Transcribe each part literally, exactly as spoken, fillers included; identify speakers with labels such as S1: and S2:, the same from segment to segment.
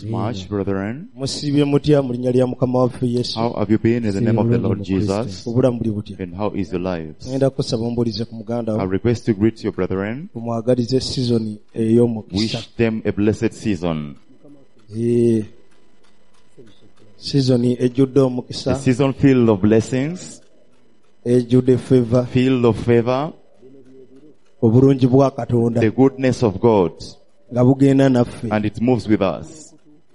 S1: Much, brethren.
S2: Musibye mutya mu linnya lya Mukama waffe Yesu.
S1: How have you been in the name of the Lord Jesus?
S2: Obulamu buli butya?
S1: And how is your lives?
S2: Ngenda kusaba ombuulize ku muganda
S1: I
S2: wo.
S1: request to greet your brethren.
S2: Tumwagalize season ey'omukisa.
S1: Wish them a blessed season.
S2: Eh. Season ejjudde
S1: A
S2: omukisa,
S1: season filled of blessings,
S2: ejjudde favor,
S1: filled of favor,
S2: obulungi bwa Katonda
S1: the goodness of God,
S2: nga bugenda naffe.
S1: and it moves with us.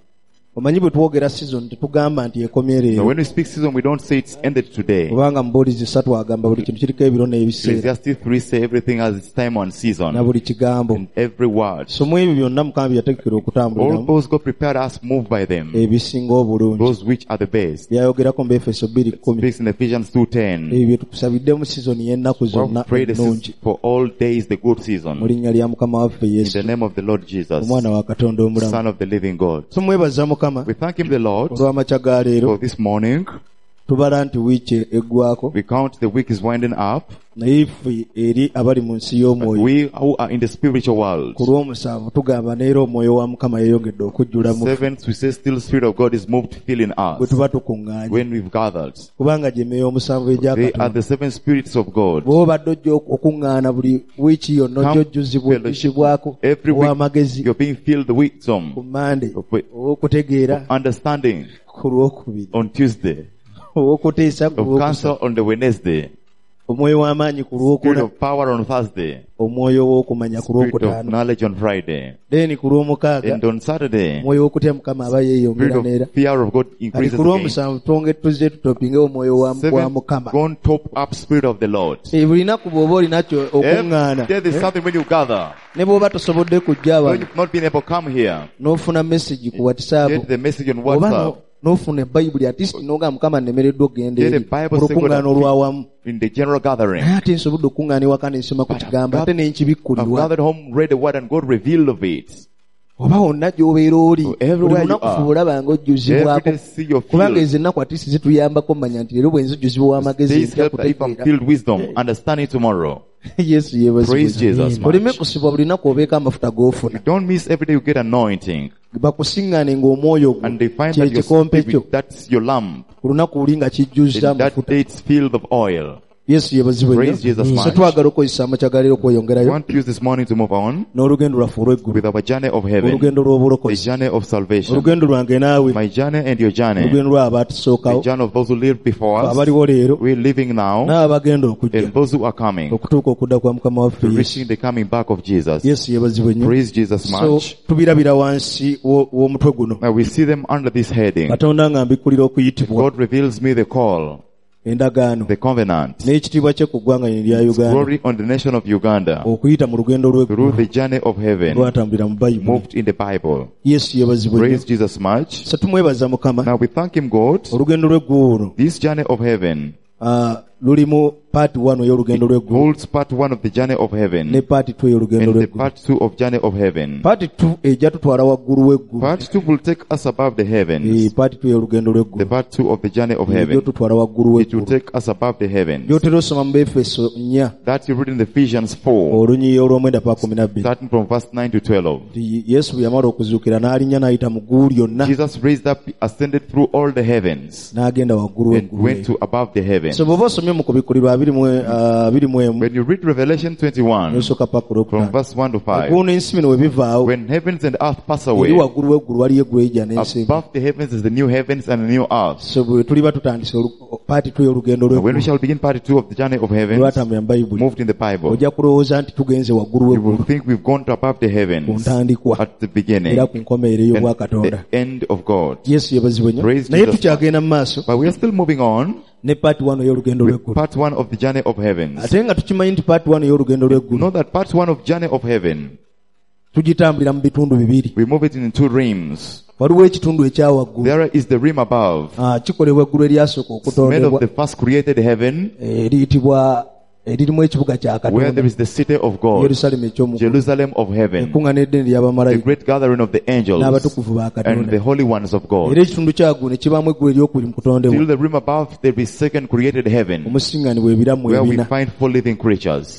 S2: Omanyi bwe twogera season tetugamba nti ekomye
S1: So
S2: leero.
S1: when we speak season, we don't say it's ended today.
S2: Kubanga mu buulizi ssatu agamba buli kintu kiriko ebiro n'ebiseera
S1: Ecclesiastes three say everything has its time and
S2: na
S1: season,
S2: buli kigambo.
S1: and every word.
S2: So mu ebyo byonna Mukama bye yategekera
S1: All
S2: okutambuliramu
S1: those God prepared us move by them,
S2: ebisinga obulungi.
S1: those which are the best.
S2: Byayogerako mu Efeso two ten.
S1: Speaks in Ephesians two ten.
S2: Ebyo bye tukusabidde mu season y'ennaku
S1: Well,
S2: zonna
S1: pray this
S2: ennungi.
S1: is for all days the good
S2: Mu
S1: season.
S2: linnya lya Mukama waffe
S1: In
S2: Yesu,
S1: the name of the Lord Jesus,
S2: omwana wa Katonda omulamu.
S1: Son of the living God.
S2: Tumwebaza Mukama
S1: We thank Him, the Lord,
S2: olw'amakya ga leero.
S1: for this morning.
S2: Tubala nti wiiki eggwako,
S1: We count the week is winding up.
S2: naye ffe eri abali mu nsi
S1: But
S2: y'omwoyo
S1: we who are in the spiritual world,
S2: ku lw'omusanvu tugamba neera omwoyo wa Mukama yeeyongedde okujjula mu ffe
S1: seventh, we say still Spirit of God is moved filling
S2: bwe
S1: us
S2: tuba tukuŋŋaanye,
S1: when we've gathered.
S2: kubanga gy'emyoyo omusanvu egya
S1: They are
S2: Katonda.
S1: the seven spirits of God.
S2: Bw'obadde ojja okuŋŋaana buli wiiki yonna ojja ojjuzibwa oddukibwako
S1: Every week
S2: ow'amagezi
S1: you're being filled with wisdom,
S2: ku Mande,
S1: of
S2: ow'okutegeera
S1: understanding
S2: ku Lwokubiri,
S1: on Tuesday,
S2: ow'okuteesa ku
S1: of
S2: Lwokusatu,
S1: counsel on the Wednesday,
S2: omwoyo w'amaanyi ku
S1: Spirit
S2: Lwokuna,
S1: of power on Thursday,
S2: omwoyo w'okumanya ku
S1: Spirit of
S2: Lwokutaano,
S1: knowledge on Friday,
S2: then ku Lwomukaaga
S1: and on Saturday,
S2: omwoyo w'okutya Mukama aba yeeyongera
S1: Spirit
S2: neera.
S1: of fear of God
S2: Kati
S1: increases
S2: ku
S1: again.
S2: Lwomusanvu twonge tuzze tutopinge omwoyo wa wa
S1: Seven,
S2: Mukama.
S1: go on top up Spirit of the Lord.
S2: Eh, buli naku bw'oba olinakyo okuŋŋaana,
S1: Every day there's something when you gather.
S2: ne bw'oba tosobodde kujja
S1: When
S2: wano
S1: you've not been able to come here,
S2: n'ofuna message ku WhatsApp,
S1: get the message on
S2: oba
S1: WhatsApp.
S2: no- n'ofuna ebayibuli at least n'ogamba Mukama nnemereddwa okugenda
S1: Get a
S2: eri
S1: Bible
S2: ku
S1: saying
S2: lukuŋŋaana
S1: what
S2: olwawamu.
S1: in the general gathering.
S2: Naye ate nsobodde okuŋŋaana ewaka ne nsoma ku kigambo ate ne
S1: I've
S2: nkibikkulirwa.
S1: gathered home, read the word, and God revealed of it.
S2: Oba wonna gy'obeera oli,
S1: So everywhere
S2: buli lunaku
S1: you are.
S2: fuba olaba
S1: Every
S2: ng'ojjuzibwako.
S1: day see your
S2: Kubanga
S1: field.
S2: ezo ennaku at least zituyambako mmanya nti leero bwe nzijjuzibwa w'amagezi
S1: This
S2: ntya
S1: help that if I'm
S2: kutegeera.
S1: filled wisdom, understanding tomorrow.
S2: Yesu yeebazibwe.
S1: Praise Jesus much.
S2: Oleme kusibwa buli lunaku obeeko amafuta g'ofuna.
S1: Don't miss every day you get anointing.
S2: Bakusiŋŋaane ng'omwoyo gwo
S1: And they find
S2: kye
S1: that your
S2: kikompe kyo
S1: spirit, that's your lamp.
S2: ku lunaku luli nga kijjuzza
S1: In that
S2: amafuta.
S1: day it's filled of oil.
S2: Yesu yeebazibwe
S1: Praise Jesus
S2: nnyo.
S1: much.
S2: So twagala okukozesa amakya ga leero
S1: I
S2: okweyongerayo
S1: want to use this morning to move on
S2: n'olugendo lwaffe olw'eggulu,
S1: with our journey of heaven,
S2: olugendo
S1: the
S2: lw'obulokozi,
S1: journey of salvation,
S2: olugendo lwange naawe,
S1: my journey and your journey,
S2: olugendo
S1: the
S2: lw'abaatusookawo,
S1: journey of those who lived before us,
S2: abaliwo leero,
S1: we're living now,
S2: n'abagenda okujja,
S1: and those who are coming,
S2: okutuuka okudda kwa Mukama waffe Yesu.
S1: reaching the coming back of Jesus.
S2: Yesu yeebazibwe nnyo.
S1: Praise Jesus
S2: So
S1: much.
S2: tubirabira wansi wo- w'omutwe guno.
S1: Now we see them under this heading.
S2: Katonda nga mbikkulira okuyitibwa
S1: God reveals me the call,
S2: endagaano
S1: the covenant,
S2: n'ekitiibwa kye ku ggwanga lino lya Uganda,
S1: glory on the nation of Uganda,
S2: okuyita mu lugendo
S1: through
S2: lw'eggulu
S1: the journey of heaven,
S2: lwatambulira mu Bayibuli.
S1: moved in the Bible.
S2: Yesu yeebazibwe nnyo.
S1: Praise Jesus much.
S2: So tumwebaza Mukama.
S1: Now we thank Him, God.
S2: Olugendo lw'eggulu
S1: This journey of heaven
S2: ah, lulimu paati one ey'olugendo lw'eggulu
S1: holds part one of the journey of
S2: ne
S1: heaven
S2: paati two ey'olugendo
S1: and the
S2: lw'eggulu.
S1: part two of journey of heaven.
S2: Paati two ejja tutwala waggulu w'eggulu.
S1: Part two will take us above the
S2: Eh,
S1: heavens.
S2: paati two ey'olugendo
S1: The
S2: lw'eggulu
S1: part two of the journey of
S2: ejja
S1: heaven,
S2: tutwala waggulu
S1: it will
S2: w'eggulu.
S1: take us above the heavens.
S2: Gy'otera osoma mu Efeso nnya
S1: That you read in Ephesians four,
S2: olunyi olw'omwenda pa kumi na bbiri.
S1: starting from verse nine to twelve.
S2: Nti Yesu bwe yamala okuzuukira n'alinnya n'ayita mu ggulu lyonna
S1: Jesus raised up, ascended through all the heavens,
S2: n'agenda waggulu
S1: and
S2: w'eggulu
S1: went
S2: eyo.
S1: to above the heavens.
S2: So bw'oba osomye mu kubikkulirwa abiri mu ah, abiri mu emu
S1: When you read Revelation twenty-one,
S2: n'osooka paka
S1: from
S2: olwokutaano,
S1: verse one to five,
S2: eggulu n'ensi bino we bivaawo,
S1: when heavens and earth pass
S2: eri
S1: away,
S2: waggulu w'eggulu waliyo eggulu erija n'ensi.
S1: above the heavens is the new heavens and the new earth.
S2: So bwe tuliba tutandise olu- paati two y'olugendo
S1: When we
S2: lw'eggulu
S1: shall begin part two of the journey of heavens,
S2: lwatambulira mu Bayibuli,
S1: moved in the Bible,
S2: ojja kulowooza nti tugenze waggulu
S1: you will
S2: w'eggulu
S1: think we've gone to above the
S2: ku
S1: heavens
S2: ntandikwa
S1: at the beginning
S2: era ku nkomerero ey'obwa
S1: and
S2: Katonda.
S1: the end of God.
S2: Yesu yeebazibwe nnyo.
S1: Praise
S2: Naye
S1: Jesus.
S2: tukyagenda mu maaso
S1: But we are still moving on
S2: ne paati one ey'olugendo
S1: with
S2: lw'eggulu.
S1: part one of the journey of heavens.
S2: Ate nga tukimanyi nti paati one ey'olugendo
S1: You
S2: lw'eggulu
S1: know that part one of journey of heaven,
S2: tugitambulira mu bitundu bibiri.
S1: we move it in two rims.
S2: Waliwo ekitundu ekya waggulu,
S1: There is the rim above,
S2: ah, kikolebwa eggulu eryasooka
S1: made of
S2: okutondebwa,
S1: the first created heaven,
S2: eh, eriyitibwa eririmu ekibuga kya
S1: where there
S2: Katonda,
S1: is the city of God,
S2: Yerusaalemu eky'omukulu,
S1: Jerusalem of heaven,
S2: ekkuŋŋaana eddene
S1: the
S2: ly'abamalayika
S1: great gathering of the angels
S2: n'abatukuvu ba
S1: and
S2: Katonda.
S1: the holy ones of God.
S2: Era ekitundu kyagwo ne kibaamu eggulu eryokubiri mu kutondebwa,
S1: Till the rim above, there is second created heaven,
S2: omusiŋŋaani bwe biramu
S1: where we
S2: ebina.
S1: find four living creatures.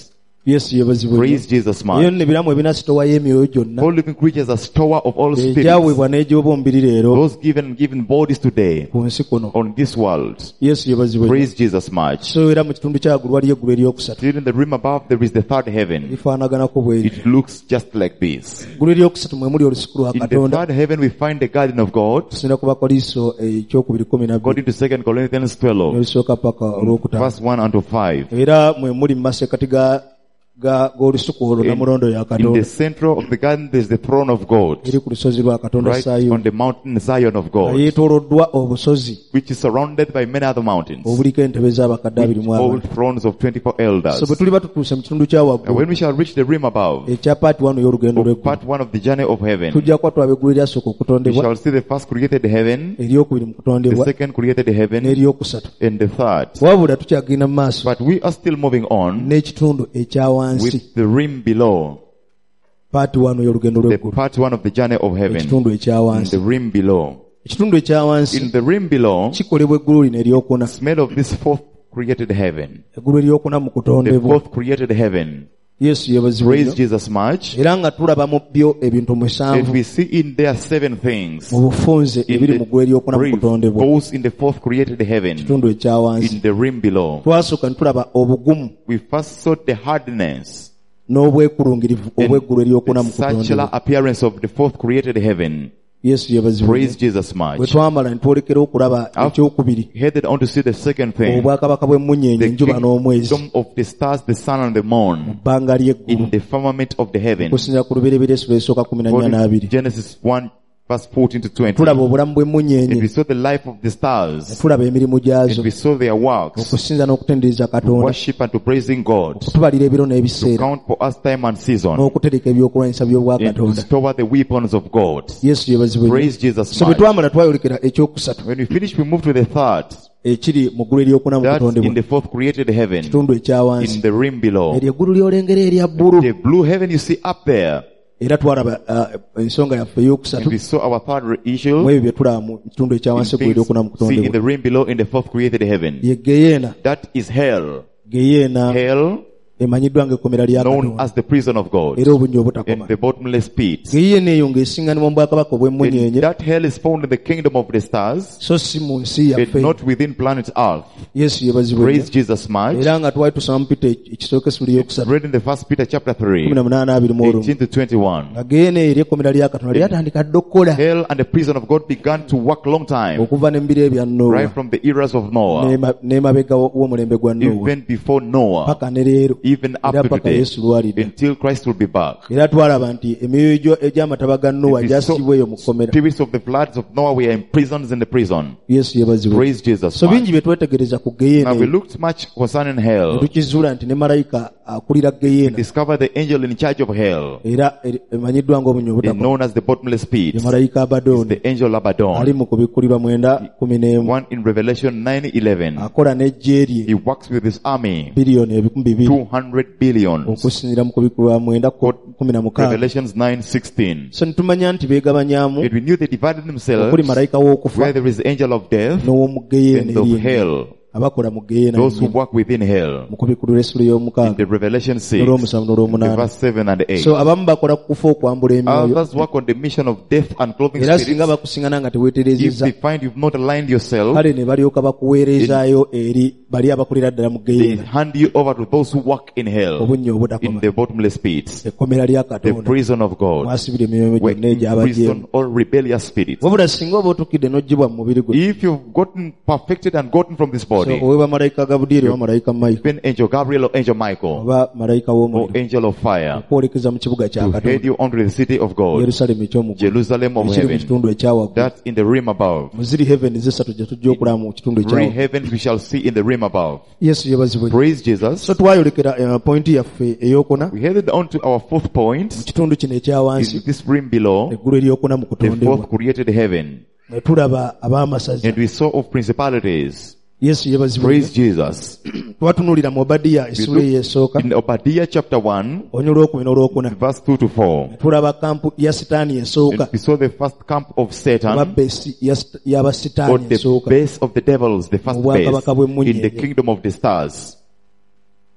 S2: yesu yebazibwe
S1: Praise Jesus
S2: eyo
S1: much.
S2: nno ebiramu ebinasitowayo emyoyo gyonna
S1: All living creatures are storer of all spirits.
S2: egyaweebwa n'egy'obumbiri leero
S1: Those given given bodies today
S2: ku nsi kuno
S1: on this world.
S2: yesu yebazibwe
S1: Praise Jesus much.
S2: so era mu kitundu kyagulu waliyo eggulu eryokusatu
S1: Still in the rim above there is the third heaven.
S2: lifaanaganako bweri
S1: It looks just like this.
S2: eggulu eryokusatu mwe muli olusuku lwa
S1: In the
S2: katonda
S1: third heaven we find the garden of God.
S2: tusinda ku bakoliso ekyokubiri kumi nabbiri
S1: According to Second Corinthians twelve,
S2: n'olusooka paka olwokutaano
S1: verse one unto five.
S2: era mwe muli mu masekkati ga ga- g'olusuku olwo namulondo ya
S1: In the
S2: katonda
S1: center of the garden there is the throne of God.
S2: eri ku lusozi lwa katonda
S1: Right on
S2: sayuni
S1: the mountain Zion of
S2: nga
S1: God,
S2: yeetooloddwa obusozi
S1: which is surrounded by many other mountains,
S2: obuliko entebe z'abakadde abiri mu
S1: all
S2: abana
S1: thrones of twenty-four elders.
S2: so bwe tuliba tutuuse mu kitundu kya
S1: And
S2: waggulu
S1: when we shall reach the rim above,
S2: ekya paati wano y'olugendo
S1: of
S2: lw'eggulu
S1: part one of the journey of heaven,
S2: tujja kuba twaba eggulu eryasooka
S1: we
S2: okutondebwa
S1: shall see the first created heaven,
S2: eryokubiri mu
S1: the
S2: kutondebwa
S1: second created heaven,
S2: n'eryokusatu
S1: and the third.
S2: wabula tukyagenda mu maaso
S1: But we are still moving on
S2: n'ekitundu ekya wansi
S1: with the rim below,
S2: paati wano y'olugendo
S1: the
S2: lw'eggulu
S1: part one of the journey of heaven,
S2: ekitundu ekya
S1: and
S2: wansi
S1: the rim below.
S2: ekitundu ekya
S1: In
S2: wansi
S1: the rim below,
S2: kikolebwa eggulu lino eryokuna
S1: smell of this fourth created heaven,
S2: eggulu eryokuna mu
S1: the
S2: kutondebwa
S1: fourth created heaven.
S2: yesu yebazibwe
S1: Praise
S2: nnyo.
S1: Jesus much.
S2: era nga tulaba mu byo ebintu
S1: And
S2: musanvu
S1: we see in there seven things.
S2: mu bufunze
S1: In
S2: ebiri mu ggulu eryokuna mu
S1: brief,
S2: kutondebwa
S1: those in the fourth created heaven,
S2: ekitundu ekya wansi
S1: in the rim below.
S2: twasooka ne tulaba obugumu
S1: We first saw the hardness,
S2: n'obwekulungirivu obw'eggulu eryokuna mu
S1: the circular
S2: kutondebwa
S1: appearance of the fourth created heaven.
S2: yesu yebazibwe
S1: Praise
S2: nnyo.
S1: Jesus
S2: bwe
S1: much.
S2: twamala ne twolekera okulaba ekyokubiri
S1: Headed on to see the second thing,
S2: obwakabaka bw'emmunyeenye
S1: the
S2: enjuba n'omwezi
S1: kingdom of the stars, the sun and the moon,
S2: bbanga ly'eggulu
S1: in the firmament of the heaven.
S2: okusinziira ku lubereberye esula esooka kumi na nnya
S1: According to
S2: n'abiri
S1: Genesis one, verse fourteen to twenty.
S2: tulaba obulamu
S1: And
S2: bw'emmunyeenye
S1: we saw the life of the
S2: ne
S1: stars,
S2: tulaba emirimu gyazo
S1: and we saw their works,
S2: okusinza n'okutendereza katonda
S1: worship and to praising God,
S2: okutubalira ebiro
S1: to
S2: n'ebiseera
S1: count for us time and season,
S2: n'okutereka ebyokulwanyisa by'obwa
S1: and to
S2: katonda
S1: store the weapons of God.
S2: yesu yebazibwe nnyo.
S1: Praise Jesus
S2: so bwe
S1: much.
S2: twamala twayolekera ekyokusatu
S1: When we finish, we move to the third.
S2: ekiri mu ggulu eryokuna mu
S1: That's in
S2: kutondebwa
S1: the fourth created heaven,
S2: ekitundu ekya wansi
S1: in the rim below.
S2: eryo eggulu lyolengera erya bbulu
S1: The blue heaven you see up there.
S2: era twalaba uh, ensonga yaffe
S1: And
S2: ey'okusatu
S1: we saw our third
S2: mu
S1: issue.
S2: ebyo bye tulaba mu kitundu ekya wansi eggulu eryokuna mu
S1: See in the
S2: kutondebwa
S1: rim below in the fourth created heaven.
S2: ye geyeena
S1: That is hell.
S2: geyeena
S1: Hell,
S2: emanyiddwa ng'ekkomera lya
S1: known
S2: katonda
S1: as the prison of God,
S2: era obunnya
S1: and
S2: obutakoma
S1: the bottomless pit.
S2: geyeena eyo ng'esiŋŋanibwa mu bwakabaka
S1: And
S2: obw'emmunyeenye
S1: that hell is found in the kingdom of the stars,
S2: so si mu nsi
S1: and
S2: yaffe
S1: not within planet Earth.
S2: yesu yebazibwe nnyo.
S1: Praise Jesus much.
S2: era nga twali tusoma mu Peter ekisooka esula ey'okusatu
S1: Read in the first Peter chapter three,
S2: kumi na munaana abiri mu olumu
S1: eighteen to twenty-one.
S2: nga geyeena eyo ery'ekkomera lya katonda lyatandika dda okukola
S1: Hell and the prison of God began to work long time,
S2: okuva ne mu biro ebya Nowa
S1: right from the eras of Noah,
S2: n'ema- n'emabega w'omulembe gwa Nowa
S1: even before Noah,
S2: paka ne leero
S1: even up
S2: era
S1: to
S2: paka
S1: today,
S2: yesu lwalidde
S1: until Christ will be back.
S2: era twalaba nti emyoyo egyo- egy'amataba ga Nowa
S1: We saw
S2: gyasibwa eyo mu kkomera
S1: spirits of the floods of Noah were in prisons in the prison.
S2: yesu yebazibwe
S1: Praise Jesus
S2: so
S1: much.
S2: bingi bye twetegereza ku geyeena
S1: Now we
S2: eyo
S1: looked much concerning
S2: ne
S1: hell.
S2: tukizuula nti ne malayika akulira geyeena
S1: Discover the angel in charge of hell,
S2: era eri- emanyiddwa ng'obunya
S1: is
S2: obutakoma
S1: known as the bottomless pit.
S2: ye malayika abadooni
S1: The angel
S2: ali
S1: Abaddon.
S2: mu kubikkulirwa mwenda kumi n'emu
S1: One in Revelation nine eleven.
S2: akola n'eggye lye
S1: He works with his army,
S2: biliyoni ebikumi bibiri
S1: two hundred billions.
S2: okusinziira mu kubikkulirwa mwenda ku- kumi na mukaaga
S1: Revelations nine sixteen.
S2: so nitumanya nti beegabanyaamu
S1: And we knew they divided themselves,
S2: okuli malayika w'okufa
S1: where there is the angel of death
S2: n'ow'omu geyeena
S1: and of
S2: eri
S1: hell,
S2: abakola mu geyeena
S1: those who work within hell.
S2: mu kubikkulirwa essula
S1: In
S2: ey'omukaaga
S1: the Revelation six,
S2: n'olw'omusanvu
S1: the
S2: n'olw'omunaana
S1: verse seven and eight.
S2: so abamu bakola ku kufa okwambula emyoyo
S1: Others work on the mission of death and clothing
S2: era
S1: spirits.
S2: singa bakusiŋŋana nga
S1: If
S2: teweeterezezza
S1: they find you've not aligned yourself,
S2: kale ne balyoka bakuweerezaayo eri bali abakolera ddala mu
S1: they
S2: geyeena
S1: hand you over to those who work in hell,
S2: obunnya
S1: in
S2: obutakoma
S1: the bottomless pits,
S2: ekkomera lya
S1: the
S2: katonda
S1: prison of God,
S2: mwasibira emyoyo
S1: where
S2: gyonna egy'abajeemu
S1: prison all rebellious spirits.
S2: wabula singa oba otukidde n'oggyibwa mu mubiri gwe
S1: If you've gotten perfected and gotten from this
S2: so
S1: body,
S2: owe bamalayika gabudieri oba malayika maiko
S1: even angel Gabriel or angel Michael
S2: oba malayika
S1: or
S2: w'omuliro
S1: angel of fire,
S2: okwolekeza mu kibuga kya
S1: to head
S2: katonda
S1: you onto the city of God,
S2: yerusalemu ekyomuggulu
S1: Jerusalem of
S2: ekiri mu
S1: heaven,
S2: kitundu ekyawaggulu
S1: that's in the rim above.
S2: mu ziri heaven zesatu gye tujja okulaba mu kitundu
S1: Three
S2: ekyawaggulu
S1: heavens we shall see in the rim above.
S2: yesu yebazibwe
S1: Praise Jesus.
S2: so twayolekera uh, pointi yaffe eyokuna
S1: We headed on to our fourth
S2: mu
S1: point,
S2: kitundu kino ekyawansi
S1: in this rim below,
S2: eggulu eryokuna mu
S1: the
S2: kutondebwa
S1: fourth created heaven.
S2: ne tulaba ab'amasaza
S1: And we saw of principalities.
S2: yesu yebazibwe
S1: Praise Jesus.
S2: twatunuulira mu obadiya essula eyo esooka
S1: In Obadiah chapter one,
S2: onya olwokumi n'olwokuna
S1: verse two to four.
S2: tulaba kampu ya sitaani esooka
S1: And we saw the first camp of
S2: oba
S1: Satan,
S2: besi ya sit-
S1: or
S2: y'abasitaani
S1: the
S2: esooka
S1: base of the devils, the first
S2: Mu bwakabaka
S1: base,
S2: bw'emmunyeenye.
S1: in the kingdom of the stars.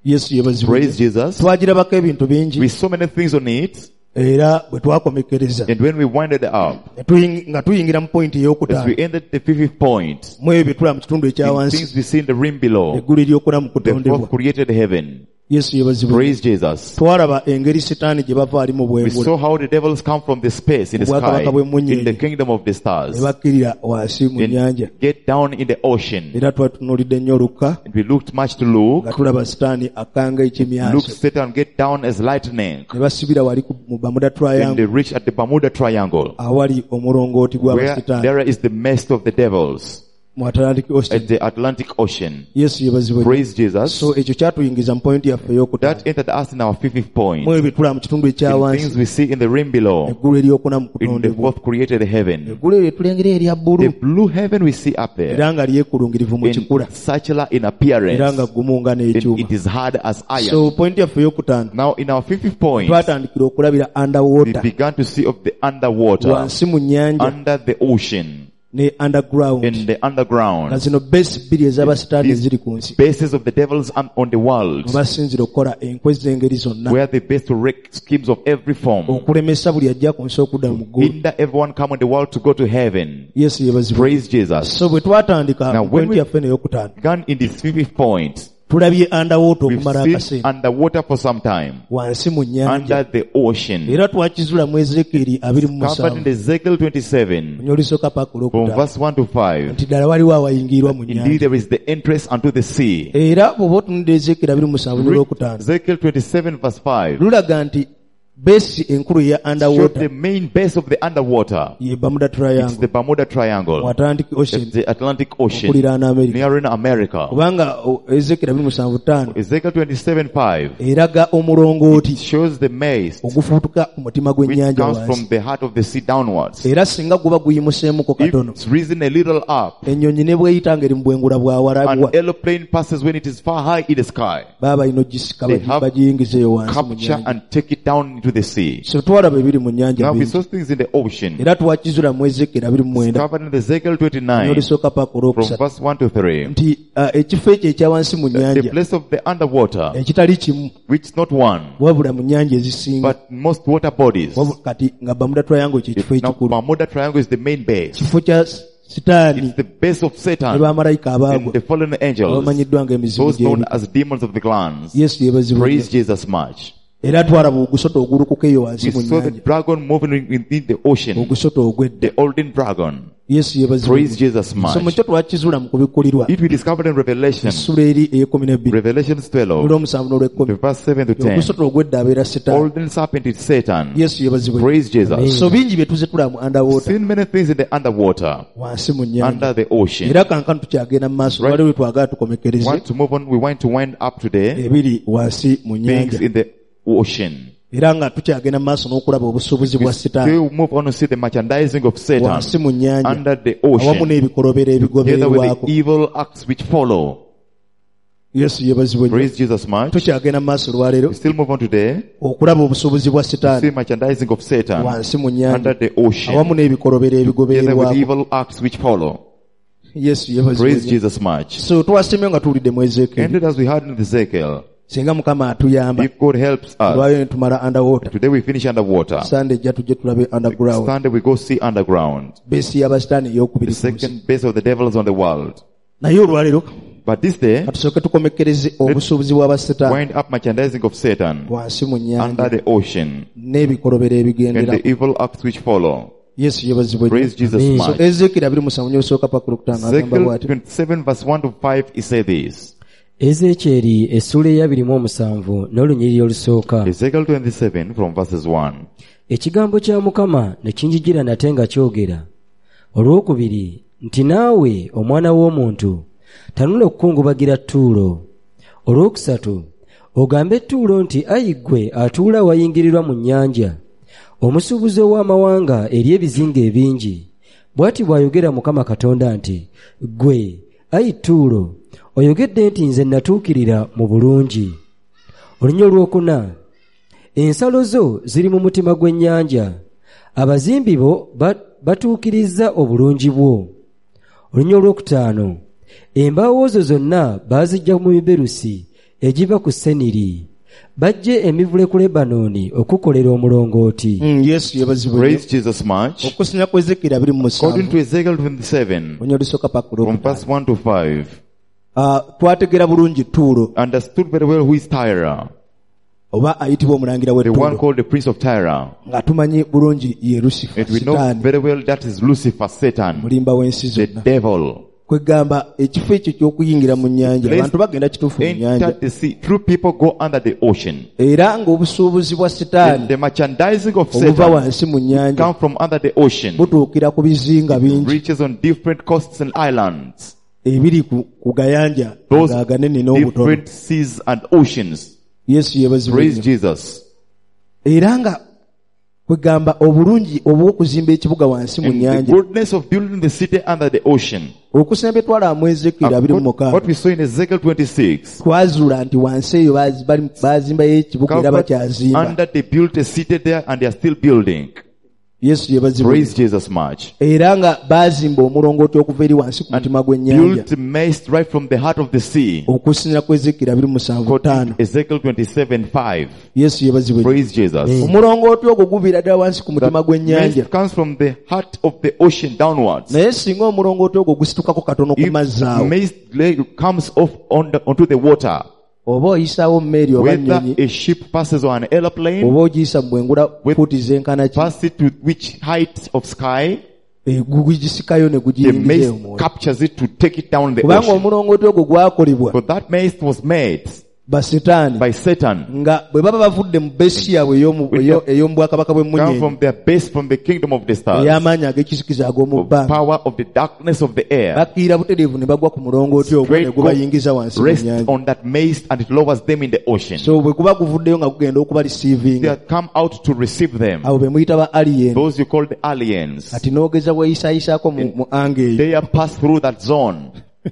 S2: Yesu yebazibwe.
S1: Praise Jesus.
S2: Twagirabako ebintu bingi
S1: We saw many things on it.
S2: era bwe twakomekereza
S1: And when we winded up,
S2: ne tuying- nga tuyingira mu pointi
S1: as
S2: ey'okutaano
S1: we ended the fifth point,
S2: mu ebyo bitula mu kitundu
S1: in
S2: ekyawansi
S1: things we see in the rim below,
S2: eggulu eryokuna mu
S1: the
S2: kutondebwa.
S1: fourth created heaven.
S2: Yesu yebazibwe.
S1: Praise Jesus.
S2: Twalaba engeri sitaani gye bava ali mu
S1: We
S2: bwengula
S1: saw how the devils come from the space in the sky,
S2: Obwakabaka bw'emmunyeenye.
S1: in the kingdom of the
S2: ne
S1: stars,
S2: bakkirira wansi mu nnyanja.
S1: and get down in the ocean.
S2: Era twatunuulidde nnyo Luka
S1: And we looked much to Luke.
S2: nga tulaba sitaani akanga
S1: Look,
S2: ekimyaso
S1: Satan get down as lightning.
S2: ne basibira wali ku- mu Bermuda
S1: And they
S2: Triangle
S1: reach at the Bermuda Triangle,
S2: awali omulongooti
S1: where
S2: gw'abasitaani
S1: there is the mess of the devils
S2: mu Atlantic Ocean.
S1: at the Atlantic Ocean.
S2: Yesu yebazibwe.
S1: Praise Jesus.
S2: So ekyo kyatuyingiza mu pointi yaffe ey'okutaano.
S1: That entered us in our fifth point.
S2: mu ebyo bitula mu kitundu
S1: In
S2: ekyawansi
S1: things we see in the rim below,
S2: eggulu eryokuna mu
S1: in the
S2: kutondebwa.
S1: fourth created heaven.
S2: Eggulu eryo tulengera erya
S1: The
S2: bbulu
S1: blue heaven we see up there,
S2: era nga lyekulungirivu mu kikula
S1: in circular in
S2: era nga
S1: appearance,
S2: ggumu nga
S1: and
S2: n'ekyuma.
S1: it is hard as iron.
S2: So pointi yaffe ey'okutaano
S1: Now in our fifth point,
S2: twatandikira okulabira
S1: we
S2: underwater
S1: began to see of the underwater,
S2: wansi mu nnyanja
S1: under the ocean,
S2: ne underground
S1: in the
S2: nga
S1: underground,
S2: zino base bbiri ez'abasitaani
S1: These
S2: eziri ku nsi
S1: bases of the devils on on the world,
S2: mwe basinzira okukola enkwe z'engeri zonna
S1: where they base to wreak schemes of every form,
S2: okulemesa buli ajja ku nsi okudda mu ggulu.
S1: hinder everyone come on the world to go to heaven.
S2: Yesu yebazibwe.
S1: Praise Jesus.
S2: So bwe twatandika
S1: Now,
S2: mu
S1: when
S2: pointi
S1: we-
S2: yaffe n'eyokutaano
S1: Began in this fifth point,
S2: tulabye underwater
S1: we've
S2: okumala
S1: seen
S2: akaseera
S1: underwater for some time,
S2: wansi mu nnyanja
S1: under the ocean.
S2: era twakizula mu Ezekieri abiri mu
S1: Covered in
S2: musanvu
S1: Ezekiel twenty-seven,
S2: onyolisooka paka
S1: from
S2: olwokutaano
S1: verse one to five.
S2: nti ddala waliwo awayingirwa mu
S1: Indeed,
S2: nnyanja
S1: there is the entrance unto the sea.
S2: era bw'oba otunudde Ezekieri abiri mu musanvu n'olwokutaano
S1: Ezekiel twenty-seven verse five
S2: lulaga nti besi enkulu ya
S1: showed
S2: underwater
S1: the main base of the underwater.
S2: ye Bermuda
S1: It's
S2: Triangle
S1: the Bermuda
S2: mu
S1: Triangle.
S2: Atlantic Ocean
S1: It's the Atlantic Ocean,
S2: okuliraana America
S1: nearing America.
S2: kubanga o- Ezekieri abiri mu musanvu ttaano
S1: Ezekiel twenty-seven five
S2: eraga omulongooti
S1: shows the maze
S2: ogufuutuka ku mutima
S1: which
S2: gw'ennyanja
S1: comes from
S2: wansi
S1: the heart of the sea downwards.
S2: era singa guba guyimuseemuko
S1: If
S2: katono
S1: it's risen a little up,
S2: ennyonyi ne bweyita ngeri mu bwengula bwawalabwa
S1: an aeroplane passes when it is far high in the sky.
S2: baba balina ogisika
S1: They
S2: bagi-
S1: have
S2: bagiyingizeeyo wansi mu
S1: Capture
S2: nnyanja
S1: and take it down into the sea.
S2: so twalaba ebiri mu nnyanja
S1: Now we
S2: bingi
S1: saw things in the ocean.
S2: era twakizula mu Ezekieri abiri mu mwenda
S1: Covered in Ezekiel twenty-nine,
S2: n'olisooka paka
S1: from
S2: olwokusatu
S1: verse one to three.
S2: nti uh, ekifo ekyo ekyawansi mu
S1: The
S2: nnyanja
S1: place of the underwater,
S2: ekitali kimu
S1: which is not one,
S2: wabula mu nnyanja ezisinga
S1: but most water bodies.
S2: Wabula kati nga Bermuda Triangle kye kifo
S1: Now
S2: ekikulu
S1: Bermuda Triangle is the main base.
S2: kifo kya sitaani
S1: It's the base of
S2: ne
S1: Satan
S2: bamalayika
S1: and
S2: abaagwa
S1: the fallen angels,
S2: abamanyiddwa ng'emizimu
S1: those known
S2: gy'eri
S1: as demons of the clans.
S2: yesu yebazibwa
S1: Praise Jesus much.
S2: era twalaba ogusota ogulukuka eyo wansi
S1: We
S2: mu
S1: saw the
S2: nnyanja
S1: dragon moving within the ocean,
S2: ogusota ogwedde
S1: the olden dragon.
S2: yesu yebazibwa
S1: Praise Jesus
S2: so
S1: much.
S2: mukyo twakizula mu kubikkulirwa
S1: It we discovered in Revelation,
S2: essula eri ey'ekkumi n'ebbiri
S1: Revelations twelve,
S2: olw'omusanvu n'olw'ekkumi
S1: verse seven to ten.
S2: ogusota ogwedde abeera sitaani
S1: Olden serpent is Satan.
S2: yesu yebazibwa
S1: Praise Jesus.
S2: so bingi bye tuze tulaba mu underwater
S1: Seen many things in the underwater,
S2: wansi mu nnyanja
S1: under the ocean.
S2: era kankano tukyagenda mu maaso
S1: Right.
S2: waliwo bye twagala tukomekereze
S1: Want to move on? We want to wind up today.
S2: ebiri wansi mu
S1: Things
S2: nnyanja
S1: in the ocean.
S2: era nga tukyagenda mu maaso n'okulaba obusuubuzi bwa sitaani
S1: Still move on to see the merchandising of Satan
S2: wansi mu nnyanja
S1: under the
S2: awamu
S1: ocean,
S2: n'ebikolobero
S1: together with
S2: ebigobererwako
S1: the evil acts which follow.
S2: yesu yebazibwa nnyo
S1: Praise Jesus much.
S2: tukyagenda mu maaso olwaleero
S1: We still move on today.
S2: okulaba obusuubuzi bwa
S1: See
S2: sitaani
S1: merchandising of Satan
S2: wansi mu nnyanja
S1: under the ocean,
S2: awamu n'ebikolobero
S1: together with
S2: ebigobererwako
S1: evil acts which follow.
S2: yesu yebazibwa
S1: Praise
S2: nnyo
S1: Jesus much.
S2: so twasemye nga tuwulidde mu Ezekieri
S1: Ended as we had in Ezekiel.
S2: singa mukama atuyamba
S1: If God helps us,
S2: olwayo ne tumala underwater
S1: today we finish underwater.
S2: sande ejja tujje tulabe underground
S1: Sunday we go see underground.
S2: beesi y'abasitaani
S1: The
S2: ey'okubiri ku nsi
S1: second base of the devils on the world.
S2: naye olwaleero
S1: But this day,
S2: katusooke tukomekereze obusuubuzi bw'abasitaani
S1: wind up merchandising of Satan
S2: wansi mu
S1: under
S2: nnyanja
S1: the ocean
S2: n'ebikolobero
S1: and
S2: ebigendera
S1: the evil acts which follow.
S2: yesu yebazibwa nnyo.
S1: Praise Jesus
S2: So
S1: much.
S2: Ezekieri abiri musanvu nnyo olusooka paka olwokutaano agamba
S1: Ezekiel
S2: bw'ati
S1: twenty-seven verse one to five, he said this.
S3: Ezekyeri essula eyabiri mu omusanvu n'olunyiriri olusooka.
S1: Ezekiel twenty-seven from verses one.
S3: Ekigambo kya Mukama ne kinjijira nate nga kyogera. Olwokubiri nti naawe omwana w'omuntu tanula okukungubagira Ttuulo. Olwokusatu ogambe Ttuulo nti ayi ggwe atuula wayingirirwa mu nnyanja, omusuubuzi ow'amawanga eri ebizinga ebingi. Bw'ati bw'ayogera Mukama Katonda nti ggwe ayi Ttuulo oyogedde nti nze natuukirira mu bulungi. Olunya olwokuna ensalo zo ziri mu mutima gw'ennyanja, abazimbi bo batuukirizza obulungi bwo. Olunya olwokutaano embaawo zo zonna baaziggya mu miberusi egiva ku Seniri, bajje emivule ku Lebanooni okukolera omulongooti.
S2: Mm, Yesu yebazibwe.
S1: Praise Jesus much.
S2: Okusinziira ku Ezekiel abiri mu
S1: According to
S2: musanvu.
S1: Ezekiel twenty-seven,
S2: Onyo lusooka paka
S1: from
S2: olwokutaano.
S1: verse one to five,
S2: Ah, twategeera bulungi Ttuulo
S1: understood very well who is Tyre,
S2: oba ayitibwa omulangira
S1: the one
S2: w'Ettuulo,
S1: called the Prince of Tyre.
S2: nga tumanyi bulungi ye Lucifer,
S1: And we know
S2: Sitaani,
S1: very well that is Lucifer, Satan,
S2: mulimba w'ensi
S1: the
S2: zonna.
S1: devil.
S2: Kwegamba ekifo ekyo ky'okuyingira mu nnyanja,
S1: Place-
S2: abantu bagenda kituufu mu nnyanja,
S1: Enter the sea. True people go under the ocean.
S2: era ng'obusuubuzi bwa
S1: The,
S2: Sitaani
S1: the merchandising of
S2: obuva
S1: Satan
S2: wansi mu nnyanja
S1: come from under the ocean.
S2: butuukira ku bizinga bingi
S1: Reaches on different coasts and islands.
S2: ebiri ku, ku gayanja
S1: Those
S2: aganene n'obutono.
S1: different seas and oceans.
S2: Yesu yebazibwe
S1: Praise
S2: nnyo.
S1: Jesus.
S2: Era nga kwegamba obulungi obw'okuzimba ekibuga wansi mu
S1: And the
S2: nnyanja
S1: goodness of building the city under the ocean.
S2: okusinga bye twala mu Ezekiel abiri mu
S1: What,
S2: mukaaga
S1: what we saw in Ezekiel twenty-six.
S2: twazuula nti wansi eyo bazi- bali- baazimbayo ekibuga era
S1: Covered
S2: bakyazimba.
S1: under they built a city there and they are still building.
S2: Yesu yebazibwe.
S1: Praise Jesus much.
S2: Era nga baazimba omulongooti okuva eri wansi ku mutima gw'ennyanja
S1: Built mast right from the heart of the sea.
S2: okusinziira ku Ezekiel abiri mu musanvu
S1: According
S2: ttaano.
S1: to Ezekiel twenty-seven five.
S2: Yesu yebazibwe.
S1: Praise Jesus.
S2: omulongooti ogwo guviira ddala wansi ku mutima
S1: That
S2: gw'ennyanja,
S1: mist comes from the heart of the ocean downwards.
S2: naye singa omulongooti ogwo gusitukako katono ku
S1: If
S2: mazzi awo,
S1: mist lay- comes off on the, onto the water,
S2: oba oyisaawo mmeeri oba
S1: whether
S2: nnyonyi,
S1: a ship passes on an airplane,
S2: oba ogiyisa mu bwengula
S1: With-
S2: fuuti zenkana ki,
S1: pass it to which height of sky,
S2: eh, gugisikayo ne
S1: the
S2: gugiyingiza
S1: mist
S2: omwoyo.
S1: captures it to take it down the
S2: Kubanga
S1: ocean.
S2: omulongooti ogwo gwakolebwa
S1: For that mist was made
S2: basetaani
S1: by Satan.
S2: nga bwe baba bavudde mu besi yaabwe ey'omu- eyo- ey'omu bwakabaka
S1: Come
S2: bw'emmunyeenye
S1: from their base from the kingdom of the stars.
S2: ey'amaanyi ag'ekisikiza ag'omu
S1: Of
S2: bbanga,
S1: power of the darkness of the air.
S2: bakkirira butereevu ne bagwa ku mulongooti ogwo ne
S1: Straight
S2: gubayingiza wansi mu
S1: rest
S2: nnyanja.
S1: on that mist and it lowers them in the ocean.
S2: So bwe kuba guvuddeyo nga gugenda okuba
S1: They
S2: receivinga,
S1: have come out to receive them.
S2: abo be muyita ba alien.
S1: Those you call the aliens.
S2: Kati n'ogeza weeyisaayisaako mu mu anga eyo,
S1: They have passed through that zone.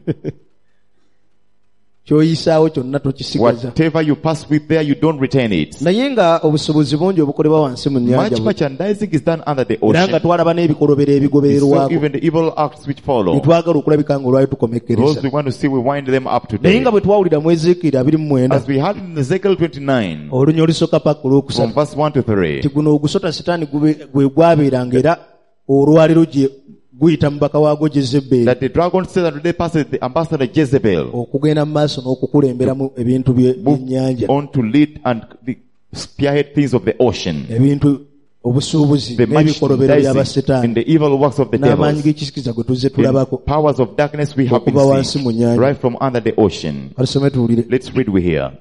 S2: ky'oyisaawo kyonna tokisigaza.
S1: Whatever you pass with there, you don't retain it.
S2: Naye nga obusobozi bungi obukolebwa wansi mu nnyanja
S1: Much
S2: bwe-
S1: merchandising is done under the
S2: era nga
S1: ocean.
S2: twalaba n'ebikolobero
S1: So
S2: ebigobererwako,
S1: even the evil acts which follow,
S2: netwagala okulabika nga olwali
S1: those
S2: tukomekereza.
S1: we want to see, we wind them up
S2: Naye
S1: today.
S2: nga bwe twawulira mu Ezekiel abiri mu mwenda
S1: As we had in Ezekiel twenty-nine,
S2: olunya olusooka paka
S1: from
S2: olwokusatu,
S1: verse one to three,
S2: nti guno ogusota sitaani gube- gwe gwabeeranga era olwaliro gye guyita mubaka waagwo Jezeberi
S1: that the dragon said that they passed the ambassador Jezebel
S2: okugenda mu maaso n'okukulemberamu ebintu bye- by'ennyanja,
S1: on to lead and the spearhead things of the ocean,
S2: ebintu obusuubuzi
S1: the
S2: n'ebikolobero
S1: merchandising
S2: by'abasetaani
S1: in the evil works of the
S2: n'amaanyi
S1: devil,
S2: g'ekisikiza gwe tuzze
S1: the
S2: tulabako.
S1: powers of darkness we have been
S2: Okuva wansi mu
S1: seeing
S2: nnyanja.
S1: right from under the ocean.
S2: Katusome tuwulire.
S1: Let's read we here.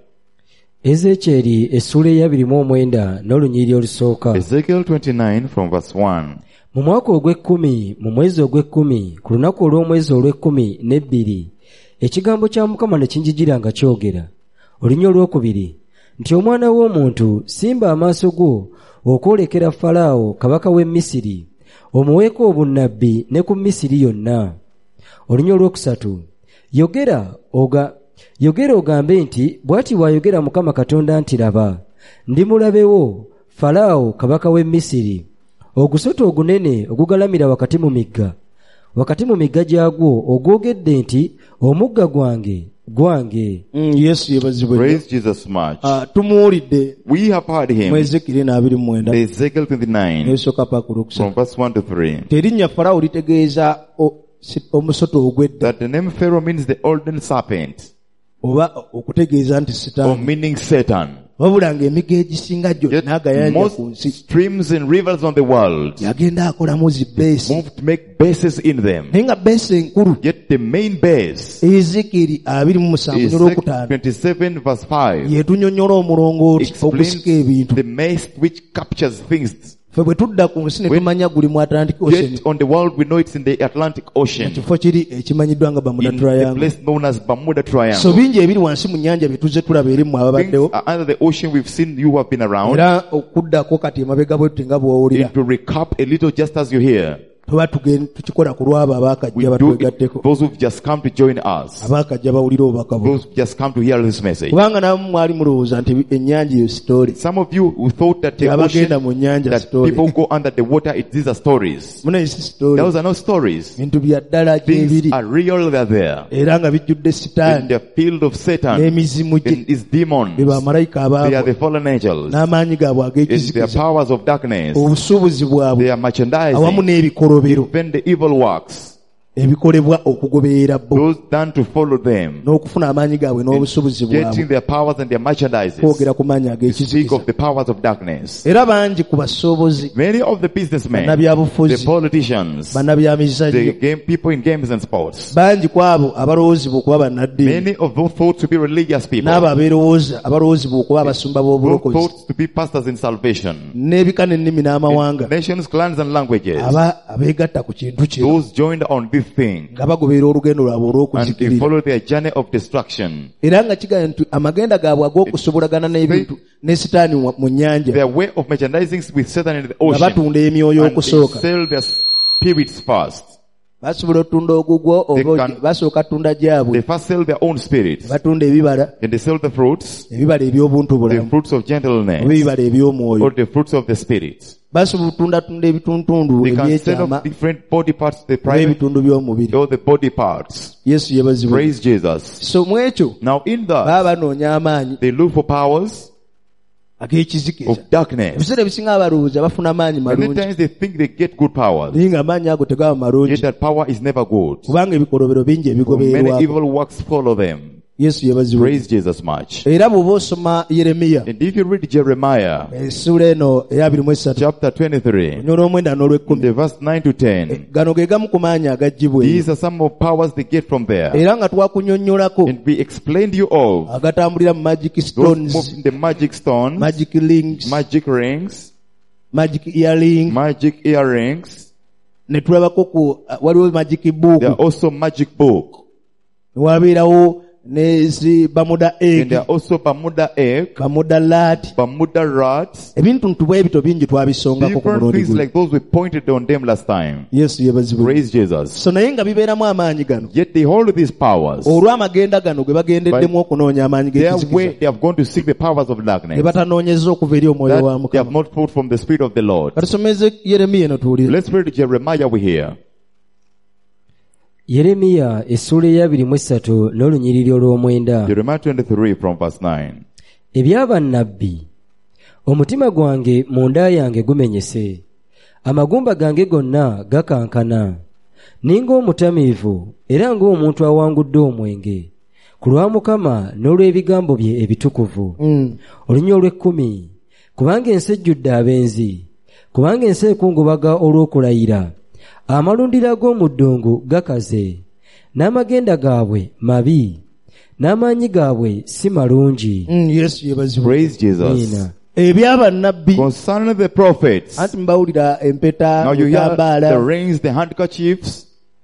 S3: Ezekyeri essula ey'abiri mu omwenda n'olunyiriri olusooka.
S1: Ezekiel twenty-nine from verse one.
S3: Mu mwaka ogw'ekkumi mu mwezi ogw'ekkumi ku lunaku olw'omwezi olw'ekkumi n'ebbiri ekigambo kya Mukama ne kinjijira nga kyogera olunya olwokubiri nti omwana w'omuntu simba amaaso go okwolekera Falaawo kabaka w'e Misiri omuweeko obunnabbi ne ku Misiri yonna. Olunya olwokusatu yogera oga yogera ogambe nti bw'ati bw'ayogera Mukama Katonda nti laba ndi mulabewo Falaawo kabaka w'e Misiri ogusota ogunene ogugalamira wakati mu migga wakati mu migga gyagwo ogwogedde nti omugga gwange gwange.
S2: Mm, Yesu yebazibwe.
S1: Praise Jesus much.
S2: Ah, tumuwulidde
S1: We have heard
S2: mu
S1: him.
S2: Ezekiel n'abiri mu mwenda
S1: Ezekiel twenty-nine
S2: n'ebisooka paka
S1: from
S2: olwokusatu.
S1: verse one to three.
S2: Erinnya Falaawo litegeeza o- si- omusota ogw'edda
S1: That the name Pharaoh means the olden serpent,
S2: oba okutegeeza nti
S1: or
S2: sitaani,
S1: meaning Satan.
S2: wabula ng'emigga egisinga
S1: Yet
S2: gyonna agayanja ku
S1: most
S2: nsi
S1: streams and rivers on the world
S2: yagenda akolamu zi beesi,
S1: moved to make bases in them.
S2: naye nga beesi enkulu
S1: Yet the main base,
S2: Ezekiel abiri mu musanvu
S1: Ezekiel
S2: n'olwokutaano
S1: twenty-seven verse five,
S2: yetunyonnyola omulongooti
S1: explains
S2: ogusika ebintu.
S1: the mast which captures things.
S2: Ffe bwe tudda ku nsi ne
S1: When-
S2: tumanya guli mu Atlantic Ocean,
S1: Yet on the world we know it's in the Atlantic Ocean,
S2: kifo kiri ekimanyiddwa nga Bermuda
S1: in the
S2: Triangle.
S1: place known as Bermuda
S2: So
S1: Triangle.
S2: bingi ebiri wansi mu nnyanja bye tuzze tulaba eri mmwe
S1: Things
S2: ababaddewo,
S1: are under the ocean we've seen you have been around.
S2: era okuddako kati emabega bwetu nga bw'owulira,
S1: And to recap a little just as you hear,
S2: tuba tugen- tukikola ku lwabo
S1: We
S2: abaakajja
S1: do
S2: batwegatteko
S1: it those who've just come to join us,
S2: abaakajja bawulira obubaka buno
S1: those who've just come to hear this message.
S2: kubanga nabo mwali mulowooza nti ennyanja eyo sitoole
S1: Some of you who thought that the
S2: abagenda
S1: ocean,
S2: mu nnyanja
S1: that
S2: sitoole
S1: people go under the water, it, these are stories.
S2: muna esi sitoole
S1: Those are not stories.
S2: bintu bya ddala
S1: Things
S2: gyebiri
S1: are real, they're there.
S2: era nga bijjudde
S1: In
S2: sitaani
S1: the field of Satan,
S2: n'emizimu gye
S1: in his demons,
S2: be bamalayika
S1: they are
S2: abaagwa
S1: the fallen angels.
S2: n'amaanyi gaabwe
S1: In their
S2: ag'ekizikiza
S1: powers of darkness,
S2: obusuubuzi bwabwe
S1: their
S2: awamu
S1: merchandising,
S2: n'ebikolobero
S1: even the evil works,
S2: ebikolebwa okugoberera bo
S1: those done to follow them,
S2: n'okufuna amaanyi gaabwe n'obusuubuzi
S1: getting
S2: bwabwe
S1: their powers and their merchandises.
S2: kwogera ku maanyi
S1: To speak
S2: ag'ekizikiza
S1: of the powers of darkness.
S2: era bangi ku basobozi
S1: Many of the businessmen, the
S2: bannabyabufuzi
S1: politicians, the
S2: bannabyamizannyo
S1: game people in games and sports,
S2: bangi ku abo abalowoozibwa okuba bannaddiini
S1: many of those thought to be religious people,
S2: n'abo abeerowooza abalowoozibwa okuba abasumba
S1: those
S2: b'obulokozi
S1: thought to be pastors in salvation,
S2: n'ebika n'ennimi n'amawanga
S1: nations, clans and languages,
S2: aba abeegatta ku kintu kino
S1: those joined on this thing
S2: nga bagoberera olugendo lwabwe
S1: and they
S2: olw'okuzikirira
S1: follow their journey of destruction.
S2: era nga kigaa nti amagenda gaabwe ag'okusobolagana n'ebintu ne sitaani wa- mu nnyanja
S1: Their way of merchandising with Satan in the
S2: nga
S1: ocean,
S2: batunda emyoyo
S1: and they
S2: okusooka
S1: sell their spirits first.
S2: basobola otunda ogugwo
S1: They
S2: oba
S1: can-
S2: basooka tunda
S1: They
S2: gyabwe
S1: first sell their own spirits,
S2: batunda ebibala
S1: and they sell the fruits,
S2: ebibala eby'obuntu
S1: the
S2: bulamu
S1: fruits of
S2: oba
S1: gentleness,
S2: ebibala eby'omwoyo
S1: or the fruits of the spirit.
S2: basobola otundatunda ebituntundu
S1: They can sell
S2: ebyekyama
S1: off different body parts, the
S2: oba
S1: private
S2: ebitundu by'omubiri
S1: or the body parts.
S2: yesu yebazibwe
S1: Praise Jesus.
S2: so mu ekyo
S1: Now in that,
S2: baba banoonya amaanyi
S1: they look for powers
S2: ag'ekizikiza
S1: of darkness.
S2: ebiseera ebisinga abalowooza bafuna amaanyi
S1: Many
S2: malungi
S1: times they think they get good powers,
S2: naye ng'amaanyi ago tegaba
S1: yet
S2: malungi
S1: that power is never good.
S2: kubanga ebikolobero bingi
S1: For many
S2: ebigobererwako
S1: evil works follow them.
S2: yesu yebazibwe
S1: Praise Jesus much.
S2: era bw'oba osoma yeremiya
S1: And if you read Jeremiah
S2: essula eno eyabiri mu esatu
S1: chapter twenty-three,
S2: onyola omwenda n'olw'ekkumi
S1: the verse nine to ten,
S2: gano ge gamu ku maanyi agaggyibwa eyo
S1: these are some of powers they get from there.
S2: era nga twakunyonnyolako
S1: And we explained you of
S2: agatambulira mu magic
S1: those
S2: stones
S1: moving the magic stones,
S2: magic rings
S1: magic rings,
S2: magic earring
S1: magic earrings.
S2: ne tulabako ku waliwo magic
S1: There
S2: book
S1: are also magic book.
S2: ne wabeerawo ne zi bamuda
S1: And there are
S2: egg
S1: also Bermuda egg,
S2: bamuda lat
S1: Bermuda rats,
S2: ebintu ntubu ebito bingi twabisongako ku
S1: different
S2: mulundi
S1: things
S2: guno
S1: like those we pointed on them last time.
S2: yesu yebazibwe
S1: Praise Jesus.
S2: so naye nga bibeeramu amaanyi gano
S1: Yet they hold these powers.
S2: olw'amagenda gano ge bagendeddemu okunoonya amaanyi
S1: Their way,
S2: g'ekizikiza
S1: they have gone to seek the powers of
S2: ne
S1: darkness
S2: batanoonyeza okuva eri omwoyo wa
S1: that they have
S2: mukama
S1: not fought from the Spirit of the Lord.
S2: katusomeze yeremiya eno tuwulire
S1: Let's read Jeremiah we hear.
S3: yeremiya essula eyabiri mu esatu n'olunyiriri olw'omwenda
S1: Jeremiah twenty-three from verse nine.
S3: ebyaba nnabbi omutima gwange mu nda yange gumenyese amagumba gange gonna gakankana ninga omutamiivu era ng'omuntu awangudde omwenge ku lwa mukama n'olw'ebigambo bye ebitukuvu
S2: Mm.
S3: olunya olw'ekkumi kubanga ensi ejjudde abenzi kubanga ensi ekungubaga olw'okulayira amalundiro ag'omu ddungu gakaze n'amagenda gaabwe mabi n'amaanyi gaabwe si malungi.
S2: Mm, yesu yebazibwe
S1: Praise Jesus.
S3: Amina.
S2: ebyabannabbi
S1: Concerning the prophets,
S2: anti mbawulira empeta
S1: now you hear the
S2: mutambaala
S1: rings, the handkerchiefs,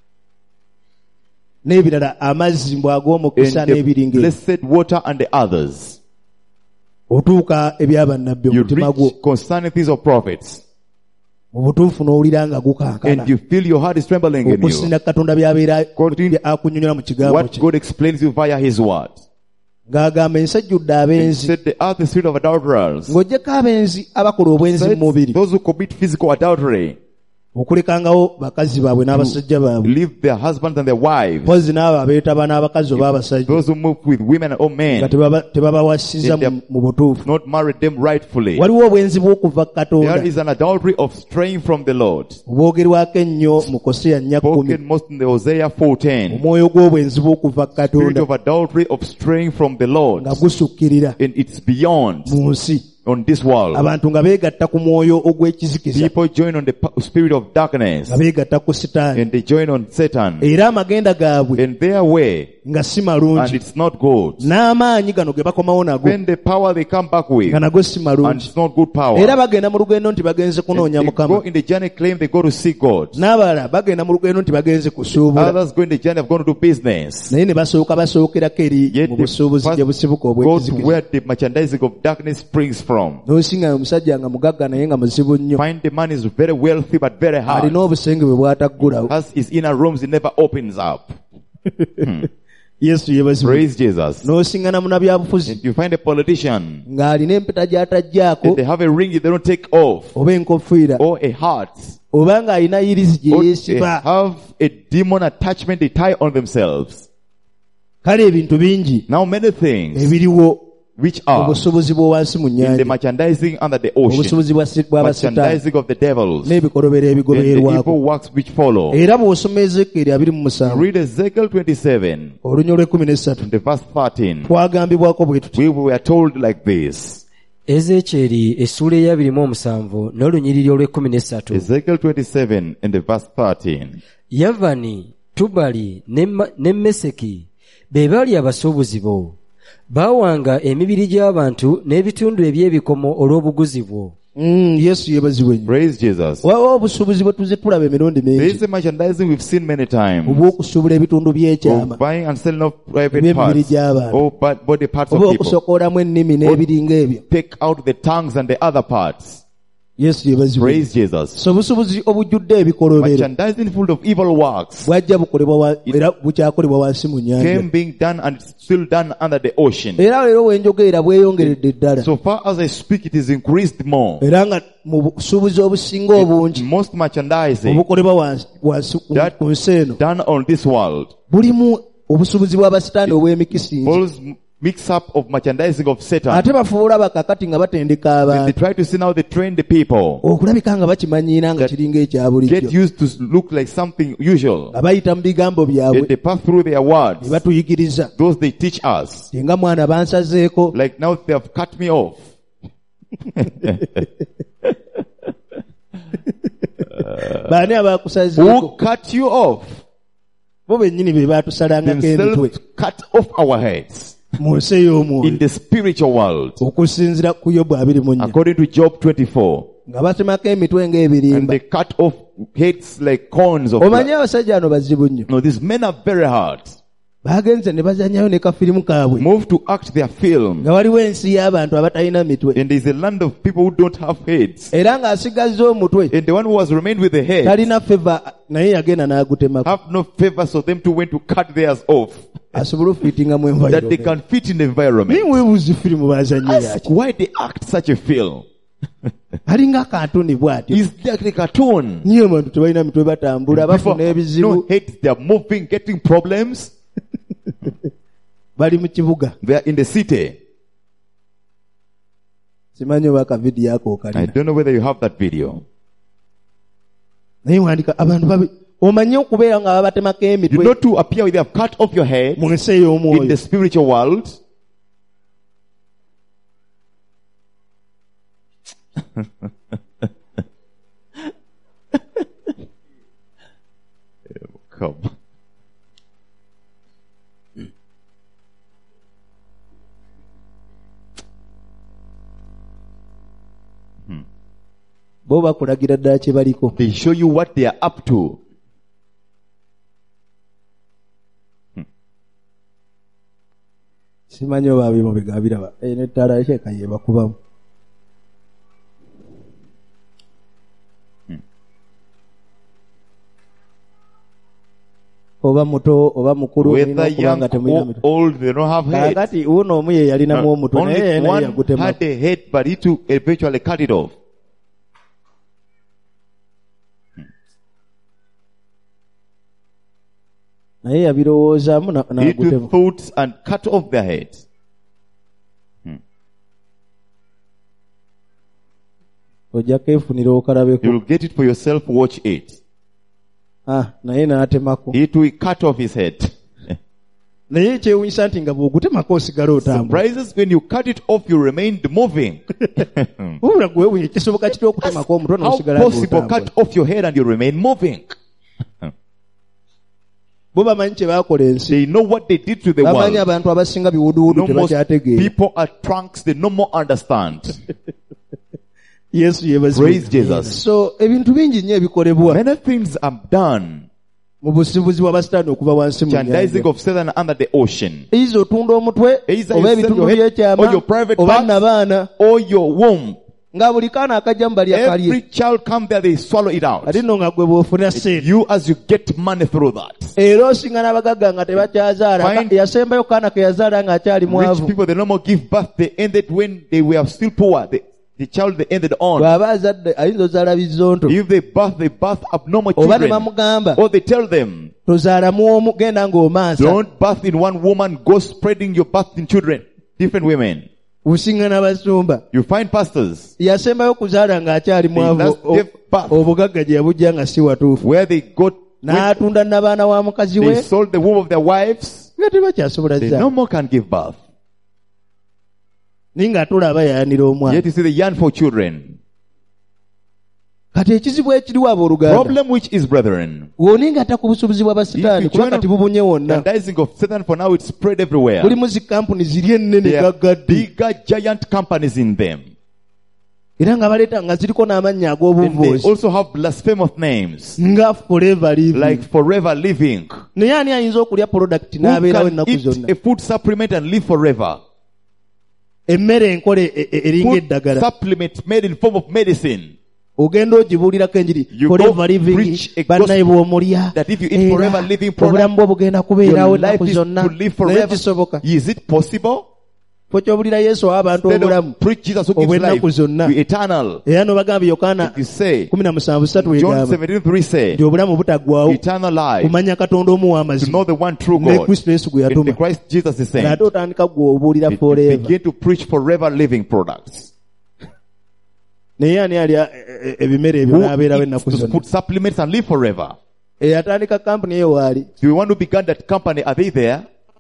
S2: n'ebirala amazzi mbw ag'omukisa
S1: and the
S2: n'ebiringiro
S1: blessed water and the others.
S2: otuuka ebyabannabbi
S1: You
S2: omutima gwo
S1: reach concerning things of prophets,
S2: mu butuufu n'owulira nga gukankana
S1: and you feel your heart is trembling in you.
S2: okusinda katonda by'abeera
S1: According
S2: akunyonyola mu kigambo
S1: what
S2: kye
S1: God explains you via His word.
S2: ng'agamba ensi ejjudde
S1: He
S2: abenzi
S1: said the earth is filled of adulterers.
S2: ng'oggyeko abenzi abakola obwenzi
S1: Said
S2: mu mubiri
S1: those who commit physical adultery,
S2: okulekangawo bakazi baabwe n'abasajja baabwe
S1: leave their husbands and their wives.
S2: mpozi n'abo abeetaba n'abakazi oba abasajja
S1: Those who move with women or
S2: nga
S1: men,
S2: tebaba- tebabawasiza mu- mu butuufu
S1: not married them rightfully.
S2: waliwo obwenzi bw'okuva katonda
S1: There is an adultery of straying from the Lord.
S2: bwogerwako ennyo mu koseya nnya kkumi
S1: Spoken most in the Hosea fourteen.
S2: omwoyo gw'obwenzi bw'okuva
S1: Spirit
S2: katonda
S1: of adultery of straying from the Lord.
S2: nga gusukkirira
S1: And it's beyond
S2: mu nsi
S1: on this world.
S2: abantu nga beegatta ku mwoyo ogw'ekizikiza
S1: People join on the p- spirit of darkness,
S2: nga beegatta ku sitaani
S1: and they join on Satan.
S2: era amagenda gaabwe
S1: And their way,
S2: nga si
S1: and
S2: malungi
S1: it's not good.
S2: n'amaanyi gano ge bakomawo nago
S1: When the power they come back with,
S2: nga nago si
S1: and
S2: malungi
S1: it's not good power.
S2: era bagenda mu lugendo nti bagenze kunoonya
S1: And they go
S2: mukama
S1: in the journey, claim they go to see God.
S2: n'abalala bagenda mu lugendo nti bagenze kusuubula
S1: Others go in the journey of going to do business.
S2: naye ne basooka basookerako eri
S1: Yet
S2: mu
S1: they
S2: busuubuzi
S1: first
S2: gye busibuka
S1: go to
S2: obw'ekizikiza
S1: where the merchandising of darkness springs from. from.
S2: n'osinga omusajja nga mugagga naye nga muzibu nnyo,
S1: Find the man is very wealthy but very hard.
S2: alina obusenge bwe bw'ataggulawo.
S1: Has his inner rooms, he never opens up.
S2: Yesu yeebazibwe.
S1: Praise Jesus.
S2: N'osinga na munnabyabufuzi
S1: If you find a politician,
S2: ng'alina empeta gy'ataggyaako
S1: if they have a ring they don't take off,
S2: oba enkofiira
S1: or a heart,
S2: oba ng'alina yirizi gye
S1: or they
S2: yeesiba,
S1: have a demon attachment they tie on themselves.
S2: kale ebintu bingi
S1: Now many things
S2: ebiriwo
S1: which are
S2: obusobozi bw'owansi mu
S1: in the
S2: nnyanja,
S1: merchandising under the ocean,
S2: obusobozi bwa si- bw'abasitaani
S1: merchandising of the devils, and
S2: n'ebikolobero
S1: the
S2: ebigobererwako.
S1: evil works which follow.
S2: Era bw'osoma Ezekieri abiri mu musanvu
S1: Read Ezekiel twenty-seven,
S2: olunya olw'ekkumi n'essatu
S1: the verse thirteen.
S2: twagambibwako bwe tuti,
S1: We were told like this.
S3: ezekyeri essuula eyabiri mu omusanvu n'olunyiriri olw'ekkumi n'essatu.
S1: Ezekiel twenty-seven and the verse thirteen.
S3: yavani tubali ne Ma- ne meseki be baali abasuubuzi bo, baawanga emibiri gy'abantu n'ebitundu eby'ebikomo olw'obuguzi bwo.
S2: Mm, Yesu yeebazibwe nnyo.
S1: Praise Jesus.
S2: Waliwo obusuubuzi bwe tuze tulaba emirundi
S1: There
S2: mingi
S1: is a merchandising we've seen many times.
S2: obw'okusuubula ebitundu by'ekyama
S1: Of buying and selling of private
S2: Eby'emibiri
S1: parts.
S2: gy'abantu.
S1: Or bo- body parts of
S2: oba
S1: people.
S2: okusokoolamu ennimi n'ebiringa ebyo.
S1: Take out the tongues and the other parts.
S2: Yesu yeebazibwe.
S1: Praise Jesus.
S2: So obusuubuzi obujjudde ebikolobero
S1: Merchandising full of evil works
S2: bwajja bukolebwa wa- era bukyakolebwa wansi mu nnyanja.
S1: came being done and it's still done under the ocean.
S2: Era leero wenjogerera bweyongeredde ddala.
S1: So far as I speak, it is increased more.
S2: Era nga mu busuubuzi obusinga obungi
S1: Most merchandising
S2: obukolebwa wansi wansi ku-
S1: That-
S2: ku nsi eno
S1: done on this world
S2: bulimu obusuubuzi bw'abasitaani obw'emikisingi.
S1: falls mix up of merchandising of Satan.
S2: Ate bafuula bakakati nga batendeka
S1: And they
S2: abantu
S1: try to see now they train the people.
S2: okulabika nga bakimanyiira nga
S1: That
S2: kiringa ekya
S1: Get
S2: bulijjo,
S1: used to look like something usual.
S2: nga bayita mu bigambo
S1: And
S2: byabwe
S1: they pass through their
S2: ne
S1: words.
S2: batuyigiriza
S1: Those they teach us.
S2: nga mwana bansazeeko.
S1: Like now they have cut me off.
S2: Baani abakusazeeko?
S1: Who cut you off?
S2: Bo bennyini be baatusalangako emitwe
S1: Themselves cut off our heads
S2: mu nsi
S1: in
S2: ey'omwoyo,
S1: the spiritual world.
S2: okusinziira ku Yobu abiri mu nnya,
S1: According to Job twenty-four.
S2: nga batemako emitwe
S1: And
S2: ng'ebirimba.
S1: they cut off heads like corns of
S2: Omanyi
S1: flax.
S2: abasajja bano bazibu nnyo.
S1: No, these men are very hard.
S2: Baagenze ne bazannyayo ne kafirimu kaabwe
S1: Move to act their film.
S2: nga waliwo ensi y'abantu abatalina mitwe,
S1: And there is a land of people who don't have heads.
S2: era ng'asigazza omutwe
S1: And the one who has remained with the head
S2: talina feva naye yagenda n'agutemako
S1: have no favor, so them two went to cut theirs off.
S2: asobole okufitinga mu
S1: That they
S2: environment.
S1: can fit in the environment.
S2: Naye weebuuza firimu baazannye
S1: Ask
S2: yaki?
S1: why they act such a film.
S2: alinga akantuni bw'atyo.
S1: Is like a cartoon.
S2: Niyo abantu tebalina mitwe batambula bafuna
S1: People,
S2: ebizibu,
S1: no heads, they are moving, getting problems.
S2: bali mu kibuga.
S1: They are in the city.
S2: Simanyi oba akavidiyo ako
S1: I
S2: okalina.
S1: don't know whether you have that video.
S2: Naye wandika abantu babi omanyi okubeera nga babatemako
S1: You
S2: emitwe
S1: know to appear they have cut off your head
S2: mu nsi
S1: in the
S2: ey'omwoyo.
S1: spiritual world. Come.
S2: Bo bakulagira ddala kye baliko.
S1: They show you what they are up to.
S2: Simanyi oba abimu bigabiraba. Eno ettaala ekyeka ye bakubamu. Oba muto oba mukulu
S1: Whether
S2: olina okuba
S1: young
S2: nga temulina
S1: or
S2: mitwe.
S1: old, they don't have heads.
S2: Kaakati wuno omu ye yalinamu omutwe naye
S1: Only
S2: yena
S1: one
S2: yagutema.
S1: had a head, but he too eventually cut it off.
S2: Naye yabirowoozaamu na-
S1: He took
S2: n'agutema.
S1: thoughts and cut off their heads.
S2: Ojja keefunira okalabeko.
S1: You will get it for yourself, watch it.
S2: Ah, naye n'atemako.
S1: He too cut off his head.
S2: Naye kyewunyisa nti nga bw'ogutemako osigala otambula.
S1: Surprises when you cut it off, you remained moving.
S2: Wabula gwewunya kisoboka kitya okutemako omutwe
S1: How
S2: n'osigala
S1: possible
S2: ng'otambula.
S1: cut off your head and you remain moving?
S2: Bo bamanyi kye baakola ensi.
S1: They know what they did to the
S2: Bamanyi
S1: world.
S2: abantu abasinga biwuduwudu
S1: No, most
S2: tebakyategeera.
S1: people are trunks, they no more understand.
S2: Yesu yeebazibwe.
S1: Praise Jesus.
S2: So ebintu bingi nnyo ebikolebwa
S1: Many things are done
S2: mu busubuzi bwa basitaani okuva wansi mu
S1: Merchandising
S2: nnyanja.
S1: of Satan under the ocean.
S2: Izo otunda omutwe
S1: Either
S2: oba
S1: you sell
S2: ebitundu
S1: your head
S2: by'ekyama
S1: or your private
S2: oba
S1: parts.
S2: nabaana
S1: Or your womb.
S2: nga buli kaana akajja mu balya
S1: Every
S2: kalye
S1: child come there, they swallow it out.
S2: ate nno nga gwe bw'ofuna sente
S1: You as you get money through that.
S2: era osinga n'abagagga nga tebakyazaala
S1: Find-
S2: Ka- yasembayo kaana ke yazaala ng'akyali
S1: Rich
S2: mwavu
S1: people, they no more give birth. They ended when they were still poor. The, the child they ended on.
S2: bw'aba azadde ayinza ozaala bizonto
S1: If they birth, they birth abnormal
S2: oba ne
S1: children.
S2: bamugamba
S1: Or they tell them,
S2: tozaalamu omu genda ng'omansa
S1: don't birth in one woman, go spreading your birth in children. Different women.
S2: usinga n'abasumba
S1: You find pastors
S2: yasembayo kuzaala ng'akyali mwavu
S1: last
S2: o-
S1: gave birth.
S2: obugagga gye yabujja nga si watuufu
S1: where they got, when
S2: n'atunda n'abaana wa mukazi
S1: they
S2: we
S1: sold the womb of their wives,
S2: nga tebakyasobola
S1: they
S2: zaala
S1: no more can give birth.
S2: naye ng'atulaba yayanira omwana
S1: Yet you see they yearn for children.
S2: kati ekizibu ekiriwo abooluganda
S1: Problem which is, brethren,
S2: w'oningatta ku busuubuzi
S1: if
S2: bw'abasitaani
S1: you
S2: kuba
S1: join
S2: kati bubunye wonna
S1: merchandising of Satan, for now it's spread everywhere.
S2: mulimu zi kampuni ziri ennene
S1: There are
S2: gaggadde
S1: bigger giant companies in them.
S2: era nga baleeta nga ziriko n'amannya
S1: And they
S2: ag'obuvoozi
S1: also have blasphemous names
S2: nga forever living
S1: like forever living.
S2: naye ani ayinza okulya product
S1: Who
S2: n'abeerawo
S1: can
S2: ennaku
S1: eat
S2: zonna
S1: a food supplement and live forever?
S2: emmere enkole e- e- eringa
S1: Food
S2: eddagala
S1: supplement made in form of medicine.
S2: ogenda ogibuulirako enjiri
S1: You
S2: forever
S1: go
S2: living
S1: preach a
S2: bannaye
S1: gospel
S2: bw'omulya
S1: that if you eat forever
S2: era
S1: living product,
S2: obulamu bwo bugenda kubeerawo
S1: Your life
S2: ennaku
S1: is
S2: zonna
S1: to live
S2: naye
S1: forever.
S2: kisoboka
S1: Is it possible?
S2: fo kyobulira yesu awa abantu
S1: Instead
S2: obulamu
S1: of preach Jesus who gives
S2: obw'ennaku
S1: life,
S2: zonna
S1: you eternal.
S2: era nobagamba yokaana
S1: You say,
S2: kumi na musanvu ssatu
S1: John
S2: wegamba
S1: seventeen three say,
S2: nti obulamu butaggwawo
S1: eternal life,
S2: kumanya katonda omu
S1: to
S2: w'amazima
S1: know the one true
S2: ne
S1: God,
S2: kristo yesu gwe
S1: in the
S2: yatuma
S1: Christ Jesus is saying,
S2: ate otandika gwe obuulira
S1: you
S2: forever
S1: begin to preach forever living products.
S2: naye ani alya e- e- ebimere ebyo
S1: Who
S2: n'abeerawo
S1: eats
S2: ennaku
S1: those
S2: zonna
S1: food supplements and live forever?
S2: eyatandika kampuni eyo waali
S1: Do you want to begin that company? Are they there?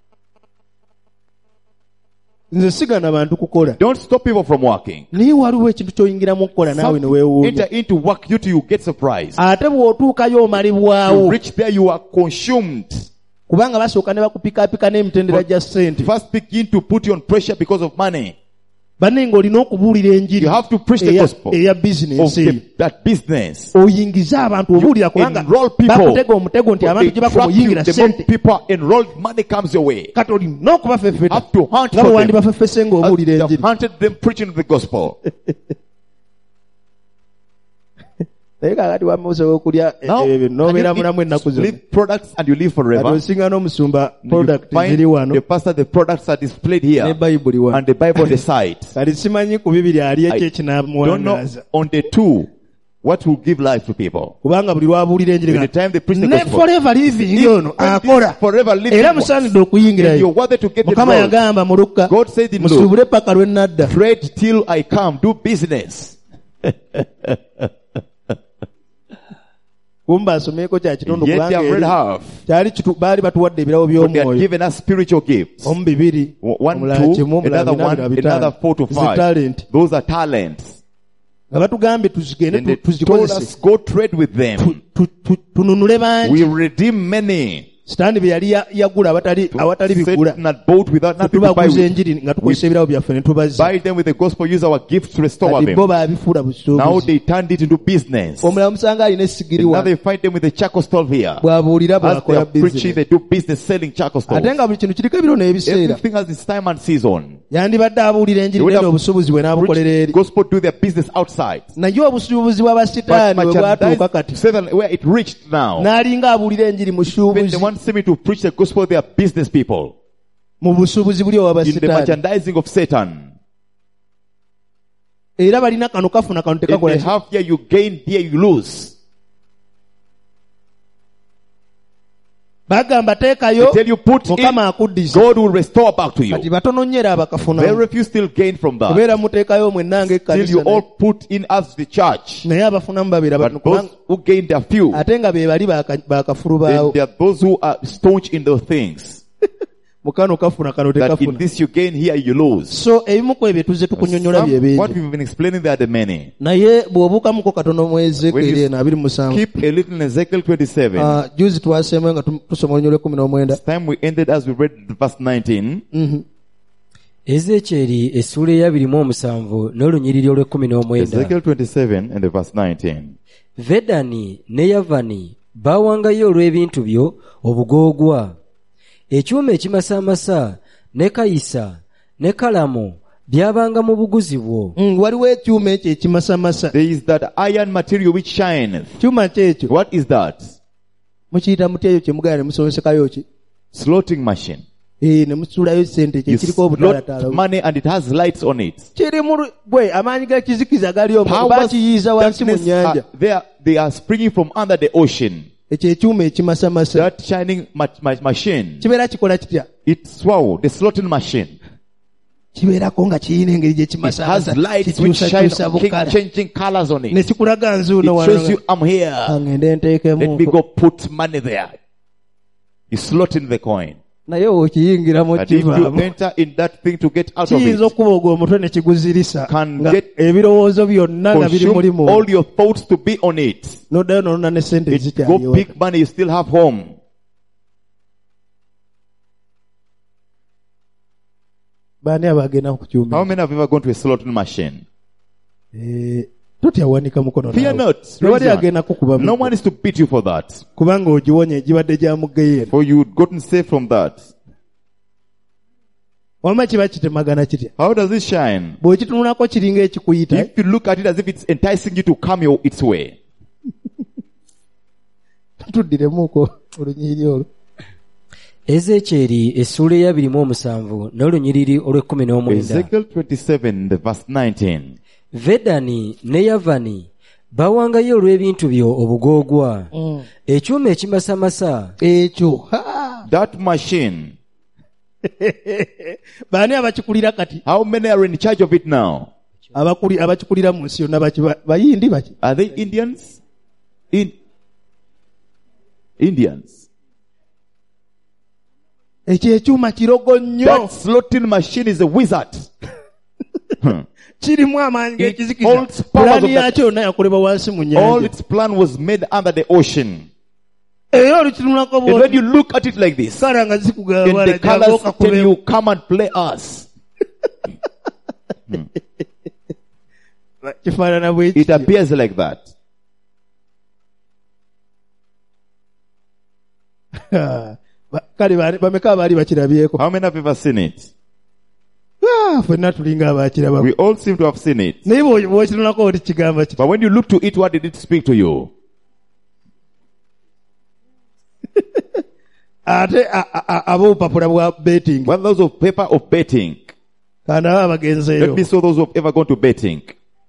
S2: nze sigana bantu kukola
S1: Don't stop people from working.
S2: naye waliwo ekintu ky'oyingiramu okukola naawe ne
S1: Some
S2: weewuunya
S1: enter into work you till you get surprised.
S2: ate bw'otuukayo
S1: You
S2: omalibwawo
S1: reach there, you are consumed.
S2: kubanga basooka ne bakupikaapika n'emitendera gya ssente
S1: First begin to put you on pressure because of money.
S2: banne ng'olina okubuulira enjiri
S1: You have to preach the
S2: eya-
S1: gospel
S2: eya
S1: of
S2: bizinensi eyo
S1: the, that business.
S2: oyingize abantu obuulira kubanga
S1: enroll people.
S2: bakutega omutego nti abantu
S1: They
S2: gye bakoma
S1: trap you.
S2: oyingira
S1: The more
S2: ssente
S1: people enrolled, money comes your way.
S2: kati olina okubafefeta
S1: Have to hunt
S2: nga
S1: for
S2: bwe wandi
S1: them.
S2: bafefese
S1: As
S2: ng'obuulira
S1: they have
S2: enjiri
S1: hunted them preaching the gospel.
S2: naye kakati wamusobola okulya e-
S1: Now,
S2: ebyo
S1: can
S2: n'obeera
S1: you
S2: mulamu
S1: eat,
S2: ennaku zonna
S1: live products and you live
S2: kati
S1: forever.
S2: osinga n'omusumba
S1: You
S2: product
S1: find
S2: ziri wano
S1: the pastor, the products are displayed
S2: ne
S1: here
S2: bayibuli wano
S1: and the Bible on the side.
S2: kati simanyi ku bibiri ali
S1: I
S2: eki
S1: Don't know
S2: ekinamuwangaaza
S1: on the two what will give life to people.
S2: kubanga buli lwabuulira enjiri
S1: When the
S2: nga
S1: time they preach the
S2: ne
S1: gospel,
S2: forever living
S1: If-
S2: ono
S1: when
S2: akola
S1: this forever living
S2: era
S1: works,
S2: musaanidde
S1: and you're
S2: okuyingirayo
S1: worthy to get the
S2: mukama
S1: Lord.
S2: yagamba mu Lukka
S1: God said in Luke,
S2: musubule paka lwe nadda
S1: trade till I come, do business.
S2: kumba asomyeko kya kitundu
S1: Yet they
S2: kubanga
S1: have read
S2: eri
S1: half.
S2: kyali kitu- baali batuwadde ebirawo
S1: But they had
S2: by'omwoyo
S1: given us spiritual gifts.
S2: omu bibiri
S1: One,
S2: omulala
S1: two,
S2: kimu omulala
S1: another
S2: bina
S1: one,
S2: bina bitaano.
S1: another four to
S2: Zi
S1: five.
S2: talent
S1: Those are talents.
S2: nga batugambye tuzigende
S1: And they
S2: tu-
S1: told
S2: tuzikozese
S1: us, go trade with them.
S2: Tu- tu- tu- tununule bangi
S1: We redeem many.
S2: sitaani bye yali ya- yagula awatali awatali bigula
S1: Satan had bought without
S2: Ffe
S1: nothing to buy
S2: tubaguza
S1: with.
S2: enjiri nga tukozesa ebirawo byaffe ne tubaza
S1: Buy them with the gospel, use our gifts to restore
S2: kati bo
S1: them.
S2: baabifuula
S1: Now
S2: busuubuzi
S1: they turned it into business.
S2: omulala musanga alina essigiri
S1: Now
S2: wa
S1: they find them with the charcoal stove here.
S2: bw'abuulira
S1: As they
S2: bw'akola
S1: are preaching,
S2: bizinesi
S1: they do business selling charcoal
S2: ate
S1: stoves.
S2: nga buli kintu kiriko ebiro n'ebiseera
S1: Everything has its time and season.
S2: yandibadde abuulira enjiri
S1: They would
S2: nende
S1: have
S2: obusuubuzi bwe n'abukolera
S1: Preach
S2: eri
S1: gospel, do their business outside.
S2: naye obusuubuzi
S1: But
S2: bw'abasitaani bwe bwatuuka kati
S1: merchandise, Satan, where it reached now,
S2: n'alinga abuulira enjiri mu
S1: when
S2: suubuzi
S1: they want me to preach the gospel, they are business people.
S2: mu busuubuzi buli
S1: In the
S2: ow'abasitaani
S1: merchandising of Satan.
S2: era balina kano kafuna kano
S1: If
S2: tekakola
S1: they
S2: ki?
S1: have here, you gain, here you lose.
S2: bagamba
S1: They
S2: teekayo
S1: tell you put
S2: mukama
S1: in,
S2: akuddiza
S1: God will restore back to
S2: kati
S1: you.
S2: batono nnyo era abakafuna
S1: Very few still gain from that.
S2: kubeera muteekayo mwenna
S1: Till you all
S2: ng'ekkanisa
S1: put in as the church.
S2: naye abafunamu babeera batono
S1: But those
S2: kubanga
S1: who gained a few,
S2: ate nga be bali baka- bakafulu
S1: then
S2: baawo
S1: there are those who are staunch in those things.
S2: mukano kafuna kano
S1: That in
S2: tekafuna
S1: this you gain, here you lose.
S2: so ebimu ku ebyo tuzze tukunyonnyola bye
S1: Some, what
S2: bingi
S1: we've been explaining, there are the many.
S2: naye bw'obuukamuko katono mu
S1: When
S2: ezeekeri
S1: you
S2: eno abiri musanvu
S1: Keep a little in Ezekiel twenty-seven.
S2: Ah, juzi twaseemayo nga tu- tusoma olunyo lw'ekkumi n'omwenda
S1: This time we ended as we read verse nineteen.
S2: Mhm.
S3: ezekyeri essuula eyabiri mu omusanvu n'olunyiriri olw'ekkumi n'omwenda
S1: Ezekiel twenty-seven and the verse nineteen.
S3: vedani ne yavani baawangayo olw'ebintu byo obugoogwa. Ekyuma ekimasaamasa ne kayisa ne kalamu byabanga mu buguzi bwo.
S2: Mm, waliwo ekyuma ekyo ekimasamasa.
S1: There is that iron material which shineth.
S2: Kyuma kyekyo.
S1: What is that?
S2: Mukiyita mutya eyo kyemugala ne musomesekayo ki?
S1: Slotting machine.
S2: Eh, ne musulayo sente kye
S1: You
S2: kiriko
S1: slot
S2: obutalatala.
S1: money and it has lights on it.
S2: Kiri mu bwe amaanyi g'ekizikiza gali omwo
S1: Powers,
S2: baakiyiiza wansi mu
S1: darkness
S2: nnyanja.
S1: are, they, are, they are springing from under the ocean.
S2: Ekyo ekyuma ekimasamasa.
S1: That shining ma- ma- machine,
S2: Kibeera kikola kitya?
S1: it's wow, the slotting machine.
S2: Kibeerako nga kiyina engeri gye
S1: It
S2: kimasamasa.
S1: has lights which shine,
S2: Kikyusakyusa
S1: king-
S2: bukala.
S1: changing colors on
S2: Ne
S1: it.
S2: kikulaga nzuuno
S1: It
S2: wano
S1: shows
S2: nga-
S1: you, I'm here.
S2: Angende nteekemu.
S1: Let me go put money there. You slot in the coin.
S2: Naye okiyingiramu
S1: But if you
S2: kivaamu.
S1: enter in that thing to get out of
S2: Kiyinza
S1: it,
S2: okuba ogwo omutwe ne kiguzirisa.
S1: Can
S2: Nga
S1: get-
S2: ebirowoozo byonna nga biri
S1: consume
S2: mulimu.
S1: all your thoughts to be on it.
S2: Noddayo noluna ne sente
S1: It go
S2: zikyaliwo.
S1: big money you still have home.
S2: Baani abagenda ku kyuma?
S1: How many have ever gone to a slotting machine?
S2: Eh, totya wanika mukono
S1: Fear
S2: naawe.
S1: not.
S2: Tewali
S1: Raise
S2: agenda
S1: your
S2: kukuba
S1: hand. No
S2: muggo.
S1: one is to beat you for that.
S2: Kubanga ogiwonye gibadde gya mugeyeera.
S1: For you had gotten safe from that.
S2: Wama kiba kitemagana kitya?
S1: How does it shine?
S2: Bw'okitunulako kiringa ekikuyita.
S1: If you look at it as if it's enticing you to come your, its way.
S2: Tuddiremuko olunyiriri olwo.
S3: Ezekyeri essula ey'abiri mu omusanvu n'olunyiriri olw'ekkumi n'omwenda.
S1: Ezekiel twenty-seven, the verse nineteen.
S3: Vedani ne Yavani bawangayo olw'ebintu byo obugoogwa.
S2: Mm.
S3: Ekyuma ekimasamasa
S2: Ekyo. Ha!
S1: That machine,
S2: Baani abakikulira kati?
S1: how many are in charge of it now?
S2: Abakuli abakikulira mu nsi yonna baki ba- bayindi baki?
S1: Are they Indians? In Indians.
S2: Ekyo ekyuma kirogo nnyo.
S1: That slotting machine is a wizard.
S2: Kirimu amaanyi
S1: It
S2: g'ekizikiza.
S1: holds powers of
S2: Pulaani
S1: that.
S2: yakyo yonna yakolebwa wansi mu
S1: All
S2: nnyanja.
S1: its plan was made under the ocean.
S2: Era olukitunulako
S1: And when
S2: bw'oti.
S1: you look at it like this,
S2: Kala nga zikugamba
S1: and the
S2: jangu
S1: colors tell
S2: okakube.
S1: you, come and play us.
S2: Kifaanana bwe
S1: It
S2: kityo.
S1: appears like that.
S2: Ba- Kale baani- bameka abaali bakirabyeko?
S1: How many have ever seen it?
S2: Ah, ffenna tulinga abaakiraba.
S1: We all seem to have seen it.
S2: Naye bw'o- bw'okitunulako oti kigamba ki?
S1: But when you look to it, what did it speak to you?
S2: Ate a- a- a- ab'obupapula bwa betting.
S1: What those of paper of betting?
S2: Kana baba
S1: Let
S2: bagenzeeyo.
S1: me show those who have ever gone to betting.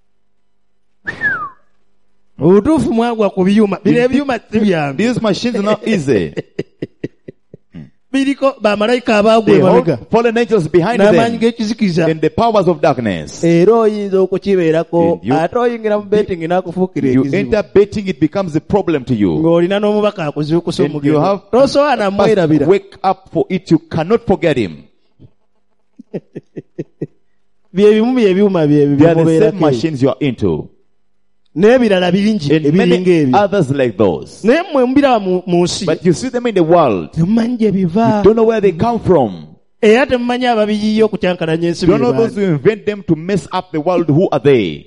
S2: Obutuufu mwagwa ku byuma. Bino ebyuma si byange.
S1: These machines are not easy.
S2: Biriko bamalayika abaagwa
S1: They
S2: emabega.
S1: hold fallen angels behind
S2: N'amaanyi
S1: them
S2: g'ekizikiza.
S1: and the powers of darkness.
S2: Era oyinza okukibeerako
S1: And you-
S2: ate oyingira mu betting n'akufuukira
S1: You
S2: ekizibu.
S1: enter betting, it becomes a problem to you.
S2: Ng'olina n'omubaka akuzuukusa
S1: And you
S2: omugendo.
S1: have
S2: Tosobola
S1: must
S2: namwerabira.
S1: wake up for it. You cannot forget him.
S2: Bye bimu bye byuma bye
S1: They are the same
S2: bimubeerako.
S1: machines you are into.
S2: N'ebirala bingi
S1: And
S2: ebiringa
S1: many
S2: ebyo.
S1: others like those.
S2: Naye mmwe mubiraba mu mu nsi.
S1: But you see them in the world.
S2: Temumanyi gye biva.
S1: Don't know where they come from.
S2: Era temumanyi ababiyiye okukyankalanya ensi
S1: Don't know
S2: bye
S1: those
S2: baani.
S1: who invent them to mess up the world. Who are they?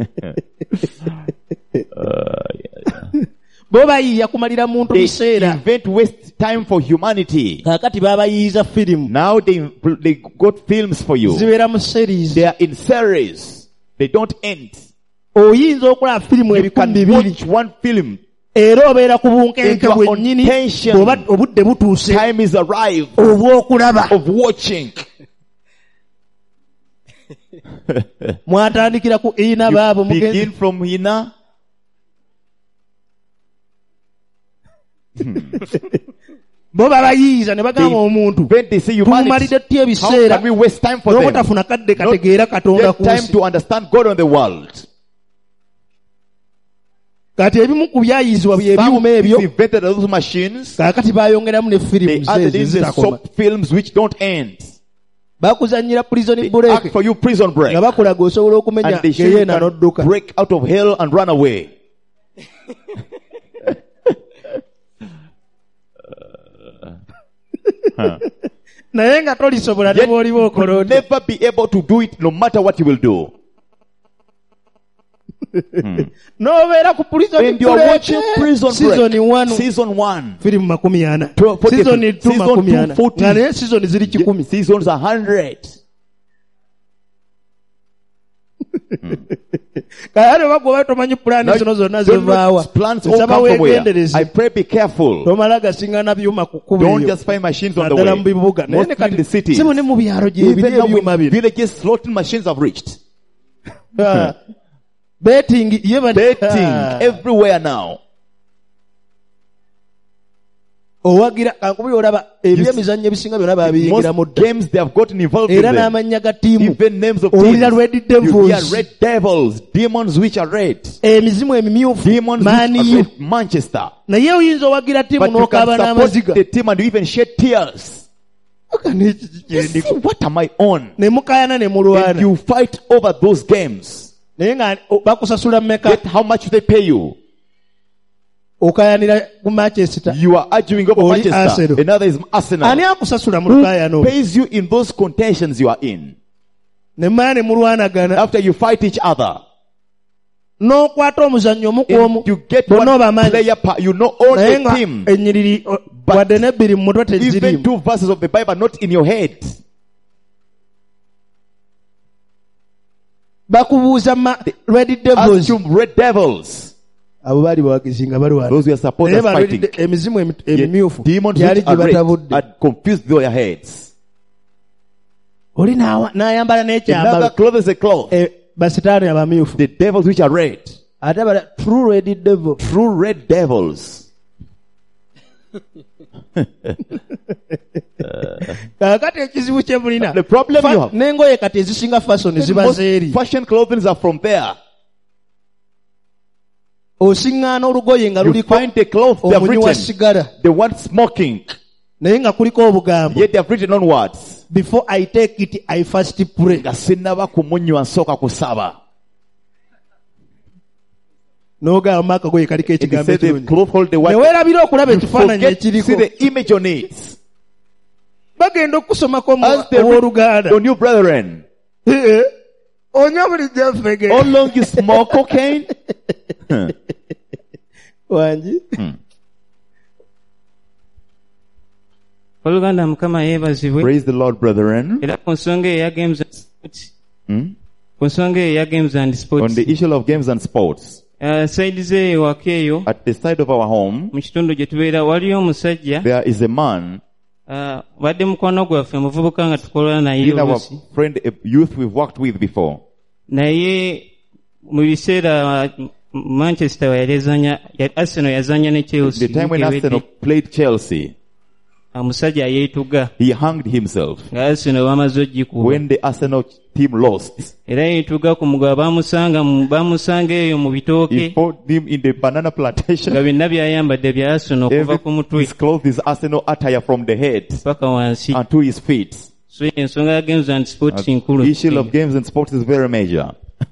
S2: Bo bayiiya kumalira muntu
S1: They
S2: biseera.
S1: invent waste time for humanity.
S2: Kaakati baabayiiza firimu.
S1: Now they they got films for you.
S2: Zibeera mu series.
S1: They are in series. They don't end.
S2: Oyinza okulaba firimu
S1: You can
S2: ebikumi bibiri.
S1: watch one film.
S2: Era obeera ku bunkenke
S1: And you are on
S2: bwennyini
S1: tension.
S2: bw'oba obudde butuuse
S1: Time is arrived
S2: obw'okulaba.
S1: of watching.
S2: Mwatandikira ku ina baabo
S1: You begin
S2: mugenzi.
S1: from Hina.
S2: Bo babayiiza ne bagamba omuntu.
S1: When they say humanity,
S2: Tumumalidde tutya
S1: how
S2: ebiseera
S1: can we waste time for them?
S2: n'obutafuna kadde kategeera Katonda
S1: Get
S2: ku
S1: time
S2: nsi.
S1: to understand God on the world.
S2: Kati ebimu ku byayizibwa bye
S1: Some
S2: ebyuma ebyo
S1: invented those machines.
S2: kaakati baayongeramu ne
S1: They
S2: firimu
S1: added
S2: zeezo
S1: in the
S2: zitakoma.
S1: soap films which don't end.
S2: Bakuzannyira prison
S1: They
S2: break
S1: act for you prison break.
S2: nga bakulaga osobola okumenya
S1: And they show you
S2: geyeena
S1: can
S2: n'odduka.
S1: break out of hell and run away.
S2: Naye nga tolisobola ne
S1: Yet
S2: bw'oliba
S1: you
S2: okola
S1: will
S2: otya.
S1: never be able to do it no matter what you will do.
S2: Nobeera ku prison
S1: And you are watching Prison
S2: season
S1: Break.
S2: one
S1: Season one.
S2: firimu makumi ana
S1: Twelve, forty,
S2: season two
S1: season
S2: makumi
S1: two,
S2: ana
S1: forty.
S2: nga naye season ziri kikumi.
S1: Seasons a hundred.
S2: kale bagwa tomanyi plan zino zonna zivaawa
S1: Plans all come from where? I pray be careful.
S2: tomala gasingana byuma kukuba
S1: Don't
S2: eyo
S1: just find machines on the
S2: naddala mu
S1: way.
S2: bibuga naye
S1: Mostly
S2: ne
S1: in
S2: kati
S1: the cities.
S2: sibo ne mu byalo gye
S1: Even
S2: ebiri
S1: now
S2: ebyuma
S1: in
S2: bino
S1: villages, slotting machines have reached.
S2: Ah, betting ye ba-
S1: Betting
S2: Ah.
S1: everywhere now.
S2: owagira kankubira olaba ebyemizannyo ebisinga byonna babiyingiramu
S1: Most
S2: dda
S1: games they have gotten involved in
S2: era
S1: them.
S2: n'amannya ga ttiimu
S1: Even names of
S2: owulira
S1: teams.
S2: red
S1: You hear
S2: devils
S1: red devils, demons which are red.
S2: emizimu emimyufu
S1: Demons which are
S2: maniyu
S1: red. Manchester.
S2: naye oyinza owagira ttiimu
S1: But you
S2: n'okaaba
S1: can support
S2: n'amaziga
S1: the team and you even shed tears.
S2: Aka n'eki
S1: You
S2: kikyendiko.
S1: see, what am I on?
S2: ne mukayana ne
S1: And
S2: mulwana
S1: you fight over those games.
S2: naye nga o- bakusasula mmeka
S1: Yet how much they pay you?
S2: okayanira ku Manchester
S1: You are arguing over
S2: Only
S1: Manchester.
S2: Arsenal.
S1: Another is Arsenal.
S2: ani akusasula mu
S1: Who
S2: lukayano
S1: pays you in those contentions you are in?
S2: ne mmanya ne mulwanagana
S1: After you fight each other.
S2: n'okwata omuzannyo omu ku omu
S1: And you get
S2: bonna
S1: one
S2: obamanyi
S1: player, pa- you know all
S2: naye
S1: the
S2: nga
S1: team.
S2: ennyiriri o-
S1: But
S2: wadde n'ebbiri mu mutwe
S1: Even
S2: tezirimu
S1: two verses of the Bible not in your head.
S2: bakubuuza ma red
S1: Ask
S2: devils
S1: you red devils.
S2: abo baali bawagizi nga balwana
S1: Those who are supposed
S2: naye
S1: to
S2: ba red
S1: fighting.
S2: de- emizimu emi-
S1: Yet
S2: emimyufu
S1: demons
S2: gyali
S1: which are
S2: gye
S1: red
S2: batabudde
S1: had confused their heads.
S2: oli n'awa- n'ayambala
S1: Another
S2: n'ekyambalo
S1: cloth is a cloth.
S2: Eh, basitaani abamyufu
S1: The devils which are red.
S2: ate bala true red devil
S1: True red devils.
S2: kakati ekizibu kye mulina
S1: The problem
S2: Fa-
S1: you have.
S2: n'engoye kati ezisinga fasoni ziba
S1: Most
S2: zeeri
S1: fashion clothing are from there.
S2: osiŋŋaana olugoye nga
S1: You
S2: luliko
S1: find the cloth they have
S2: omunyi wa
S1: written.
S2: sigala
S1: The one smoking.
S2: naye nga kuliko obugambo
S1: Yet they have written on words.
S2: before I take it I first pray
S1: Nga sinnaba kumunywa nsooka kusaba.
S2: n'ogamba mu akagoye kaliko
S1: And he
S2: ekigambo
S1: said the
S2: ekirungi
S1: cloth hold the
S2: ne
S1: word.
S2: weerabira okulaba
S1: You
S2: ekifaananyi
S1: forget to see
S2: ekiriko
S1: the image on it.
S2: bagenda okusomako mu-
S1: As they read
S2: owooluganda
S1: on you brethren.
S2: Eh, onywa buli gyafege
S1: How long you smoke cocaine?
S2: wangi
S4: oluganda mukama yeebazibwe
S1: Praise the Lord, brethren.
S4: era ku nsonga eya games and sports
S1: Hmm?
S4: ku nsonga eya games and
S1: On
S4: sports
S1: the issue of games and sports.
S4: uh, saidi ze ewaka eyo
S1: At the side of our home,
S4: mu kitundu gye tubeera waliyo omusajja
S1: there is a man,
S4: uh, badde mukwano gwaffe muvubuka nga tukolana naye
S1: in our
S4: oluusi
S1: friend, a youth we've worked with before.
S4: naye mu biseera uh, manchester yali ezanya ya- arsenal yazanya ne chelsea
S1: The time when
S4: wiki
S1: Arsenal
S4: ewedde,
S1: played Chelsea,
S4: omusajja yeetuga
S1: he hanged himself
S4: nga arsenal bamaze ogikuba
S1: when the Arsenal team lost.
S4: era yeetuga ku mugabo bamusanga mu- bamusanga eyo mu
S1: He
S4: bitooke
S1: found him in the banana
S4: nga
S1: plantation.
S4: byonna byayambadde bya arsenal okuva
S1: Every,
S4: ku mutwe
S1: his clothes is Arsenal attire from the head
S4: paka wansi
S1: and to his feet.
S4: so ensonga ya games and sports
S1: The
S4: nkulu
S1: issue of games and sports is very major.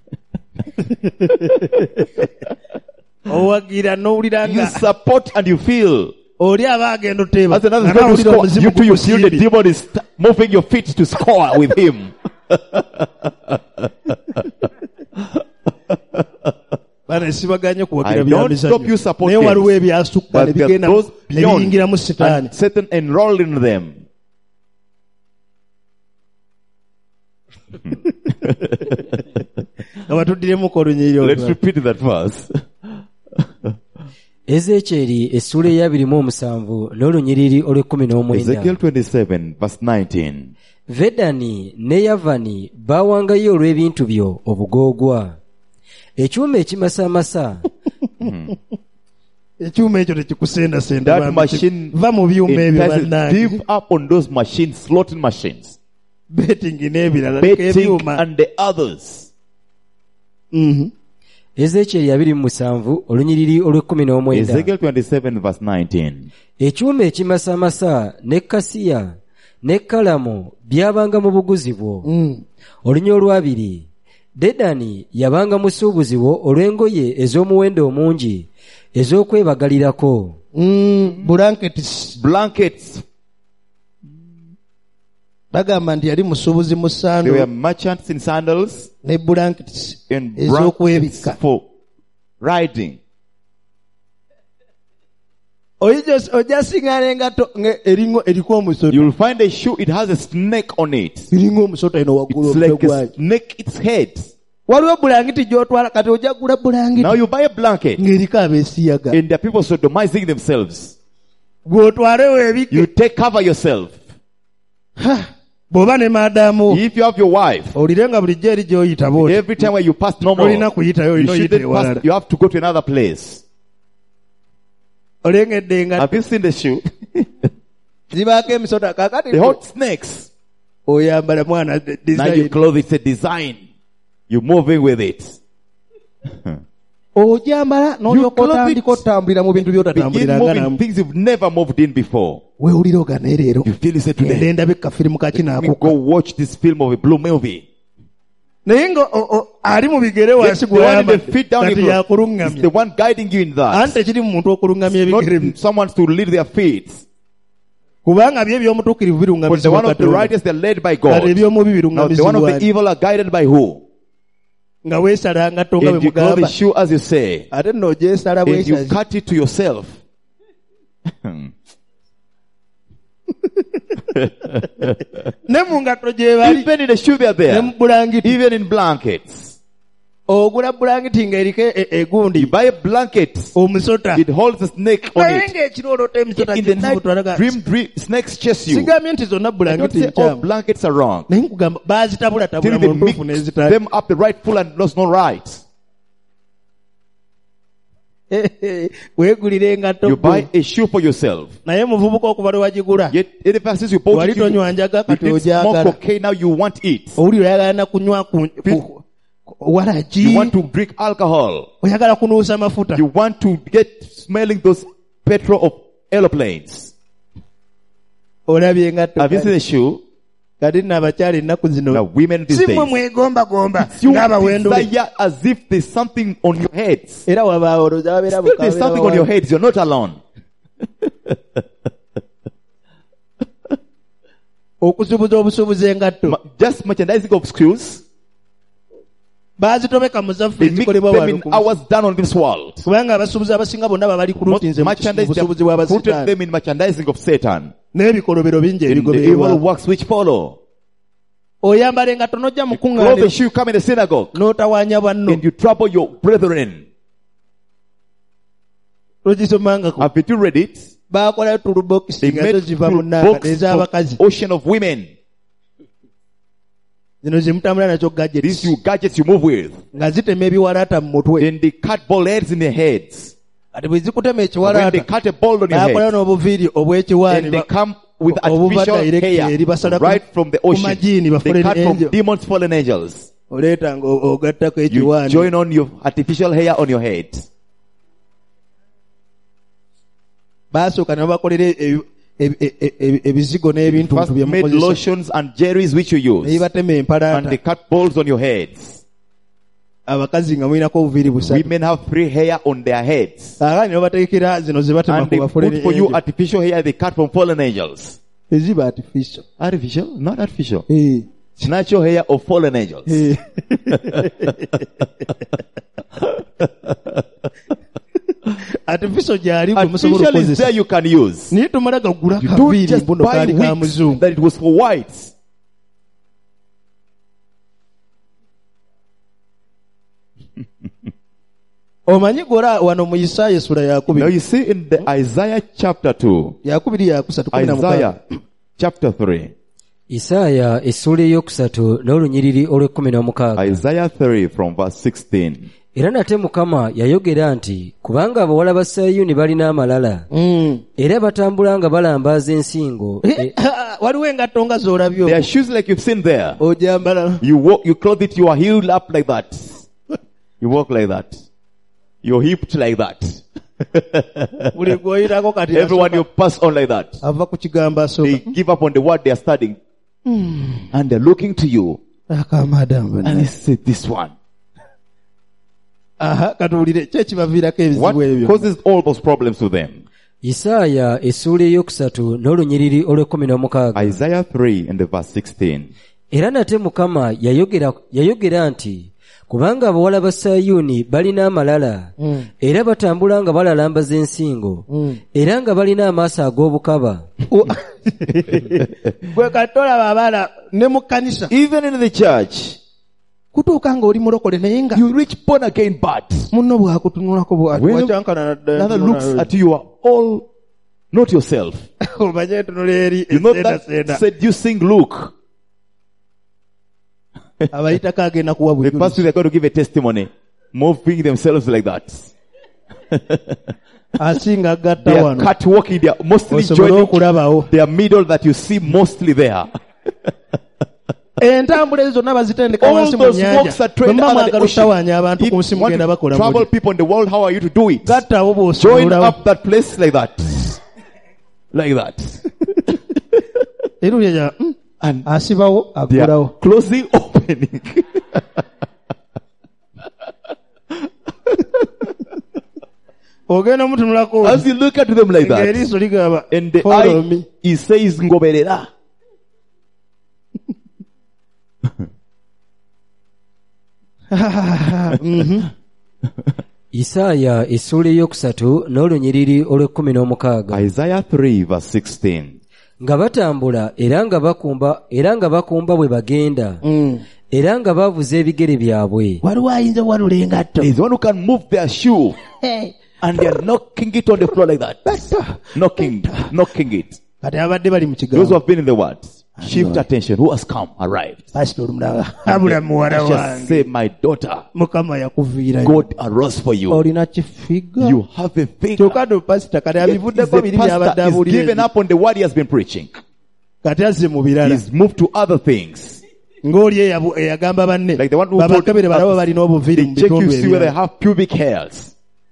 S2: owagira n'owulira
S1: You
S2: nga
S1: support and you feel.
S2: oli aba agenda oteeba
S1: As another is
S2: nga
S1: going to
S2: n'awulira
S1: score,
S2: omuzimu
S1: you too, you feel the
S2: gukusimbye.
S1: demon is st- moving your feet to score with him.
S2: bana sibaganye
S1: I
S2: kuwagira
S1: don't stop you
S2: byamizannyo
S1: support
S2: naye waliwo
S1: games.
S2: ebyasukka ne
S1: But there are
S2: bigenda
S1: those
S2: ne biyingiramu
S1: beyond
S2: sitaani
S1: and Satan enrolled in them.
S2: nga batuddiremuko olunyiriri
S1: Let's
S2: olulala.
S1: repeat that verse.
S3: ezekyeri essula eyabiri mu omusanvu n'olunyiriri olw'ekkumi n'omwenda
S1: Ezekiel twenty-seven verse nineteen.
S3: vedani ne yavani baawangayo olw'ebintu byo obugoogwa ekyuma ekimasamasa
S2: ekyuma ekyo tekikusendasenda
S1: That
S2: bambi.
S1: machine
S2: va mu byuma ebyo
S1: entices,
S2: bannange
S1: give up on those machines, slotting machines,
S2: betting n'ebirala leka
S1: betting
S2: ebyuma
S1: and the others.
S2: Mhm.
S3: ezekyeri abiri mu musanvu olunyiriri olw'ekkumi n'omwenda
S1: Ezekiel twenty-seven verse nineteen.
S3: ekyuma ekimasamasa ne kasiya ne kalamu byabanga mu buguzi bwo
S2: Mm.
S3: olunya olwabiri dedani yabanga musuubuzi wo olw'engoye ez'omuwendo omungi ez'okwebagalirako
S2: Mm, blankets
S1: Blankets.
S2: bagamba nti yali musuubuzi mu
S1: They were
S2: sando
S1: merchants in sandals
S2: ne blankets
S1: and blankets
S2: ez'okwebikka.
S1: for riding.
S2: Oyinza ojja singana engato nge- eringo eriko omusota
S1: You'll find a shoe, it has a snake on it.
S2: biringa omusota ino waggulu
S1: It's
S2: omutwe
S1: like a
S2: gwayo.
S1: snake, its head.
S2: Waliwo bulangiti gy'otwala kati ojja gula bulangiti
S1: Now you buy a blanket
S2: ng'eriko abeesiyaga
S1: and there are people sodomizing themselves.
S2: gw'otwale weebike.
S1: You take cover yourself.
S2: Bw'oba ne maadamu
S1: If you have your wife,
S2: owulire nga bulijjo eri gy'oyita bw'oti
S1: every time when you pass normal,
S2: olina kuyitayo
S1: you
S2: olina oyita
S1: shouldn't pass,
S2: ewalala.
S1: you have to go to another place.
S2: Olengedde nga
S1: Have you seen the shoe?
S2: zibaako emisota kaakati
S1: The hot snakes.
S2: oyambala mwana de-
S1: Now you
S2: design.
S1: clothe, it's a design. You're moving with it.
S2: Ogyambala n'olyoka
S1: clothe it.
S2: otandika otambulira mu bintu
S1: Begin
S2: by'otatambuliranga
S1: moving
S2: namu.
S1: things you've never moved in before.
S2: Weewulire ogane leero
S1: You feel it say
S2: ngende
S1: today.
S2: ndaba ekafirimu
S1: We
S2: kakinaako
S1: go watch this film of a blue movie.
S2: naye nga o- o- ali mu bigere
S1: Yes,
S2: wansi
S1: the one in the
S2: gw'ayambadde
S1: feet down
S2: kati
S1: in the, it's
S2: yakuluŋŋamya
S1: the one guiding you in that.
S2: anti tekiri mu muntu okuluŋŋamya ebigere bye
S1: Not someone to lead their feet.
S2: kubanga byo eby'omutuukirivu
S1: But the
S2: biruŋŋamizibwa
S1: one of the
S2: Katonda
S1: righteous, they're led by
S2: kati
S1: God.
S2: eby'omubi
S1: Now the one of the
S2: biruŋŋamizibwa
S1: evil are guided by who?
S2: nga weesala ngatto nga bwe
S1: And you clothe the
S2: mugamba
S1: shoe as you say.
S2: ate nno ogyesala
S1: And you
S2: bwesazi
S1: cut it to yourself.
S2: ne mu ngatto gye bali
S1: Even in the shoe they are
S2: ne mu
S1: there.
S2: bulangiti
S1: Even in blankets.
S2: ogula bulangiti ng'eriko e-
S1: You
S2: egundi
S1: buy a blanket.
S2: omusota
S1: It holds a snake on
S2: naye
S1: it.
S2: ng'ekiroolota emisota
S1: In the
S2: gyonna bwetwalaga
S1: night, dream, dream, snakes chase you.
S2: sigambye nti zonna
S1: I don't
S2: bulangiti
S1: say all
S2: nkyamu
S1: blankets are wrong.
S2: naye nkugamba bazitabulatabula
S1: Till
S2: mu
S1: they
S2: ntuufu
S1: mix
S2: n'ezitali
S1: them up the right full and that's not right.
S2: weegulire engatto
S1: You
S2: gwo.
S1: buy a shoe for yourself.
S2: naye muvubuka okuva lwe wagigula
S1: Yet, any since you bought
S2: wali
S1: it, you,
S2: tonywa njaga
S1: you
S2: kati
S1: did smoke
S2: ogyagala
S1: cocaine, now you want it.
S2: owulire oyagala na kunywa ku- ku- walagi
S1: You want to drink alcohol.
S2: oyagala kunuusa mafuta
S1: You want to get smelling those petrol of aeroplanes.
S2: olabye engatto
S1: Have you seen the shoe?
S2: kati nno abakyala ennaku
S1: Now
S2: zino
S1: women these
S2: si mwe
S1: days,
S2: mwegombagomba
S1: you
S2: ng'abawendule
S1: desire as if there's something on your heads.
S2: era wabaawo olowooza babeera
S1: Still there's something on your heads. You're not alone.
S2: okusubuza obusubuzi engatto
S1: Ma- Just merchandising of shoes.
S2: baazitobeka mu zaffe
S1: They mix
S2: ezikolebwa
S1: them
S2: wano
S1: in
S2: ku-
S1: hours done on this world.
S2: kubanga abasuubuzi abasinga bonna baba bali ku
S1: Most
S2: lutinze mu
S1: merchandise, they
S2: busuubuzi
S1: have rooted
S2: bw'abasitaani
S1: them in merchandising of Satan.
S2: n'ebikolobero bingi
S1: In the evil
S2: ebigobererwa
S1: works which follow.
S2: oyambala engatto n'ojja mu
S1: Clothe
S2: kuŋŋaaniro
S1: the shoe, come in the synagogue,
S2: n'otawaanya banno
S1: and you trouble your brethren.
S2: logisomangako
S1: Have you read it?
S2: baakolayo tulubokisi
S1: They
S2: nga
S1: made
S2: zo ziva mu nnaaka
S1: books
S2: ez'abakazi
S1: of ocean of women.
S2: zino zimutambula nakyo gadgets
S1: These you gadgets you move with.
S2: nga zitema ebiwalaata mu mutwe
S1: And they cut bald heads in their heads.
S2: ati bwe zikutema
S1: When they
S2: ekiwalaata
S1: cut a bald on your
S2: baakolayo
S1: head,
S2: n'obuviiri obw'ekiwaani
S1: and they come with
S2: obuva
S1: artificial
S2: direct
S1: hair
S2: eri basala ku-
S1: right from the
S2: ku
S1: ocean.
S2: magiini ba
S1: They
S2: fallen
S1: cut from
S2: angel.
S1: demons, fallen angels.
S2: oleeta nga o- ogattako
S1: You
S2: ekiwaani
S1: join on your artificial hair on your head.
S2: baasooka ne bakolera ebi- ebi- e- e- ebizigo n'ebintu
S1: First
S2: bye
S1: made
S2: mukozesa
S1: lotions and jellies which you
S2: ne
S1: use.
S2: bibatema
S1: And they
S2: empalaata
S1: cut balls on your heads.
S2: abakazi nga mulinako obuviiri busatu
S1: Women have free hair on their heads.
S2: kaakati ne babateekera zino ze batema
S1: And
S2: ku
S1: they
S2: ba fallen
S1: put for you
S2: angel.
S1: artificial hair they cut from fallen angels.
S2: eziba artificial
S1: Artificial? Not artificial.
S2: Eh,
S1: It's natural hair of fallen angels.
S2: eh. artificial gyali gwe musobola
S1: Artificial is there
S2: okukozesa
S1: you can use.
S2: naye tomala gagula
S1: You don't
S2: kaviiri
S1: just
S2: mbuno
S1: buy
S2: kaali ka
S1: wigs
S2: muzungu
S1: that it was for whites.
S2: omanyi gora wano mu isaaya essula
S1: Now
S2: yakubiri
S1: you see in the Isaiah chapter two,
S2: yakubiri yakusatu kumi na mukaaga
S1: Isaiah chapter three,
S3: isaaya essula eyokusatu n'olunyiriri olw'ekkumi n'omukaaga.
S1: Isaiah three from verse sixteen.
S3: Era nate Mukama yayogera nti, kubanga abawala ba Sayuuni balina amalala,
S2: Mm.
S3: era batambula nga balambaaza ensingo, e-
S2: waliwo engatto nga
S1: There
S2: z'olabyo
S1: are shoes like you've seen there.
S2: ojambala
S1: You walk, you clothe it, you are heeled up like that. You walk like that. You're hipped like that.
S2: buli gwoyirako kati
S1: Everyone you pass on like that.
S2: ava ku kigambo
S1: They
S2: asooka
S1: give up on the word they are studying. And they're looking to you.
S2: akamadamu
S1: And they say, this one.
S2: aha katuwulire ki ekibaviirako
S1: What
S2: ebizibu ebyo
S1: causes all those problems to them?
S3: isaaya essuula eyokusatu n'olunyiriri olw'ekkumi n'omukaaga.
S1: Isaiah three and the verse sixteen.
S3: Era nate Mukama yayogera yayogera nti kubanga abawala ba Sayuuni balina amalala
S2: Mm.
S3: era batambula nga balalambaza ensingo
S2: Mm.
S3: era nga balina amaaso ag'obukaba.
S2: Gwe katolaba abaana ne mu kkanisa
S1: Even in the church,
S2: kutuuka nga oli mulokole naye nga
S1: you reach born again, but
S2: munno bw'akutunulako
S1: when another looks at you, you are all not yourself.
S2: omanye ntunula eri
S1: You know that
S2: eseenaseena
S1: seducing look.
S2: abayitako agenda kuwa
S1: The person
S2: bujulizi
S1: they're going to give a testimony, moving themselves like that.
S2: asinga agatta
S1: They are
S2: wano
S1: catwalking. They are mostly
S2: osobole
S1: joining
S2: okulabawo
S1: their middle that you see mostly there.
S2: entambula ezo zonna bazitendeka
S1: All
S2: wansi mu
S1: those walks are
S2: nyanja
S1: trained
S2: bwe
S1: under
S2: mwagala
S1: the ocean.
S2: otawaanya abantu
S1: If
S2: ku nsi
S1: you want
S2: mugenda
S1: to
S2: bakola
S1: travel
S2: muli
S1: people in the world, how are you to do it?
S2: gattawo
S1: Join
S2: bw'osobola
S1: up that place like that. Like that.
S2: eruya ya mm,
S1: And
S2: asibawo
S1: they are
S2: aggulawo
S1: closing, opening.
S2: ogenda omutunulako
S1: As you look at them like that,
S2: ng'eriiso ligamba
S1: and the
S2: follow
S1: eye,
S2: me.
S1: he says, ngoberera.
S2: Mhm.
S3: Isaaya essuula eyokusatu n'olunyiriri olw'ekkumi n'omukaaga.
S1: Isaiah three verse sixteen.
S3: Nga batambula era nga bakumba era nga bakumba bwe bagenda
S2: Mm.
S3: era nga bavuza ebigere byabwe.
S2: waliwo ayinza walula engatto
S1: There is one who can move their shoe and they are knocking it on the floor like that. knocking, knocking it.
S2: kati abadde bali mu
S1: Those who
S2: kigambo
S1: have been in the word, shift attention. Who has come, arrived?
S2: pasitoli mulaba abula muwala
S1: I shall
S2: wange
S1: say, my daughter,
S2: mukama yakuviirayo
S1: God arose for you.
S2: olina kifiga
S1: You have a figure.
S2: kyokka no pasita kati abivuddeko biri byabadde
S1: The pastor is
S2: abuulira
S1: given up on the word he has been preaching.
S2: kati azze mu birala
S1: He's moved to other things.
S2: ng'oli eyabu- eyagamba banne
S1: Like the one who told
S2: babakebere balaba balina obuviiri mu
S1: They check you,
S2: bitundu
S1: see where they
S2: ebirala
S1: have pubic hairs.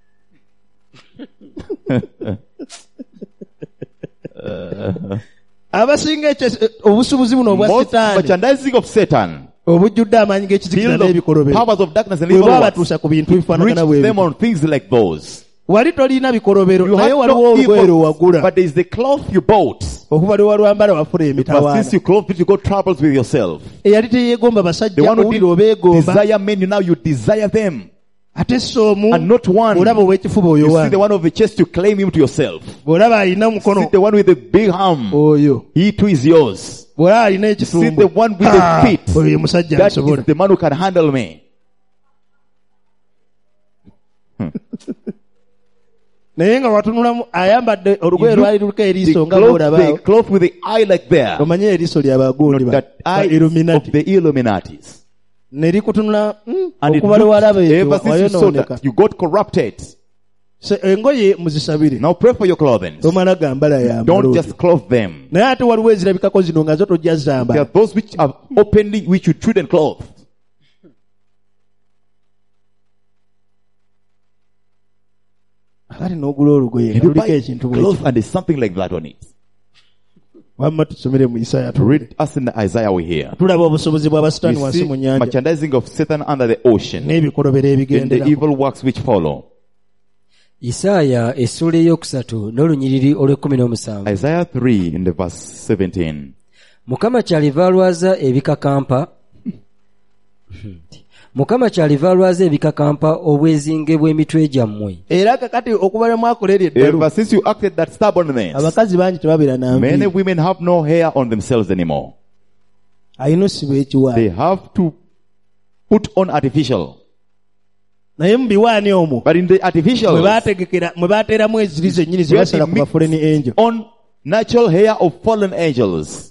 S2: abasinga ekyo obusubuzi buno obwa
S1: Most
S2: sitaani
S1: merchandising of Satan,
S2: obujjudde amaanyi g'ekizikira
S1: filled of
S2: n'ebikolobero
S1: powers of darkness and
S2: bwe
S1: evil
S2: baba
S1: works,
S2: batuusa ku bintu bifaanagana
S1: reach
S2: bwe
S1: them
S2: bityo.
S1: on things like those.
S2: wali tolina bikolobero
S1: You
S2: naye
S1: have
S2: waliwo
S1: no
S2: olugoye
S1: evil,
S2: lwewagula
S1: but there is the cloth you bought.
S2: okuva lwe walwambala wafuna
S1: But
S2: emitawaana
S1: since you clothe it, you got troubles with yourself.
S2: eyali teyeegomba
S1: The
S2: basajja
S1: one who
S2: owulira
S1: did
S2: obeegomba
S1: desire men, you now you desire them.
S2: ate soomu
S1: And not one.
S2: bw'olaba ow'ekifuba oyo
S1: You see
S2: wange
S1: the one of the chest, you claim him to yourself.
S2: bw'olaba alina
S1: See
S2: omukono
S1: the one with the big arm,
S2: oyo
S1: he too is yours.
S2: bw'olaba alina
S1: See the
S2: ekitumbu
S1: one with the
S2: Ah,
S1: feet,
S2: oyo ye musajja
S1: that
S2: nsobola
S1: is the man who can handle me.
S2: naye nga watunulamu ayambadde olugoye
S1: You look-
S2: lwali luliko
S1: The
S2: eriiso nga
S1: cloth,
S2: bw'olabaawo
S1: the cloth with the eye like there.
S2: omanye eriiso lyabagundi
S1: That eye
S2: illuminati
S1: of the Illuminatis.
S2: ne likutunula mm,
S1: And it
S2: okuva lwe walaba
S1: looked,
S2: ekyo
S1: ever since you saw
S2: wayonooneka
S1: that, you got corrupted.
S2: Se- engoye muzisabire
S1: Now pray for your clothing.
S2: tomala gambala
S1: Don't
S2: yambala
S1: just clothe them.
S2: naye ate waliwo ezirabikako zino nga zo tojja
S1: There
S2: zamba
S1: are those which are openly, which you treat and clothe.
S2: kale n'ogula olugoye nga
S1: And you
S2: luliko
S1: buy
S2: ekintu bwe
S1: clothes and there's something like that on it.
S2: wamma tusomere mu isaaya tu-
S1: Read us in the Isaiah we hear.
S2: tulaba obusobozi bw'abasitaani
S1: We
S2: wansi
S1: see
S2: mu nyanja
S1: merchandising of Satan under the ocean
S2: n'ebikolobero
S1: and the
S2: ebigendera
S1: evil works which follow.
S3: Isaaya essuula eyokusatu n'olunyiriri olw'ekkumi n'omusanvu.
S1: Isaiah three in the verse seventeen.
S3: Mukama kyaliva alwaza ebikakampa Mukama kyaliva alwaza ebikakampa obwezinge bw'emitwe gyammwe.
S2: era kakati okubala mwakola eri
S1: Ever
S2: eddalu
S1: since you acted that stubbornness,
S2: abakazi bangi tebabeera
S1: many
S2: nanvi
S1: women have no hair on themselves anymore.
S2: alina osiba
S1: They
S2: ekiwaani
S1: have to put on artificial.
S2: naye mu biwaani omwo
S1: But in the
S2: mwe
S1: artificial,
S2: baategekera mwe baateeramu eziri zennyini ze
S1: where they
S2: basala ku
S1: mix
S2: bafuleni enjo
S1: on natural hair of fallen angels.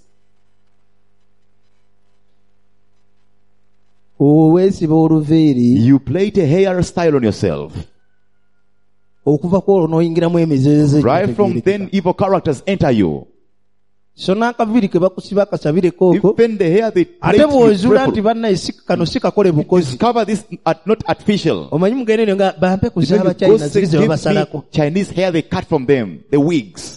S2: oweesiba oluveeri
S1: You plait a hairstyle on yourself.
S2: okuva ku olwo n'oyingiramu emizeeze
S1: Right from then, evil characters enter you.
S2: so n'akaviiri ke bakusiba kasabireko okwo
S1: Even the hair they plait,
S2: ate
S1: you
S2: bw'ozuula
S1: pray
S2: nti
S1: for.
S2: bannaye si kano si kakole bukozi
S1: Discover this at, not artificial.
S2: omanyi mugende nyo nga bampe
S1: Because
S2: kuzaaba
S1: you go
S2: china
S1: say,
S2: ziri ze
S1: give
S2: babasalako
S1: me Chinese hair they cut from them, the wigs.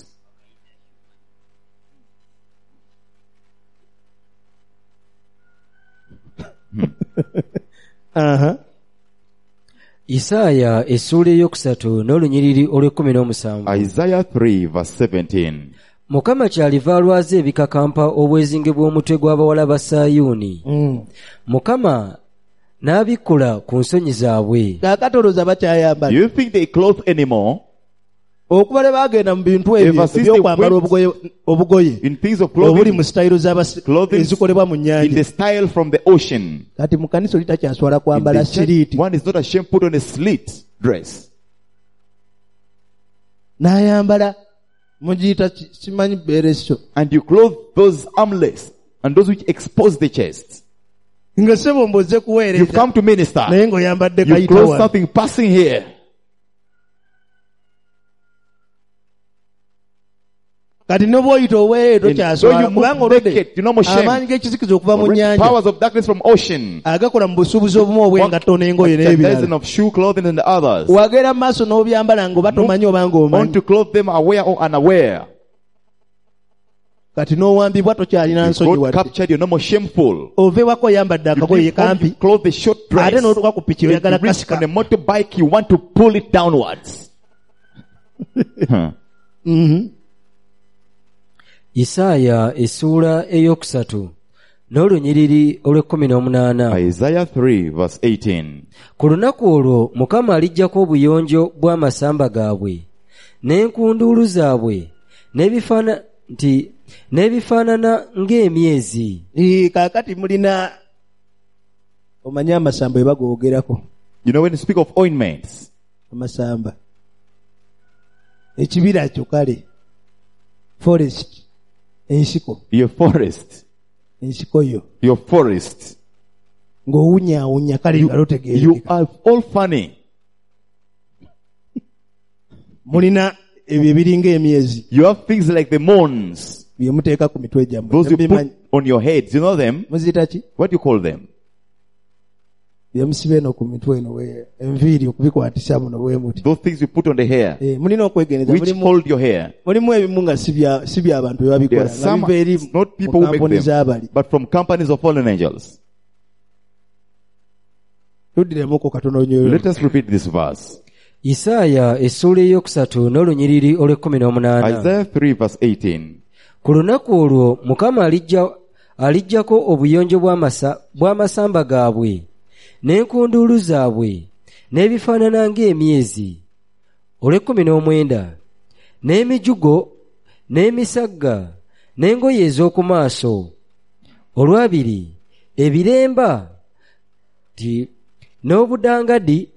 S2: Aha.
S3: Isaaya essuula eyokusatu n'olunyiriri olw'ekkumi n'omusanvu.
S1: Isaiah three verse seventeen.
S3: Mukama kyaliva alwaza ebikakampa obwezinge bw'omutwe gw'abawala ba Sayuuni.
S2: Mm.
S3: Mukama n'abikkula ku nsonyi zaabwe.
S2: Kaakatoloza
S1: Do
S2: bakyayambala.
S1: you think they clothe anymore?
S2: Okuba ne baagenda mu bintu ebyo
S1: Ever since
S2: ebyokwambala
S1: they
S2: obugoye obugoye
S1: In things of
S2: obuli
S1: clothing,
S2: mu sitayiro z'abasi-
S1: clothing
S2: ezikolebwa mu
S1: in
S2: nnyanja.
S1: the style from the ocean.
S2: Kati mu kanisa oli takyaswala
S1: In
S2: kwambala
S1: the church,
S2: siriiti.
S1: one is not ashamed to put on a slit dress.
S2: N'ayambala mugiyita ki- simanyi beresho.
S1: And you clothe those armless and those which expose the chest.
S2: Nga sebo mboze
S1: You've
S2: kuweereza
S1: come to minister.
S2: naye ng'oyambadde
S1: You
S2: kayita
S1: clothe
S2: wano.
S1: something passing here.
S2: Kati ne bw'oyita oweerero
S1: And
S2: tokyaswala
S1: so you move
S2: kubanga olwedde
S1: naked, you're not more ashamed.
S2: amaanyi g'ekizikiza okuva mu
S1: Already
S2: nnyanja
S1: powers of darkness from ocean.
S2: agakola mu busuubuzi obumu obw'engatto n'engoye
S1: Merchandising
S2: n'ebirala.
S1: of shoe clothing and others.
S2: Wagera mu maaso n'obyambala ng'oba tomanyi oba
S1: Want
S2: ng'omanyi.
S1: to clothe them aware or unaware.
S2: Kati n'owambibwa tokyalina
S1: You
S2: nsonyi
S1: got
S2: wadde.
S1: captured, you're no more shameful.
S2: Ove wako oyambadde
S1: You
S2: akagoye
S1: leave home,
S2: kampi
S1: you clothe the short dress.
S2: ate n'otuuka ku piki
S1: If you
S2: oyagala
S1: reach
S2: kasika.
S1: on a motorbike, you want to pull it downwards. Huh.
S2: Mhm.
S3: Isaaya essuula eyokusatu n'olunyiriri olw'ekkumi n'omunaana.
S1: Isaiah three verse eighteen.
S3: Ku lunaku olwo Mukama aliggyako obuyonjo bw'amasamba gaabwe n'enkunduulu zaabwe n'ebifaana nti n'ebifaanana ng'emyezi.
S2: Ee, kaakati mulina omanyi amasamba eba googerako.
S1: You know when you speak of ointments,
S2: Amasamba ekibira kyo kale forest ensiko
S1: your forest,
S2: ensiko yo
S1: your forest,
S2: ng'owunyaawunya kale nga
S1: you
S2: lutegeerekeka.
S1: are all funny.
S2: Mulina ebyo ebiringa emyezi
S1: You have things like the moons,
S2: bye muteeka ku mitwe gyammwe.
S1: those you put
S2: Mubimanyi.
S1: on your heads. You know them?
S2: Muziyita ki?
S1: What do you call them?
S2: Bye musiba eno ku mitwe eno we- enviiri okubikwatisa muno bwe muti.
S1: Those things you put on the hair,
S2: Eh, mulina okwegeneza.
S1: which
S2: Mulimu-
S1: hold your hair.
S2: mulimu ebimu nga si bya si by'abantu bye
S1: There
S2: babikola
S1: are
S2: nga
S1: some,
S2: biva eri
S1: it's not
S2: mu
S1: people who
S2: kampuni
S1: make them,
S2: z'abali.
S1: but from companies of fallen angels.
S2: Tuddiremuko katono nnyo.
S1: Let us repeat this verse.
S3: Isaaya essuula eyokusatu n'olunyiriri olw'ekkumi n'omunaana.
S1: Isaiah three verse eighteen.
S3: Ku lunaku olwo Mukama alijja alijjako obuyonjo bw'amasa bw'amasamba gaabwe n'enkunduulu zaabwe n'ebifaanana ng'emyezi. Olw'ekkumi n'omwenda n'emijugo n'emisagga n'engoye ez'oku maaso. Olwabiri ebiremba ti n'obudangadi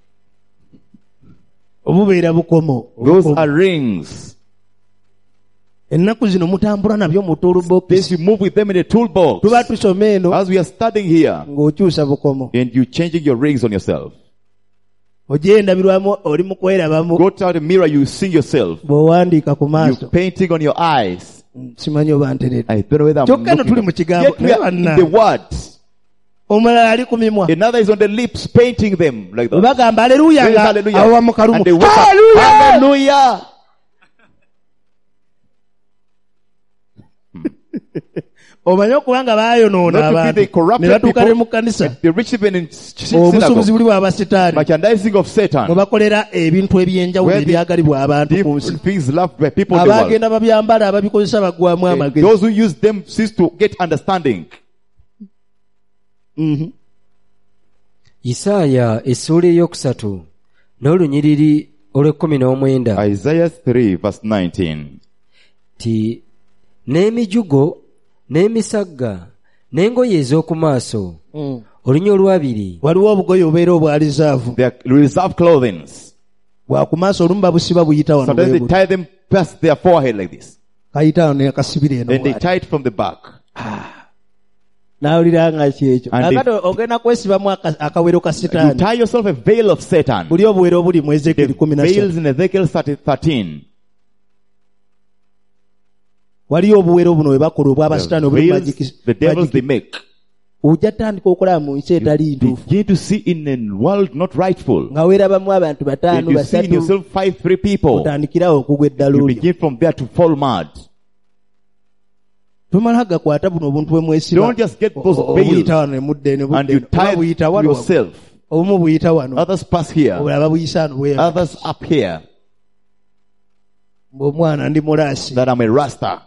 S2: Obubeera bukomo.
S1: Those
S2: Obukomo.
S1: are rings.
S2: Ennaku zino mutambula nabyo mu toolbox.
S1: This you move with them in a toolbox.
S2: Tuba tusoma eno
S1: As we are studying here,
S2: ng'okyusa bukomo.
S1: and you changing your rings on yourself.
S2: Ogyendabirwamu oli mu kwerabamu
S1: Go to the mirror, you see yourself.
S2: bw'owandiika ku
S1: You
S2: maaso.
S1: painting on your eyes.
S2: Mm, simanyi oba nteredde.
S1: I don't know whether I'm
S2: Kyokka no
S1: looking.
S2: tuli mu kigambo.
S1: Yet we are in the words.
S2: Omulala ali ku mimwa.
S1: Another is on the lips, painting them like
S2: Bwe
S1: that.
S2: bagamba aleluya
S1: Praise
S2: nga
S1: hallelujah.
S2: awa mu kalumu.
S1: And they wake up,
S2: Hallelujah!
S1: hallelujah.
S2: Omanyi okubanga baayonoona
S1: Not to be
S2: abantu
S1: the corrupted
S2: ne batuuka ne mu
S1: people,
S2: kkanisa.
S1: they reach even in
S2: Obusuubuzi
S1: synagogue.
S2: buli bwa basitaani
S1: Merchandising of
S2: mwe
S1: Satan.
S2: bakolera ebintu ebyenjawulo
S1: Where the
S2: ebyagalibwa abantu ku nsi.
S1: different things loved by people in the world.
S2: Abaagenda babyambala ababikozesa baggwamu
S1: And
S2: amagezi.
S1: those who use them cease to get understanding.
S2: Mhm.
S3: Isaaya essuula eyokusatu n'olunyiriri olw'ekkumi n'omwenda.
S1: Isaiah three verse nineteen.
S3: Ti n'emijugo n'emisagga n'engoye ez'oku maaso.
S2: Mm.
S3: Olunya olwabiri
S2: Waliwo obugoye obubeera obwalizaavu.
S1: They are reserved clothings.
S2: Bwa ku maaso olumu babusiba buyita wano
S1: Sometimes they
S2: bwe buti.
S1: tie them past their forehead like this.
S2: Kayita wano ne kasibira eno
S1: Then they
S2: bw'ati.
S1: tie it from the back.
S2: N'awulira nga kyekyo.
S1: And
S2: Kakati ogenda kwesibamu aka- akawero ka
S1: You
S2: sitaani.
S1: tie yourself a veil of Satan.
S2: Buli obuwero obuli mu
S1: The
S2: Ezekiel kumi na
S1: veils
S2: ssatu.
S1: in Ezekiel thirteen.
S2: Waliyo obuwero buno bwe bakola obw'abasitaani
S1: The
S2: obuli
S1: veils
S2: magiki-
S1: the devils they
S2: magiki-
S1: make.
S2: ojja tandika okulaba mu nsi etali ntuufu.
S1: Begin to see in a world not rightful.
S2: Nga weerabamu abantu
S1: And
S2: bataano
S1: you see in
S2: basatu
S1: yourself five, three people.
S2: otandikirawo okugwa eddala
S1: You
S2: olyo.
S1: begin from there to fall mad.
S2: Tomala gakwata buno obuntu bwe mwesiba.
S1: Don't just get those
S2: O-
S1: veils
S2: obuyita wano ne mudde ne
S1: and
S2: budde.
S1: you tie
S2: Oba buyita
S1: it
S2: wano
S1: yourself.
S2: obumu buyita wano
S1: Others pass here.
S2: obulaba buyisa wano bwe
S1: Others up here.
S2: omwana ndi mulaasi.
S1: That I'm a Rasta.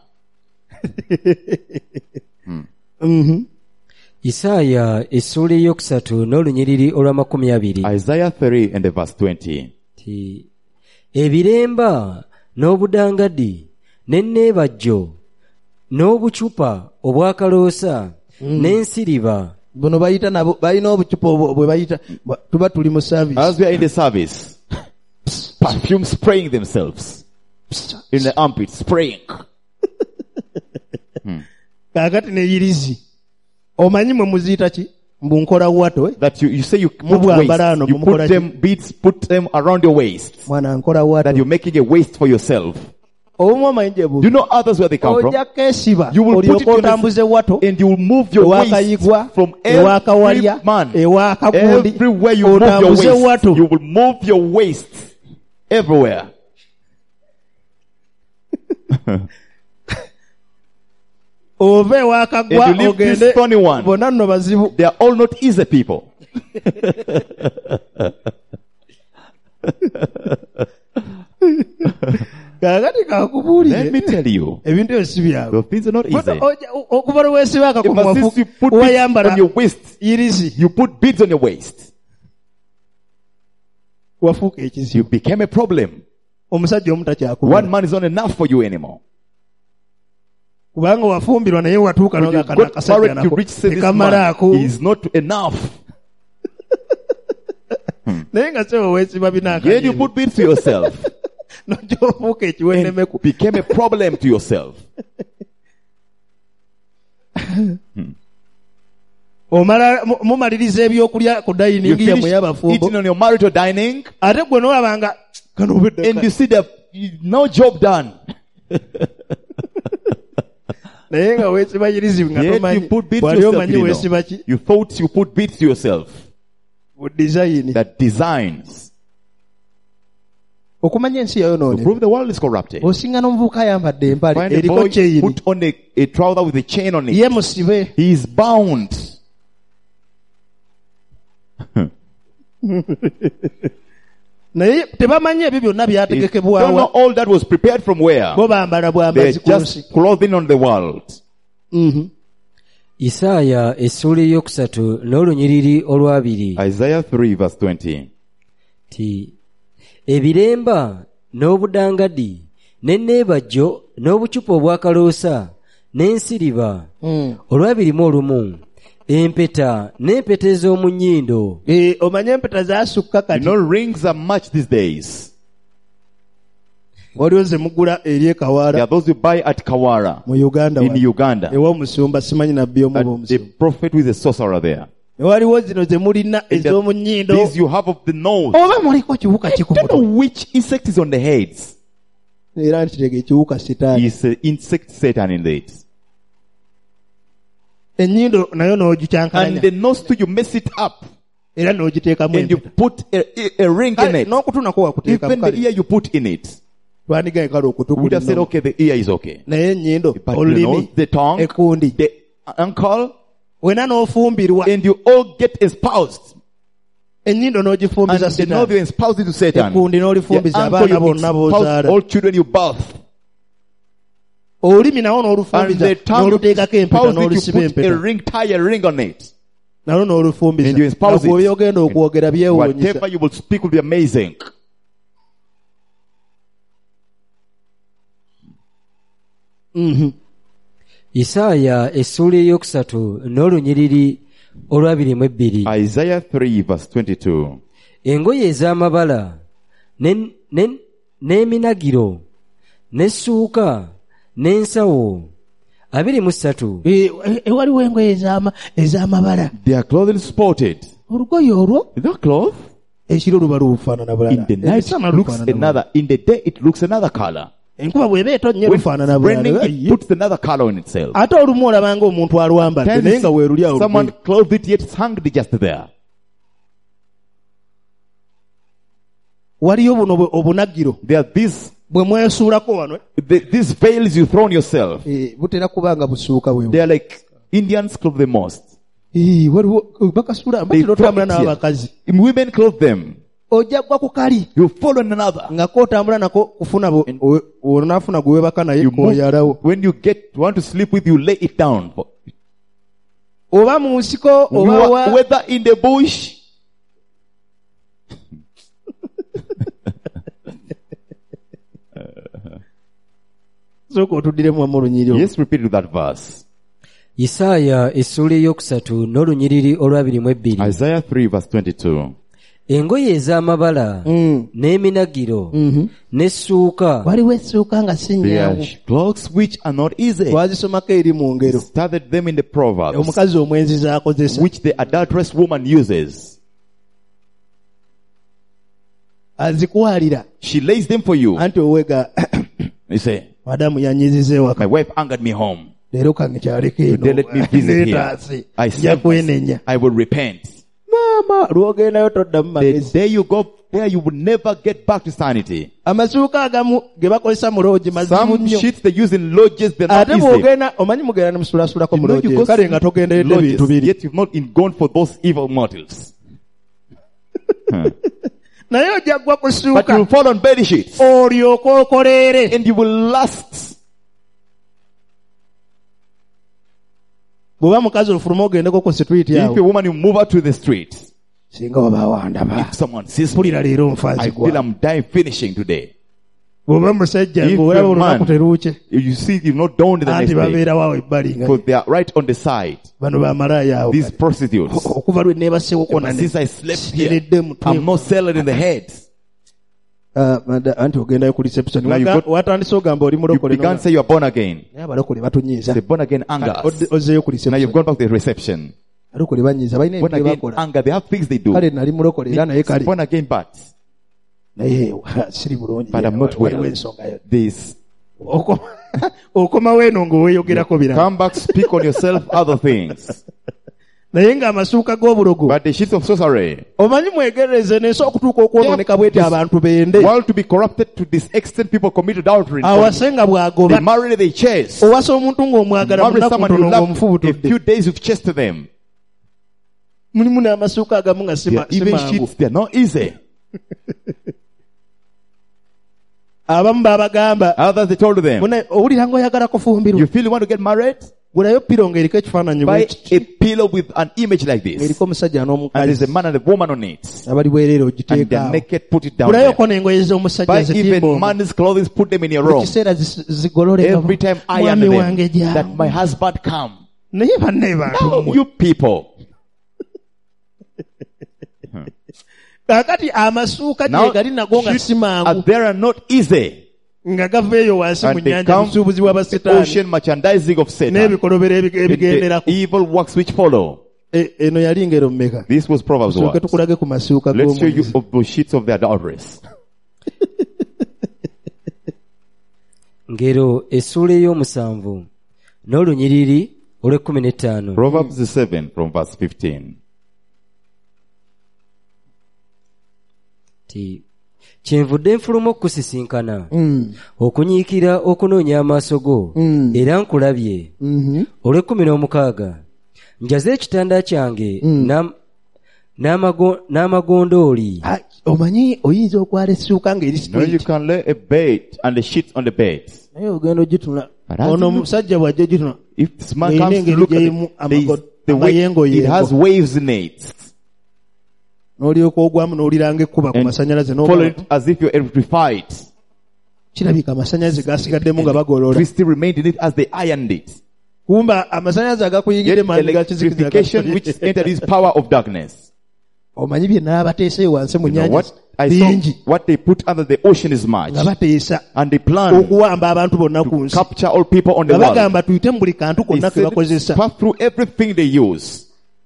S2: Mhm.
S3: Isaaya essuula eyokusatu n'olunyiriri olw'amakumi abiri.
S1: Isaiah three and the verse twenty.
S3: Ti ebiremba n'obudangadi n'enneebajjo n'obucupa obwakaloosa n'ensiriba.
S2: Buno bayita nabo balina obucupa obwo bwe bayita bwa- tuba tuli mu service.
S1: As we are in the service, perfume spraying themselves in the armpit, spraying.
S2: Kaakati ne yirizi. Omanyi mwe muziyita ki? Mbu nkola wato eh?
S1: That you, you say you put
S2: Mubwambala ano,
S1: waist, you
S2: mumukola
S1: put them beads, put them around your waist.
S2: Mwana nkola wato.
S1: That you're making a waist for yourself.
S2: Obumu amanyi gye bu.
S1: You know others where they come from?
S2: Ojja keesiba.
S1: You will put it
S2: Olyoka
S1: on the-
S2: otambuze wato.
S1: And you will move your waist
S2: Ewakayigwa,
S1: from
S2: ewakawalya,
S1: every man.
S2: ewakagundi.
S1: Everywhere you move your
S2: Otambuze
S1: waist,
S2: wato.
S1: you will move your waist everywhere.
S2: Ove ewakagwa
S1: And you leave this
S2: ogende.
S1: stony one.
S2: Bonna nno bazibu.
S1: They are all not easy people.
S2: Kaakati kakubuulire.
S1: Let me tell you,
S2: Ebintu ebyo si byawe.
S1: those things are not easy.
S2: Okuva lwe weesiba akakomo
S1: Ever since you
S2: wafu
S1: put beads
S2: wayambala
S1: on your waist,
S2: yirizi
S1: you put beads on your waist,
S2: wafuuka
S1: you
S2: ekizibu.
S1: became a problem.
S2: Omusajja omu takyakubula.
S1: One man is not enough for you anymore.
S2: Kubanga wafumbirwa naye watuuka
S1: When you
S2: n'ogakana
S1: got
S2: akasajja
S1: married, you
S2: nako
S1: reach say this
S2: tekamalaako.
S1: man is not enough.
S2: Naye nga sewe weesiba
S1: Yet you
S2: binaakanyiri.
S1: put beads to yourself.
S2: Nojja ofuuka ekiwendemeku.
S1: And became a problem to yourself.
S2: Omala mu- mumaliriza ebyokulya ku
S1: You
S2: dayiningi yammwe
S1: finish
S2: y'abafumbo.
S1: eating on your marital dining,
S2: Ate gwe n'olabanga kano obedde
S1: and you see that no job done.
S2: naye nga weesiba yirizi nga
S1: Yet
S2: tomanyi.
S1: you put beads to
S2: Bw'ali
S1: yourself.
S2: omanyi
S1: You,
S2: weesiba
S1: didn't
S2: ki?
S1: know. You thought you put beads to yourself.
S2: Bu design.
S1: That designs.
S2: Okumanya ensi yayo
S1: To
S2: noone.
S1: prove the world is corrupted.
S2: Osinga n'omuvubuka ayambadde empale
S1: Find a
S2: eriko
S1: boy
S2: kyeyiri.
S1: put on a, a trouser with a chain on it.
S2: Ye musibe.
S1: He is bound.
S2: Naye tebamanyi ebyo byonna
S1: They don't know
S2: byategekebwawa.
S1: all that was prepared from where.
S2: Bo bambala
S1: They're
S2: bwambazi ku nsi.
S1: just clothing on the world.
S2: Mhm.
S3: Isaaya essuula eyokusatu n'olunyiriri olwabiri.
S1: Isaiah three verse twenty.
S3: Ti ebiremba n'obudangadi n'enneebajjo n'obucupa obwakaloosa n'ensiriba
S2: Mm.
S3: olwabirimu olumu empeta n'empeta ez'omu nnyindo
S2: Eh, omanye empeta zaasukka
S1: You
S2: kati.
S1: know, rings are much these days.
S2: Waliwo ze mugula eri
S1: There
S2: ekawaala
S1: are those who buy at Kawara
S2: mu Uganda
S1: in
S2: wano.
S1: Uganda.
S2: Ewa omusumba simanyi nabbi omu
S1: And
S2: oba
S1: the
S2: omusumba.
S1: prophet with a sorcerer there.
S2: Ne waliwo zino ze mulina
S1: And there-
S2: ez'omu nnyindo.
S1: These you have of the nose.
S2: Oba muliko kiwuka ki ku
S1: I don't know
S2: mutwe.
S1: which insect is on the heads.
S2: Era ntitege ekiwuka sitaani.
S1: It's an insect Satan in it.
S2: Ennyindo nayo
S1: And
S2: n'ogikyankalanya.
S1: the nose too, you mess it up.
S2: Era n'ogiteekamu
S1: And you
S2: empeta.
S1: put a, a, a ring in
S2: Kale
S1: it.
S2: n'okutu nakwo wakuteekamu
S1: Even the
S2: kale.
S1: ear you put in it.
S2: Twandigaye kale okutu
S1: We would have said,
S2: kulino.
S1: okay, the ear is okay.
S2: Naye ennyindo
S1: But the
S2: olulimi
S1: nose, the tongue,
S2: ekundi.
S1: the ankle,
S2: Wena n'ofumbirwa
S1: and you all get espoused.
S2: ennyindo
S1: And
S2: n'ogifumbiza
S1: the nose
S2: sitaani.
S1: you're espoused to Satan.
S2: Ekundi n'olifumbiza
S1: The ankle
S2: abaana
S1: you
S2: bonna
S1: espouse
S2: b'ozaala.
S1: all children you birth.
S2: Olulimi nawo
S1: And
S2: n'olufumbiza
S1: the tongue you
S2: n'oluteekako empeta
S1: espouse it,
S2: n'olusiba
S1: you put a
S2: empeta.
S1: ring, tie a ring on it.
S2: Nalwo n'olufumbiza.
S1: And you espouse
S2: Nagwe
S1: it.
S2: byogenda okwogera byewuunyisa.
S1: Whatever you will speak will be amazing.
S2: Mhm.
S3: Isaaya essuula eyokusatu n'olunyiriri olwabiri mu ebbiri.
S1: Isaiah three verse twenty-two.
S3: Engoye ez'amabala ne- ne- n'eminagiro n'essuuka n'ensawo abiri mu ssatu
S2: Eh, eh, waliwo engoye ez'ama- ez'amabala.
S1: They are clothing spotted.
S2: Olugoye olwo
S1: That cloth
S2: ekiro luba lufaanana bulala.
S1: in the night
S2: Emisana
S1: looks
S2: lufaanana bulala.
S1: another. In the day it looks another color.
S2: Enkuba bw'eba etonnye
S1: When
S2: lufaanana
S1: it's raining,
S2: bulala.
S1: it
S2: Ayi.
S1: puts another color in itself.
S2: Ate olumu olabanga omuntu alwambadde
S1: Times
S2: naye nga weeruli awo
S1: someone
S2: olugoye.
S1: clothed it yet it's hanged just there.
S2: Waliyo buno bwe- obunagiro
S1: There are these
S2: bwe mwesuulako wano
S1: the, these veils you throw on yourself.
S2: eh, butera kuba nga busuuka bwe
S1: They are like Indians clothe the most.
S2: Ii, waliwo bakasula
S1: They
S2: mbati otambula
S1: throw it
S2: n'abakazi.
S1: here. Women clothe them.
S2: Ojja gwa ku kali.
S1: You follow another.
S2: Nga k'otambula nako kufuna bu- we- onaafuna gwe weebaka naye
S1: You move.
S2: k'oyalawo.
S1: When you get want to sleep with, you lay it down.
S2: Oba mu nsiko
S1: You
S2: oba
S1: are-
S2: wa.
S1: whether in the bush.
S2: Sooka otuddiremu wamu olunyiri olwo.
S1: Yes, repeat that verse.
S3: isaaya essuula eyokusatu n'olunyiriri olwabiri mu ebbiri.
S1: Isaiah three verse twenty-two.
S3: engoye ez'amabala
S2: Mm.
S3: n'eminagiro
S2: Mhm.
S3: n'essuuka
S2: Waliwo essuuka nga si
S1: They are
S2: nnyangu.
S1: clothes which are not easy.
S2: Twazisomako eri mu ngero.
S1: Started them in the Proverbs,
S2: Omukazi omwenzi z'akozesa.
S1: which the adulterous woman uses.
S2: Azikwalira.
S1: She lays them for you.
S2: Anti owega
S1: You say,
S2: madamu yanyiziza ewaka.
S1: my wife angered me home.
S2: Leero kankyaleko eno.
S1: They let me visit here.
S2: Neetaase.
S1: I
S2: Nja
S1: said,
S2: kwenenya.
S1: I will repent.
S2: Maama lw'ogendayo toddamu
S1: The
S2: magezi.
S1: day you go there, you will never get back to sanity.
S2: Amasuuka agamu ge bakozesa mu loogi mazibu
S1: Some
S2: nnyo.
S1: sheets they use in lodges, they're not
S2: Ate
S1: easy.
S2: bw'ogenda omanyi mugenda ne musulasulako
S1: You
S2: mu
S1: know
S2: loogi
S1: you
S2: eyo.
S1: go
S2: Kale nga togendayo
S1: lodges,
S2: ebintu biri.
S1: yet you've not in gone for those evil motives.
S2: Naye ojja gwa
S1: But you
S2: kusuuka
S1: will fall on bed sheets
S2: olyoke okoleere.
S1: and you will lust.
S2: Bw'oba mukazi olufuluma ogendeko ku street
S1: If a
S2: awo.
S1: woman you move out to the street,
S2: Singa oba wandaba.
S1: if someone sees me,
S2: Mpulira leero
S1: I
S2: nfaazigwa.
S1: feel I'm dying finishing today.
S2: Bw'oba musajja
S1: If
S2: ng'olaba
S1: a
S2: olunaku
S1: man-
S2: teruuke.
S1: If you see you've not done the next
S2: Anti
S1: day,
S2: babeerawo awo ebbali nga
S1: because they are right on the side.
S2: bano bamalaaya awo.
S1: These prostitutes.
S2: Okuva lwe neebasewoko
S1: Ever since I slept here,
S2: Siredde mutwe.
S1: I'm not selling in the head.
S2: Ah, mada- anti ogendayo ku reception.
S1: Now you
S2: Waga-
S1: got-
S2: watandise ogamba oli
S1: You
S2: mulokole.
S1: began to say you are born again.
S2: Naye abalokole batunyiiza.
S1: The born again anger.
S2: Odde- ozzeeyo ku
S1: Now
S2: reception.
S1: you've gone back to the reception.
S2: Abalokole banyiiza balina
S1: Born
S2: ebintu bye
S1: again
S2: bakola.
S1: anger. They have things they do.
S2: Kale nali mulokole era naye
S1: It's
S2: kale.
S1: born again, but
S2: Naye ha, siri bulungi.
S1: but I'm not
S2: Waliwo
S1: well.
S2: ensonga yo.
S1: This
S2: Okoma- okomawo eno ng'oweeyogerako birala.
S1: come back, speak on yourself other things.
S2: Naye ng'amasuuka g'obulogo.
S1: But the sheets of sorcery,
S2: Omanyi mwegereze n'ensi okutuuka okwonooneka bweti abantu bende.
S1: world to be corrupted to this extent, people commit adultery.
S2: Awase nga
S1: They
S2: bw'agoba.
S1: marry, they chase.
S2: Owasa omuntu ng'omwagala
S1: Marry
S2: munaku
S1: someone you
S2: tono
S1: love. A
S2: ng'omufubutudde.
S1: few days you've chased them.
S2: Mulimu n'amasuuka agamu nga si
S1: They
S2: ma-
S1: are
S2: si
S1: even
S2: mangu.
S1: sheets, they are not easy.
S2: Abamu baabagamba.
S1: Others they told them,
S2: Muna- owulira ng'oyagala kufumbirwa.
S1: you feel you want to get married?
S2: Gulayo piro ng'eriko ekifaananyi
S1: Buy
S2: bw'ekiti.
S1: a pillow with an image like this.
S2: Ng'eriko omusajja
S1: And
S2: n'omukazi.
S1: there's a man and a woman on it.
S2: Abali bwereere
S1: And
S2: ogiteeka
S1: they're
S2: awo.
S1: naked, put it down there.
S2: Gulayoko n'engoye z'omusajja
S1: Buy
S2: zitimba
S1: even
S2: omwo.
S1: man's clothes, put them in your
S2: Buli
S1: room.
S2: kiseera zi- zigolole
S1: Every time I am
S2: mwami wange
S1: them,
S2: gy'awo.
S1: that my husband come.
S2: Naye banne bantu
S1: No,
S2: mmwe.
S1: you people.
S2: Kaakati amasuuka
S1: Now,
S2: gye gali nago nga
S1: sheets
S2: si
S1: are
S2: mangu.
S1: there are not easy.
S2: Nga gava eyo wansi mu
S1: And they
S2: nnyanja
S1: come
S2: busuubuzi
S1: the
S2: bw'abasitaani.
S1: ocean merchandising of Satan.
S2: N'ebikolobero ebi-
S1: And the
S2: ebigenderako.
S1: evil works which follow.
S2: E- eno yali ngero mmeka.
S1: This was Proverbs
S2: Tusooke
S1: one.
S2: tukulage ku masuuka
S1: Let's show you
S2: g'omwenzi.
S1: of the sheets of the adulteress.
S3: ngero essuula ey'omusanvu n'olunyiriri olw'ekkumi n'ettaano.
S1: Proverbs seven from verse fifteen.
S3: Ti, kyenvudde nfuluma okusisinkana
S2: Mm.
S3: okunyiikira okunoonya amaaso go
S2: Mm.
S3: era nkulabye.
S2: Mhm.
S3: olw'ekkumi n'omukaaga njaze ekitanda kyange
S2: Mm.
S3: n'am- n'amago- n'amagondooli
S2: Ah, omanyi oyinza okwala essuuka ng'eri
S1: No, you
S2: straight.
S1: can lay a bed and the sheets on the bed.
S2: Naye ogenda ogituna.
S1: But as
S2: Ono
S1: you look-
S2: omusajja bw'ajja ogituna.
S1: If this man
S2: Ng'erina
S1: comes to
S2: engeri
S1: look at
S2: gy'erimu
S1: it, there is
S2: amago-
S1: the way,
S2: amayengo
S1: it has
S2: yengo.
S1: waves in it.
S2: N'olyoka ogwamu n'owulira ng'ekkuba ku
S1: And
S2: masanyalaze
S1: follow
S2: n'ogamba,
S1: it as if you're electrified.
S2: kirabika amasanyalaze gasigaddemu nga bagolola.
S1: We still remained in it as they ironed it.
S2: Kumba amasanyalaze
S1: Yet
S2: agakuyingidde maanyi gakizikiza
S1: electrification which entered is power of darkness.
S2: omanyi bye n'abateeseyo wansi mu
S1: You know
S2: nnyanja
S1: what I saw,
S2: bingi
S1: what they put under the ocean is much.
S2: nga bateesa
S1: And they plan
S2: okuwamba abantu bonna ku
S1: to
S2: nsi
S1: capture all people on the
S2: nga
S1: world.
S2: bagamba tuyite mu buli kantu
S1: They
S2: konna ke
S1: said,
S2: bakozesa.
S1: pass through everything they use.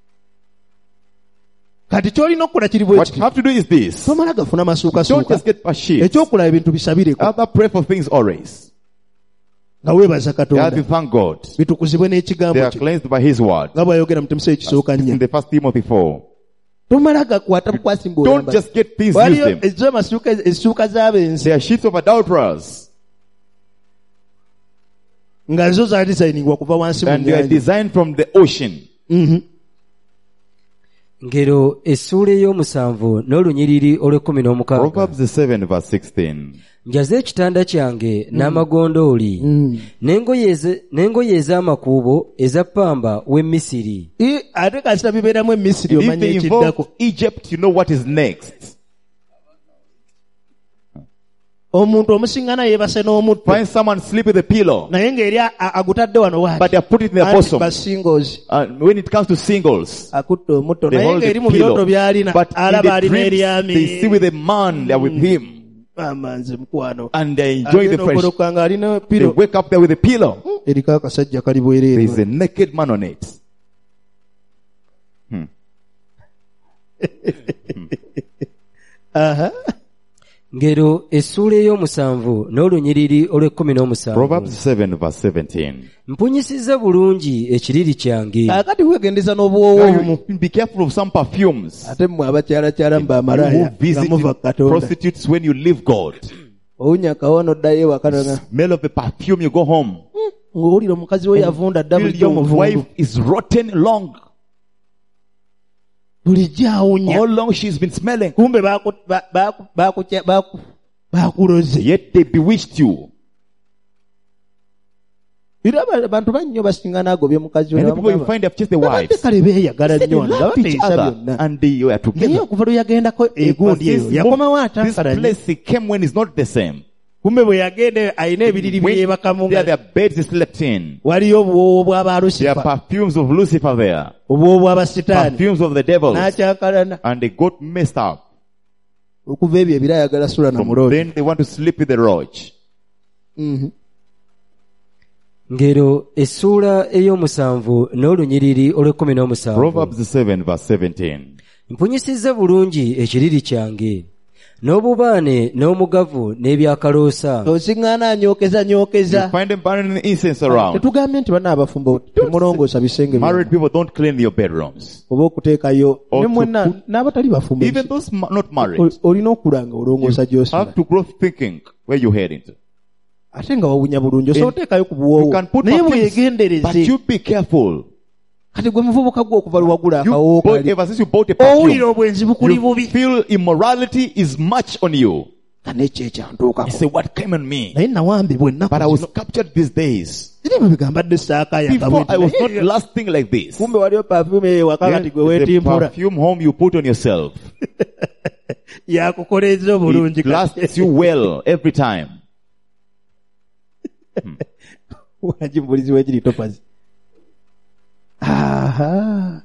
S2: Kati ky'olina okukola kiri bwe
S1: What you
S2: kiti.
S1: have to do is this.
S2: Tomala gafuna
S1: Don't
S2: masuukasuuka.
S1: just get a sheet.
S2: Ekyokulaba ebintu bisabireko
S1: Other pray for things always.
S2: nga weebaza
S1: They have to
S2: Katonda.
S1: thank God.
S2: Bitukuzibwe
S1: They
S2: n'ekigambo
S1: are
S2: kye.
S1: cleansed by His word.
S2: Nga bw'ayogera mu Timoseewo ekisooka
S1: In
S2: nnya.
S1: the first Timothy four.
S2: Tomala gakwata bukwasi
S1: Don't
S2: mb'olamba.
S1: just get things, use
S2: Waliyo
S1: them.
S2: ez'amasuuka essuuka z'abensi
S1: They are sheets of adulterers.
S2: nga zo zaali zayiningwa kuva wansi mu
S1: And they are
S2: nnyanja.
S1: designed from the ocean.
S2: Mhm.
S3: ngero essuula ey'omusanvu n'olunyiriri olw'ekkumi n'omukaaga.
S1: Proverbs seven verse sixteen.
S3: Njaze ekitanda kyange n'amagondooli n'engoye eze- n'engoye ez'amakuubo eza ppamba w'e Misiri.
S2: I- ate kasita bibeeramu e Misiri
S1: If
S2: omanya
S1: they
S2: ekiddako.
S1: involve Egypt, you know what is next.
S2: Omuntu omusingana yeebase n'omutwe
S1: Find someone sleep with a pillow,
S2: naye ng'eri a- a- agutadde wano
S1: but
S2: waati
S1: they have put it in their
S2: Anti
S1: bosom.
S2: basingoozi
S1: And when it comes to singles,
S2: akutte omutto
S1: they
S2: naye
S1: hold the
S2: ng'eri mu birooto
S1: pillow.
S2: by'alina
S1: But in
S2: alaba
S1: the
S2: alina
S1: dreams,
S2: eryami
S1: they see with a man, they are with him.
S2: amanzi mukwano
S1: And they enjoy the fresh.
S2: agenda nga alina
S1: They
S2: piro
S1: wake up there with a pillow.
S2: eriko akasajja kali
S1: There is
S2: bwereere
S1: a naked man on it.
S2: aha
S3: ngero essuula ey'omusanvu n'olunyiriri olw'ekkumi n'omusanvu.
S1: Proverbs seven verse seventeen.
S3: Mpunyisizza bulungi ekiriri kyange.
S2: akati wegendeza n'obuwoowo
S1: Now
S2: obumu
S1: you be careful of some perfumes.
S2: ate mmwe abakyalakyala mba
S1: Who
S2: amalaaya nga
S1: visit
S2: muva ku katonda
S1: prostitutes when you leave God.
S2: owunya kawono oddayo ewaka nga
S1: Smell of the perfume, you go home.
S2: ng'owulira omukazi we yavunda dda
S1: Till
S2: bulijjo
S1: your
S2: omuvundu
S1: wife is rotten long.
S2: bulijjo awunya
S1: How long she's been smelling.
S2: kumbe baku- ba- baku- bakukya- baku- bakuloze
S1: Yet they bewitched you.
S2: era aba- abantu bannyo basingana agobye mukazi we
S1: Many people you
S2: nebamugamba,
S1: find have chased their
S2: "Babadde
S1: wives.
S2: kale beeyagala
S1: They
S2: nnyo nga
S1: loved each
S2: bateesa
S1: other
S2: byonna
S1: and they were
S2: naye
S1: together.
S2: okuva lwe yagendako egundi eyo
S1: This
S2: yakomawo
S1: mo- This
S2: atankalanye
S1: place he came when is not the same.
S2: kumbe bwe yagenda eyo alina ebiriri
S1: When
S2: byebakamu
S1: there are
S2: nga
S1: their beds he slept in.
S2: waliyo obuwoowo
S1: There are
S2: bw'abalusifa
S1: perfumes of Lucifer there.
S2: obuwoowo bw'abasitaani
S1: Perfumes of the devils.
S2: n'akyakalana
S1: And they got messed up.
S2: okuva ebyo ebira ayagala sula na
S1: From
S2: muloodi
S1: then they want to sleep with the roach.
S2: Mhm.
S3: ngero essuula ey'omusanvu n'olunyiriri olw'ekkumi n'omusanvu.
S1: Proverbs seven verse seventeen.
S3: Mpunyisizza bulungi ekiriri kyange n'obubaane n'omugavu n'ebyakaloosa.
S2: osiŋŋaana anyookeza
S1: You
S2: nyookeza
S1: find them burning incense around.
S2: tetugambye nti bana abafumbo temulongoosa bisenge
S1: Married
S2: byammwe
S1: people don't clean your bedrooms.
S2: oba okuteekayo
S1: Or
S2: ne
S1: to
S2: mwenna
S1: put-
S2: n'abatali bafumbo
S1: Even those ma- not married.
S2: Ol- olina okulanga olongoosa
S1: You
S2: gy'osula
S1: have to grow thinking where you heading to.
S2: ate nga wawunya bulungi
S1: In-
S2: osobola oteekayo ku
S1: You
S2: buwoowo
S1: can put
S2: naye
S1: perfumes, but
S2: weegendereze
S1: you be careful.
S2: kati gwe muvubuka gwe okuva lwe wagula
S1: You
S2: akawoowo
S1: bought,
S2: kali
S1: ever since you bought a
S2: owulira
S1: perfume,
S2: obwenzi bukuli
S1: you
S2: bubi
S1: feel immorality is much on you.
S2: nga nekyo
S1: You
S2: ekyantuukako
S1: say, what came on me?
S2: naye nawambibwa
S1: But I
S2: ennaku
S1: was
S2: zino
S1: captured these days.
S2: iri bwe bigambadde saakaya
S1: Before I was not lasting like this.
S2: kumbe waliyo perfume eyo waka kati gwe
S1: There's a
S2: weetimpula
S1: perfume home you put on yourself.
S2: yakukoleeza obulungi
S1: It lasts you well every time.
S2: wangi mubulizi wekiri topazi aha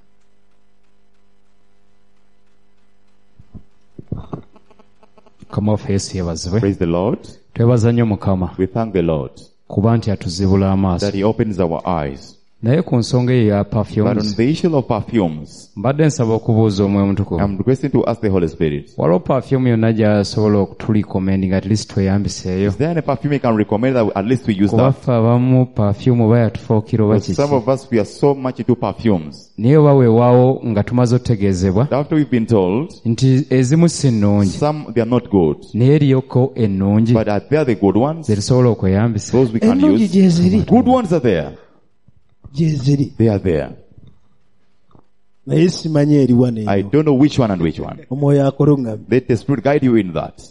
S5: mukama waffe yesu yeebazibwe
S1: Praise the Lord.
S5: twebaza nnyo mukama
S1: We thank the Lord
S5: kuba nti atuzibula amaaso
S1: that He opens our eyes.
S5: naye ku nsonga eyo ya
S1: But on
S5: perfumes
S1: the issue of perfumes,
S5: mbadde nsaba okubuuza omwoyo omutukuvu
S1: I'm requesting to ask the Holy Spirit.
S5: waliwo perfume yonna gy'asobola okutulikomendinga at least tweyambiseeyo
S1: Is there any perfume you can recommend that at least we use
S5: kuba
S1: that?
S5: ffe abamu perfume oba yatufuukira oba
S1: Because some
S5: kiki
S1: of us, we are so much into perfumes.
S5: naye oba weewaawo nga tumaze otutegeezebwa
S1: After we've been told,
S5: nti ezimu si nnungi
S1: some, they are not good.
S5: naye eriyoko ennungi
S1: But are there the good ones?
S5: ze tusobola okweyambisa
S1: Those we can
S2: ennungi
S1: use.
S2: gyeziri
S1: Good ones are there.
S2: gyeziri
S1: They are there.
S2: naye simanyi eriwa
S1: I
S2: neyo
S1: don't know which one and which one.
S2: omwoyo akoluŋŋamye
S1: Let the Spirit guide you in that.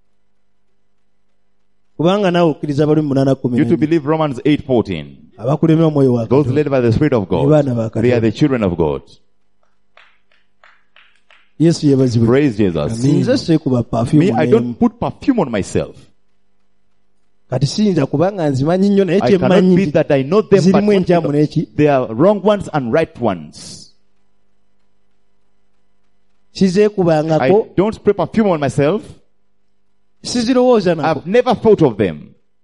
S2: kubanga naawe okkiriza abalumi munaana kumi
S1: You to
S2: n'emu
S1: believe Romans eight fourteen.
S2: abakulema omwoyo wa
S1: Those
S2: Katonda
S1: led by the Spirit of God.
S2: Baana ba Katonda.
S1: They are the children of God.
S2: yesu yeebazibwe
S1: Praise Jesus.
S2: nze seekuba
S1: Me,
S2: perfume
S1: I
S2: n'emu
S1: don't put perfume on myself.
S2: kati siyinza kubanga nzimanyi nnyo naye
S1: I cannot
S2: kyemmanyi
S1: be
S2: nti
S1: that I know them, but
S2: zirimu
S1: what I
S2: enkyamu
S1: know-
S2: n'eki
S1: they are wrong ones and right ones.
S2: sizeekubangako
S1: I don't spray perfume on myself.
S2: sizirowooza nako
S1: I've never thought of them.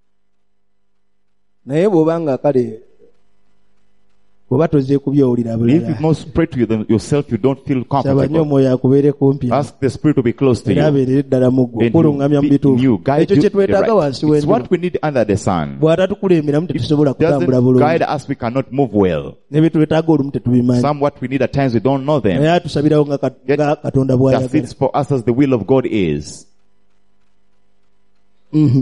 S2: naye bw'obanga kale bw'oba tozeekubyowulira
S1: If you've
S2: bulala
S1: not sprayed to you- yourself, you don't feel
S2: saba nnyo
S1: comfortable.
S2: omwoyo akubeere kumpi
S1: Ask the Spirit to be close to
S2: era
S1: you.
S2: abeerere ddala mu ggwe
S1: And
S2: okuluŋŋamya mu
S1: He will be in you,
S2: bituufu
S1: guide
S2: ekyo
S1: you
S2: kye
S1: the
S2: twetaaga
S1: right.
S2: wansi
S1: It's what
S2: w'enjuba
S1: we need under the sun.
S2: bw'atatukulemberamu tetusobola kutambula
S1: Doesn't
S2: bulungi
S1: guide us, we cannot move well.
S2: ne bye twetaaga olumu tetubimanyi
S1: Some what we need at times we don't know them.
S2: naye atusabirawo nga kat-
S1: Yet
S2: nga katonda
S1: That
S2: bw'ayagala
S1: fits for us as the will of God is.
S2: Mhm.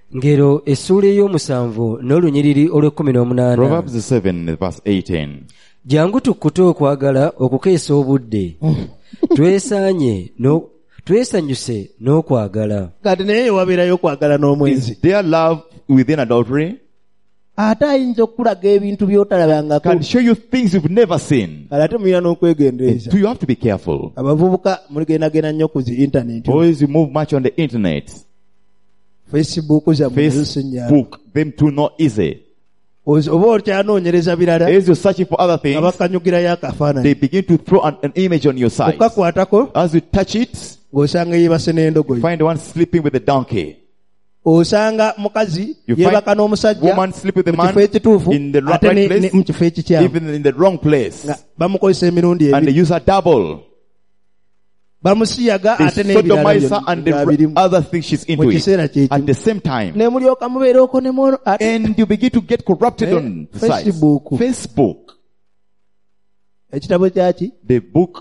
S3: ngero essuula ey'omusanvu n'olunyiriri olw'ekkumi n'omunaana.
S1: Proverbs seven verse eighteen.
S3: jangu tukkute okwagala okukeesa obudde twesaanye no twesanyuse n'okwagala.
S2: Kati naye wabeerayo okwagala n'omwenzi.
S1: Is there love within adultery?
S2: Ate ayinza okulaga ebintu by'otalabangako.
S1: Can show you things you've never seen.
S2: Kale ate mulina n'okwegendereza.
S1: So you have to be careful.
S2: Abavubuka muligendagenda nnyo ku zi internet.
S1: Boys, you move much on the internet.
S2: Facebook zammwe zisinnya.
S1: Facebook, them too not easy.
S2: Oba okyanoonyereza birala.
S1: As you're searching for other things,
S2: abakanyugirayo akafaananyi.
S1: they begin to throw an, an image on your side.
S2: Okakwatako.
S1: As you touch it,
S2: ng'osanga yeebase n'endogoyi.
S1: find one sleeping with a donkey.
S2: Osanga mukazi yeebaka n'omusajja
S1: woman sleep with a man
S2: mu kifo ekituufu
S1: in the right
S2: ate
S1: place,
S2: mu kifo ekikyamu.
S1: even in the wrong place.
S2: Bamukozesa emirundi
S1: And they
S2: ebiri.
S1: use a double.
S2: Bamusiyaga
S1: They
S2: ate n'ebirala
S1: sodomize her and the
S2: birimu.
S1: other thing she's into
S2: Mu
S1: it.
S2: kiseera kye
S1: At
S2: kimu.
S1: the same time.
S2: Ne mulyoka mubeera oko ne mwono ate.
S1: And you begin to get corrupted
S2: Eh,
S1: on the sites.
S2: Facebook.
S1: Facebook.
S2: Ekitabo kyaki?
S1: The book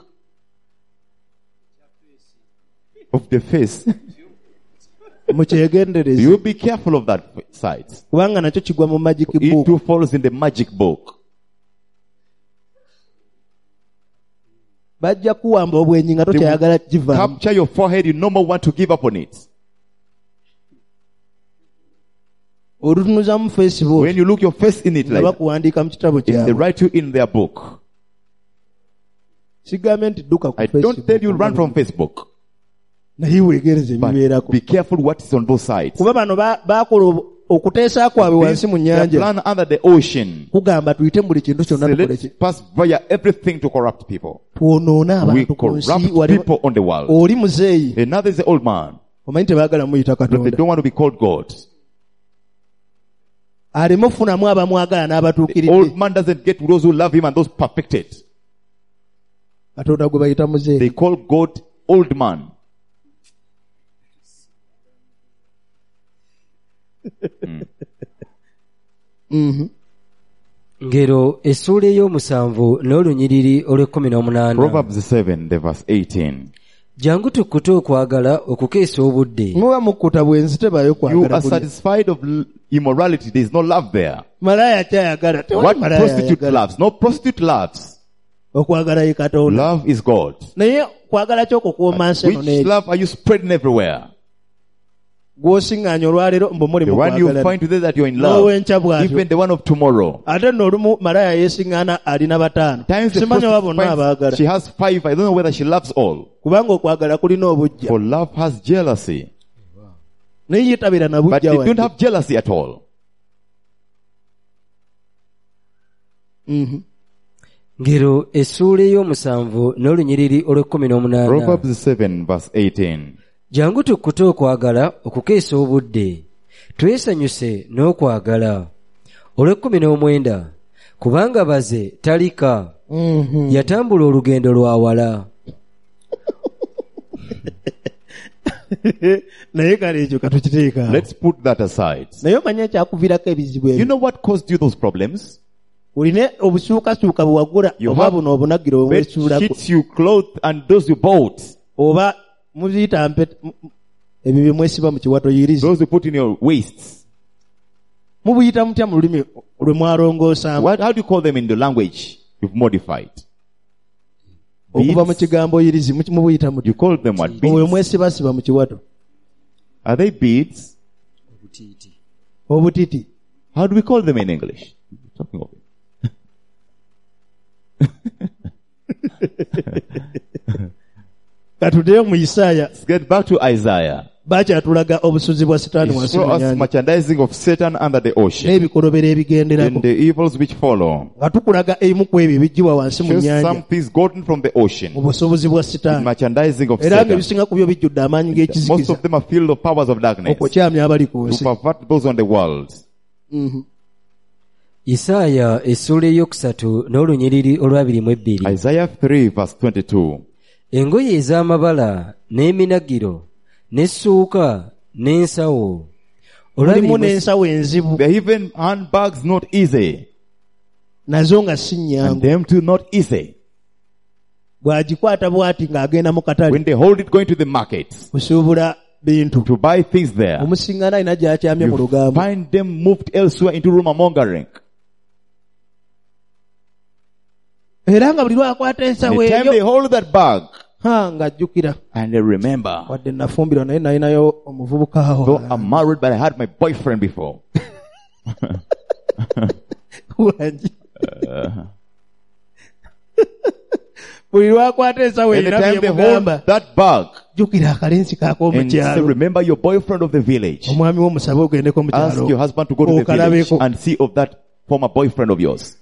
S1: of the face.
S2: Mukyegendereze.
S1: You be careful of that site.
S2: Kubanga nakyo kigwa mu magic
S1: It
S2: book.
S1: too falls in the magic book.
S2: Bajja kuwamba obwenyi nga tokyayagala kivaamu.
S1: Capture your forehead, you no more want to give up on it.
S2: Olutunuza mu Facebook.
S1: When you look your face in it
S2: nga
S1: like that,
S2: bakuwandiika mu kitabo
S1: they
S2: kyabwe.
S1: write you in their book.
S2: Sigambe nti dduka ku
S1: I
S2: Facebook.
S1: don't tell you run from Facebook.
S2: Naye weegereze
S1: But
S2: ebibeerako.
S1: be careful what is on both sides.
S2: Kuba bano ba- baakola okuteesa kwabwe wansi mu
S1: They
S2: nnyanja.
S1: plan under the ocean.
S2: Kugamba tuyite mu buli kintu
S1: So
S2: kyonna tukole
S1: let's
S2: ki.
S1: pass via everything to corrupt people.
S2: Twonoone
S1: We
S2: abantu ku nsi.
S1: corrupt
S2: wali-
S1: people on the world.
S2: Oli muzeeyi.
S1: Another is the old man.
S2: Omanyi tebaagala muyita
S1: But they
S2: Katonda.
S1: don't want to be called God.
S2: Aleme okufunamu abamwagala
S1: The
S2: n'abatuukiridde.
S1: old man doesn't get those who love him and those perfected.
S2: Katonda gwe bayita muzeeyi.
S1: They call God old man.
S2: Mhm.
S3: ngero essuula ey'omusanvu n'olunyiriri olw'ekkumi n'omunaana.
S1: Proverbs seven, the verse eighteen.
S3: jangu tukkute okwagala okukeesa obudde
S2: muba mukkuta bwenzi tebaayo
S1: You
S2: kwagala
S1: are
S2: kulya.
S1: satisfied of l- immorality. There is no love there.
S2: Malaaya kyayagala. Tewali
S1: What
S2: malaaya
S1: prostitute
S2: ayagala.
S1: loves? No prostitute loves.
S2: Okwagala ye Katonda.
S1: Love is God.
S2: Naye kwagala ky'okwo kw'omansi eno
S1: Which
S2: n'eri.
S1: love are you spreading everywhere?
S2: Gw'osiŋŋaanya olwaleero mbu muli
S1: The
S2: mu
S1: one you
S2: kwagala.
S1: find today that you're in love.
S2: N'owenkya bw'atyo.
S1: Even the one of tomorrow.
S2: Ate nno olumu malaaya yeesiŋŋaana alina bataano.
S1: Times the
S2: Simanyi oba bonna
S1: prostitute
S2: abaagala.
S1: finds she has five. I don't know whether she loves all.
S2: Kubanga okwagala kulina obujja.
S1: For love has jealousy.
S2: Naye ye tabira na
S1: But
S2: bujja
S1: they don't
S2: wadde.
S1: have jealousy at all.
S2: Mhm.
S3: ngero essuula ey'omusanvu n'olunyiriri olw'ekkumi n'omunaana.
S1: Proverbs seven, verse eighteen.
S3: jangu tukkute okwagala okukeesa obudde twesanyuse n'okwagala. olw'ekkumi n'omwenda kubanga baze talika
S2: Mhm.
S3: yatambula olugendo lwa wala.
S2: Naye kale ekyo katukiteeka.
S1: Let's put that aside.
S2: Naye omanyi ekyakuviirako ebizibu
S1: You
S2: ebyo.
S1: know what caused you those problems?
S2: Olina obusuukasuuka bwe wagula
S1: You
S2: oba
S1: have
S2: buno obunagiro bwe
S1: bed
S2: weesuulako.
S1: sheets you clothed and those you bought.
S2: Oba muziyita mpeta m- m- ebyo bye mwesiba mu kiwatoyirizi.
S1: Those you put in your waists.
S2: Mubuyita mutya mu lulimi lwe mwalongoosaamu?
S1: What, how do you call them in the language you've modified?
S2: Okuva mu
S1: Beads?
S2: kigambo oyirizi mu- mubuyita mutya?
S1: You call them what?
S2: Bwe
S1: Beads?
S2: mwesibasiba mu kiwato.
S1: Are they beads?
S2: Obutiti.
S1: How do we call them in English? Talking of it.
S2: Katuddeyo mu Isaaya
S1: Let's get back to Isaiah.
S2: bakyatulaga obusuzi bwa Sitaani
S1: He
S2: wansi
S1: saw
S2: mu
S1: us
S2: nnyanja
S1: merchandising of Satan under the ocean.
S2: n'ebikolobero ebigenderako.
S1: And the evils which follow.
S2: Nga tukulaga ebimu ku ebyo ebiggyibwa wansi mu
S1: Shows some
S2: nnyanja
S1: things gotten from the ocean.
S2: mu busobozi bwa
S1: The
S2: Sitaani.
S1: merchandising of
S2: Era nga
S1: Satan.
S2: ebisinga ku byo bijjudde amaanyi
S1: Most
S2: g'ekizikiza
S1: of them are filled of powers of darkness.
S2: okukyamya abali ku
S1: To
S2: nsi.
S1: pervert those on the world.
S2: Mhm.
S3: isaaya essuula ey'okusatu n'olunyiriri olwabiri mu ebbiri.
S1: Isaiah three verse twenty-two.
S3: engoye ez'amabala n'eminagiro n'essuuka n'ensawo
S2: Mulimu
S3: olwabiri mu-
S2: n'ensawo enzibu
S1: They're even handbags not easy.
S2: nazo nga si
S1: And
S2: nnyangu.
S1: them too not easy.
S2: Bw'agikwata bw'ati ng'agenda mu katale
S1: When they hold it going to the market
S2: kusuubula bintu.
S1: to buy things there,
S2: Omusiŋŋaana alina gy'akyamye mu
S1: you
S2: lugambo.
S1: find them moved elsewhere into rumor mongering.
S2: era nga buli lwakwata ensawo
S1: The time they
S2: eyo
S1: hold that bag
S2: ha ng'ajjukira
S1: and they remember,
S2: wadde nafumbirwa naye nalinayo omuvubuka awo
S1: though I'm married but I had my boyfriend before.
S2: Wangi. buli lwakwata ensawo
S1: And the
S2: era
S1: time they
S2: byemugamba
S1: hold that bag
S2: jjukira akalenzi kaako
S1: and say,
S2: omukyalo
S1: remember your boyfriend of the village.
S2: omwami w'omusabe ogendeko mu
S1: Ask your
S2: kyalo
S1: husband to go to the village
S2: okalabeko.
S1: and see of that former boyfriend of yours.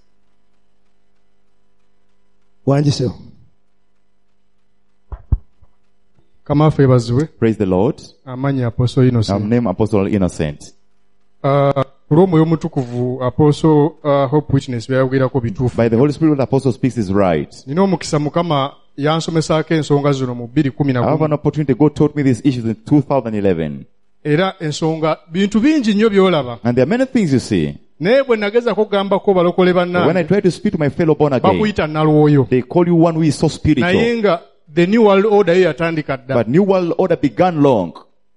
S2: wangisewo
S6: Kamaffe ebazibwe.
S1: Praise the Lord.
S6: Amanyi Apostle Innocent.
S1: I'm named Apostle Innocent.
S6: Uh, Kulw'omwoyo omutukuvu Apostle uh, Hope Witness byayogerako bituufu.
S1: By the Holy Spirit, what the Apostle speaks is right.
S6: Nina omukisa Mukama yansomesaako ensonga zino mu bbiri kumi na
S1: I have
S6: gumu.
S1: an opportunity. God taught me these issues in two thousand eleven.
S6: Era ensonga bintu bingi nnyo by'olaba.
S1: And there are many things you see.
S6: Naye bwe nagezako kugambako balokole
S1: But when I
S6: bannange
S1: try to speak to my fellow born again,
S6: bakuyita nalwoyo.
S1: they call you one who is so
S6: Naye
S1: spiritual.
S6: nga the new world order ye yatandika dda.
S1: But New World Order began long.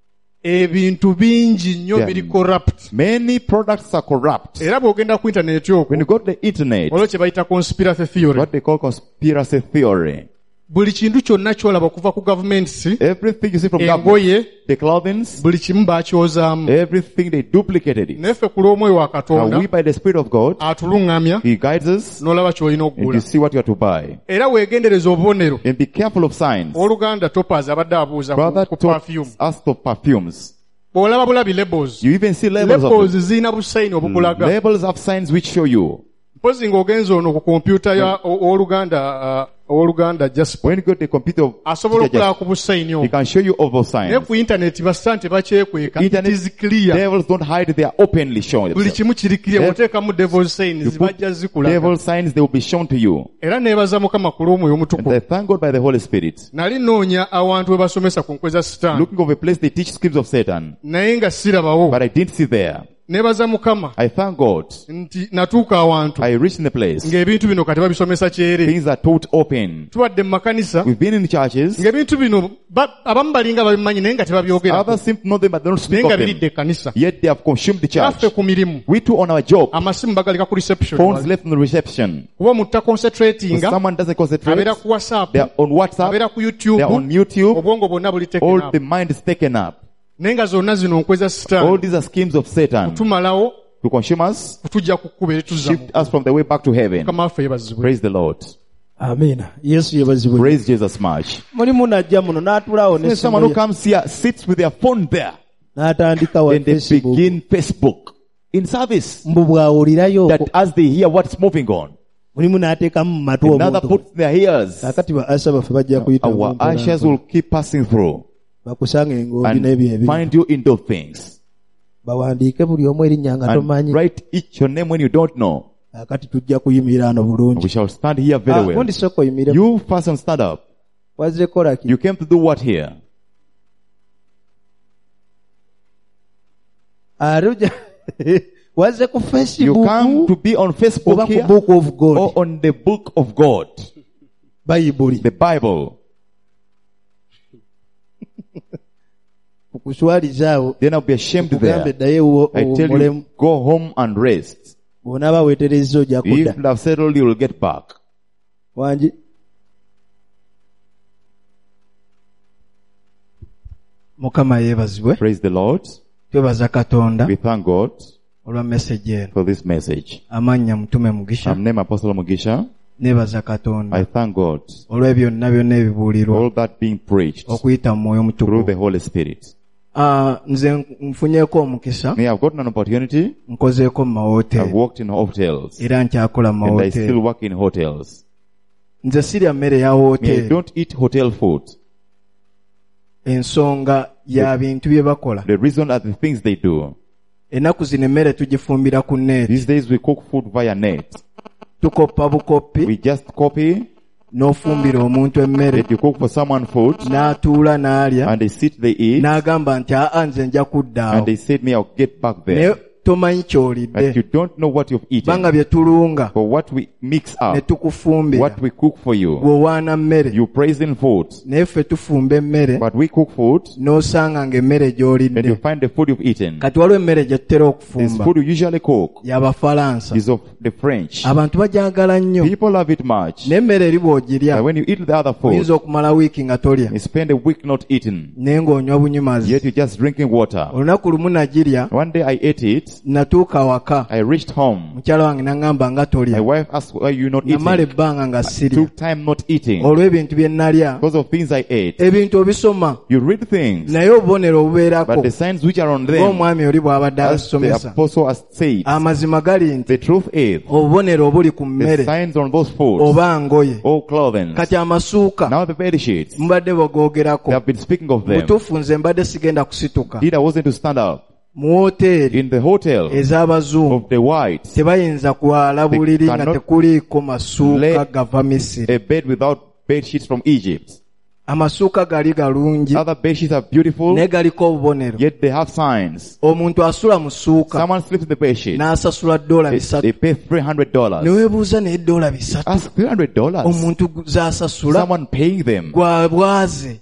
S6: Ebintu bingi nnyo
S1: Yeah.
S6: biri corrupt.
S1: Many products are corrupt.
S6: Era bw'ogenda ku internet okwo
S1: When you go to the internet,
S6: olwo kye bayita conspiracy theory.
S1: what they call conspiracy theory,
S6: Buli kintu kyonna ky'olaba okuva ku gavumenti
S1: everything you see from government,
S6: engoye
S1: the clothing,
S6: buli kimu baakyozaamu.
S1: everything they duplicated it.
S6: Naye ffe ku lw'omwoyo wa
S1: And
S6: Katonda
S1: we, by the Spirit of God,
S6: atuluŋŋamya
S1: He guides us,
S6: n'olaba ky'olina
S1: and you
S6: okugula.
S1: see what you are to buy.
S6: Era weegendereza obubonero.
S1: And be careful of signs.
S6: Oluganda Topaz abadde abuuza ku-
S1: Brother
S6: ku
S1: taught
S6: perfume.
S1: us of perfumes.
S6: Bw'olaba bulabi labels.
S1: You even see labels of
S6: Labels
S1: them.
S6: zirina busayini obukulaga.
S1: Labels have signs which show you.
S6: Mpozi ng'ogenza ono ku kompyuta ya o- owooluganda uh, owooluganda Jasper.
S1: When you go to the computer, of
S6: Asobola
S1: teacher
S6: okulaba
S1: just-
S6: ku busayini
S1: he
S6: obwo.
S1: can show you all those
S6: Naye
S1: signs.
S6: ku internet basante bakyekweka. It
S1: Internet
S6: is clear.
S1: devils don't hide; they are openly showing
S6: Buli
S1: themselves.
S6: kimu kiri clear.
S1: Dev-
S6: Bw'oteekamu devil signs
S1: You put
S6: bajja zikulaga.
S1: devil signs; they will be shown to you.
S6: Era neebaza Mukama ku lw'omwoyo
S1: And
S6: omutukuvu.
S1: I thank God by the Holy Spirit.
S6: Nali noonya awantu we basomesa ku nkwe za Sitaani.
S1: Looking of a place they teach schemes of Satan,
S6: Naye nga sirabawo.
S1: but I didn't see there.
S6: Neebaza Mukama
S1: I thank God.
S6: nti natuuka awantu
S1: I reached in the place.
S6: ng'ebintu bino kati babisomesa kyere.
S1: Things are taught open.
S6: Tubadde mu makanisa
S1: We've been in churches.
S6: ng'ebintu bino ba- abamu balinga babimanyi naye nga tebabyogera.
S1: Others seem to know them, but they don't
S6: Naye
S1: speak
S6: nga
S1: of
S6: biridde
S1: them.
S6: ekkanisa.
S1: Yet they have consumed the church.
S6: Naffe ku mirimu.
S1: We too on our job.
S6: Amasimu bagaleka ku reception.
S1: Phones left on the reception.
S6: Kuba mutta
S1: If
S6: concentratinga.
S1: someone doesn't concentrate,
S6: Abeera ku WhatsApp.
S1: they are on WhatsApp,
S6: Abeera ku YouTube.
S1: they are on YouTube.
S6: Obwongo bwonna buli taken
S1: All
S6: up.
S1: the mind is taken up.
S6: Naye nga zonna zino nkwe za
S1: All
S6: Sitaani.
S1: these are schemes of Satan
S6: Tumalawo
S1: to consume us,
S6: kutujja ku kkubo erituzza mu.
S1: shift us from the way back to heaven.
S6: Mukama waffe yeebazibwe.
S1: Praise the Lord.
S2: amiina yesu yebazibwe
S1: Praise Jesus much.
S2: mulimu najja muno n'atulaawo
S1: There's someone who
S2: n'essimu
S1: comes here, sits with their phone there,
S2: n'atandika wa
S1: and they
S2: Facebook
S1: begin Facebook in service.
S2: mbu bw'awulirayo
S1: That as they hear what's moving on,
S2: mulimu n'ateekamu mu matu
S1: another
S2: omuntu
S1: puts their ears.
S2: kakati ba asha baffe bajja kuyita
S1: Our ashes will keep passing through
S2: bakusanga engombi
S1: and
S2: n'ebyo ebibi
S1: find you in those things.
S2: bawandiike buli omu erinnya nga
S1: And
S2: tomanyi
S1: write each your name when you don't know.
S2: kakati tujja kuyimirira ano
S1: We
S2: bulungi
S1: shall stand here very well.
S2: gundi sooka oyimire
S1: You first and stand up.
S2: wazze kola ki
S1: You came to do what here?
S2: aluja wazze ku
S1: You
S2: Facebook
S1: come to be on
S2: oba
S1: Facebook
S2: ku
S1: here
S2: book of God
S1: or on the book of God,
S2: bayibuli
S1: the Bible.
S2: kukuswaliza awo
S1: Then I'll be ashamed
S2: kugambe
S1: there.
S2: ddayo wo-
S1: I tell
S2: owummulemu
S1: you, go home and rest.
S2: bw'onaaba weeterezza ojja kudda
S1: If you have settled, you will get back.
S2: wangi mukama yeebazibwe
S1: Praise the Lord.
S2: twebaza katonda
S1: We thank God
S2: olwa meseji eno
S1: for this message.
S2: amannya mutume mugisha
S1: I'm named Apostle Mugisha.
S2: neebaza katonda
S1: I thank God
S2: olw'ebyonna byonna ebibuulirwa
S1: all that being preached
S2: okuyita mu mwoyo
S1: through the
S2: mutukuvu
S1: Holy Spirit.
S2: Ah, nze nfunyeeko omukisa
S1: Me, I've gotten an opportunity.
S2: nkozeeko mu
S1: I've
S2: mawoteeri
S1: worked in hotels
S2: era nkyakola mu
S1: and I still
S2: mawoteeri
S1: work in hotels.
S2: nze sirya mmere ya
S1: Me, I
S2: woteeri
S1: don't eat hotel food.
S2: ensonga ya bintu bye bakola
S1: The reason are the things they do.
S2: ennaku zino emmere tugifumbira ku neeti
S1: These days we cook food via net.
S2: tukoppa bukoppi
S1: We just copy
S2: n'ofumbira omuntu emmere
S1: that you cook for someone food
S2: n'atuula n'alya
S1: and they sit, they eat,
S2: n'agamba nti aa nze nja kudda awo
S1: and they said me I'll get back
S2: naye
S1: there.
S2: tomanyi
S1: But
S2: ky'olidde
S1: you don't know what you've
S2: banga
S1: eaten.
S2: bye tulunga
S1: For what we mix
S2: ne
S1: up,
S2: tukufumbira
S1: what we cook for you.
S2: bw'owaana mmere
S1: You praise in food.
S2: naye ffe tufumba emmere
S1: But we cook food,
S2: n'osanga ng'emmere
S1: and
S2: gy'olidde
S1: you find the food you've eaten.
S2: kati waliwo emmere gye tutera
S1: This
S2: okufumba
S1: food you usually cook
S2: y'abafalansa
S1: is of the French.
S2: abantu bagyagala nnyo
S1: People love it much.
S2: n'emmere eri bw'ogirya
S1: But when you eat the other food,
S2: oyinza okumala wiiki nga tolya
S1: you spend a week not eating.
S2: naye ng'onywa bunyumazi
S1: Yet you're just drinking water.
S2: olunaku lumu nagirya
S1: One day I ate it.
S2: natuuka waka
S1: I reached home.
S2: mukyala wange naŋŋamba nga
S1: My
S2: tolya
S1: wife asked, why are you not
S2: namala
S1: eating?
S2: ebbanga nga sirya
S1: Took time not eating.
S2: olw'ebintu bye nalya
S1: Because of things I ate.
S2: ebintu obisoma
S1: You read things,
S2: naye obubonero obubeerako
S1: but the signs which are on them,
S2: ng'omwami oli bw'abadde
S1: as the
S2: abasomesa
S1: apostle has said,
S2: amazima gali nti
S1: the truth is,
S2: obubonero obuli ku
S1: the
S2: mmere
S1: signs on those foods,
S2: oba ngoye
S1: or clothing.
S2: kati amasuuka
S1: Now the bed sheets,
S2: mubadde bagoogerako
S1: they have been speaking of them.
S2: butuufu nze mbadde sigenda kusituka
S1: Indeed, I wasn't to stand up.
S2: mu woteeri
S1: In the hotel
S2: ez'abazungu
S1: of the whites,
S2: tebayinza kwala buliri nga
S1: cannot
S2: tekuliiko masuuka
S1: lay
S2: gava misiri
S1: a bed without bed sheets from Egypt.
S2: amasuuka gali galungi
S1: Other bed sheets are beautiful,
S2: naye galiko obubonero
S1: yet they have signs.
S2: omuntu asula mu ssuuka
S1: Someone sleeps in the bed sheet.
S2: n'asasula dola
S1: They,
S2: bisatu
S1: they pay three hundred dollars.
S2: ne weebuuza naye dola bisatu
S1: Ask three hundred dollars.
S2: omuntu z'asasula
S1: Someone paying them.
S2: gwa bwaze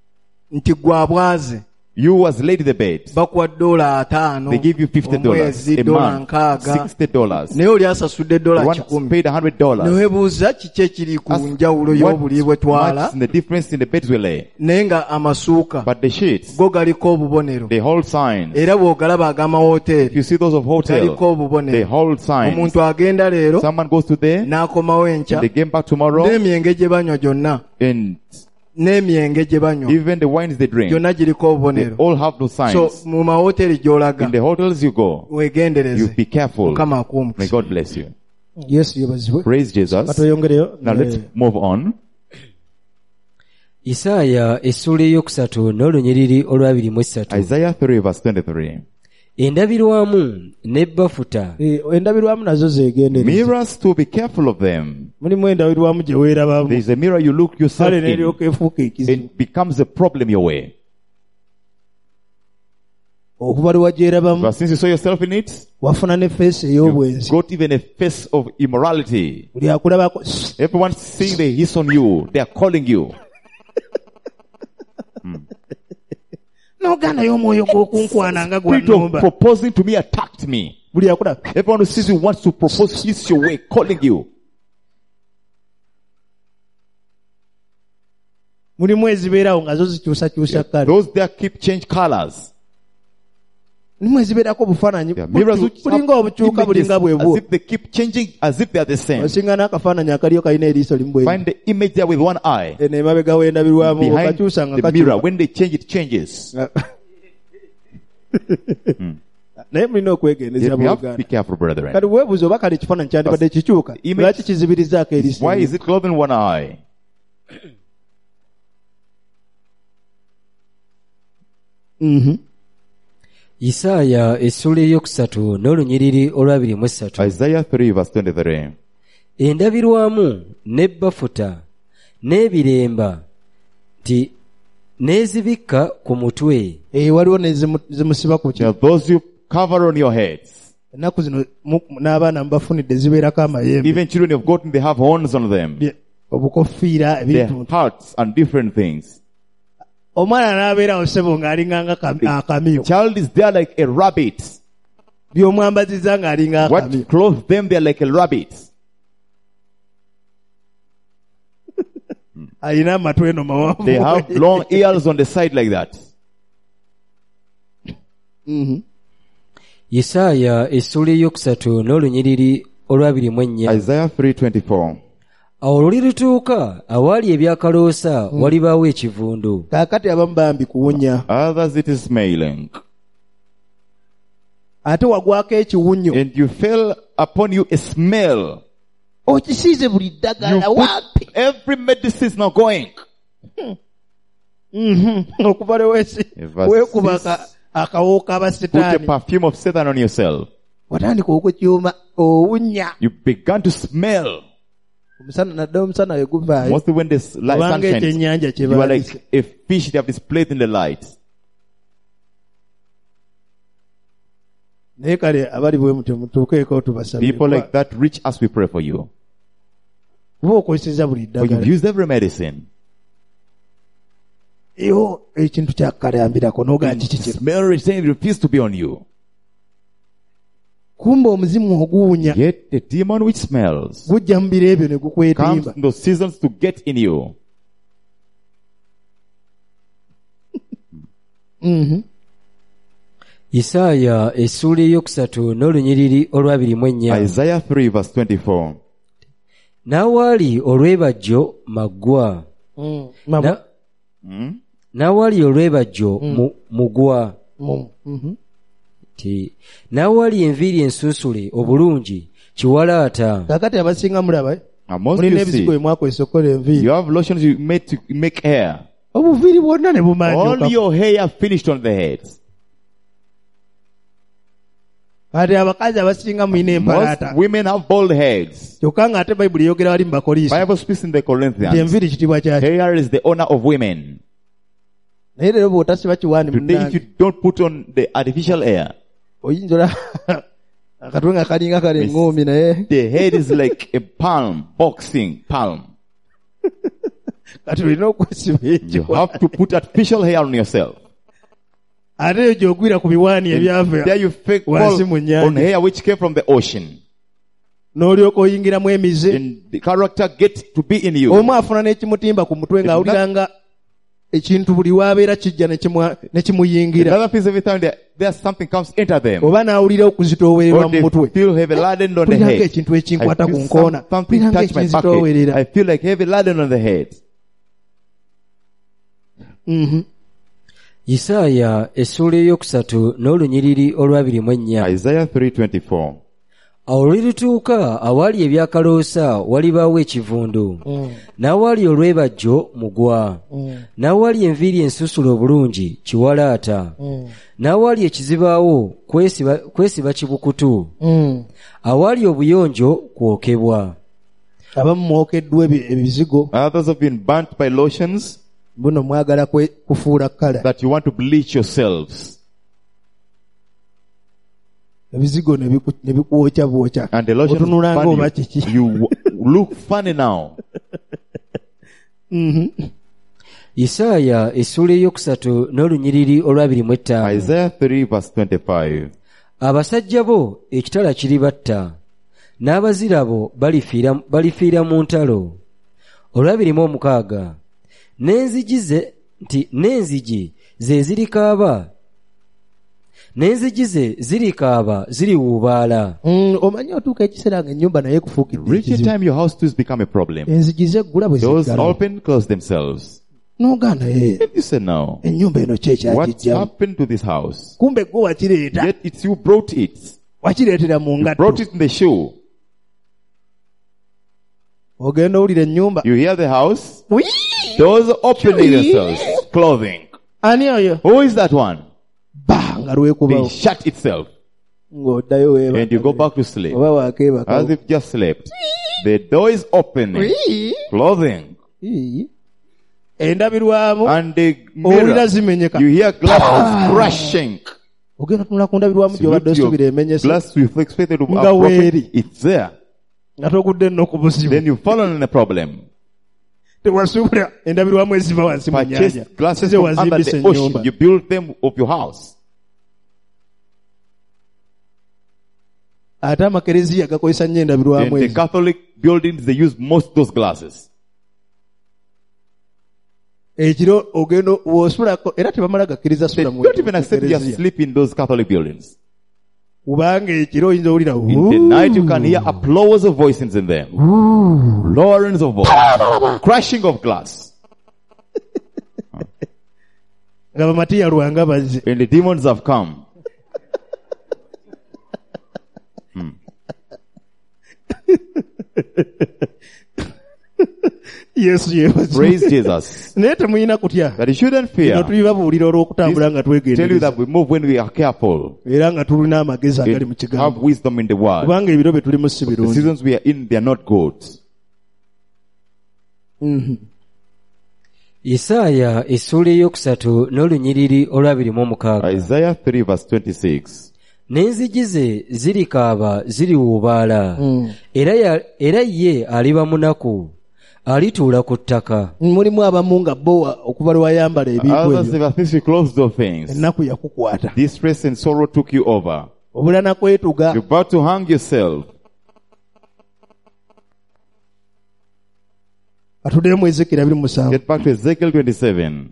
S2: nti gwa bwaze
S1: You was laid in the bed.
S2: bakuwa dola ataano
S1: They give you fifty dollars
S2: omwezi
S1: a
S2: dola
S1: month,
S2: nkaaga
S1: sixty dollars.
S2: naye oli asasudde dola
S1: One
S2: kikumi
S1: paid a hundred
S2: ne
S1: dollars.
S2: weebuuza kiki ekiri ku njawulo y'obuli bwe twala
S1: What's the difference in the beds we lay?
S2: naye nga amasuuka
S1: But the sheets,
S2: go galiko obubonero
S1: they hold signs.
S2: era bw'ogalaba
S1: If
S2: ag'amawoteeri
S1: you see those of hotel,
S2: galiko
S1: they
S2: obubonero
S1: hold signs.
S2: omuntu agenda leero
S1: Someone goes to there,
S2: n'akomawo enkya
S1: they get back tomorrow,
S2: n'emyenge gye banywa gyonna
S1: and
S2: n'emyenge gye banywa
S1: even the wines they drink,
S2: gyonna giriko
S1: they
S2: obubonero
S1: all have those
S2: so
S1: signs.
S2: mu mawoteeri gy'olaga
S1: In the hotels you go, you
S2: weegendereze
S1: be careful.
S2: mukama
S1: May
S2: akuwumukisa
S1: God bless you.
S2: yesu yebazibwe
S1: Praise Jesus.
S2: katweyongereyo
S1: Now let's move on.
S3: isaaya essuula eyokusatu n'olunyiriri olwabiri mu essatu
S1: Isaiah three verse twenty-three.
S3: endabirwamu ne bafuta
S2: endabirwamu nazo zeegendereze
S1: Mirrors, to be careful of them.
S2: mulimu endabirwamu gye weerabamu
S1: There's a mirror you look yourself
S2: kale
S1: in.
S2: n'eryoka efuuka ekizibu
S1: It becomes a problem your way.
S2: okuba lwe wagyerabamu
S1: But since you saw yourself in it,
S2: wafuna ne feesi
S1: you
S2: ey'obwenzi
S1: got even a face of immorality.
S2: buli akulabako
S1: Everyone seeing the hiss on you, they are calling you.
S2: n'ogaanayo omwoyo gw'okunkwana nga
S1: Spirit of
S2: gwanumba
S1: proposing to me attacked me.
S2: buli akulaba
S1: Everyone who sees you wants to propose his your way, calling you.
S2: mulimu ezibeerawo nga zo zikyusakyusa kale
S1: Those there keep change colors.
S2: mulimu ezibeerako obufaananyi
S1: There are mirrors which
S2: bulinga
S1: have
S2: obukyuka
S1: images
S2: bulinga bwe
S1: as
S2: bwo
S1: if they keep changing, as if they are the same.
S2: osinga n'akafaananyi akaliyo kalina eriiso limu bwe
S1: Find the image there with one eye.
S2: eno emabega w'endabirwamu
S1: Behind
S2: okakyusa nga
S1: the mirror.
S2: kakyuka
S1: When they change, it changes.
S2: naye mulina okwegendeza
S1: Yet we have to be
S2: booluganda
S1: careful, brethren.
S2: kati weebuuza oba kale ekifaananyi kyandibadde kikyuka
S1: Image-
S2: lwaki kizibirizaako eriiso
S1: Why is it clothed in one eye?
S2: Mhm.
S3: isaaya essuula eyokusatu n'olunyiriri olwabiri mu essatu
S1: Isaiah three verse twenty-three.
S3: endabirwamu ne bafuta n'ebiremba nti n'ezibikka ku mutwe
S2: Eh, waliwo nezimusiba ku
S1: There
S2: ki
S1: are those you cover on your heads.
S2: ennaku zino mu- n'abaana mubafunidde zibeerako amayembe
S1: Even children have gotten, they have horns on them.
S2: Bye- obukofiira
S1: Their
S2: ebintu
S1: hearts and different things.
S2: omwana n'abeerawo ssebo ng'alinganga akami- akamiyo
S1: Child is there like a rabbit.
S2: by'omwambaziza ng'alinga akamiyo
S1: What clothes them, they're like a rabbit.
S2: alina amatu eno mawanvu
S1: They have long ears on the side like that.
S2: Mhm.
S3: isaaya essuula eyokusatu n'olunyiriri olwabiri mu ennya
S1: Isaiah three twenty-four.
S3: awo olulituuka awaali ebyakaloosa walibaawo ekivundu
S2: kaakati abamu bambi kuwunya
S1: Others it is smiling.
S2: ate wagwako ekiwunyo
S1: And you fell upon you a smell.
S2: okisiize buli
S1: You
S2: ddagala
S1: put
S2: wapi
S1: every medicine is not going.
S2: Mhm. okuva lewesi
S1: Verse
S2: weekuba
S1: six.
S2: aka- akawo
S1: Put a
S2: k'abasitaani
S1: perfume of Satan on yourself.
S2: watandika okukyuma owunya
S1: You began to smell.
S2: omusana nadde omusana we guvaayo
S1: Mostly when the s- light sun
S2: obanga
S1: shines,
S2: ekyennyanja kye
S1: you are
S2: baalise
S1: like a fish that have displayed in the light.
S2: naye kale abali bwe mutyo mutuukeeko tubasabire.
S1: People like that, reach us, we pray for you.
S2: Kuba okozeseza buli
S1: For you've
S2: ddagala
S1: used every medicine.
S2: yo ekintu kyakalambirako n'ogaa kiki kino.
S1: Smell retain, refuse to be on you.
S2: Kumba omuzimu oguwunya
S1: Yet the demon which smells
S2: gujja mu biro ebyo ne
S1: comes
S2: gukwetimba.
S1: in those seasons to get in you.
S2: Mhm.
S3: Isaaya essuula eyokusatu n'olunyiriri olwabiri mu ennya.
S1: Isaiah three verse twenty-four.
S3: N'awaali olwebajjo maggwa.
S2: Mm. Mama.
S3: Na-
S1: Hmm?
S3: N'awaali olwebajjo mu- mugwa.
S2: Mu- mhm.
S3: Ti n'awaali enviiri ensunsule obulungi kiwalaata.
S2: Kakati abasinga mulaba eh?
S1: And most
S2: mulina
S1: you
S2: ebizigo
S1: see,
S2: emwakozesa okukola enviiri.
S1: you have lotions you made to make hair.
S2: Obuviiri bwonna ne bumanjuka.
S1: All your hair finished on the head.
S2: Kati abakazi abasinga mulina
S1: Most
S2: empalaata.
S1: women have bald heads.
S2: Kyokka ng'ate Bayibuli eyogera wali mu Bakoliisi
S1: Bible speaks in the
S2: nti
S1: Corinthians.
S2: enviiri kitibwa kyaki.
S1: Hair is the honor of women.
S2: Naye leero bw'otasiba kiwaani
S1: Today, if you
S2: munnange
S1: don't put on the artificial hair,
S2: oyinza ola akatwe nga kalinga kale eŋŋoomi naye
S1: the head is like a palm, boxing palm.
S2: kati olina okwesiba
S1: You
S2: ekyo.
S1: have to put artificial hair on yourself.
S2: Ate eyo gy'ogwira ku biwaani
S1: There
S2: ebyava
S1: you fake
S2: wansi
S1: fall
S2: mu
S1: on
S2: nnyanja
S1: hair which came from the ocean.
S2: n'olyoka oyingiramu emize.
S1: And the character gets to be in you.
S2: Omu afuna n'ekimutimba ku mutwe ng'awuliranga ekintu buli waabeera kijja ne kimwa- ne kimuyingira.
S1: Another piece every time there, there's something comes into them.
S2: Oba n'awulira okuzitoowererwa
S1: Or
S2: mu
S1: they
S2: mutwe.
S1: feel heavy laden on the
S2: Mpuliranga
S1: head.
S2: ekintu ekinkwata
S1: I
S2: ku
S1: feel
S2: nkoona.
S1: some- something
S2: Mpuliranga
S1: touch my bucket.
S2: ekinzitoowerera.
S1: I feel like heavy laden on the head.
S2: Mhm.
S3: Isaaya essuula eyokusatu n'olunyiriri olwabiri mu ennya.
S1: Isaiah three twenty-four.
S3: Awo olulituuka awaali ebyakaloosa walibaawo ekivundu. N'awaali olwebajjo mugwa. N'awaali enviiri ensusule obulungi kiwalaata. N'awaali ekizibaawo kwesiba, kwesiba kibukutu.
S2: Mm.
S3: Awaali obuyonjo kwokebwa.
S2: Abamu mwokeddwa ebi- ebizigo
S1: Others have been burnt by lotions
S2: buno mwagala kwe- kufuula kala.
S1: that you want to bleach yourselves.
S2: Ebizigo ne biku- ne bikwokya bwokya.
S1: And the lotion
S2: Otunulanga oba
S1: burn
S2: kiki.
S1: you. You w- look funny now.
S3: Isaaya essuula eyokusatu n'olunyiriri olwabiri mu ettaano.
S1: Isaiah three verse twenty-five.
S3: Abasajja bo ekitala kiribatta, n'abazira bo balifiira balifiira mu ntalo. Olwabiri mu omukaaga. N'enzigi ze nti n'enzigi ze zirikaaba. N'enzigi ze zirikaaba ziriwuubaala.
S2: Mm, omanyi otuuka ekiseera nga ennyumba naye kufuukidde
S1: Reach a
S2: ekizibu.
S1: time your house too has become a problem.
S2: Enzigi zeggula bwe
S1: Doors
S2: ziggala
S1: open, close themselves.
S2: n'ogaana ye
S1: And you say now,
S2: ennyumba eno ki
S1: what
S2: ekyagijjamu.
S1: happened to this house?
S2: Kumbe gwe wakireeta
S1: Yet it's you brought it.
S2: wakireetera mu
S1: You brought
S2: ngatto.
S1: it in the shoe.
S2: Ogenda owulira ennyumba.
S1: You hear the house?
S2: Wii!
S1: Doors opening themselves. Clothing.
S2: Ani oyo?
S1: Who is that one?
S2: Ba nga
S1: They
S2: lwekubawo
S1: shut itself.
S2: ng'oddayo weeba.
S1: And you go back to sleep.
S2: Oba waakeebaka.
S1: As if just slept. The door is opening.
S2: Wii!
S1: Clothing.
S2: Ii. Endabirwamu
S1: And the
S2: owulira
S1: mirror.
S2: zimenyeka.
S1: You hear glasses crashing.
S2: Ogenda tunula ku ndabirwamu
S1: You look
S2: gy'obadde
S1: to
S2: osuubira
S1: your
S2: emenyese
S1: glass you expected to
S2: Nga
S1: have broken.
S2: weeri.
S1: It's there.
S2: nga togudde nno ku buzibu.
S1: Then you've fallen in a problem.
S2: Tewasuubira endabirwamu eziva wansi mu nnyanja.
S1: Purchased glasses
S2: Size
S1: from under
S2: wazimbisa
S1: the ocean.
S2: ennyumba.
S1: You build them of your house.
S2: Ate amakereziya gakozesa nnyo endabirwamu
S1: In the
S2: ezo.
S1: Catholic buildings, they use most of those glasses.
S2: Ekiro ogenda w'osulako era tebamala gakkiriza
S1: They
S2: sula mu
S1: don't even accept you
S2: Ekereziya.
S1: sleep in those Catholic buildings.
S2: Kubanga ekiro oyinza owulira
S1: In the night, you can hear applause of voices in them. Lawrence of voice. Crashing of glass.
S2: nga bamatiya lwanga bazze.
S1: And the demons have come.
S2: Yesu yeebazibwe.
S1: Praise Jesus.
S2: Naye temuyina kutya.
S1: That you shouldn't
S2: Bino
S1: fear.
S2: tulibabuulira olw'okutambula nga
S1: Tell you
S2: twegendereza
S1: that we move when we are careful.
S2: era nga tulina amagezi agali mu
S1: And have
S2: kigambo.
S1: wisdom in the word.
S2: Kubanga ebiro bye tulimu si
S1: The
S2: birungi.
S1: seasons we are in, they are not good.
S2: Mhm.
S3: Isaaya essuula eyokusatu n'olunyiriri olwabiri mu omukaaga.
S1: Isaiah three verse twenty-six.
S3: n'enzigi ze zirikaaba ziriwuubaala
S2: Mm.
S3: era ya- era ye aliba munaku alituula ku ttaka.
S2: mulimu abamu nga bo okuva lwe wayambala ebintu
S1: Others,
S2: ebyo
S1: ever since you closed those things,
S2: ennaku yakukwata
S1: distress and sorrow took you over.
S2: obula nakwetuga.
S1: You're about to hang yourself.
S2: atuddeyo mu ezekira abiri mu musanvu.
S1: Get back to Ezekiel twenty-seven.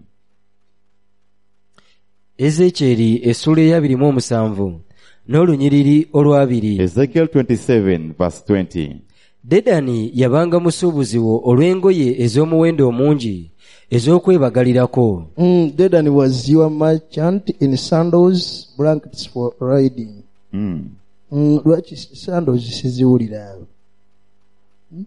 S3: Ezekyeri essula ey'abiri mu omusanvu n'olunyiriri olwabiri.
S1: Ezekiel twenty-seven, verse twenty.
S3: Dedani yabanga musuubuzi wo olw'engoye ez'omuwendo omungi ez'okwebagalirako.
S2: Mm, Dedan was your merchant in sandals, blankets for riding.
S1: Mm.
S2: Mm, lwaki sandals siziwulira awo? Hmm?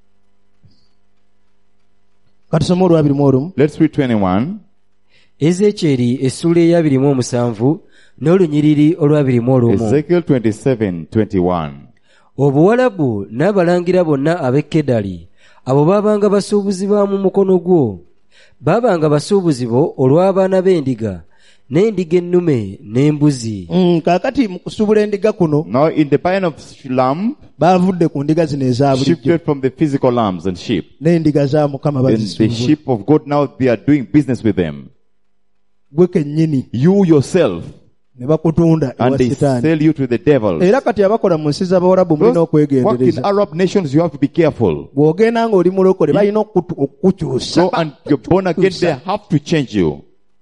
S2: katusome olwabiri mu olumu.
S1: Let's read twenty-one.
S3: Ezekyeri essula ey'abiri mu omusanvu n'olunyiriri olwabiri mu olumu.
S1: Ezekiel twenty-seven, twenty-one.
S3: Obuwalabu n'abalangira bonna ab'e Kedali abo baabanga basuubuzi ba mu mukono gwo baabanga basuubuzi bo olw'abaana b'endiga n'endiga ennume n'embuzi.
S2: Mm, kaakati mu kusuubula endiga kuno
S1: Now in the buying of lamb,
S2: baavudde ku ndiga zino eza bulijjo
S1: shifted from the physical lambs and sheep.
S2: n'endiga za Mukama
S1: And the
S2: bazisuubula.
S1: sheep of God, now they are doing business with them.
S2: Gwe kennyini
S1: You yourself,
S2: ne bakutunda ewa
S1: and they
S2: Setaani.
S1: sell you to the devil.
S2: Era kati abakola mu nsi z'Abawarabu mulina
S1: Those work in
S2: okwegendereza.
S1: Arab nations, you have to be careful.
S2: Bw'ogenda ng'oli mulokole balina okutu- okukukyusa.
S1: So and you're born again, they have to change you.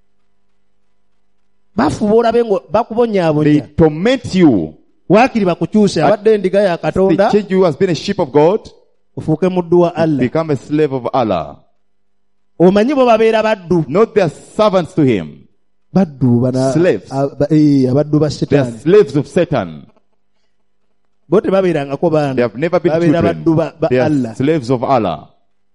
S2: bafuba olabe ngo
S1: They
S2: bakubonyaabonya.
S1: torment you.
S2: waakiri bakukyuse abadde endiga ya
S1: They
S2: Katonda
S1: change you as being a sheep of God,
S2: ofuuke muddu wa Allah.
S1: become a slave of Allah.
S2: omanyi bo babeera baddu.
S1: Not their servants to him.
S2: baddu bana
S1: Slaves.
S2: aba- eh, abaddu ba
S1: They are
S2: Setaani.
S1: slaves of Satan.
S2: bo tebabeerangako
S1: They
S2: baana.
S1: have never been
S2: babeera
S1: children.
S2: baddu ba, ba
S1: They are
S2: Allah.
S1: slaves of Allah.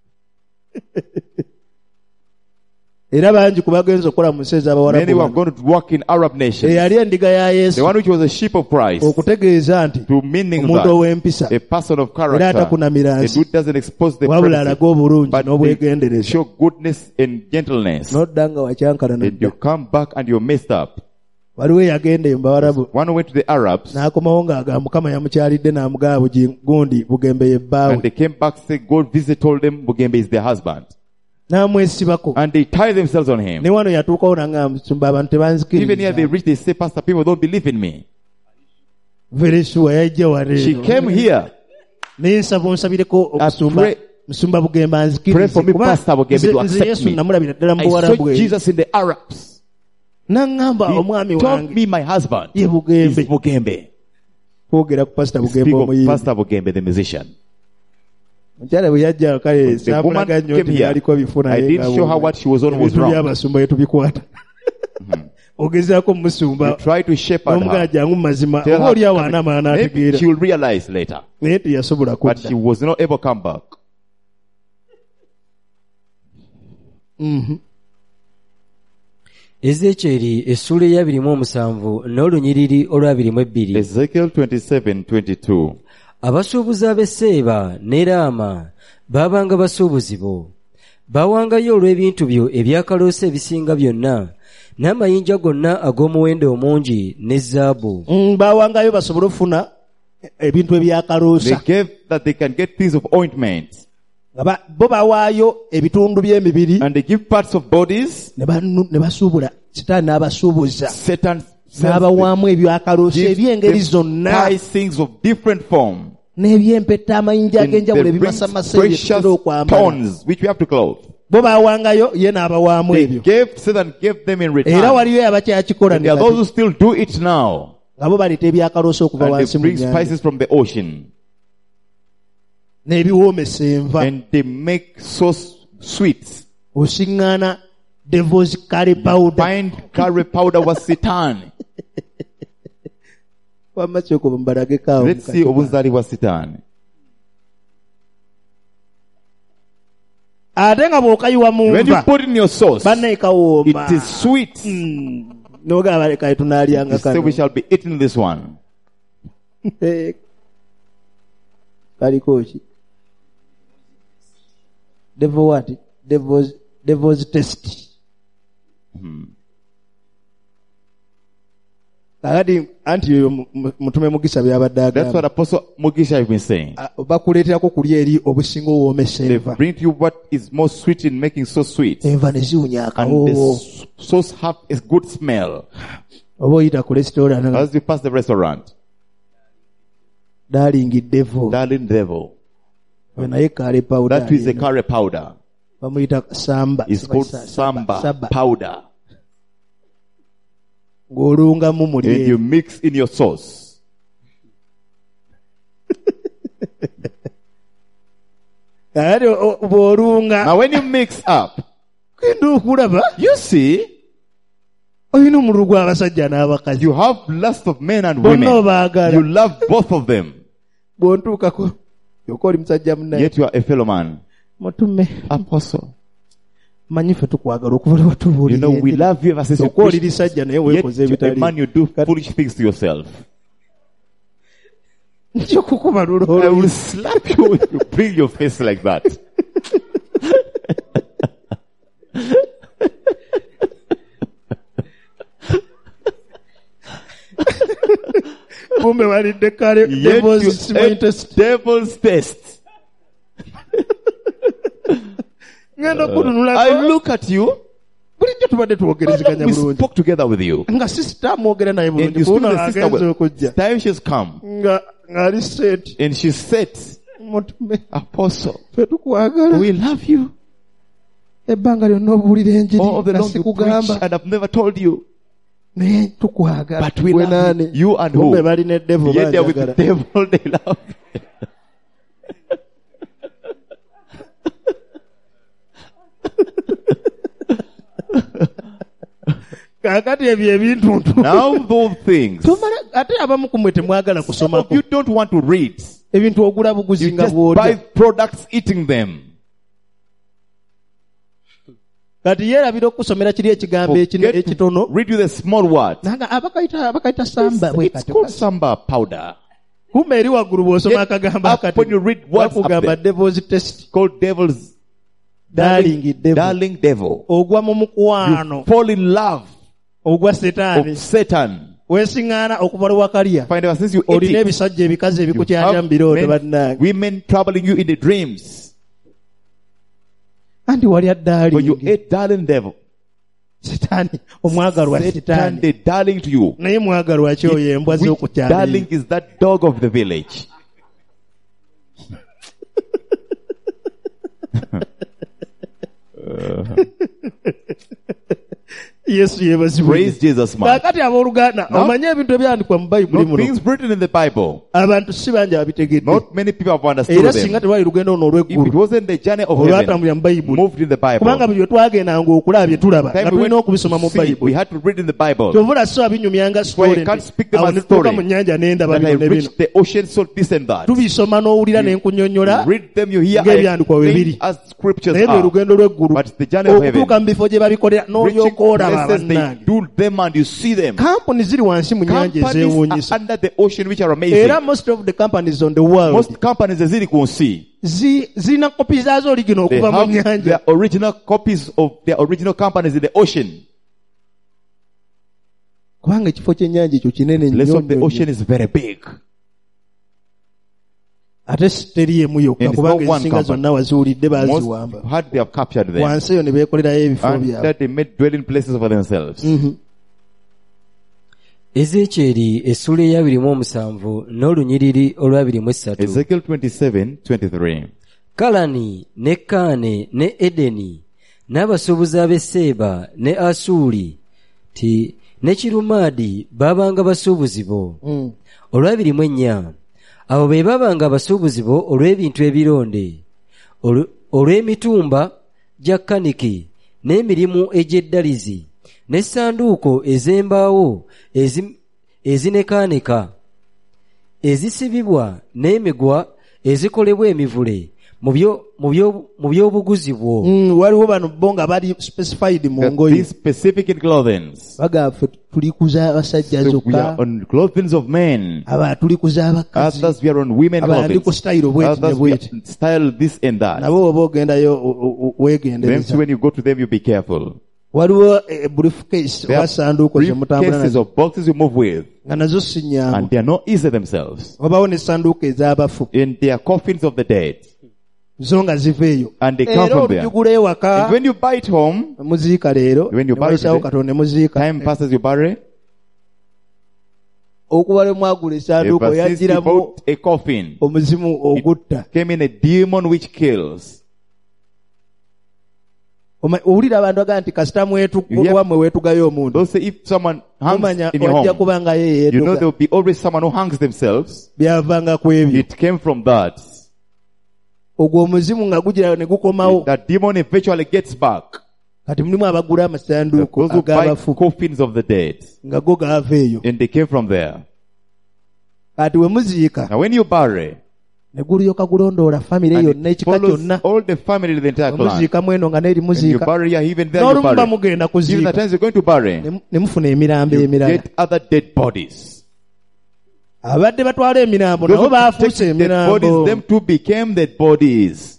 S2: era bangi ku bagenza okukola mu nsi
S1: Many
S2: ez'Abawarabu
S1: who are
S2: bano.
S1: going to work in Arab nations.
S2: eyali endiga ya
S1: The
S2: Yesu
S1: one which was a sheep of Christ,
S2: okutegeeza nti
S1: to meaning
S2: omuntu
S1: that
S2: ow'empisa
S1: a person of
S2: era
S1: character,
S2: atakunamira
S1: a
S2: nsi
S1: dude doesn't expose the
S2: wabula alaga
S1: premises,
S2: obulungi
S1: but they
S2: n'obwegendereza.
S1: show goodness and gentleness.
S2: n'odda nga wakyankana
S1: And you
S2: nodda.
S1: come back and you're messed up.
S2: waliwo eyagenda mu Bawarabu
S1: One who went to the Arabs,
S2: n'akomawo ng'agamba Mukama yamukyalidde n'amugamba bugi- gundi bugembe ye
S1: and
S2: bbaawe.
S1: they came back, say, God visit, told them Bugembe is their husband.
S2: n'amwesibako.
S1: And they tie themselves on him.
S2: ne wano yatuukawo nanga musumba abantu
S1: Even here they
S2: tebanzikiriza.
S1: reach, they say, Pastor, people don't believe in me.
S2: very sure yajja wano
S1: She
S2: eno.
S1: came here.
S2: n'ensaba onsabireko okusumba
S1: pray-
S2: musumba bugemba
S1: Pray for me,
S2: nzikirize. Kuba
S1: Pastor Bugembe, to
S2: nze- nze
S1: accept
S2: Yesu
S1: me.
S2: namulabira ddala mu
S1: I saw
S2: Buwarabu eyo.
S1: Jesus in the Arabs.
S2: n'aŋŋamba
S1: He
S2: omwami
S1: told
S2: wange
S1: me my husband
S2: ye
S1: is
S2: Bugembe.
S1: Bugembe.
S2: kwogera ku pasita
S1: Speak
S2: Bugembe
S1: of
S2: omuyimbi.
S1: Pastor Bugembe, the musician.
S2: omukyala bwe yajja kale
S1: The woman
S2: saakulaga nnyo
S1: came
S2: nti
S1: here.
S2: yaliko bifuna
S1: I didn't show her what she was on was
S2: ebintu
S1: wrong.
S2: by'abasumba yetubikwata. ogezaako musumba
S1: You try to shepherd
S2: n'omugala
S1: her.
S2: jangu mu mazima
S1: Tell
S2: oba
S1: her
S2: oli awo anaama
S1: maybe
S2: n'ategeera
S1: she will realize later.
S2: naye teyasobola
S1: But
S2: kudda.
S1: she was not able to come back.
S2: Mhm.
S3: Ezekyeri essula ey'abiri mu omusanvu n'olunyiriri olw'abiri mu ebbiri.
S1: Ezekiel twenty-seven, twenty-two.
S3: Abasuubuzi ab'e Seeba ne Raama baabanga basuubuzi bo. Bawangayo olw'ebintu byo ebyakaloosa ebisinga byonna n'amayinja gonna ag'omuwendo omungi ne zaabu.
S2: Mm, bawangayo basobole okufuna ebintu
S1: They
S2: ebyakaloosa.
S1: gave that they can get things of ointment.
S2: Nga ba- bo bawaayo ebitundu by'emibiri
S1: And they give parts of bodies.
S2: ne banu- ne basuubula Setaani n'abasuubuza
S1: Satan sells
S2: n'abawaamu ebyakaloosa
S1: them,
S2: eby'engeri
S1: gives them
S2: zonna
S1: buys things of different form.
S2: n'ebyempeta amayinja
S1: And
S2: ag'enjawulo
S1: they bring
S2: ebimasamasa ebyo
S1: precious
S2: tutera okwambala.
S1: stones which we have to clothe.
S2: bo bawangayo ye n'abawaamu
S1: They
S2: ebyo
S1: gave, Satan gave them in
S2: era
S1: return.
S2: waliyo abakyakikola
S1: And there are those who still do it now.
S2: nga bo baleeta ebyakaloosa okuva
S1: And
S2: wansi
S1: they
S2: mu
S1: bring
S2: nnyanja
S1: spices from the ocean.
S2: n'ebiwoomesa enva
S1: And they make so s- sweet.
S2: osiŋŋaana devils curry powder
S1: Find curry powder was Satan.
S2: wamma kyoko mbalageko awo
S1: Let's see obunzali was Satan.
S2: ate nga bw'okayiwa mu
S1: When you
S2: nva
S1: put in your sauce,
S2: bannaye kawooma
S1: it is sweet.
S2: n'ogamba balekaye tunaalyanga
S1: You say
S2: kano
S1: we shall be eating this one.
S2: Eh, kaliko ki devil what devil's devil's test kakati anti oyo mu- mu- mutume Mugisha byabadde
S1: That's what
S2: agamba.
S1: Apostle Mugisha has been saying.
S2: Ah, bakuleeterako kulya eri obusinga owoomesa
S1: They
S2: enva.
S1: bring to you what is most sweet in making so sweet.
S2: Enva ne ziwunya
S1: And the
S2: akawoowo.
S1: s- sauce have a good smell.
S2: Oba oyita ku restaurant nga
S1: As you pass the restaurant,
S2: darling devil.
S1: darling devil,
S2: Oyo naye kale powder.
S1: that is a curry powder.
S2: Bamuyita samba.
S1: It's called samba
S2: Samba.
S1: powder.
S2: Ng'olungamu
S1: And
S2: muli
S1: you mix in your sauce.
S2: kakati o- o- bw'olunga
S1: Now when you mix up,
S2: genda okulaba
S1: you see,
S2: olina omululu gw'abasajja n'abakazi.
S1: you have lust of men and
S2: Bonna
S1: women.
S2: obaagala.
S1: You love both of them.
S2: Bw'ontuukako yoka oli musajja munnaye.
S1: Yet you are a fellow man.
S2: Mutume
S1: Apostle.
S2: manyi ffe tukwagala okuva lwe watubuulira
S1: You know, we
S2: eri.
S1: love you ever since you
S2: Kyokka oli
S1: preached.
S2: lisajja naye
S1: Yet
S2: weekoze
S1: you're a
S2: ebitali.
S1: man, you do foolish things to yourself.
S2: Nja kukuba
S1: I
S2: lulolo.
S1: will slap you if you bring your face like that.
S2: Kumbe walidde kale
S1: Yet
S2: devil's
S1: you
S2: sweet
S1: ate
S2: taste.
S1: devil's taste.
S2: Ngenda
S1: I
S2: okutunulako.
S1: look at you,
S2: Bulijjo tubadde twogerezeganya
S1: we
S2: bulungi.
S1: spoke together with you.
S2: Nga sisita amwogera naye
S1: And
S2: bulungi
S1: you speak to
S2: kubanga
S1: the sister
S2: agenze
S1: with
S2: okujja.
S1: time she's come.
S2: Nga ng'ali set.
S1: And she said,
S2: Mutume
S1: Apostle,
S2: ffe tukwagala.
S1: we love you.
S2: Ebbanga lyonna obuulira enjiri
S1: All of the
S2: nga
S1: long you preach
S2: sikugamba.
S1: and I've never told you.
S2: Naye tukwagala.
S1: But we
S2: Gwe
S1: love
S2: naani.
S1: you. You and
S2: Kumbe
S1: who?
S2: bali ne devil
S1: Yet they're with the
S2: banjagala.
S1: devil, they love.
S2: Kaakati ebyo ebintuntu.
S1: Now those things.
S2: Tomala ate abamu ku mmwe temwagala
S1: Some of
S2: kusomako.
S1: you don't want to read.
S2: Ebintu ogula buguzi
S1: You
S2: nga
S1: just buy
S2: bw'olya.
S1: products eating them.
S2: Kati yeerabira okusomera kiri ekigambo ekino
S1: Forget to
S2: ekitono.
S1: read you the small words.
S2: Nanga abakayita abakayita samba bwe
S1: It's
S2: kati.
S1: called samba powder.
S2: Kumbe eri waggulu bw'osoma
S1: Yet
S2: akagambo
S1: up
S2: akati.
S1: when you read words up
S2: bakugamba
S1: there.
S2: devil's test.
S1: Called devil's
S2: Darling devil.
S1: darling devil.
S2: Ogwa mu mukwano.
S1: You fall in love
S2: Ogwa
S1: of
S2: setaani.
S1: Satan.
S2: Weesiŋŋaana okuva lwe wakalya.
S1: Find out since you ate
S2: Olina
S1: it,
S2: ebisajja ebikazi
S1: you
S2: ebikukyanja mu birooto
S1: have men,
S2: bannange.
S1: women troubling you in the dreams.
S2: Anti walya
S1: When you
S2: darling.
S1: ate darling devil,
S2: Setaani omwagalwa
S1: Satan
S2: setaani.
S1: the darling to you.
S2: Naye mwagalwa ki oyo embwa
S1: Which
S2: z'okukyala.
S1: darling is that dog of the village?
S2: Yesu yeebazibwe.
S1: Praise Jesus, man.
S2: Kaakati abooluganda
S1: Now-
S2: omanye ebintu ebyandikwa mu bayibuli
S1: No
S2: muno.
S1: things written in the Bible.
S2: Abantu si bangi abitegedde.
S1: Not many people have understood
S2: Era
S1: them.
S2: singa tewali lugendo luno
S1: If it
S2: olw'eggulu
S1: wasn't the journey of heaven
S2: olwatambulira mu bayibuli.
S1: moved in the
S2: Kubanga
S1: Bible,
S2: buli lwe twagendanga okulaba bye tulaba
S1: time
S2: nga
S1: we
S2: tulina
S1: went
S2: okubisoma mu
S1: to see, we
S2: bayibuli.
S1: had to read in the Bible.
S2: Kyovula so abinyumyanga
S1: why you
S2: story
S1: can't
S2: nti
S1: speak them
S2: awo
S1: as
S2: ne
S1: a story.
S2: tutuuka mu nnyanja n'endaba
S1: That I
S2: bino ne bino.
S1: reached the ocean, so this and that.
S2: Tubisoma n'owulira ne nkunyonnyola
S1: Read them, you hear
S2: ng'ebyandikwa
S1: I
S2: bwe
S1: think
S2: biri.
S1: as scriptures
S2: naye lwe
S1: are.
S2: lugendo lw'eggulu
S1: But the journey of heaven,
S2: okutuuka mu bifo gye babikolera
S1: reaching
S2: n'olyoka olaba
S1: places they
S2: bannange.
S1: do them and you see them.
S2: kampuni ziri wansi mu nnyanja
S1: Companies
S2: ezeewuunyisa.
S1: are under the ocean which are amazing.
S2: Era most of the companies on the world
S1: Most companies eziri ku nsi,
S2: zi- zirina kopi zaazo oligino
S1: they
S2: okuva mu
S1: have
S2: nnyanja.
S1: their original copies of their original companies in the ocean.
S2: Kubanga ekifo ky'ennyanja ekyo kinene
S1: The rest
S2: nnyo
S1: of the
S2: nnyo
S1: ocean
S2: nnyo.
S1: is very big.
S2: Ate si teri emu yokka
S1: And it's
S2: kubanga
S1: not one
S2: ezisinga
S1: company.
S2: zonna waziwulidde
S1: Most
S2: baaziwamba.
S1: had they have captured them.
S2: Wansi eyo ne beekolerayo ebifo
S1: And
S2: byabwe.
S1: that they made dwelling places for themselves.
S3: ezekyeri essula eyabiri mu omusanvu n'olunyiriri olwabiri mu essatu.
S1: Ezekiel twenty-seven twenty-three.
S3: kalani ne kaane ne edeni n'abasuubuzi ab'e seeba ne asuuli ti ne kirumaadi baabanga basuubuzi bo.
S2: Mm.
S3: olwabiri mu ennya abo be babanga abasuubuzi bo olw'ebintu ebironde olw- olw'emitumba gya kaniki n'emirimu egy'eddalizi n'essanduuko ez'embaawo ezi- ezinekaanika ezisibibwa n'emigwa ezikolebwa emivule mu byo- mu byo- mu by'obuguzi bwo.
S2: Mm, waliwo bano bo nga bali specified mu
S1: That
S2: ngoye.
S1: these specific in clothing.
S2: Baga ffe tulikuza abasajja
S1: So we are
S2: zokka,
S1: on clothing of men.
S2: aba tulikuza abakazi,
S1: Others we are on women
S2: aba ndi ku
S1: clothing.
S2: style bweti ne
S1: Others we
S2: bweti.
S1: are style this and that.
S2: Nabo oba ogendayo o- o- o-
S1: Then
S2: weegendereza.
S1: when you go to them, you be careful.
S2: waliwo eh, briefcase
S1: There
S2: oba
S1: are
S2: sanduuko ze mutambula
S1: briefcases
S2: nazo
S1: of boxes you move with,
S2: nga nazo si nnyangu.
S1: and they are not easy themselves.
S2: wabawo ne sanduuko ez'abafu
S1: And they are coffins of the dead,
S2: zo nga ziva eyo.
S1: and they come
S2: Era
S1: from there.
S2: olugigula ewaka
S1: And when you buy it home,
S2: muziika leero
S1: When you buy
S2: newayisawo
S1: today,
S2: katono ne muziika.
S1: time passes, you bury.
S2: okuva lwe mwagula essanduuko
S1: Ever since you
S2: yajjiramu
S1: bought a coffin,
S2: omuzimu ogutta.
S1: came in a demon which kills.
S2: Oma- owulira abantu bagaa nti kasita mwetuwammwe weetugayo omuntu
S1: Those say if someone hangs
S2: mumanya
S1: in your
S2: wajja
S1: home,
S2: kubanga ye
S1: you know there
S2: yeetuga
S1: will be always someone who hangs themselves.
S2: byavanga ku ebyo.
S1: It came from that.
S2: ogwo omuzimu nga gugira ne gukomawo.
S1: That demon eventually gets back.
S2: kati mulimu abagula amasanduuko
S1: Those who buy
S2: ag'abafu
S1: coffins of the dead,
S2: nga go gaava eyo.
S1: and they came from there.
S2: kati we muziika
S1: Now when you bury,
S2: ne gulyoka gulondoola famire
S1: and
S2: yonna
S1: it
S2: ekika
S1: follows
S2: kyonna.
S1: all the family, the entire clan.
S2: muziika mweno nga neeri
S1: And you
S2: muziika.
S1: bury here, even there you
S2: n'olumu
S1: bury.
S2: mugenda
S1: Even the
S2: kuziika
S1: times you're going to bury,
S2: ne- ne mufuna emirambo
S1: you
S2: emirala.
S1: get other dead bodies.
S2: abadde batwala emirambo
S1: Those
S2: nabo
S1: who
S2: baafuuse
S1: take dead
S2: emirambo.
S1: bodies, them too became dead bodies.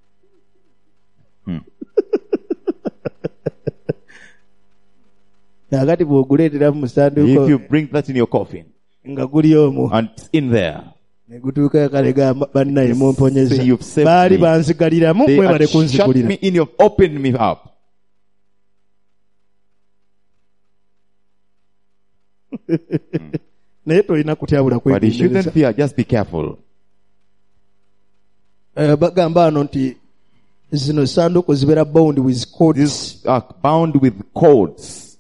S2: nakati bw'oguleetera mu
S1: If you
S2: musanduuko
S1: bring that in your coffin,
S2: nga guli omwo
S1: and it's in there,
S2: ne gutuuka kalega bannaye
S1: Say
S2: mumponyeza
S1: you've saved
S2: baali
S1: me.
S2: banzigaliramu
S1: they
S2: mwebale
S1: had shut
S2: kunzigulira.
S1: me in, you've opened me up.
S2: naye tolina kutyabula
S1: But you shouldn't
S2: kwegendereza.
S1: fear, just be careful.
S2: Eh, bagamba wano nti zino sanduuko zibeera bound with codes.
S1: These are bound with cords,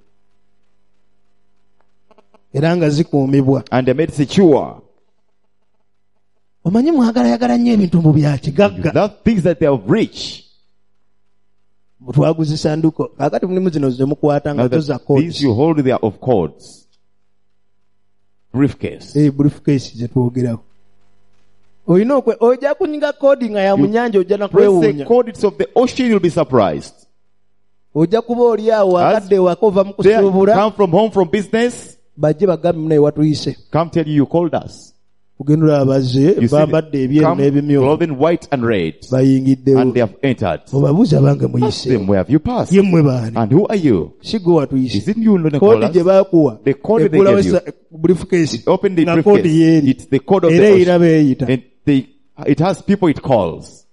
S2: era nga zikuumibwa.
S1: and they're made secure.
S2: omanyi mwagalayagala nnyo ebintu mu bya kigagga.
S1: That things that they have reached.
S2: twaguza sanduuko kakati mulimu zino zemukwata nga
S1: Now
S2: toza
S1: that
S2: codes.
S1: these you hold, they are of cords. Briefcase.
S2: Eh, briefcase zetwogerako. olina okwe ojja kunyiga kodi nga ya mu nnyanja ojja na
S1: Press the
S2: kwewuunya.
S1: cord, it's of the ocean, you'll be surprised.
S2: ojja kuba oli awo
S1: As
S2: akadde waka ova mu
S1: They
S2: kusuubula
S1: come from home from business,
S2: bajje bagambe munaye watuyise.
S1: come tell you you called us.
S2: kugenda olaba bazze
S1: You see
S2: bambadde
S1: them
S2: ebyeru
S1: come
S2: n'ebimyufu
S1: clothing white and red,
S2: bayingiddewo.
S1: and they have entered.
S2: obabuuza bange
S1: Ask them,
S2: muyise
S1: where have you passed?
S2: ye mmwe baani
S1: And who are you?
S2: si gwe watuyise.
S1: Isn't you the call
S2: kodi gye
S1: us?
S2: baakuwa
S1: The code they
S2: eggulawo
S1: gave you.
S2: esa- briefcase
S1: Open the
S2: na
S1: briefcase.
S2: kodi yeeri
S1: It's the code of
S2: era
S1: the
S2: eyira
S1: ocean.
S2: beeyita.
S1: And they, it has people it calls.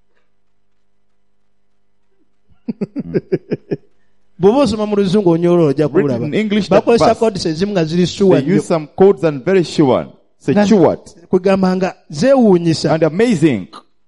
S2: bw'oba osoma mu luzungu onyoola ojja
S1: Written
S2: kulaba
S1: in English, that
S2: bakozesa
S1: verse.
S2: kodisi ezimu nga ziri suwa
S1: They use some codes and very sure, secured,
S2: kwegamba nga zeewuunyisa
S1: and amazing.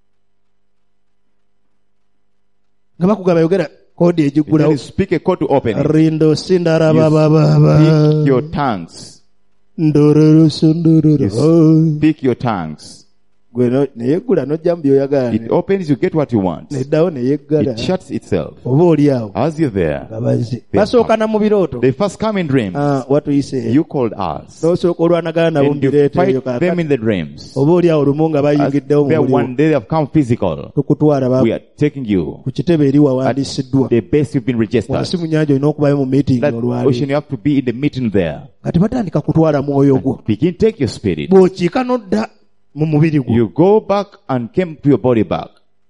S2: nga bakugamba yogera kodi
S1: It
S2: egiggulawo.
S1: says, speak a code to open it.
S2: rindo sindarabababa
S1: Speak your tongues.
S2: ndororo sondororo.
S1: You speak your tongues.
S2: gwe no- neyeggula nojja mu byoyagala
S1: It opens, you get what you want.
S2: neddawo neyeggala
S1: It shuts itself.
S2: oba oli awo
S1: As you're there,
S2: nga bazze basookana mu birooto.
S1: they first come in dreams.
S2: Ah, watuyise
S1: You called us.
S2: n'osooka olwanagana nabo
S1: And you
S2: mubireeto eyo
S1: fight them
S2: kakati
S1: in the dreams.
S2: oba oli awo lumu nga
S1: As
S2: bayingiddewo mu
S1: there
S2: mulimu
S1: one day they have come physical.
S2: tukutwala ba-
S1: We are taking you.
S2: ku kitebe eri wawandiisiddwa
S1: The best you've been registered.
S2: wansi mu nnyanja olina okubayo mu meeting
S1: That ocean,
S2: olwaleero
S1: you have to be in the meeting there.
S2: kati batandika kutwala mwoyo gwo
S1: Begin, take your spirit.
S2: bw'okiika n'odda mu mubiri gwo
S1: You go back and came to your body back.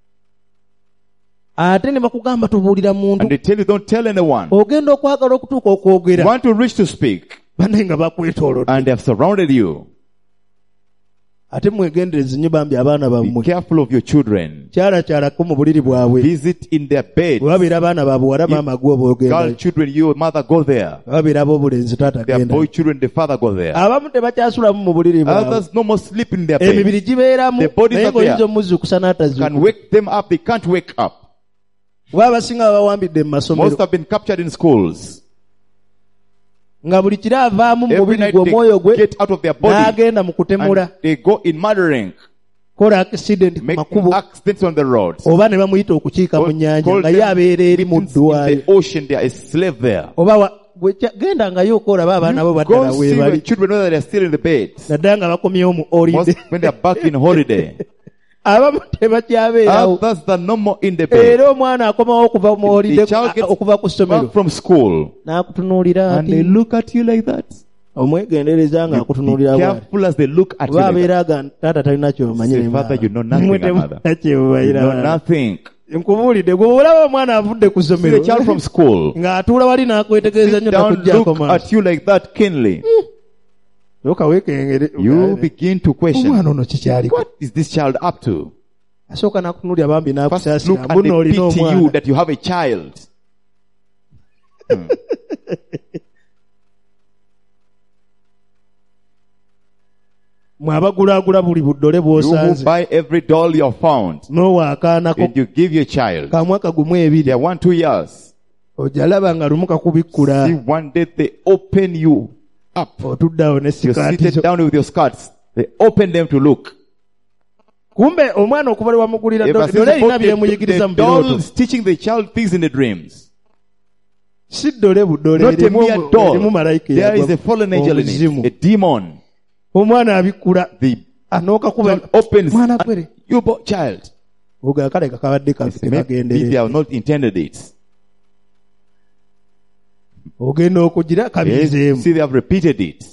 S2: ate ne bakugamba tobuulira muntu
S1: And they tell you, don't tell anyone.
S2: ogenda okwagala okutuuka okwogera
S1: You want to reach to speak,
S2: banaye nga bakwetoolodde
S1: and they have surrounded you.
S2: ate mwegendereze nnyo bambi abaana
S1: Be
S2: bammwe
S1: careful of your children.
S2: kyalakyalako mu buliri bwabwe
S1: Visit in their bed.
S2: bwe babeera abaana babuwala maama gwe oba
S1: Girl
S2: ogenda
S1: children, your mother go there.
S2: babeera ab'obulenzi taata
S1: Their
S2: genda
S1: boy children, the father go there.
S2: abamu tebakyasulamu mu buliri bwabwe
S1: Others no more sleep in their bed.
S2: emibiri gibeeramu
S1: The bodies
S2: naye
S1: are there.
S2: ng'oyinza omuzzukusa
S1: Can
S2: n'atazuukusa
S1: wake them up. They can't wake up.
S2: kuba abasinga babawambidde mu
S1: Most
S2: masomero
S1: have been captured in schools.
S2: nga buli kiro avaamu mu
S1: Every
S2: mubiri
S1: night
S2: gwe omwoyo
S1: they
S2: gwe
S1: get out of their body
S2: n'agenda mu kutemula
S1: and they go in murdering,
S2: kola accident ku
S1: making
S2: makubo
S1: accidents on the roads.
S2: oba ne bamuyita okukiika mu nnyanja
S1: Call
S2: nga
S1: them
S2: ye abeera eri mu
S1: victims in
S2: ddwaayo
S1: the ocean. They are a slave there.
S2: oba wa- bwe kya- genda nga yo okoolaba abaana bo baddala
S1: Go see
S2: weebali
S1: the children whether they are still in the bed.
S2: naddala nga bakomyewo mu
S1: Most
S2: olide
S1: when they are back in holiday.
S2: abamu tebakyabeerawo
S1: Others that are no more in the bed.
S2: era omwana akomawo okuva mu olide
S1: The child gets
S2: okuva ku ssomero
S1: back from school
S2: n'akutunuulira
S1: and they
S2: ati
S1: look at you like that.
S2: omwegendereza nga
S1: Be
S2: akutunuulira bw'ati
S1: careful as they look at you
S2: oba
S1: like that.
S2: abeera ga taata talina kyomanyire
S1: Say, Father, you know nothing, my mother. You know
S2: kyebubayira
S1: nothing.
S2: nkubuulidde gwe olaba omwana avudde ku
S1: See a
S2: ssomero
S1: child from school.
S2: ng'atuula wali n'akwetegereza
S1: Sit
S2: nnyo
S1: down,
S2: takuggyako
S1: look
S2: maaso
S1: at you like that keenly.
S2: yoka weekengere
S1: You begin to question,
S2: omwana ono kikyaliko
S1: what is this child up to?
S2: asooka n'akutunuulya bambi
S1: First,
S2: n'akusaasira
S1: look at
S2: mbuno
S1: the
S2: olina
S1: pity you
S2: omwana
S1: that you have a child.
S2: mwabagulaagula buli buddole
S1: You who
S2: bw'osanze
S1: buy every doll you have found,
S2: n'owaakaanako
S1: and you give your child.
S2: kamwaka gumu ebiri
S1: They are one, two years.
S2: ojalaba nga lumu kakubikkula
S1: See, one day they open you up.
S2: otuddawo ne
S1: You're
S2: sikaati
S1: seated
S2: zo
S1: down with your skirts. They open them to look.
S2: kumbe omwana okuva lwe wamugulira
S1: Ever
S2: dole
S1: since
S2: erina
S1: about the,
S2: byemuyigiriza
S1: the
S2: mu birooto
S1: dolls teaching the child things in the dreams.
S2: si ddole budole
S1: Not a
S2: erimu
S1: mere
S2: erimu
S1: doll.
S2: malayika
S1: There is a fallen angel in
S2: obuzimu.
S1: it. A demon.
S2: omwana abikkula
S1: The
S2: anookakuba
S1: child opens.
S2: mwana
S1: and
S2: gwere
S1: You bo- child.
S2: oga kale kakabadde
S1: Maybe they
S2: kagenderera
S1: have not intended it.
S2: ogenda okugira
S1: Yes.
S2: kabizeemu
S1: See, they have repeated it.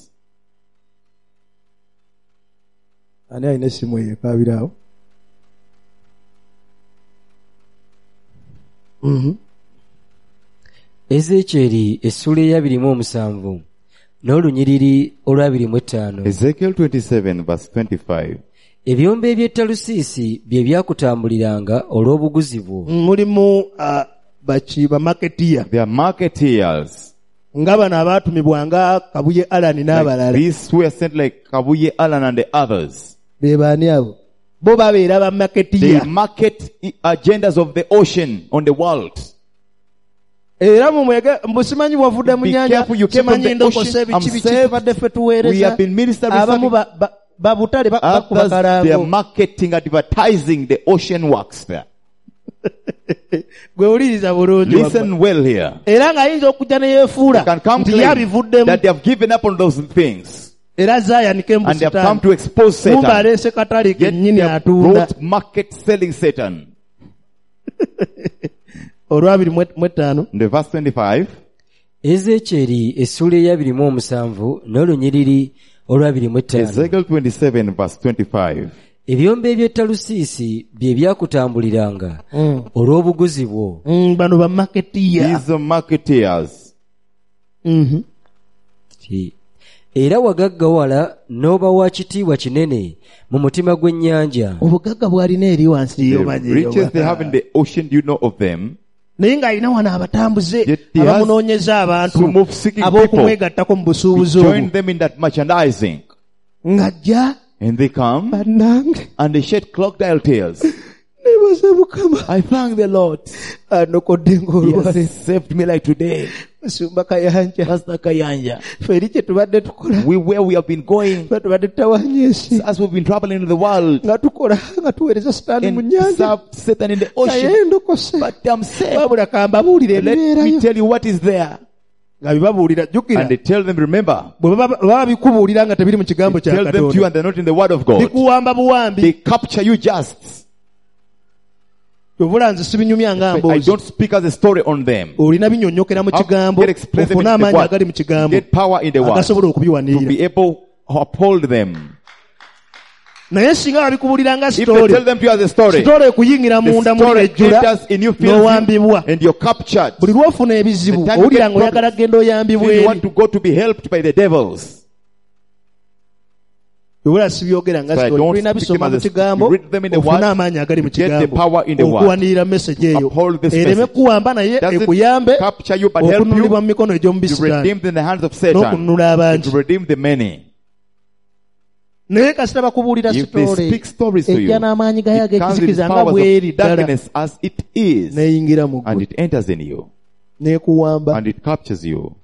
S2: ani alina essimu eyo ekabiraawo
S3: ezekyeri essula eyabiri mu omusanvu n'olunyiriri olwabiri mu etaano.
S1: Ezekiel twenty-seven verse twenty-five.
S3: ebyombo eby'ettalusiisi bye byakutambuliranga olw'obuguzi bwo.
S2: mulimu ah, baki bamaketiya
S1: They are marketeers.
S2: nga bano abaatumibwanga kabuye alani
S1: Like
S2: n'abalala
S1: these were sent like Kabuye Alan and the others.
S2: be baani abo bo babeera
S1: They
S2: bamaketiya
S1: market i- agendas of the ocean on the world.
S2: era mumwege mbusimanyi wavudde mu
S1: Be
S2: nyanja
S1: careful, you came from
S2: kimanyi
S1: the
S2: ndokose
S1: ocean.
S2: biki
S1: I'm
S2: biki
S1: saved.
S2: tubadde ffe
S1: We
S2: tuweereza
S1: have been ministering
S2: abamu
S1: something.
S2: ba- ba- babutale ba- bakuba
S1: Others, they are
S2: kalango
S1: marketing, advertising the ocean works there.
S2: gwe wuliriza bulungi wabba.
S1: Listen well here.
S2: era ng'ayinza okujja ne
S1: They
S2: yeefuula
S1: can come
S2: nti
S1: claim
S2: yabivuddemu
S1: that they have given up on those things.
S2: era zaayanike
S1: And they have come to
S2: embusitaani
S1: expose
S2: kumbe
S1: Satan.
S2: aleese katale
S1: Yet
S2: kennyini
S1: they have
S2: atunda
S1: brought market selling Satan.
S2: olwabiri mu etaano
S1: In the verse twenty-five.
S3: ezekyeri essula eyabiri mu omusanvu n'olunyiriri olwabiri mu etaano.
S1: Ezekiel twenty-seven verse twenty-five.
S3: ebyombo eby'ettalusiisi bye byakutambuliranga olw'obuguzi bwo.
S2: Mm, bano bamaketiya
S1: These are marketeers.
S2: Mhm.
S3: Ti. era wagaggawala n'oba wa kitiibwa kinene mu mutima gw'ennyanja.
S2: obugagga bw'alina eri wansi
S1: The
S2: yomanyi
S1: riches they have in the ocean, do you know of them?
S2: naye ng'alina wano abatambuze
S1: Yet he has
S2: abamunoonyeza abantu
S1: to move seeking
S2: ab'okumwegattako mu
S1: He
S2: busuubuzi
S1: join
S2: obwo
S1: them in that merchandising.
S2: ng'ajja
S1: And they come
S2: bannange
S1: and they shed crocodile tears.
S2: nebaze mukama
S1: I thank the Lord.
S2: anokodde
S1: He
S2: ng'olwale
S1: has saved me like today.
S2: musumba kayanja
S1: Pastor Kayanja.
S2: ffe eri kye tubadde tukola
S1: We where we have been going,
S2: ffe tubadde tutawanya ensi
S1: as we've been traveling in the world
S2: nga tukola nga tuweereza sitaani mu
S1: and
S2: nnyanja
S1: serve Satan in the
S2: naye
S1: ocean.
S2: ndokose
S1: But I'm saved.
S2: wabula kambabuulire
S1: Let me
S2: ebibeerayo
S1: tell you what is there.
S2: nga bibabuulira jjukira
S1: And they tell them, remember,
S2: bwe baba baba bikubuulira nga tebiri mu kigambo
S1: they
S2: kya
S1: tell them to you
S2: katonda
S1: and they're not in the word of God.
S2: bikuwamba buwambi
S1: They capture you just.
S2: obula nze sibinyumya nga
S1: I
S2: mboozi
S1: don't speak as a story on them.
S2: olina binyonyokera mu
S1: How
S2: kigambo
S1: get explain them
S2: ofune
S1: in the
S2: amaanyi agali mu
S1: word.
S2: kigambo
S1: Get power in the word.
S2: agasobola
S1: To
S2: okubiwanirira
S1: be able to uphold them.
S2: naye singa babikubuulira nga
S1: If they
S2: sitoole
S1: tell them to you as a story,
S2: sitoole ekuyingira
S1: the
S2: munda muli
S1: story
S2: ejjula
S1: enters in you, fills
S2: n'owambibwa
S1: you, and you're captured.
S2: buli lwofuna ebizibu
S1: The time you
S2: owulira
S1: get
S2: ng'oyagala
S1: problems,
S2: genda oyambibwa
S1: You
S2: eri
S1: want to go to be helped by the devils.
S2: ewula sibyogera nga
S1: So I
S2: sitoole
S1: don't
S2: tulina
S1: speak
S2: bisoma
S1: them
S2: mu
S1: as a-
S2: kigambo
S1: you read them in the
S2: ofune
S1: word,
S2: amaanyi agali mu
S1: get the
S2: kigambo
S1: power in the word.
S2: okuwanirira message eyo
S1: Uphold this
S2: ereme
S1: message.
S2: kuwamba naye
S1: Doesn't
S2: ekuyambe
S1: capture you but help
S2: okununulibwa mu
S1: you
S2: mikono egy'omu
S1: to
S2: bisitaani
S1: redeem in the hands of Satan,
S2: n'okununula abangi
S1: to redeem the many.
S2: naye kasita bakubuulira
S1: If they
S2: sitoole
S1: speak stories to you,
S2: ejja n'amaanyi gayo
S1: it comes in
S2: ag'ekizikiriza nga
S1: powers
S2: bw'eri
S1: of
S2: ddala
S1: darkness as it is,
S2: n'eyingira mu
S1: and
S2: ggulu
S1: it enters in you,
S2: n'ekuwamba
S1: and it captures you.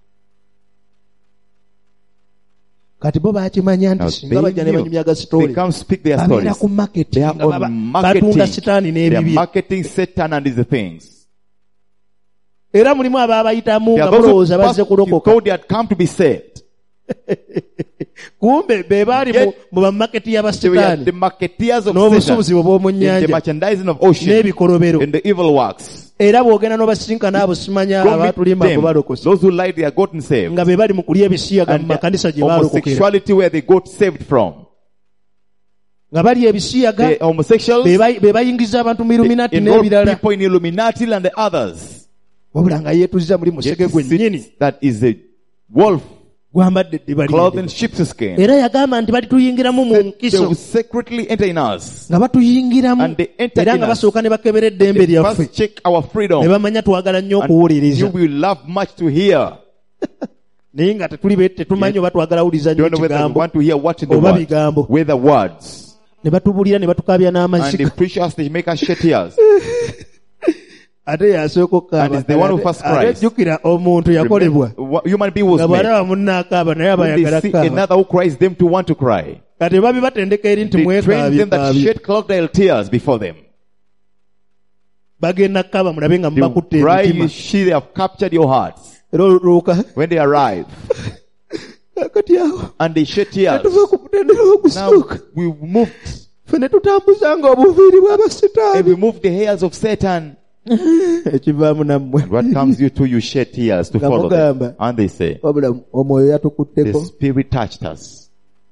S2: kati bo baakimanya
S1: Now,
S2: nti singa bajja ne
S1: they,
S2: banyumya
S1: knew.
S2: ga
S1: they
S2: sitoole
S1: come speak their
S2: babeera
S1: stories.
S2: ku market
S1: They are
S2: nga baba-
S1: on
S2: batunda
S1: marketing.
S2: sitaani
S1: They are
S2: n'ebibye
S1: marketing Satan and his things.
S2: era mulimu abaabayitamu
S1: They
S2: nga
S1: are those who
S2: balowooza bazze
S1: thought- you
S2: kulokoka
S1: thought they had come to be saved.
S2: kumbe be baali mu-
S1: Yet-
S2: mu bamaketi
S1: They were
S2: y'abasitaani
S1: the marketeers of
S2: n'obusuubuzi
S1: Satan,
S2: bwe bw'omu
S1: in the
S2: nnyanja
S1: merchandising of ocean,
S2: n'ebikolobero
S1: in the evil works.
S2: era bw'ogenda n'obasinkana abo simanya
S1: Go meet
S2: abaatulimba
S1: them.
S2: bwe balokose
S1: Those who lied, they are gotten saved.
S2: nga be bali mu kulya ebisiyaga mu
S1: And the
S2: makanisa gye baalokokera
S1: homosexuality where they got saved from.
S2: nga bali ebisiyaga
S1: the homosexuals,
S2: be ba- be bayingiza abantu mu
S1: they
S2: Illuminati
S1: enroll
S2: n'ebirala
S1: people in Illuminati and the others.
S2: wabula nga yeetuziza muri musege
S1: Yet
S2: gwe
S1: he
S2: nnyini
S1: sits that is a wolf
S2: gwambadde eddiba
S1: clothed in
S2: lye
S1: sheep's skin.
S2: era yagamba nti balituyingiramu mu
S1: They
S2: nkiso
S1: will secretly enter in us.
S2: nga batuyingiramu
S1: And they enter
S2: era
S1: in
S2: nga
S1: us.
S2: basooka ne bakebera eddembe
S1: They
S2: lyaffe
S1: first check our
S2: ne
S1: freedom.
S2: bamanya twagala nnyo
S1: And you
S2: okuwuliriza
S1: will love much to hear.
S2: naye nga tetuli be- tetumanyi oba twagala wuliriza nnyo
S1: Don't know whether you
S2: ekigambo
S1: want to hear what in the
S2: oba
S1: word.
S2: bigambo
S1: Whether words.
S2: ne batubulira ne batukabya
S1: And they
S2: n'amazika
S1: preach us, they make us shed tears.
S2: ate yasooka
S1: And it's the one who first cries.
S2: jjukira omuntu yakolebwa
S1: Remember, human being was
S2: nga
S1: made.
S2: bw'alaba munnaakaaba naye aba
S1: When
S2: ayagala
S1: they see
S2: kaaba
S1: another who cries, them to want to cry.
S2: kati babi batendeka eri nti
S1: They train
S2: mwekaabye
S1: them that
S2: kaabye
S1: shed crocodile tears before them.
S2: bagenda kaaba mulabe nga
S1: They
S2: mubakutte
S1: will cry,
S2: emitima
S1: you see they have captured your hearts.
S2: era olwoka
S1: When they arrive.
S2: kati awo
S1: And they shed tears.
S2: tuva ku mutendera
S1: Now
S2: ogusooka
S1: we moved.
S2: ffe ne tutambuzanga obuviiri
S1: And
S2: bw'abasitaani
S1: we moved the hairs of Satan.
S2: ekivaamu nammwe
S1: And what comes you to, you shed tears to
S2: Nga
S1: follow them.
S2: mugamba.
S1: And they say,
S2: wabula omwoyo
S1: the
S2: yatukutteko
S1: Spirit touched us.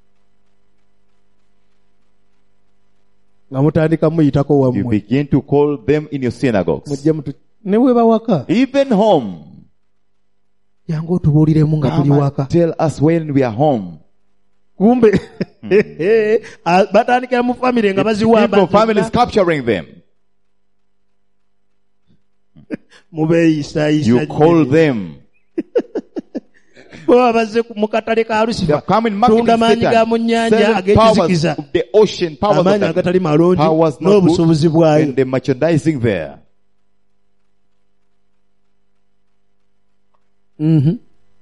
S2: nga mutandika muyitako
S1: You
S2: wammwe
S1: begin to call them in your synagogues.
S2: mujje mutu ne bwe bawaka
S1: Even home.
S2: yangu otubuuliremu nga tuli
S1: Come
S2: waka
S1: and tell us when we are home.
S2: kumbe Ah, batandikira mu famire nga
S1: People, families
S2: baziwamba
S1: capturing them.
S2: mubeeyisaayisa
S1: You call them.
S2: bwe bazze mu katale ka
S1: They are
S2: lusifa
S1: coming marketing
S2: tunda maanyi ga mu
S1: Satan.
S2: nnyanja
S1: Selling powers
S2: ag'ekizikiza
S1: of the ocean, powers of
S2: amaanyi
S1: that
S2: agatali malungi
S1: powers not
S2: n'obusobozi
S1: good,
S2: bwayo
S1: and the merchandising there.
S2: Mhm.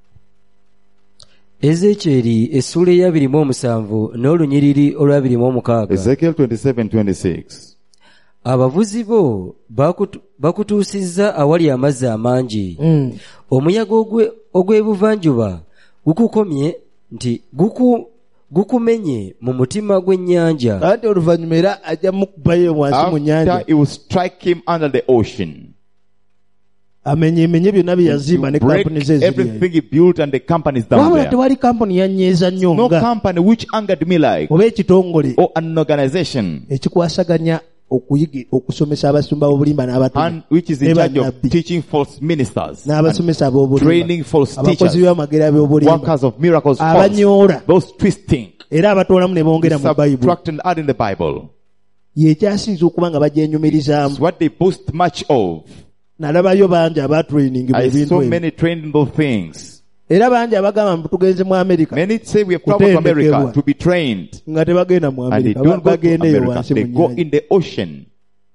S3: ezekyeri essula eyabiri mu omusanvu n'olunyiriri olwabiri mu omukaaga.
S1: Ezekiel twenty-seven twenty-six.
S3: abavuzi bo bakutu- bakutuusizza awali amazzi amangi.
S2: Mm.
S3: omuyaga ogwe- ogw'ebuvanjuba gukukomye nti guku- gukumenye mu mutima gw'ennyanja.
S2: anti oluvannyuma era ajja mukubayo wansi mu nyanja
S1: After it will strike him under the ocean.
S2: amenyeemenye byonna bye yazimba ne
S1: Break
S2: kampuni ze
S1: everything
S2: ziri
S1: he built and the companies down
S2: wabula
S1: there.
S2: tewali kampuni yanyeeza nnyo
S1: No
S2: nga
S1: company which angered me like,
S2: oba ekitongole
S1: or an organization,
S2: ekikwasaganya okuyigi- okusomesa abasumba b'obulimba n'abatume
S1: and which is in
S2: ne
S1: charge of
S2: bannabbi
S1: teaching false ministers, and
S2: n'abasomesa ab'obulimba
S1: training false
S2: abakozi
S1: teachers,
S2: b'amagera b'obulimba
S1: workers of miracles, false,
S2: abanyoola
S1: those twisting,
S2: era abatoolamu ne bongera mu bayibuli
S1: subtract and add in the Bible.
S2: yekyasinza okuba nga bagyenyumirizaamu
S1: It's what they boast much of.
S2: nalabayo bangi abatraining mu
S1: I
S2: ebintu
S1: saw
S2: ebyo
S1: many trained in those things.
S2: era bangi abagamba mbu tugenze mu amerika
S1: Many say we have traveled to
S2: Kutendekebwa.
S1: America to be trained,
S2: nga tebagenda mu
S1: and they
S2: amerika
S1: don't go to
S2: bagendeyo
S1: America.
S2: wansi
S1: They
S2: mu
S1: go
S2: nyanja
S1: in the ocean.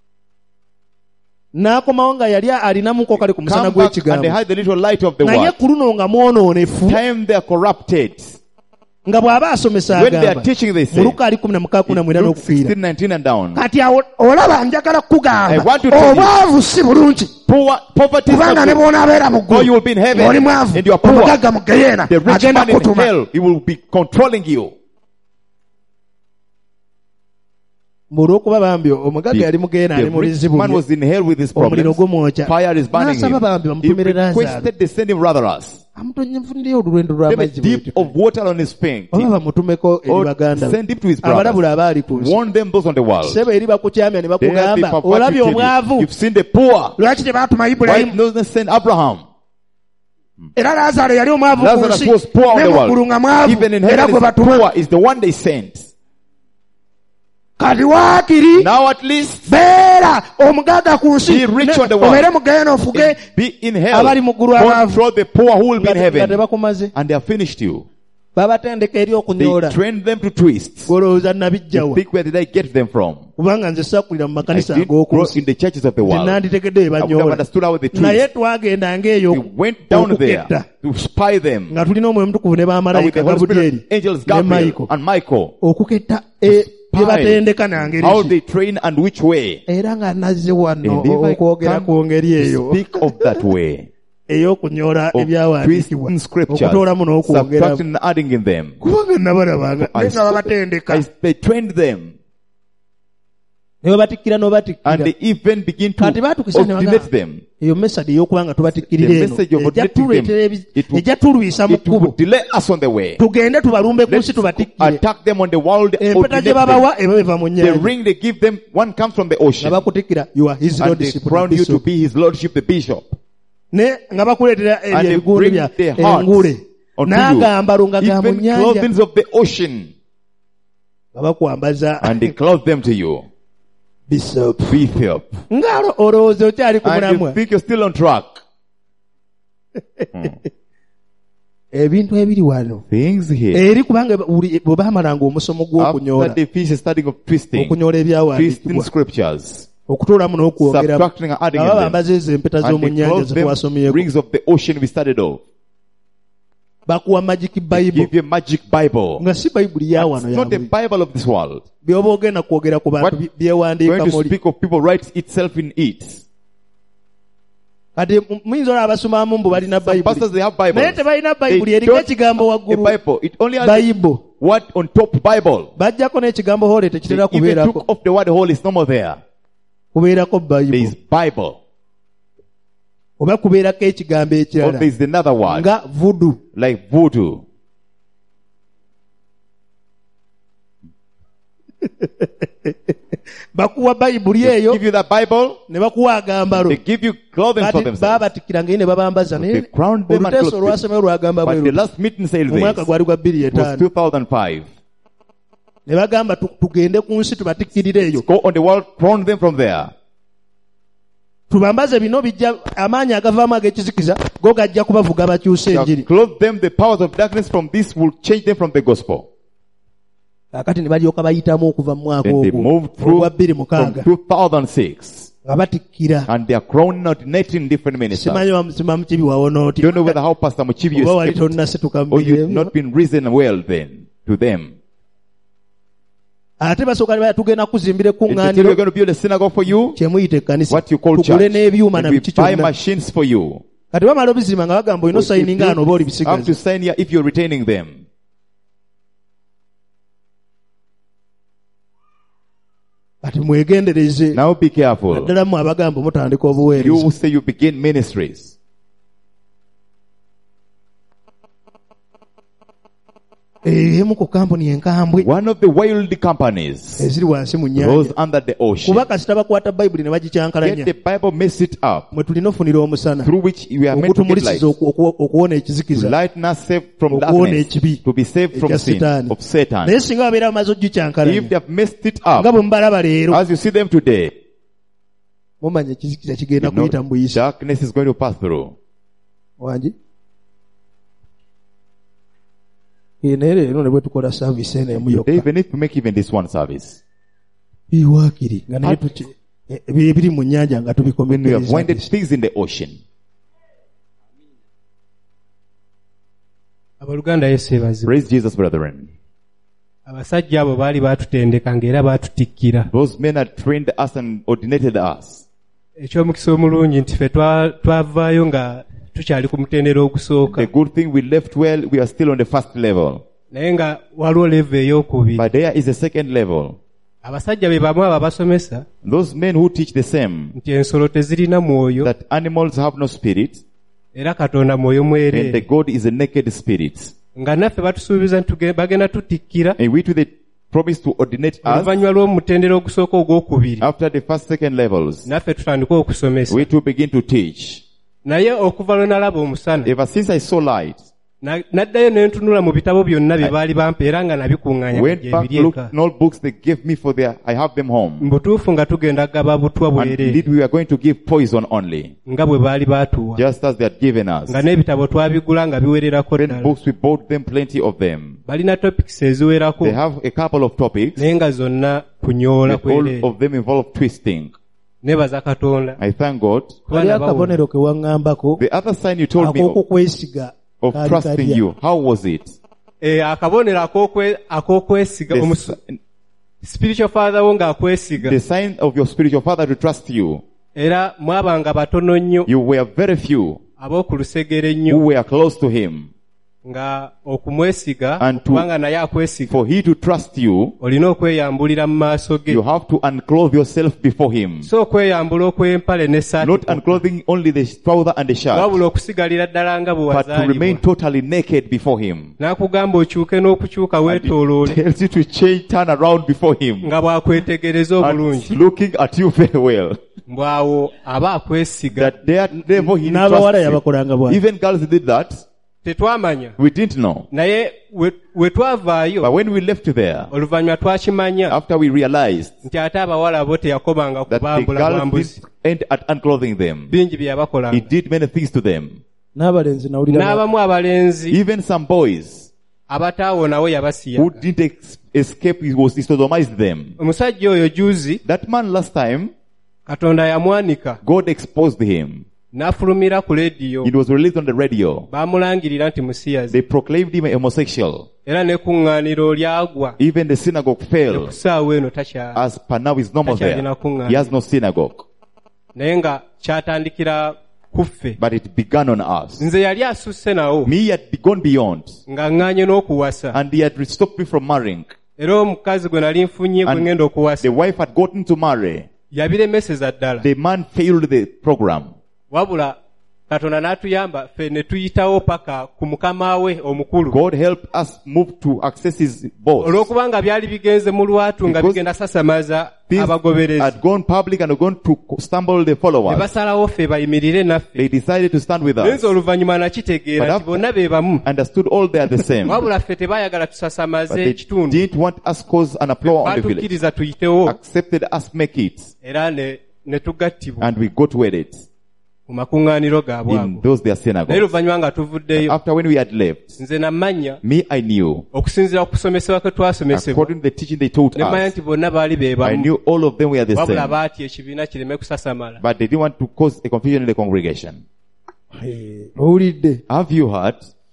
S2: n'akomawo nga yali alinamu kokale ku musana
S1: Come back and they
S2: gw'ekigambo
S1: hide the little light of the
S2: naye
S1: word.
S2: ku luno nga mwonoonefu
S1: Time they are corrupted.
S2: nga bw'aba asomesa
S1: When they are
S2: agamba
S1: teaching, they say,
S2: mu luka ali kumi na mukaaga kumi na mwenda
S1: Luke
S2: n'okufiira
S1: sixteen nineteen and down.
S2: kati awo olaba njagala
S1: I
S2: kukugamba
S1: want to tell you.
S2: obwavu si bulungi
S1: Poor, poverty is
S2: kubanga ne
S1: not good.
S2: bw'onaabeera mu
S1: Though you will
S2: ggulu
S1: be in heaven
S2: oli mwavu
S1: and you are poor,
S2: omugagga mu geyeena
S1: the rich
S2: agenda
S1: man in
S2: kutuma
S1: hell, he will be controlling you.
S2: olw'okuba bambi omugagga yali mu geyeena ali
S1: The
S2: mu
S1: rich
S2: bizibu
S1: man
S2: bye.
S1: was in hell with his
S2: omuliro
S1: problems.
S2: gumwokya
S1: Fire is burning him.
S2: n'asaba bambi
S1: He
S2: bamutumire Laazaalo
S1: requested they send him Lazarus.
S2: amutonyefuniriyo olulwendo
S1: Give a
S2: lw'amazzi
S1: dip
S2: bwe
S1: of water on his feet.
S2: oba bamutumeko eri
S1: Or
S2: baganda be.
S1: send him to his
S2: abalabula
S1: brothers.
S2: abaali ku nsi
S1: Warn them those on the world.
S2: sebo eri bakukyamya ne
S1: They have been
S2: bakugamba
S1: perverted
S2: olabye
S1: to you.
S2: obwavu
S1: You've seen the poor.
S2: lwaki tebaatuma
S1: Why
S2: ibulayimu
S1: doesn't they send Abraham?
S2: era Laazaalo yali omwavu ku
S1: Lazarus
S2: nsi
S1: was poor on
S2: ne
S1: the
S2: mu ggulu nga
S1: world.
S2: mwavu
S1: Even in
S2: era
S1: heaven
S2: gwe
S1: is
S2: batuma
S1: poor is the one they sent.
S2: kati waakiri
S1: Now at least
S2: beera omugagga ku nsi
S1: Be rich
S2: ne-
S1: on the world.
S2: obeere mugeyeena ofuge
S1: be in hell.
S2: abali mu ggulu abaavu
S1: Control the poor who will be
S2: nga
S1: in
S2: te- nga
S1: heaven.
S2: tebakumaze
S1: And they have finished you.
S2: babatendeka eri
S1: They
S2: okunyoola
S1: trained them to twist.
S2: golowooza
S1: You
S2: nabijjawa
S1: think where did I get them from?
S2: kubanga nze sakkulira mu
S1: I
S2: makanisa
S1: didn't
S2: ag'oku
S1: grow
S2: nsi
S1: in the churches of the
S2: nze
S1: world.
S2: nanditegedde
S1: I would have
S2: ebanyoola
S1: understood how they
S2: naye
S1: twist.
S2: twagenda ng'eyo
S1: We went down there
S2: okuketta
S1: to spy them.
S2: nga tulina omwoyo mutukuvu ne
S1: And with
S2: bamalayika
S1: the Holy
S2: gabudyeri
S1: Spirit, angels
S2: ne
S1: Gabriel
S2: mayiko
S1: and Michael.
S2: okuketta e- bye batendeka
S1: How
S2: nangeri
S1: they train and which way.
S2: era nga nazze wano
S1: And if I
S2: okwogera ku
S1: come
S2: ngeri eyo
S1: to speak of that way.
S2: ey'okunyoola
S1: Of
S2: ebyawandiikibwa
S1: twisting scriptures.
S2: okutoolamu n'okwongeramu
S1: Subtracting and adding in them.
S2: kubanga nabalabanga
S1: I
S2: naye nga
S1: saw-
S2: babatendeka
S1: I- They trained them.
S2: ne babatikkira n'obatikkira
S1: and they even begin to
S2: kati baatukisa ne
S1: ordinate
S2: bagamba
S1: them.
S2: eyo message ey'okubanga tubatikkirira
S1: The
S2: eno
S1: message of
S2: ejja
S1: ordinating them,
S2: tuleetera ebi-
S1: it will-
S2: ejja tulwisa mu
S1: It will
S2: kkubo
S1: delay us on the way.
S2: tugende tubalumbe ku nsi
S1: Let's
S2: tubatikkire
S1: attack them on the world.
S2: empeta
S1: ordinate
S2: gye
S1: them.
S2: babawa eba biva mu
S1: The
S2: nnyanja
S1: ring they give them, one comes from the
S2: nga
S1: ocean.
S2: bakutikkira you are his
S1: And they
S2: lordship
S1: crown you to
S2: bishop.
S1: be his lordship, the bishop.
S2: ne nga bakuleetera
S1: And
S2: ebyo
S1: they
S2: ebigundi
S1: bring
S2: bya
S1: their hearts
S2: engule
S1: unto
S2: n'agambalo nga ga mu
S1: Even
S2: nnyanja
S1: clothing of the ocean.
S2: nga bakwambaza
S1: And they clothe them to you.
S2: bishop
S1: Bishop.
S2: nga olo- olowooza okyali ku
S1: And you
S2: mulamwa
S1: think you're still on track.
S2: ebintu ebiri wano
S1: Things here.
S2: eri kubanga buli- bwe baamalanga omusomo
S1: After
S2: gw'okunyoola
S1: they finish the studying of twisting,
S2: okunyoola
S1: twisting
S2: ebyawandiikibwa
S1: scriptures,
S2: okutuulamu n'okwongeramu
S1: subtracting and adding
S2: aba
S1: in them,
S2: bambaza ezo empeta
S1: and
S2: z'omu
S1: they
S2: nnyanja
S1: clothe
S2: ze
S1: them
S2: twasomyeko
S1: rings of the ocean we studied of.
S2: bakuwa magic
S1: They
S2: bible
S1: give you a magic Bible.
S2: nga si bayibuli ya
S1: It's
S2: wano
S1: not the
S2: ya
S1: Bible of this world.
S2: byoba ogenda kwogera ku bantu
S1: What
S2: bye-
S1: Going
S2: byewandiika
S1: to
S2: muli
S1: speak of people writes itself in it.
S2: kati mu- muyinza olaba abasomamu mbu balina
S1: Some
S2: bayibuli
S1: pastors they have
S2: naye
S1: Bibles.
S2: tebalina
S1: They
S2: bayibuli eriko
S1: don't
S2: ekigambo
S1: have a
S2: waggulu
S1: Bible. It only has
S2: bayibo
S1: what on top Bible.
S2: bajjako n'ekigambo hole
S1: They
S2: tekitera
S1: even
S2: kubeerako
S1: took off the word whole. It's no more there.
S2: kubeerako
S1: There is
S2: bayibo
S1: Bible.
S2: oba kubeerako ekigambo
S1: Or
S2: ekirala
S1: there is another word.
S2: nga vudu
S1: Like voodoo.
S2: bakuwa bayibuli
S1: They
S2: eyo
S1: give you that Bible.
S2: ne bakuwa agambalo
S1: They give you clothing for
S2: kati
S1: themselves.
S2: baabatikkira ngaye ne babambaza
S1: They
S2: naye
S1: crowned them and
S2: oluteeso
S1: clothed
S2: olwasomeyo lwagamba
S1: But the
S2: bweru
S1: last meeting said
S2: mu mwaka
S1: this.
S2: gwali gwa bbiri
S1: It was
S2: etaano
S1: two thousand five.
S2: ne bagamba tu- tugende ku nsi tubatikkirire eyo
S1: Go on the world, crown them from there.
S2: tubambaze bino bijja amaanyi agavaamu ag'ekizikiza go gajja kubavuga bakyuse
S1: Shall
S2: enjiri
S1: clothe them, the powers of darkness from this will change them from the gospel.
S2: kaakati ne balyoka bayitamu okuva mu mwaka
S1: Then they
S2: ogwo
S1: moved through
S2: ogwa bbiri
S1: from
S2: mukaaga
S1: two thousand six.
S2: nga batikkira
S1: And they are crowned out in different ministers.
S2: simanyi wamusima mukibi wawona oti
S1: Don't know whether how Pastor Muchibi
S2: oba wali
S1: escaped.
S2: tonnasituka
S1: Or you've
S2: mubiri
S1: not been risen well then to them.
S2: ate basooka ne baya tugenda kuzimbira
S1: If they tell you we're
S2: ekkuŋŋaaniro
S1: going to build a synagogue for you,
S2: kyemuyita ekkanisa
S1: what you call
S2: tugule
S1: church,
S2: n'ebyuma na
S1: and we
S2: biki
S1: buy
S2: kyonna
S1: machines for you.
S2: kati bamala obizimba nga bagamba olina
S1: You
S2: osayininga ano oba oli
S1: have to
S2: bisigazi
S1: sign here if you're retaining them.
S2: kati mwegendereze
S1: Now be careful.
S2: ddala mu abagamba mutandika
S1: You
S2: obuweereza
S1: will say you begin ministries.
S2: emu ku kampuni enkambwe
S1: One of the wild companies,
S2: eziri wansi mu
S1: those
S2: nnyanja
S1: under the ocean,
S2: kuba kasita bakwata bayibuli ne
S1: get
S2: bagikyankalanya
S1: the Bible, mess it up,
S2: mwe tulina ofunira omusana
S1: through which you are meant to get light.
S2: okutumulisiza oku- oku- okuwona
S1: To
S2: ekizikiza
S1: lighten us, save from
S2: okuwona
S1: darkness,
S2: ekibi
S1: to be saved from
S2: ekya
S1: sin,
S2: sitaani
S1: of Satan.
S2: naye singa babeera bamaze
S1: If
S2: ogikyankalanya
S1: they have messed it
S2: nga
S1: up,
S2: bwe mubalaba leero
S1: as you see them today,
S2: mumanya ekizikiza kigenda
S1: you know,
S2: kuyita mu buyisi
S1: darkness is going to pass through.
S2: wangi Eh, naye leero ne bwe tukola saavisi eno emu yokka
S1: Even if we make even this one service,
S2: biwaakiri nga naye tuki- eh, ebiri mu nnyanja nga
S1: when we have winded
S2: tubikomekereza
S1: things in the ocean,
S7: abooluganda yesu ebazibu
S1: praise Jesus, brethren.
S7: abasajja abo baali baatutendekanga era baatutikkira
S1: Those men had trained us and ordinated us.
S7: ekyomukisa omulungi nti ffe twa- twavaayo nga tukyali ku mutendera ogusooka
S1: The good thing we left well, we are still on the first level.
S7: naye nga waliwo levu ey'okubiri
S1: But there is a second level.
S7: abasajja be bamu abo abasomesa
S1: Those men who teach the same,
S7: nti ensolo tezirina mwoyo
S1: that animals have no spirit,
S7: era katonda mwoyo
S1: and the
S7: mwereere
S1: God is a naked spirit.
S7: nga naffe batusuubiza nti tuge- bagenda tutikkira
S1: And we to the promise to ordinate us
S7: oluvannyuma lw'omutendera ogusooka ogwokubiri
S1: after the first, second levels.
S7: naffe tutandike okusomesa
S1: We to begin to teach.
S7: naye okuva lwe nalaba omusana
S1: Ever since I saw light,
S7: na- naddayo ne ntunula mu bitabo byonna bye baali bampa era nga nabikuŋŋaanya
S1: went
S7: gye
S1: back,
S7: biri
S1: looked
S7: eka
S1: in all books they gave me for their, I have them home.
S7: mu butuufu nga tugenda gaba butwa
S1: And
S7: bwereere
S1: indeed we are going to give poison only,
S7: nga bwe baali baatuwa
S1: just as they had given us.
S7: nga n'ebitabo twabigula nga biwererako
S1: Then
S7: ddala
S1: books, we bought them plenty of them.
S7: balina topics eziwerako
S1: They have a couple of topics,
S7: naye nga zonna kunyoola
S1: but all
S7: kwereere
S1: of them involve twisting.
S7: nebaza katonda
S1: I thank God.
S7: kuba
S2: wali
S7: nabawona.
S2: akabonero ke waŋŋambako
S1: The other sign you told me
S2: ak'oku
S1: of,
S2: kwesiga
S1: of
S2: kaali
S1: trusting
S2: kalya.
S1: you, how was it?
S7: Eh, akabonero ak'okwe- ak'okwesiga
S1: The,
S7: omusu-
S1: si-
S7: spiritual father wo ng'akwesiga
S1: the sign of your spiritual father to trust you.
S7: era mwabanga batono nnyo
S1: You were very few
S7: ab'oku lusegere
S1: who
S7: nnyo
S1: were close to him.
S7: nga okumwesiga
S1: And to-
S7: kubanga naye akwesiga
S1: For he to trust you,
S7: olina okweyambulira mu maaso ge
S1: you have to unclothe yourself before him.
S7: so okweyambula okw'empale n'essaati
S1: Not
S7: kwokka,
S1: unclothing only the trouser and the shirt,
S7: wabula okusigalira ddala nga bwe
S1: but to remain
S7: wazaalibwa
S1: totally naked before him.
S7: n'akugamba okyuke n'okukyuka
S1: And
S7: weetooloole
S1: he tells you to change, turn around before him.
S7: nga bw'akwetegereza
S1: And
S7: obulungi
S1: looking at you very well.
S7: mbwawo aba akwesiga.
S1: That there, therefore he
S2: n'abawala
S1: trusts you.
S2: yabakolanga bw'ati.
S1: Even girls did that.
S7: Tetwamanya
S1: We didn't know.
S7: naye we- we twavaayo
S1: But when we left there,
S7: oluvannyuma twakimanya
S1: after we realized
S7: nti ate abawala bo teyakomanga
S1: that the
S7: kubambula
S1: girls
S7: bwambuzi
S1: did end at unclothing them,
S7: bingi bye yabakolanga.
S1: he did many things to them.
S2: n'abalenzi nawulira
S7: n'abamu abalenzi
S1: Even some boys
S7: abataawonawo yabasiya.
S1: who didn't ex- escape, he was he sodomized them.
S7: Omusajja oyo juzi
S1: That man last time,
S7: Katonda yamwanika
S1: God exposed him.
S7: n'afulumira ku leediyo
S1: It was released on the radio.
S7: baamulangirira nti musiyazi
S1: They proclaimed him a homosexual.
S7: era n'ekuŋŋaaniro lyagwa
S1: Even the synagogue fell.
S7: kusaawa eno takyali
S1: As per now is no more there. He has no synagogue.
S7: naye nga kyatandikira ku ffe.
S1: But it began on us.
S7: Nze yali asusse nawo
S1: Me he had gone beyond.
S7: nga ŋŋaanye n'okuwasa
S1: And he had stopped me from marrying.
S7: era omukazi gwe nali nfunye gwe
S1: And
S7: ŋŋenda okuwasa
S1: the wife had gotten to marry.
S7: yabiremeseza ddala.
S1: The man failed the program.
S7: wabula Katonda n'atuyamba ffe ne tuyitawo paka ku mukama we omukulu
S1: God helped us move to access his boss.
S7: olw'okubanga byali bigenze mu lwatu nga
S1: Because
S7: bigenda sasamaza
S1: Things
S7: abagoberezi.
S1: had gone public and gone to stumble the
S7: ne
S1: followers.
S7: basalawo ffe bayimirire naffe.
S1: They decided to stand with
S7: naye
S1: us.
S7: nze oluvannyuma nakitegeera
S1: But
S7: nti
S1: after-
S7: bonna be bamu.
S1: Understood all they are the same. But
S7: wabula ffe tebaayagala tusasamaze
S1: they
S7: ekitundu.
S1: didn't want us cause an applause on the village.
S7: baatukkiriza tuyitewo
S1: Accepted us make it.
S7: era ne ne tugattibwa
S1: And we got with it.
S7: mu makuŋŋaaniro gaabwe
S1: In
S7: ago.
S1: those their
S7: naye
S1: synagogues.
S7: luvannyuma nga tuvuddeyo
S1: After when we had left,
S7: nze namanya
S1: me I knew,
S7: okusinziira ku kusomesebwa kwe twasomesebwa
S1: according to the teaching they taught
S7: ne manya
S1: us,
S7: nti bonna baali be
S1: I
S7: bamu
S1: knew all of them were the
S7: wabula
S1: same.
S7: baatya ekibiina kireme kusasamala.
S1: But they didn't want to cause a confusion in the congregation.
S2: Eh, owulidde
S1: Have you heard?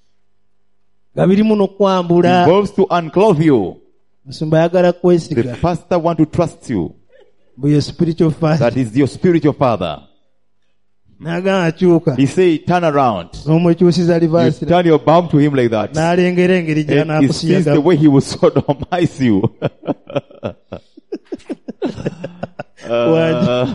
S2: nga birimu n'okwambula
S1: Involves to unclothe you.
S2: musumba ayagala
S1: The
S2: kwesiga
S1: pastor want to trust you.
S2: bwe ye spiritual father
S1: That is your spiritual father.
S2: n'agamba akyuka
S1: He say, turn around.
S2: n'omwekyusiza
S1: You
S2: livaasira
S1: turn your bum to him like that.
S2: n'alengera engeri
S1: And he sees
S2: gy'anaakusiyaga
S1: the way he will sodomize you. Uh,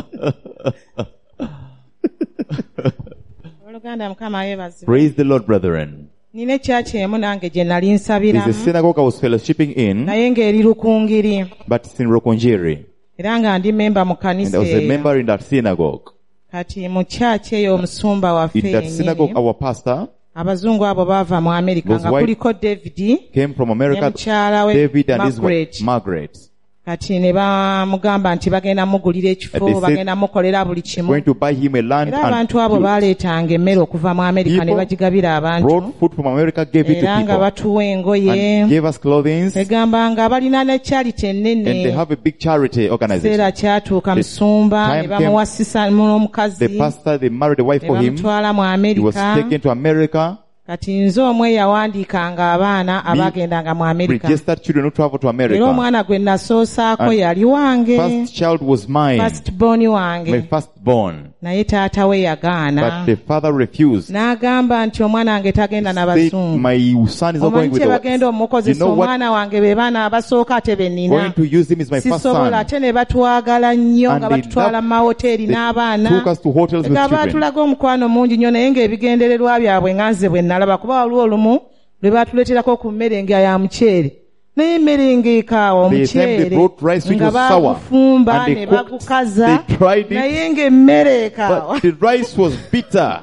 S8: Oluganda Mukama yeebazibwe.
S1: praise the Lord, brethren.
S8: Nina ekyaki emu nange gye nali
S1: There's a
S8: nsabiramu
S1: synagogue I was fellowshipping in,
S8: naye ng'eri lukungiri
S1: but it's in Rokonjeri.
S8: era nga ndi memba mu
S1: And
S8: kanisa
S1: I was a
S8: eyo.
S1: member in that synagogue.
S8: Kati mu kyaki eyo omusumba waffe
S1: In that synagogue,
S8: yennyini
S1: our pastor
S8: abazungu abo baava mu Amerika
S1: Those
S8: nga
S1: white-
S8: kuliko David
S1: came from
S8: ne
S1: America,
S8: mukyala we
S1: David and his
S8: Margaret.
S1: wife, Margaret.
S8: Kati ne bamugamba nti bagenda mugulira
S1: They
S8: ekifo
S1: said-
S8: bagenda mukolera buli kimu
S1: Going to buy him a land
S8: era
S1: and
S8: abantu abo
S1: you
S8: baaleetanga emmere okuva mu Amerika ne
S1: People
S8: bagigabira abantu
S1: brought food from America, gave it
S8: era
S1: to
S8: nga
S1: people,
S8: batuwa engoye
S1: and gave us clothing, and
S8: egamba nga balina ne charity
S1: they
S8: ennene
S1: have a big charity organization.
S8: kiseera kyatuuka
S1: The
S8: musumba
S1: time
S8: ne
S1: came-
S8: bamuwasisa n'omukazi
S1: The pastor, they married a wife
S8: ne
S1: for him.
S8: bamutwala mu
S1: He was
S8: Amerika
S1: taken to America.
S8: kati nze omwe yawandiikanga abaana abaagendanga mu Amerika
S1: Registered children who travel to
S8: era
S1: America.
S8: omwana gwe nasoosaako
S1: And
S8: yali wange
S1: First child was mine,
S8: first born
S1: my
S8: wange
S1: firstborn.
S8: naye taata we yagaana
S1: But the father refused.
S8: n'agamba nti omwana wange tagenda
S1: Said,
S8: n'abazungu
S1: my son is not going
S8: omanyi
S1: with
S8: kye
S1: the
S8: bagenda
S1: You
S8: omukozesa
S1: know what?
S8: omwana wange be baana abasooka ate be
S1: Going
S8: nnina
S1: to use him as my first
S8: sisobola
S1: son.
S8: ate ne batwagala nnyo
S1: And
S8: nga
S1: they
S8: batutwala
S1: loved-
S8: mu mawoteeri
S1: They
S8: n'abaana
S1: took us to hotels with
S8: nga
S1: children.
S8: baatulaga omukwano mungi nnyo naye ng'ebigendererwa byabwe nga nze bwe nalaba kuba waliwo olumu lwe baatuleeterako ku mmere nga ya muceere naye emmere ng'ekaawa
S1: They said they
S8: omuceere
S1: brought rice which
S8: nga
S1: was sour,
S8: baagufumba
S1: and they
S8: ne
S1: cooked,
S8: bagukaza
S1: they tried it,
S8: naye ng'emmere ekaawa
S1: but the rice was bitter.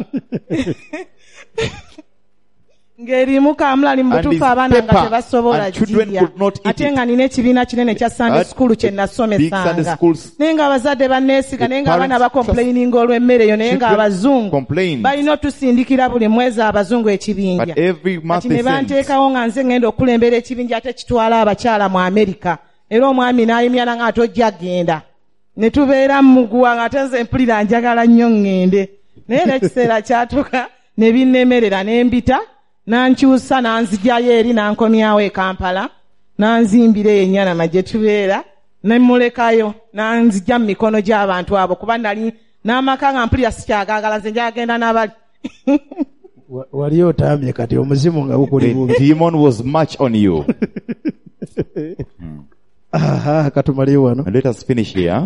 S8: ng'erimu kaamulali mu
S1: And
S8: butuufu
S1: it's
S8: abaana nga
S1: pepper,
S8: tebasobola
S1: and children
S8: girya
S1: could not eat
S8: ate
S1: it.
S8: nga nina ekibiina kinene kya Sunday
S1: Had
S8: school kye
S1: big Sunday
S8: nasomesanga
S1: schools.
S8: naye ng'abazadde banneesiga
S1: The
S8: naye ng'abaana
S1: parents
S8: bakomplaininga olw'emmere eyo naye
S1: Children
S8: ng'abazungu
S1: complained.
S8: balina otusindikira buli mwezi abazungu ekibinja
S1: But every month
S8: kati
S1: they
S8: ne
S1: sent.
S8: banteekawo nga nze ngenda okulembera ekibinja ate kitwala abakyala mu Amerika era omwami n'ayimyana nga ate ojja genda ne tubeera mu muguwa nga ate nze mpulira njagala nnyo ŋŋende naye era ekiseera kyatuuka ne binnemerera ne mbita nankyusa nanzijayo eri nankomyawo e Kampala nanzimbira eyo ennyana gye tubeera ne mulekayo nanzija mu mikono gy'abantu abo kuba nali n'amaka nga mpulira sikyagaagala nze njagenda n'abali
S2: Wa- wali otamye kati omuzimu nga gukuli
S1: The
S2: bubi.
S1: demon was much on you.
S2: Aha, katumaliye wano.
S1: And let us finish here.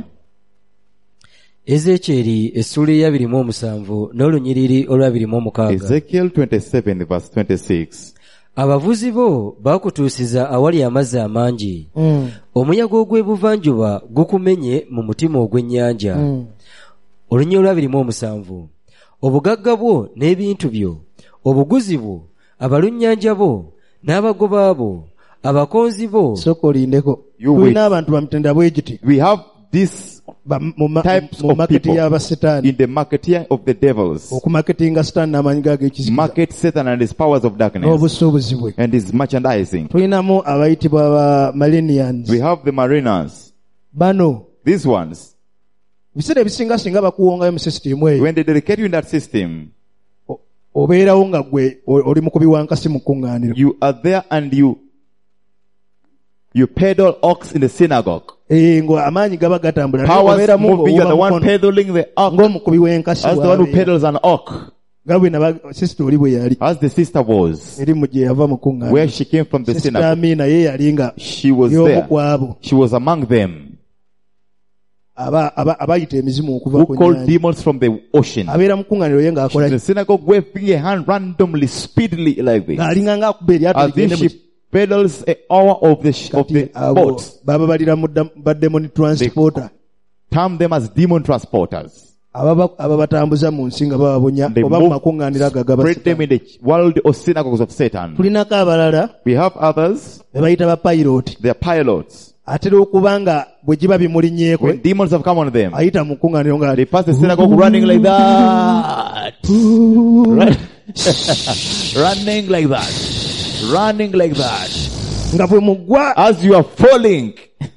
S3: ezekyeri essula eyabiri mu omusanvu n'olunyiriri olwabiri mu omukaaga.
S1: Ezekiel twenty-seven verse twenty-six.
S3: abavuzi bo baakutuusiza awali amazzi amangi,
S2: Mm.
S3: omuyaga ogw'ebuvanjuba gukumenye mu mutima ogw'ennyanja.
S2: Mm.
S3: olunyiriri olwabiri mu omusanvu. obugagga bwo n'ebintu byo, obuguzi bwo, abalunnyanja bo n'abagoba bo, abakonzi bo,
S2: Soko olindeko.
S1: You
S2: Tulina
S1: wait.
S2: abantu bamutenda bwegiti.
S1: We have this
S2: Ba- mu ma-
S1: types
S2: mu
S1: of
S2: maketi
S1: people
S2: y'abasetaani.
S1: in the marketeer of the devils.
S2: Okumaketinga sitaani n'amaanyi ge ag'ekizikiza.
S1: Market Satan and his powers of darkness
S2: N'obusuubuzi bwe.
S1: and his merchandising.
S2: Tulinamu abayitibwa ba millennials.
S1: We have the mariners.
S2: Bano
S1: These ones,
S2: biseera ebisinga singa bakuwongayo mu sisitimu eyo
S1: when they dedicate you in that system,
S2: o- obeerawo nga gwe o- oli mukubi wankasi mu kkuŋŋaaniro.
S1: you are there and you you peddle ox in the synagogue.
S2: Eh, ngo amaanyi gaba gatambula.
S1: Powers
S2: Obeeramu
S1: moving, you are the
S2: ng'owuba
S1: one
S2: mukono
S1: peddling the ox
S2: ng'omukubi w'enkasi
S1: as the one who
S2: bw'abeera.
S1: peddles an ox,
S2: Nga bwe naba sisita oli bwe yali
S1: as the sister was,
S2: eri mu gye yava mu
S1: where
S2: kkuŋŋaaniro.
S1: she came from the
S2: Sisita
S1: synagogue.
S2: Amiina ye yali nga
S1: She was
S2: y'omu
S1: there.
S2: ku abo
S1: She was among them
S2: aba- aba- abayita emizimu okuva
S1: who
S2: ku
S1: called
S2: nnyanja.
S1: demons from the ocean.
S2: Abeera mu kkuŋŋaaniro ye ng'akola
S1: The synagogue waving a hand randomly, speedily like this,
S2: ng'alinga ng'akuba eryato
S1: as
S2: ligende
S1: if
S2: mu
S1: she peddles a hour of the sh- of
S2: kati
S1: the
S2: abo
S1: boat.
S2: baba balira mu dda- baddemoni transporter
S1: Term them as demon transporters.
S2: ababa- ababatambuza mu nsi nga bababonya
S1: They
S2: oba mu
S1: move,
S2: makuŋŋaaniro ago
S1: spread them
S2: agabasitaani.
S1: in the world or synagogues of Satan.
S2: Tulinako abalala
S1: We have others,
S2: be bayita ba pilot
S1: they are pilots.
S2: atera okuba nga bwe giba bimulinyeeko
S1: When demons have come on them,
S2: ayita mu kkuŋŋaaniro nga
S1: they pass the synagogue running like that. Run- running like that. Running like that.
S2: nga bwe mugwa
S1: As you are falling,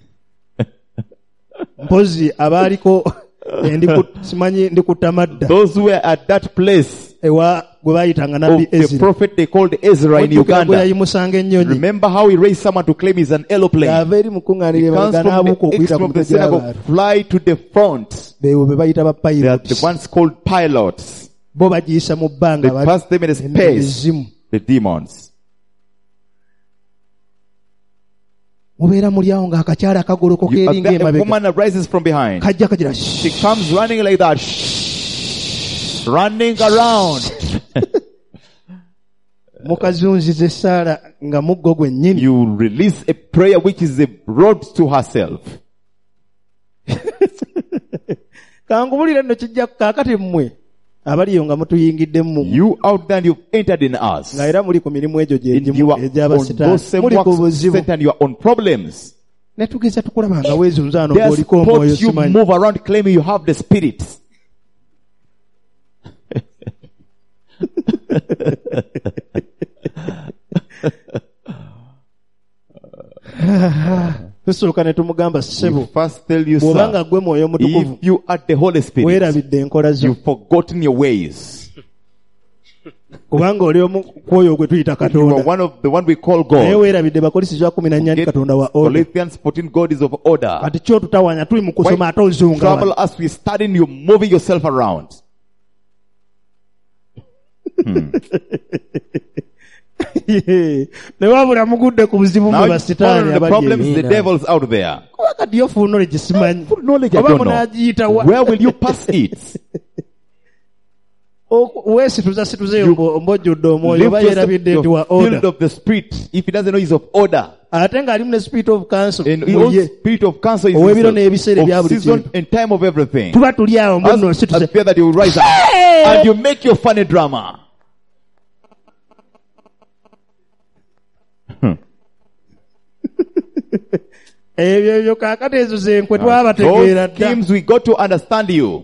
S2: mpozi abaaliko endiku- simanyi ndikutta madda
S1: those who were at that place
S2: ewa gwe baayitanga
S1: of
S2: nabbi
S1: the
S2: Ezra
S1: prophet they called Ezra in
S2: Ojjukira gwe
S1: Uganda.
S2: yayimusanga ennyonyi
S1: Remember how he raised someone to claim he's an aeroplane.
S2: ava eri mu kkuŋŋaaniro
S1: He
S2: emabega
S1: comes from
S2: n'abuuka
S1: the
S2: okuyita
S1: exit
S2: ku
S1: of the
S2: mitwe
S1: synagogue,
S2: gy'abantu
S1: fly to the front.
S2: beewo be bayita ba
S1: They are the
S2: pilot
S1: ones called pilots.
S2: bo bagiyisa mu bbanga
S1: They
S2: bali-
S1: pass them in a space.
S2: emizimu
S1: The demons.
S2: mubeera muli awo ng'akakyala akagolokoka
S1: You are
S2: eri
S1: there, a
S2: ng'emabega
S1: woman rises from behind.
S2: kajja kagira
S1: She comes running like that. Shh. Running around.
S2: mukazunziza essaala nga muggo gwennyini
S1: You release a prayer which is a road to herself.
S2: kangubulire nno kijja kaakati mmwe abaliyo nga mutuyingiddemu
S1: You out there, you've entered in us.
S2: nga era muli ku mirimu egyo gye
S1: And
S2: gimu
S1: you are on
S2: egy'abasitaani
S1: those same
S2: muli ku
S1: works of
S2: buzibu
S1: Satan, you are on problems.
S2: ne tugeza tukulaba nga weezunzaano
S1: There are
S2: ng'oliko omwoyo
S1: spots you
S2: simanyi
S1: move around claiming you have the spirit.
S2: tusooka ne tumugamba
S1: We
S2: ssebo
S1: first tell you,
S2: bw'obanga
S1: sir,
S2: gwe mwoyo mutukuvu
S1: if you are the Holy Spirit,
S2: weerabidde enkola zo
S1: you've forgotten your ways.
S2: kubanga oli omu kwoyo gwe tuyita
S1: You are
S2: katonda
S1: one of the one we call
S2: naye
S1: God.
S2: weerabidde bakolisizwa kumi na nnya nti
S1: Get
S2: katonda wa oda
S1: Philippians fourteen, God is of order.
S2: kati kyo tutawanya tuli mu kusoma
S1: Why
S2: ate ozunga
S1: trouble
S2: wano.
S1: us? We studying, you're moving yourself around.
S2: ne wabula mugudde ku buzibu
S1: Now
S2: mwe
S1: you
S2: basitaani
S1: follow the
S2: abali
S1: problems,
S2: eyo.
S1: the devils out there.
S2: Kuba kati yo full knowledge simanyi
S1: Full knowledge I
S2: oba
S1: don't know.
S2: munaagiyita wa
S1: Where will you pass it?
S2: O- weesituza situzeyo mbo- mbojjudde omwoyo
S1: Lift
S2: oba
S1: yourself
S2: yeerabidde
S1: to
S2: nti wa
S1: the field
S2: order
S1: of the spirit. If he doesn't know he's of order.
S2: ate ng'alimu ne spirit of council
S1: And he
S2: mu
S1: owns
S2: ye
S1: spirit of cancer is
S2: Ow'ebiro
S1: himself,
S2: n'ebiseera ebya
S1: of
S2: buli
S1: season
S2: kintu.
S1: and time of everything.
S2: tuba tuli awo
S1: As,
S2: mbuno
S1: as
S2: situze
S1: fear that you will rise up and you make your funny drama.
S2: ebyo ebyo kaakati ezo zenkwe twabategeera
S1: Those
S2: dda
S1: schemes, we got to understand you.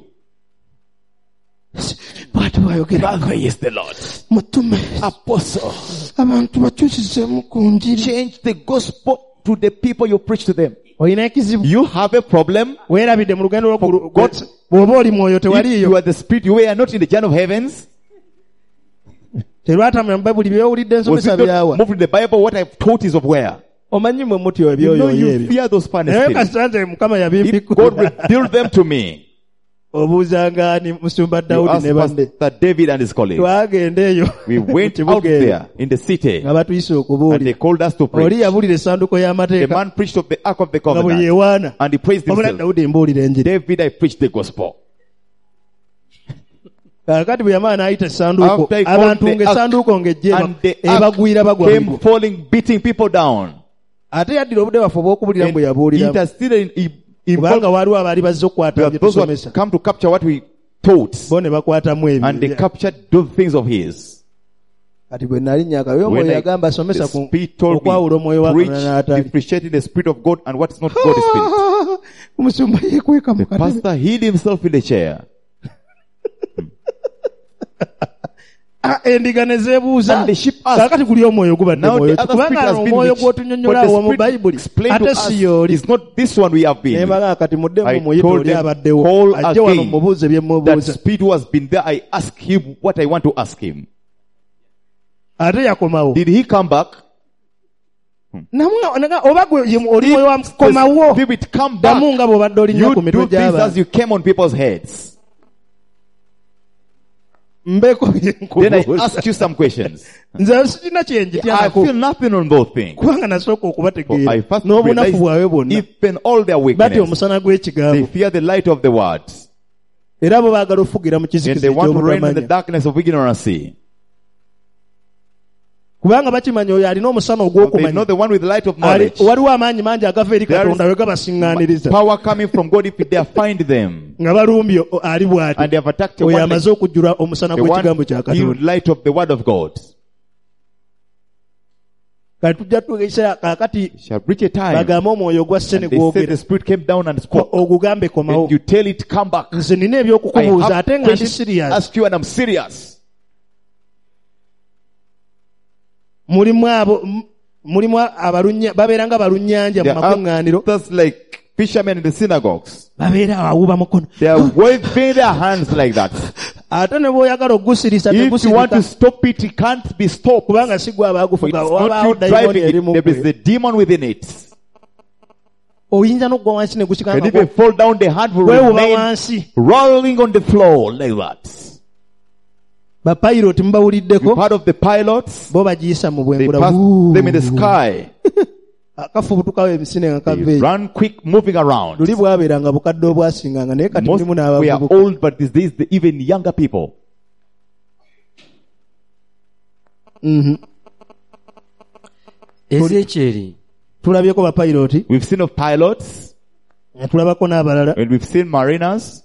S2: bw'ati bw'ayogera
S1: Father is the Lord.
S2: mutume
S1: Apostle.
S2: abantu bakyusizemu ku njiri
S1: Change the gospel to the people you preach to them.
S2: olina ekizibu
S1: You have a problem.
S2: weerabidde mu lugendo lwo
S1: God-
S2: bw'oba oli mwoyo
S1: If you
S2: tewaliiyo
S1: are the spirit, you are not in the journey of heavens.
S2: terwatamya mu bayibuli byowulidde
S1: Was
S2: ensomesa
S1: it not
S2: byawa
S1: moved in the Bible? What I've taught is of where?
S2: omanyi mwe mutyo
S1: You know
S2: ebyoyoyo
S1: you
S2: ebyo
S1: fear those funny
S2: naye
S1: spirits.
S2: kasanze mukama
S1: If God
S2: yabimpikula
S1: revealed them to me,
S2: obuuzanga ni musumba
S1: You
S2: Dawudi
S1: ask
S2: ne banne.
S1: Pastor David and his colleagues.
S2: Twagenda eyo.
S1: We went
S2: Mu
S1: out
S2: kibuga eyo.
S1: there in the city
S2: Nga batuyise
S1: and they
S2: okubuulira.
S1: called us to
S2: Oli
S1: preach.
S2: yabulira essanduko
S1: The
S2: y'amateeka
S1: man preached of the Ark of the
S2: nga bwe
S1: Covenant
S2: yeewaana.
S1: and he praised
S2: Wabula
S1: himself.
S2: Dawudi mbuulira enjiri.
S1: David, I preached the gospel.
S2: Kaakati bwe yamala n'ayita essanduuko,
S1: After he called
S2: abantu
S1: the
S2: ng'essanduuko ng'ejjeeba
S1: And the
S2: ebagwira
S1: ark
S2: bagwa
S1: came
S2: mu bigo.
S1: falling, beating people down.
S2: Ate yaddira obudde bwaffe obw'okubulira
S1: And
S2: bwe
S1: he
S2: yabuuliramu.
S1: interceded in, he, he
S2: Kubanga waliwo abaali bazze okukwata
S1: there
S2: bye
S1: were those who had
S2: tusomesa.
S1: come to capture what we taught.
S2: Bo ne bakwatamu
S1: And they
S2: ebyo.
S1: captured those things of his.
S2: Kati bwe nali nnyaka yo
S1: When
S2: omwoyo
S1: I,
S2: yagamba
S1: the
S2: asomesa ku
S1: Spirit told
S2: okwawula omwoyo
S1: me,
S2: wa
S1: preach,
S2: Katonda n'atali.
S1: differentiating the Spirit of God and what is not God's Spirit.
S2: Omusumba yeekweka mu
S1: The
S2: katebe.
S1: pastor hid himself in the chair.
S2: Ah, endiga ne zeebuuza.
S1: And the sheep asked.
S2: Kaakati guli omwoyo gubadde
S1: Now
S2: mwoyo.
S1: the other spirit
S2: Kubanga
S1: has been
S2: omwoyo
S1: which,
S2: gw'otunnyonnyola
S1: but the
S2: awo mu
S1: Spirit
S2: Bayibuli
S1: explained to
S2: ate
S1: us,
S2: si y'oli.
S1: it's not this one we have
S2: Ne
S1: been.
S2: bagaa kati muddemu
S1: I
S2: muyita
S1: told
S2: oli
S1: them,
S2: abaddewo.
S1: call
S2: Ajje wano
S1: again.
S2: mubuuze bye
S1: That
S2: mubuuza.
S1: Spirit who has been there, I ask him what I want to ask him.
S2: Ate yakomawo.
S1: Did he come back?
S2: Namunga naga oba gwe ye- oli mwoyo wa
S1: If
S2: komawo.
S1: the Spirit come back,
S2: Ddamu nga bw'obadde olinnya
S1: you
S2: ku
S1: do
S2: mitwe
S1: this as
S2: gy'abantu.
S1: you came on people's heads.
S2: Mbeko bye
S1: Then I
S2: nkubuuza.
S1: ask you some questions.
S2: Nze sirina
S1: I
S2: kyenjityako.
S1: feel nothing on both things.
S2: Kubanga nasooka
S1: For
S2: okubategeera
S1: I first
S2: n'obunafu bwabwe
S1: realized
S2: bwonna.
S1: even all their
S2: Batya
S1: wickedness,
S2: omusana
S1: they
S2: gw'ekigambo.
S1: fear the light of the word.
S2: Era bo baagala okufugira mu
S1: And
S2: kizikiza
S1: they want to reign in the
S2: ekyobutamanya.
S1: darkness of ignorance.
S2: Kubanga bakimanya oyo alina omusana
S1: But they know
S2: ogw'okumanya.
S1: the one with the light of
S2: Ali-
S1: knowledge.
S2: Waliwo amaanyi mangi agava eri
S1: There is
S2: Katonda we gabasiŋŋaaniriza.
S1: Power coming from God if they find them.
S2: Nga balumbye o- ali bw'ati.
S1: And they have attacked the
S2: Oyo
S1: one,
S2: amaze okujjula omusana
S1: the
S2: gw'ekigambo
S1: one
S2: kya
S1: healed
S2: Katonda.
S1: light of the word of God.
S2: Kati tujja tugeesa kaakati
S1: Shall reach a time.
S2: bagambe omwoyo gwa sse ne
S1: And they say the
S2: gwogera.
S1: Spirit came down and spoke.
S2: Ogugambe komawo.
S1: And you tell it, come back.
S2: Nze nina
S1: I
S2: ebyokukubuuza
S1: have
S2: ate nga ndi
S1: questions to
S2: serious.
S1: ask you and I'm serious.
S2: Mulimu abo m- mulimu abalunya babeera nga balunnyanja mu
S1: There
S2: makuŋŋaaniro.
S1: are others like fishermen in the synagogues.
S2: Babeera awuba mukono.
S1: They are waving their hands like that.
S2: Ate ne bw'oyagala ogusirisa
S1: If you want to
S2: tegusirika.
S1: stop it, it can't be stopped.
S2: Kubanga si gwe
S1: For it's
S2: abaagufuga
S1: not
S2: wabaawo
S1: you
S2: dayimoni
S1: driving
S2: eri
S1: it.
S2: mu
S1: There is
S2: gwe.
S1: the demon within it.
S2: Oyinza n'okugwa wansi ne gusika
S1: And
S2: nga
S1: if you fall down, the hand will
S2: weewuba
S1: remain
S2: wansi.
S1: rolling on the floor like that.
S2: Bapayiroti
S1: You've
S2: mubawuliddeko
S1: heard of the pilots?
S2: bo bagiyisa mu
S1: They
S2: bwengula.
S1: pass
S2: Wuuu.
S1: them in the sky.
S2: Akafubutukawo emisine nga
S1: They
S2: kaveeyo.
S1: run quick, moving around.
S2: Luli bwabeeranga bukadde obwasinganga naye kati
S1: Most
S2: mulimu
S1: we are
S2: n'abavubuka.
S1: old, but these days, the even younger people.
S2: Mhm.
S3: Ezekyeri
S2: Tulabyeko bapayiroti,
S1: We've seen of pilots,
S2: ne tulabako n'abalala.
S1: and we've seen mariners.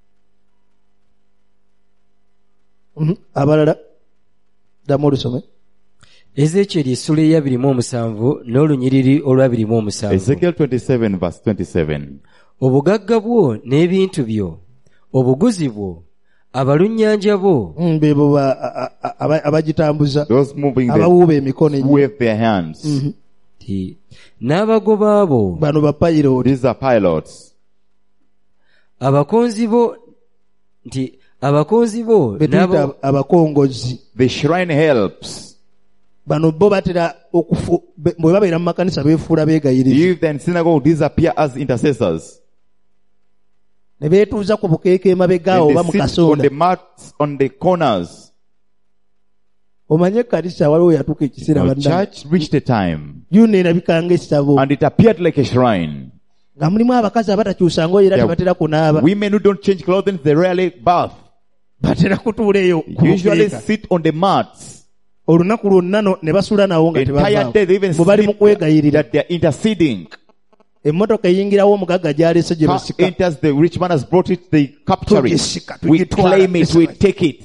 S2: Mhm. Abalala. Ddamu olusome.
S3: Ezekyeri essula ey'abiri mu omusanvu n'olunyiriri olw'abiri mu omusanvu.
S1: Ezekiel twenty-seven, verse twenty-seven.
S3: Obugagga bwo n'ebintu byo, obuguzi bwo, abalunnyanja bo,
S2: Mm, Beebo ba- a- a- aba- abagitambuza.
S1: Those moving them
S2: Abawuuba emikono ennyo.
S1: wave their hands.
S3: ti n'abagoba bo,
S2: Bano bapayiroti.
S1: These are pilots.
S3: abakonzi bo, nti abakonzi bo
S2: Be tuyita
S3: n'abo-
S2: abakongozi.
S1: The shrine helps.
S2: Bano bo batera okufu be- bwe babeera mu makanisa beefuula beegayiriza.
S1: If then synagogue disappear as intercessors.
S2: Ne beetuuza ku bukeeke emabegaawo oba
S1: And
S2: mu
S1: they sit on
S2: kasonda.
S1: the mats on the corners.
S2: Omanye ekkanisa waliwo yatuuka ekiseera
S1: Our
S2: bannange.
S1: church reached a time,
S2: Yuno erabika ng'ekitabo.
S1: and it appeared like a shrine.
S2: Nga mulimu abakazi abatakyusa ngoye era
S1: There
S2: tebatera kunaaba.
S1: Women who don't change clothing, they rarely bath.
S2: Batera kutuula eyo ku
S1: Usually
S2: bukeeka.
S1: sit on the mats.
S2: Olunaku lwonna no- ne basula nawo nga
S1: Entire
S2: tebavaawo.
S1: day they even
S2: Bwe bali mu
S1: sleep
S2: kwegayirira.
S1: that they are interceding.
S2: Emmotoka eyingirawo omugagga gy'aleese gye
S1: Car
S2: basika.
S1: enters, the rich man has brought it, they capture it.
S2: Tugisika,
S1: We
S2: tugitwala,
S1: claim it, we
S2: gisika.
S1: take it.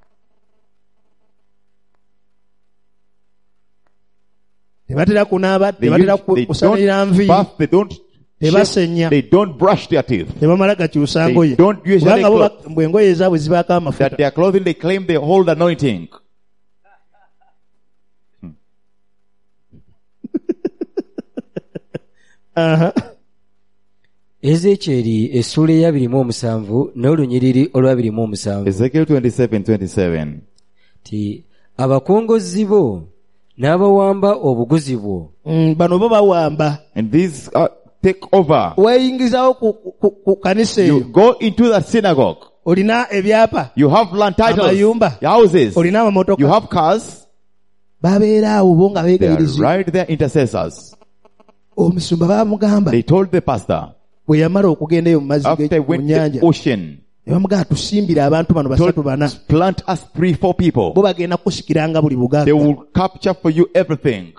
S2: Tebatera kunaaba,
S1: They,
S2: tebatera
S1: use- they
S2: kusalira
S1: don't
S2: nviiri,
S1: bath, they don't shave,
S2: tebasenya,
S1: they don't brush their teeth.
S2: tebamala gakyusa
S1: They
S2: ngoye.
S1: don't usually
S2: Kubanga bo
S1: clothe.
S2: ba- bwe engoye ezaabwe zibaako amafuta.
S1: That their clothing, they claim they hold anointing.
S2: Aha.
S3: Ezekyeri essula ey'abiri mu omusanvu n'olunyiriri olw'abiri mu omusanvu.
S1: Ezekiel twenty-seven, twenty-seven.
S3: ti abakongozi bo n'abawamba obuguzi bwo,
S2: Mm, bano bo bawamba.
S1: And these are take over.
S2: weeyingizawo ku, ku, ku kanisa
S1: You
S2: eyo
S1: go into the synagogue.
S2: olina ebyapa
S1: You have land titles,
S2: Amayumba.
S1: houses.
S2: olina
S1: You
S2: amamotoka
S1: have cars.
S2: babeera awo bo nga
S1: They are
S2: beegayiriza
S1: right there, intercessors.
S2: omusumba baamugamba
S1: They told the pastor,
S2: bwe yamala okugenda eyo mu mazzi
S1: after
S2: ge-
S1: I
S2: mu
S1: went to the
S2: nnyanja
S1: ocean,
S2: ne bamugamba tusimbire abantu bano basatu
S1: told,
S2: bana
S1: plant us three, four people.
S2: bo bagenda kusikiranga buli
S1: They
S2: bugagga
S1: will capture for you everything.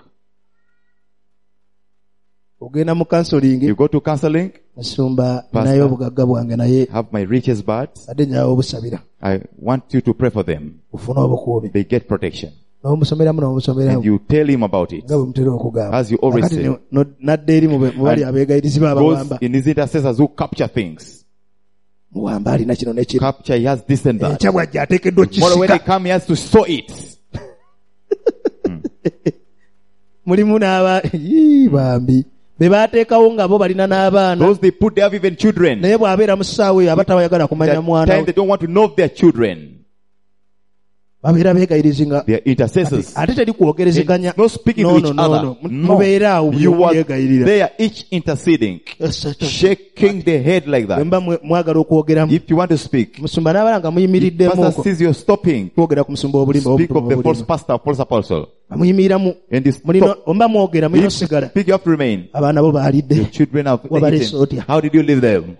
S2: ogenda mu kansolingi
S1: You go to counseling,
S2: musumba
S1: Pastor.
S2: naye obugagga bwange naye
S1: have my riches but
S2: adde nyawo obusabira
S1: I want you to pray for them.
S2: ofune obukuumi
S1: They get protection.
S2: n'omusomeramu
S1: And
S2: n'omusomeramu
S1: you tell him about it.
S2: nga bwe mutera okugamba
S1: As you always
S2: Kakati
S1: say.
S2: ne- no- nadda eri mu be- mu bali
S1: And
S2: abeegayirizi
S1: Goes
S2: baabawamba
S1: in his intercessors who capture things.
S2: muwamba alina kino nekino
S1: Capture, he has this and that.
S2: enkya bwajja ateekeddwa
S1: Tomorrow when they
S2: kisika
S1: come, he has to sow it.
S2: mulimu n'aba Ii, bambi be baateekawo nga bo balina n'abaana
S1: Those they put, they have even children.
S2: naye bw'abeera mu ssaawa eyo aba tabayagala kumanya
S1: That
S2: mwana
S1: time
S2: we
S1: they don't want to know their children.
S2: babeera beegayirizi nga
S1: They are intercessors.
S2: ate teri kwogerezeganya
S1: No speaking
S2: No,
S1: to each
S2: no, no,
S1: other.
S2: no.
S1: No.
S2: mubeere awo buli
S1: You
S2: omu
S1: are
S2: yeegayirira
S1: they are each interceding, shaking their head like
S2: bwe
S1: that.
S2: mba mwe- mwagala okwogeramu
S1: If you want to speak,
S2: musumba n'abala nga muyimiriddemu
S1: pastor
S2: okwo
S1: sees you're stopping.
S2: twogera ku musumba obulimba
S1: Speak of the false
S2: obulimba
S1: pastor, false apostle.
S2: muyimiriramu
S1: And you
S2: mulino
S1: stop.
S2: omba mwogera mulina
S1: If you
S2: osigala
S1: speak, you have to remain.
S2: abaana bo baalidde
S1: Your children have
S2: Wabaleese
S1: eaten.
S2: otya?
S1: How did you leave them?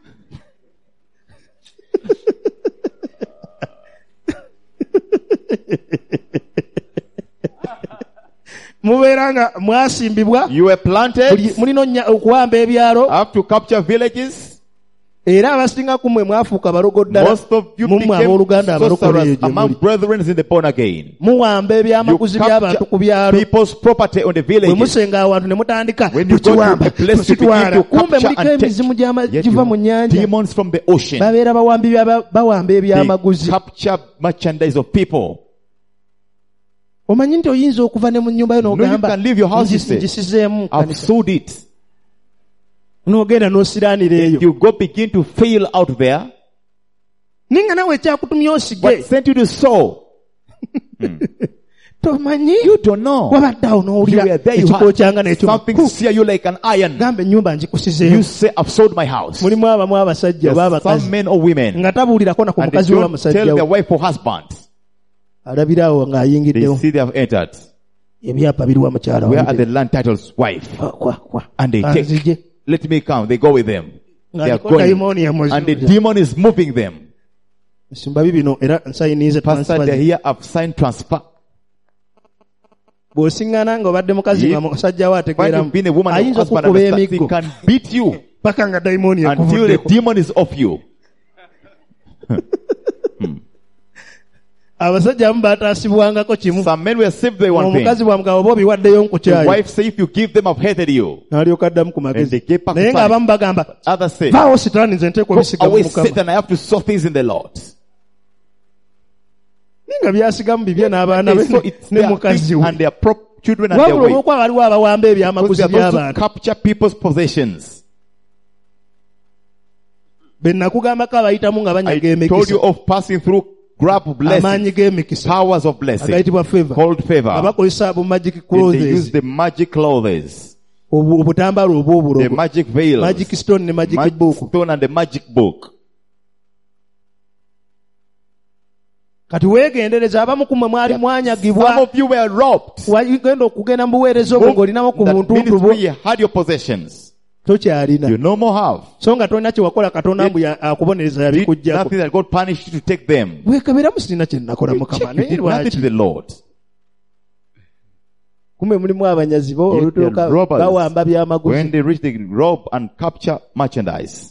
S2: mubeera nga mwasimbibwa
S1: You were
S2: buli-
S1: planted.
S2: mulina onnya- okuwamba ebyalo
S1: Have to capture villages.
S2: era abasinga ku mmwe mwafuuka balogo ddala
S1: Most of you
S2: mummwe
S1: became
S2: abooluganda abalokole
S1: sorcerers
S2: eyo gye
S1: among
S2: muli
S1: brethren in the born again.
S2: muwamba
S1: You
S2: ebyamaguzi by'abantu ku
S1: capture
S2: byalo
S1: people's property on the
S2: bwe
S1: villages.
S2: musenga awantu ne mutandika
S1: When you go to
S2: tukiwamba
S1: a place, you
S2: tukitwala
S1: begin to
S2: kumbe
S1: capture
S2: muliko
S1: and take.
S2: emizimu gy'ama-
S1: Yet
S2: giva
S1: you
S2: mu
S1: have
S2: nnyanja
S1: demons from the ocean.
S2: babeera bawambi byaba- bawamba
S1: They
S2: ebyamaguzi
S1: capture merchandise of people.
S2: omanyi nti oyinza okuva ne mu nnyumba yo
S1: No, you
S2: n'ogamba
S1: can leave your house, you say.
S2: ngisizeemu
S1: I've
S2: kanisa.
S1: sold it.
S2: n'ogenda n'osiraanira eyo
S1: You go begin to fail out there.
S2: ninga nawe ekyakutumya osige
S1: What sent you to sow?
S2: tomanyi
S1: You don't know.
S2: wabadde awo
S1: You
S2: n'owulira
S1: were there. You
S2: ekikolo kyanga
S1: had
S2: n'ekyo
S1: something sear you like an iron.
S2: gamba ennyumba
S1: You
S2: ngikusizeeyo
S1: say, I've sold my house.
S2: mulimu abamu abasajja oba
S1: There's
S2: abakazi
S1: some men or women.
S2: nga tabuulirako na ku
S1: And they
S2: mukazi oba
S1: don't tell
S2: musajja
S1: their
S2: we
S1: wife or husband.
S2: alabira awo
S1: They
S2: ng'ayingiddewo
S1: see they have entered.
S2: ebyapa biriwa mukyala
S1: Where
S2: wange.
S1: are the land titles? Wife.
S2: Kwa, kwa, kwa.
S1: And they
S2: Kanzije.
S1: take. Let me come. They go with them. They are
S2: Ng'aliko
S1: going.
S2: dayimooni yamuzuuza.
S1: And the demon is moving them.
S2: Musumba bibino era nsayiniize
S1: Pastor,
S2: transfer.
S1: they're here. I've signed transfer.
S2: bw'osiŋŋana ng'obadde mukazi
S1: If-
S2: nga musajja we
S1: When
S2: ategeeramu
S1: you've been a woman or
S2: ayinza
S1: husband,
S2: okukuba
S1: understand, he
S2: emiggo
S1: can beat you
S2: paka nga dayimooni
S1: until the
S2: ekuvuddeko
S1: demon is off you.
S2: abasajja abamu baataasibwangako kimu
S1: Some men were saved by one thing.
S2: omukazi bwamugamba oba obiwaddeyo
S1: The
S2: nkukyayi
S1: wife say, if you give them, I've hated you.
S2: n'alyoka addamu ku
S1: And they
S2: magezi
S1: gave back
S2: naye
S1: the
S2: ng'abamu bagamba
S1: Others say,
S2: vaawo sitaani nze nteekwa
S1: go
S2: bisiga mu
S1: away,
S2: mukama
S1: Satan. I have to sow things in the Lord.
S2: naye nga byasigamu bibye n'abaana
S1: They
S2: be
S1: sow it,
S2: ne
S1: their
S2: mukazi
S1: things
S2: we
S1: and their prop children and their
S2: wabula
S1: wife.
S2: olw'okuba waliwo abawamba
S1: Because
S2: ebyamaguzi
S1: they are those who
S2: by'abantu
S1: capture people's possessions.
S2: be nakugambako abayitamu nga
S1: I
S2: banyaga
S1: told you
S2: emikisa
S1: of passing through grab blessing,
S2: amaanyi g'emikisa
S1: powers of blessing,
S2: agayitibwa feva
S1: called
S2: nga
S1: favor.
S2: bakozesa bu magic
S1: And they use
S2: clothes
S1: the magic clothes,
S2: obu- obutambala
S1: the
S2: obw'obulogo
S1: magic veils,
S2: magic stone ne magic
S1: magic
S2: book
S1: stone and the magic book.
S2: kati weegendereza abamu kumwe mwali
S1: Some
S2: mwanyagibwa
S1: of you were robbed.
S2: wagenda okugenda mu buweereza obwo ng'olinamu ku
S1: That
S2: buntuntu bwo
S1: ministry had your possessions.
S2: tokyalina
S1: You no more have.
S2: so nga tolina kyewakola katonda mbu ya- akubonereza
S1: Did
S2: yabikuggyako
S1: nothing that God punished you to take them.
S2: weekeberamu sirina kye nakola
S1: You
S2: mukama
S1: check, you
S2: naye
S1: did nothing to
S2: lwaki
S1: the Lord.
S2: kumbe mulimu abanyazi bo
S1: Yet they
S2: olutuuka
S1: are robbers.
S2: bawamba
S1: When
S2: byamaguzi
S1: they reach, they rob and capture merchandise.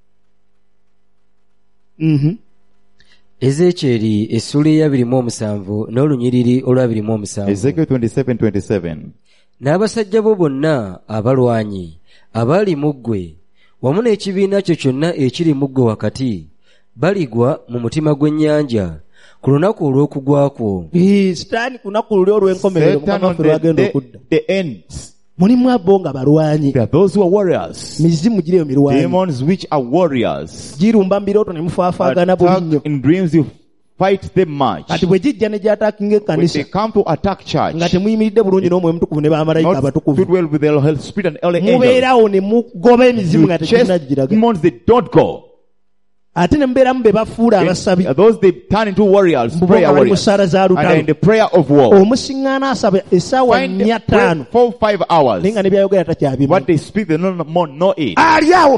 S2: Mhm.
S3: ezekyeri essula eyabiri mu omusanvu n'olunyiriri olwabiri mu omusanvu
S1: Ezekiel twenty-seven twenty-seven.
S3: n'abasajja bo bonna abalwanyi abaali mu ggwe wamu n'ekibiina kyo kyonna ekiri mu ggwe wakati baligwa mu mutima gw'ennyanja ku lunaku olw'okugwa kwo
S2: Ii, sitaani ku lunaku luli olw'enkomerero
S1: Satan
S2: mukama
S1: on
S2: waffe
S1: the,
S2: lwagenda
S1: the,
S2: okudda
S1: the end.
S2: mulimu abo nga balwanyi
S1: There are those who are warriors.
S2: mizimu giriyo mirwanyi
S1: Demons which are warriors.
S2: girumba mu birooto ne mufaafaagana buli nnyo
S1: Attack in dreams you fight them much.
S2: kati bwe gijja ne gyataakinga
S1: When
S2: ekkanisa
S1: they come to attack church,
S2: nga temuyimiridde bulungi n'omwoyo mutukuvu ne bamalayika
S1: not
S2: abatukuvu
S1: fit well with the Holy Spirit and early angels,
S2: mubeerawo ne mugoba emizimu nga
S1: you
S2: tekirina
S1: chase
S2: giraga
S1: demons, they don't go.
S2: ate ne mubeeramu be bafuula abasabi
S1: And those they turn into warriors,
S2: mbubo
S1: prayer
S2: nga bali mu
S1: warriors,
S2: ssaala za
S1: and they're in
S2: lutalo
S1: the prayer of war.
S2: omusiŋŋaana asaba essaawa
S1: Find
S2: nnya
S1: them pray
S2: ttaano
S1: for five hours.
S2: naye nga ne byayogera
S1: What
S2: takyabimanyi
S1: they speak, they don't more know it.
S2: ali awo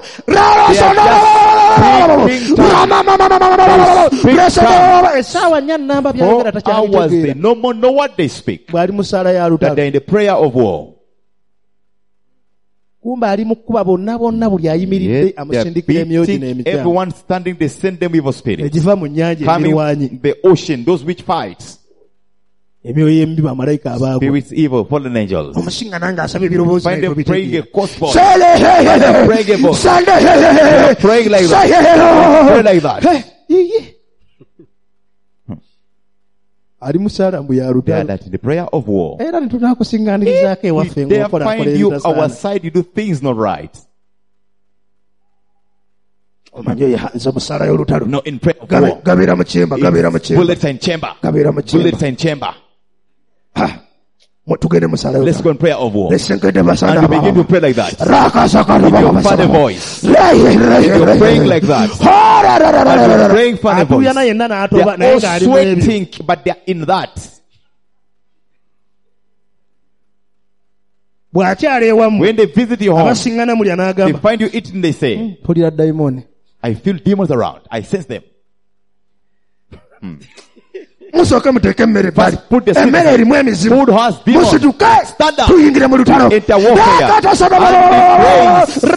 S2: essaawa nnya nnamba byayogera
S1: Four hours, they
S2: takyabitegeera
S1: no more know what they speak.
S2: bw'ali mu ssaala ya
S1: That
S2: lutalo
S1: they're in the prayer of war.
S2: kumba ali mu kkuba bonna bonna buli ayimiridde
S1: Yet they are
S2: amusindikira emyogi
S1: beating
S2: n'emikyamu
S1: everyone standing, they send them evil spirits.
S2: egiva mu nnyanja
S1: Coming
S2: emirwanyi
S1: from the ocean, those which fights.
S2: emyoyo embi bamalayika abaagwa
S1: Spirits evil, fallen angels.
S2: omusinga nange asaba ebirowoozo
S1: Find them
S2: naye
S1: praying a
S2: tobitegeera.
S1: gospel.
S2: Sale!
S1: Praying a voice.
S2: Sale!
S1: Praying like that.
S2: Sale!
S1: Pray like that.
S2: Hey, yiyi. ali mu ssaala mbu ya
S1: They are
S2: lutalo
S1: that in the prayer of war.
S2: era ne tunaakusiŋŋaanirizaako
S1: We
S2: ewaffe
S1: dare
S2: ng'okola
S1: find you
S2: akolereza
S1: our
S2: saana
S1: side, you do things not right.
S2: omanyi oyo nze mu ssaala y'olutalo
S1: No, in prayer of
S2: Gabe-
S1: war.
S2: gabeera mu kyemba gabeera mu kyemba
S1: Bullets and chamber.
S2: gabeera mu kyemba
S1: Bullets and chamber.
S2: Mu- tugende mu ssaala
S1: Let's go
S2: y'olutalo
S1: in prayer of war.
S2: lesenkedde
S1: And
S2: basana
S1: you begin to pray like that.
S2: rakasakala
S1: With your father voice. You're praying like that. And you're praying funny voice.
S2: atuyana yenna
S1: They
S2: n'atoba
S1: are
S2: naye
S1: all
S2: ng'ali mu ebyo
S1: sweating, but they are in that.
S2: bw'akyala ewammwe
S1: When they visit your home,
S2: abasiŋŋana mulya
S1: they
S2: n'agamba
S1: find you eating, they say,
S2: mpulira dayimooni
S1: I feel demons around. I sense them.
S2: musooke muteeke emmere ebbali
S1: First, put the seed
S2: emmere
S1: aside.
S2: erimu emizimu
S1: Food has demons.
S2: musituke
S1: Stand up.
S2: tuyingire mu lutalo
S1: Enter warfare. And be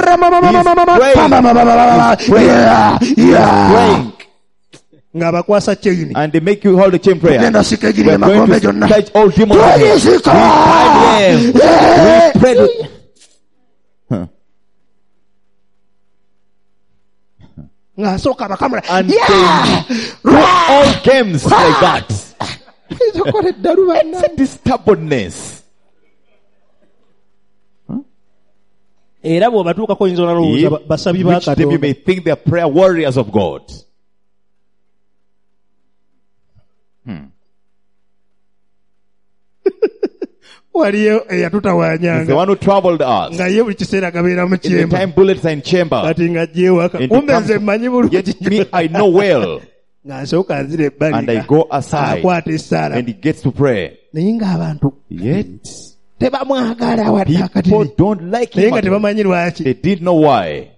S1: Praying.
S2: ng'abakwasa kyeyini
S1: And they make you hold the chain prayer.
S2: genda sika egiri
S1: We're going
S2: emagombe
S1: to
S2: gyonna
S1: touch all demons. in here. We
S2: tuyisika
S1: bind them. We pray to- Huh.
S2: ng'asooka abakamula
S1: And
S2: Yeah!
S1: Do all games like that.
S2: Izokola eddalu
S1: It's a
S2: bannange.
S1: stubbornness.
S2: era bw'obatuukako oyinza olowooza ba- basabi ba
S1: Which them you
S2: katonda
S1: may think they are prayer warriors of God.
S2: waliyo
S1: He's the
S2: eyatutawaanyanga
S1: one who traveled us.
S2: nga ye buli kiseera gabeera mu
S1: In the
S2: kyemba
S1: time bullets are in chamber.
S2: kati nga gyewaka
S1: And
S2: kumbe
S1: it
S2: nze
S1: comes-
S2: mmanyi bulungi
S1: Yet me, I know well.
S2: nga nsooka nzira
S1: And I
S2: ebbali
S1: go aside.
S2: akwata essaala
S1: And he gets to pray.
S2: naye ng'abantu
S1: Yet,
S2: tebamwagala wadde
S1: people
S2: akatini
S1: don't like
S2: naye
S1: him.
S2: nga
S1: at all.
S2: tebamanyi lwaki
S1: They didn't know why.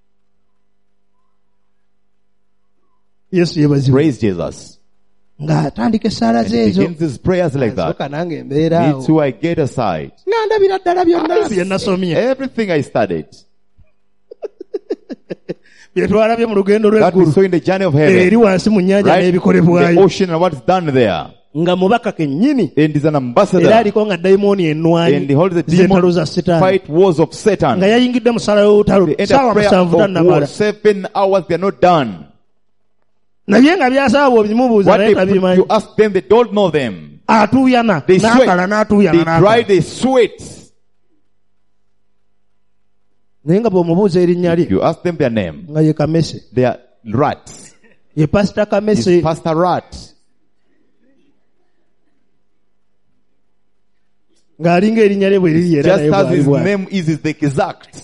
S2: yesu yebazibu
S1: Praise Jesus.
S2: ng'atandika essaala
S1: And he
S2: zeezo
S1: begins his prayers like that.
S2: nsooka nange mbeera
S1: Me
S2: awo
S1: too, I get aside.
S2: nga ndabira ddala byonna bye nasomye
S1: Everything I studied.
S2: bye twalabye mu lugendo
S1: That we
S2: lw'eggulu
S1: saw in the journey of
S2: eri
S1: heaven.
S2: wansi mu nnyanja
S1: Right? The
S2: n'ebikolebwayo
S1: ocean and what's done there.
S2: nga mubaka kennyini
S1: And he's an
S2: era
S1: ambassador.
S2: aliko nga dayimooni
S1: And
S2: ennwanyi
S1: he holds the
S2: z'entalo za
S1: demon
S2: setaani
S1: fight wars of
S2: nga
S1: Satan.
S2: yayingidde mu ssala y'olutalo
S1: The end
S2: saawa
S1: of prayer
S2: musanvu
S1: of war.
S2: tannamala
S1: Seven hours, they're not done.
S2: nabye nga byasaba bw'obimubuuza
S1: What
S2: naye
S1: they put,
S2: tabimanyi
S1: you ask them, they don't know them.
S2: atuuyana
S1: They
S2: n'akala
S1: sweat.
S2: n'atuuyana
S1: They dry,
S2: n'akala
S1: they sweat.
S2: naye nga bw'omubuuza erinnya lye
S1: You ask them their name.
S2: nga ye kamese
S1: They are rats.
S2: ye pasita
S1: He's
S2: kamese
S1: Pastor Rat.
S2: ng'alinga erinnya lye bwe liri era
S1: Just
S2: naye
S1: as
S2: bw'ali
S1: his
S2: bw'ali.
S1: name is, is the exact.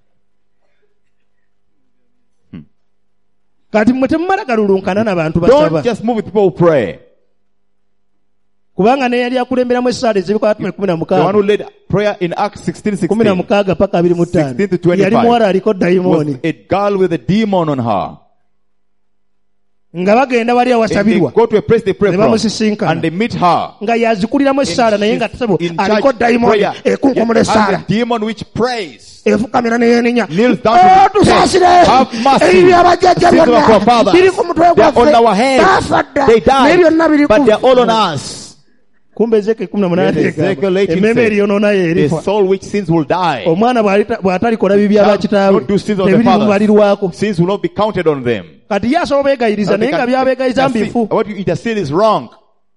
S2: kati mmwe temumala galulunkana n'abantu basaba
S1: Don't just move with people who pray.
S2: kubanga ne yali akulemberamu essaala ez'ebikwalatuma ekumi na
S1: The one who
S2: mukaaga
S1: led prayer in Acts sixteen
S2: kumi na
S1: sixteen
S2: mukaaga paka abiri mu ttaano
S1: sixteen to twenty-five
S2: yali muwala aliko
S1: was
S2: dayimooni
S1: a girl with a demon on her.
S2: nga bagenda wali
S1: And they
S2: awasabirwa
S1: go to a place they pray
S2: Ne
S1: from.
S2: bamusisinkana.
S1: And they meet her.
S2: nga yazikuliramu essaala naye nga tasabo
S1: In
S2: aliko
S1: church
S2: dayimooni
S1: prayer.
S2: ekunkumula
S1: Yet has
S2: essaala
S1: a demon which prays.
S2: efukamira neyeeninya
S1: Kneels down to the
S2: tusaasire
S1: Have mercy.
S2: ebyo abajjajja
S1: Sins of our
S2: byonna
S1: fathers.
S2: biri ku mutwe
S1: They are on our
S2: gwaffe
S1: heads.
S2: baafa dda
S1: They
S2: naye byonna biri
S1: died. But
S2: ku
S1: they are all on us.
S2: kumbe ezeke kumi na munaana
S1: Yes, Ezekiel
S2: egamba
S1: eighteen
S2: emmeme
S1: says,
S2: eryonoona
S1: The
S2: yeerifa
S1: soul which sins will die.
S2: omwana bw'alita- bw'atalikola bibi aba kitaawe
S1: Don't do sins of the
S2: tebiri
S1: fathers.
S2: mubalirwako
S1: Sins will not be counted on them.
S2: kati ye asobola beegayiriza naye nga byabeegayiza mbifu
S1: What you intercede is wrong.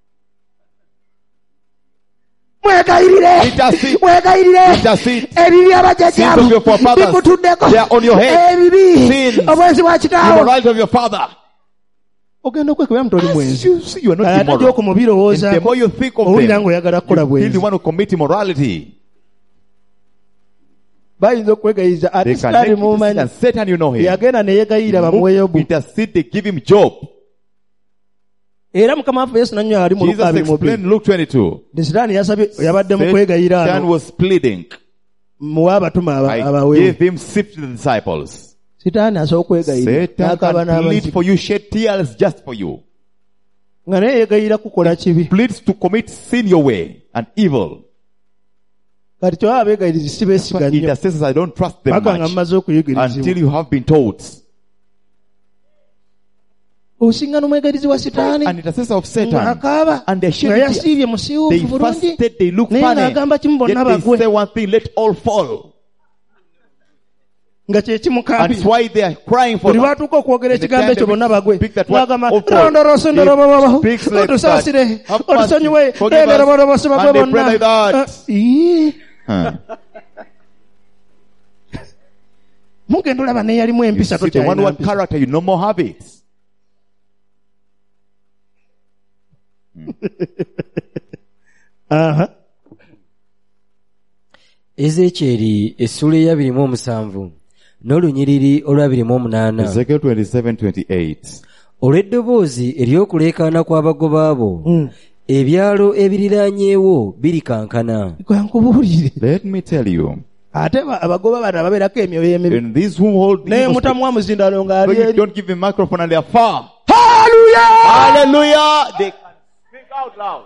S2: mwegayirire
S1: Intercede.
S2: mwegayirire
S1: Intercede.
S2: ebibi abajjajjaamu
S1: Sins of your forefathers.
S2: bikutuddeko
S1: They are on your head.
S2: ebibi
S1: Sins.
S2: obwenzi bwa kitaawo
S1: Immorality of your father.
S2: ogenda okwekebera mutoli
S1: As
S2: mwenzi
S1: you see, you are not
S2: ate
S1: immoral.
S2: gy'okumubirowooza
S1: And the more you think of
S2: owulira
S1: them,
S2: ng'oyagala kukola
S1: you feel you
S2: bwenzi.
S1: want to commit immorality.
S2: Bayinza okwegayiza
S1: They
S2: ate
S1: can
S2: sitaani
S1: make it
S2: mumanyi
S1: and Satan, you know him.
S2: yagenda ne yeegayirira bamuwe
S1: Move,
S2: Yobu.
S1: intercede, they give him Job.
S2: Era Mukama waffe Yesu nannyonnyola ali mu
S1: Jesus
S2: Luka abiri mu bbiri.
S1: explained Luke twenty-two.
S2: Nti sitaani yasabye yabadde mu kwegayira
S1: Satan
S2: ano
S1: was pleading.
S2: muwe abatuma aba-
S1: I
S2: abawewe.
S1: gave him sift to the disciples.
S2: Sitaani asobola okwegayira
S1: Satan
S2: n'akaaba
S1: can plead
S2: n'abazibu
S1: for you, shed tears just for you.
S2: nga naye yeegayira kukola kibi.
S1: Pleads to commit sin your way and evil.
S2: Kati kyova abeegayirizi si beesiga
S1: So
S2: nnyo
S1: intercessors, I don't trust them
S2: paka nga
S1: much
S2: mumaze
S1: until
S2: okuyigirizibwa.
S1: you have been told.
S2: Osinga n'omwegayirizi wa sitaani
S1: An intercessor of
S2: nga
S1: Satan,
S2: akaaba
S1: and they
S2: nga
S1: shed tears.
S2: yasiibye
S1: They
S2: musiiwuufu bulungi
S1: fasted, they look
S2: naye
S1: funny.
S2: ng'agamba kimu bonna
S1: Yet they
S2: bagwe
S1: say one thing, let all fall.
S2: nga kye
S1: And
S2: kimukaabira.
S1: that's why they are crying for
S2: buli
S1: that.
S2: lwatuuka okwogera
S1: And the
S2: ekigambo
S1: time
S2: ekyo
S1: they
S2: bonna bagwe
S1: speak that one,
S2: n'agamba
S1: all fall.
S2: londolose ndolobobobo
S1: He speaks like
S2: otusaasire
S1: that. Have mercy.
S2: otusonyiwe
S1: Forgive us.
S2: leebera bolobose bagwe
S1: And they pray
S2: bonna.
S1: like that.
S2: Ah, ii.
S1: Huh.
S2: mugenda olaba naye yalimu
S1: You
S2: empisa
S1: see, the one
S2: tokyalina
S1: word
S2: mpisa.
S1: character, you no more habits.
S2: Aha.
S3: Ezekyeri essula ey'abiri mu omusanvu n'olunyiriri olw'abiri mu omunaana.
S1: Ezekiel twenty-seven twenty-eight.
S3: Olw'eddoboozi ery'okuleekaana kw'abagoba abo ebyalo ebiriraanyeewo birikankana.
S2: Gwe nkubuulire.
S1: Let me tell you,
S2: ate ba- abagoba bano ababeerako emyoyo emibi
S1: in these who hold
S2: naye
S1: evil
S2: mutamuwa muzindalo
S1: spirits,
S2: ng'ali
S1: but you
S2: eri.
S1: don't give them microphone and they are far.
S2: Hallelujah!
S1: Hallelujah! They can speak out loud.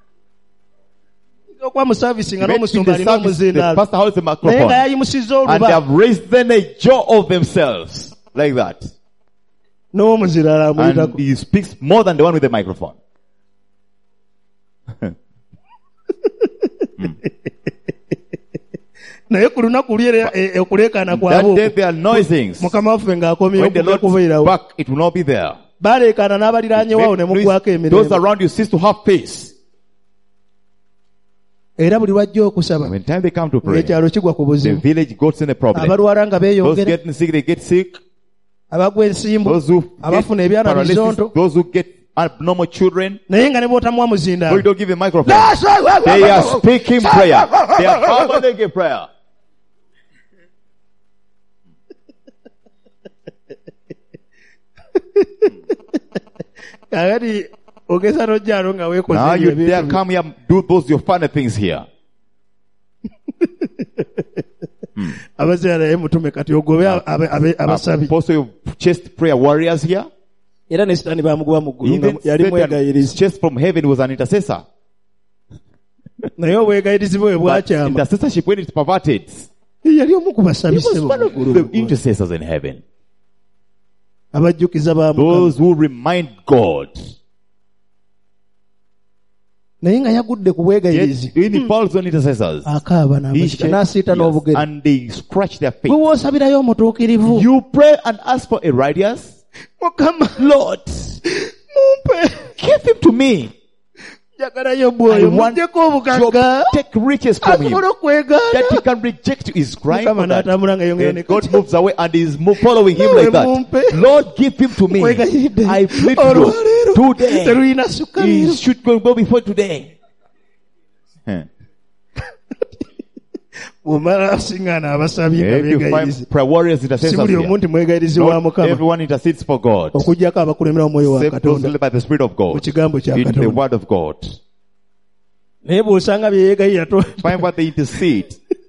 S2: okuba mu saavisi nga
S1: Make in
S2: n'omusumba
S1: the
S2: alina
S1: service, the
S2: omuzindalo
S1: pastor holds the
S2: naye nga
S1: microphone.
S2: yayimusizza
S1: And they
S2: oluba
S1: have raised then a jaw of themselves. Like that.
S2: n'omuzindalo
S1: And
S2: amuyitako.
S1: he speaks more than the one with the microphone.
S2: naye ku lunaku luli era e- okuleekaana
S1: That day
S2: kwabwe
S1: they are noisings.
S2: mukama waffe ng'akomyewo
S1: When the Lord
S2: kubeerawo
S1: back, it will not be there.
S2: baleekaana n'abaliraanyewawo ne muggwako
S1: Those
S2: emirembe
S1: around you cease to have peace.
S2: era buli wajja okusaba
S1: When time they come to pray,
S2: ng'ekyalo kigwa ku
S1: the
S2: buzibu
S1: village goes in a problem.
S2: abalwala nga
S1: Those
S2: beeyongera
S1: getting sick, they get sick.
S2: abagwa ensimbu
S1: Those who get
S2: abafuna ebyana
S1: paralysis,
S2: bizonto
S1: those who get abnormal children,
S2: naye nga ne bootamuwa
S1: but you
S2: muzindalo
S1: don't give a microphone. They are speaking prayer. They are harboring a prayer.
S2: kakati ogeza n'ojjalo nga weekoze
S1: Now
S2: ebyo
S1: you dare
S2: ebintu
S1: come here, do those your funny things here.
S2: abazira naye mutume kati ogobe abe- abe- abasabi
S1: Apostle, you chased prayer warriors here.
S2: era ne sitaani baamugoba mu ggulu nga
S1: Even
S2: yali
S1: Satan
S2: mwegayirizi
S1: chased from heaven was an intercessor.
S2: naye obwegayirizi bwe
S1: But
S2: bwakyama
S1: intercessorship, when it's perverted,
S2: yali omu ku
S1: he
S2: basabise
S1: was one of
S2: mu
S1: the
S2: ggulu
S1: intercessors in heaven.
S2: abajjukiza ba Mukama
S1: Those who remind God.
S2: naye nga yagudde ku bwegayirizi
S1: Yet, when he falls on intercessors,
S2: akaaba
S1: he
S2: n'abasika
S1: sheds
S2: n'asiita
S1: tears
S2: n'obugere
S1: and they scratch their
S2: gwe
S1: face.
S2: woosabirayo omutuukirivu
S1: You pray and ask for a righteous.
S2: mukama
S1: Lord,
S2: mumpe
S1: give him to me.
S2: njagalayo
S1: I
S2: bwoyo
S1: want
S2: mujjeko
S1: Job
S2: obugagga
S1: to take riches from him.
S2: asobole okwegaana
S1: That he can reject you. He's crying
S2: mukama
S1: for that.
S2: n'atambula nga yongera
S1: And
S2: ne
S1: God moves away and is mo- following him like that. Lord, give him to me.
S2: Nkwegayiridde.
S1: I plead
S2: Olwaleero
S1: to you today.
S2: terulina sukka
S1: He
S2: leero
S1: should go go before today. Huh.
S2: bw'omala asiŋŋaana abasabye nga
S1: If you
S2: beegayiriza
S1: find prayer warriors
S2: si
S1: intercessors
S2: buli omu
S1: here,
S2: nti mwegayirizi wa
S1: not
S2: mukama
S1: everyone intercedes for God.
S2: okugyako abakulemera omwoyo wa
S1: Save those
S2: katonda
S1: led by the Spirit of
S2: mu
S1: God.
S2: kigambo kya
S1: In the
S2: katonda
S1: Word of God.
S2: naye bw'osanga byeyeegayira to
S1: Find what they intercede.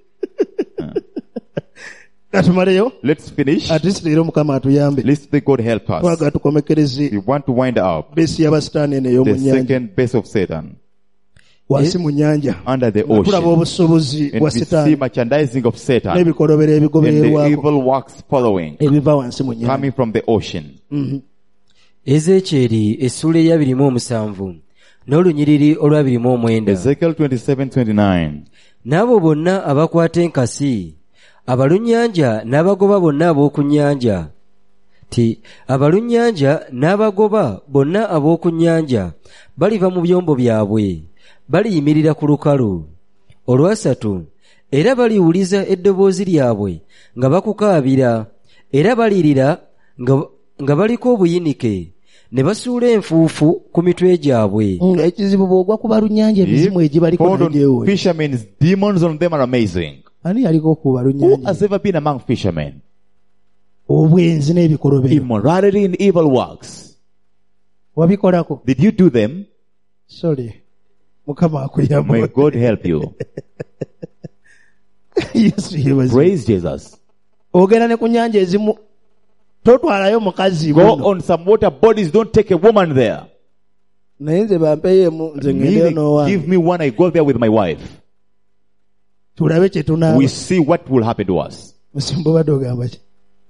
S2: katumaleyo
S1: Let's finish.
S2: ate si leero mukama atuyambe
S1: Let's may God help us.
S2: twagala tukomekereze
S1: We want to wind up
S2: beesi y'abasitaani eno ey'omu
S1: the
S2: nnyanja
S1: second base of Satan
S2: wansi mu nnyanja
S1: under the
S2: tulaba
S1: ocean.
S2: obusobozi
S1: And
S2: bwa
S1: we see
S2: sitaani
S1: merchandising of Satan
S2: n'ebikolobero
S1: and the
S2: ebigobererwako
S1: evil works following,
S2: ebiva wansi mu nnyanja
S1: coming from the ocean.
S3: Ezekyeri essula ey'abiri mu omusanvu n'olunyiriri olw'abiri mu omwenda.
S1: Ezekiel twenty-seven twenty-nine.
S3: N'abo bonna abakwata enkasi abalunnyanja n'abagoba bonna ab'oku nnyanja ti abalunnyanja n'abagoba bonna ab'oku nnyanja baliva mu byombo byabwe baliyimirira ku lukalu olwasatu era baliwuliza eddoboozi lyabwe nga bakukaabira era balirira nga, nga baliko obuyinike ne basuula enfuufu ku mitwe gyabwe.
S2: Mm, ekizibu bw'ogwa ku balunnyanja emizimu egibaliko
S1: Fall on
S2: nagyewo.
S1: fishermen, demons on them are amazing.
S2: Ani yaliko ku
S1: Who
S2: balunnyanja?
S1: has ever been among fishermen?
S2: Obwenzi n'ebikolobero.
S1: Immorality and evil works.
S2: Wabikolako?
S1: Did you do them?
S2: Sorry. Mukama
S1: May
S2: akuyambe.
S1: God help you.
S2: Yesu yebazi.
S1: Praise Jesus.
S2: Ogenda ne ku nnyanja ezimu totwalayo mukazi
S1: Go
S2: buno.
S1: on some water bodies, don't take a woman there.
S2: Naye nze bampeyeemu nze ngendeyo
S1: Meaning,
S2: n'owange.
S1: give me one, I go there with my wife.
S2: Tulabe kye tunaaba.
S1: We see what will happen to us.
S2: Musimbo badde ogamba ki?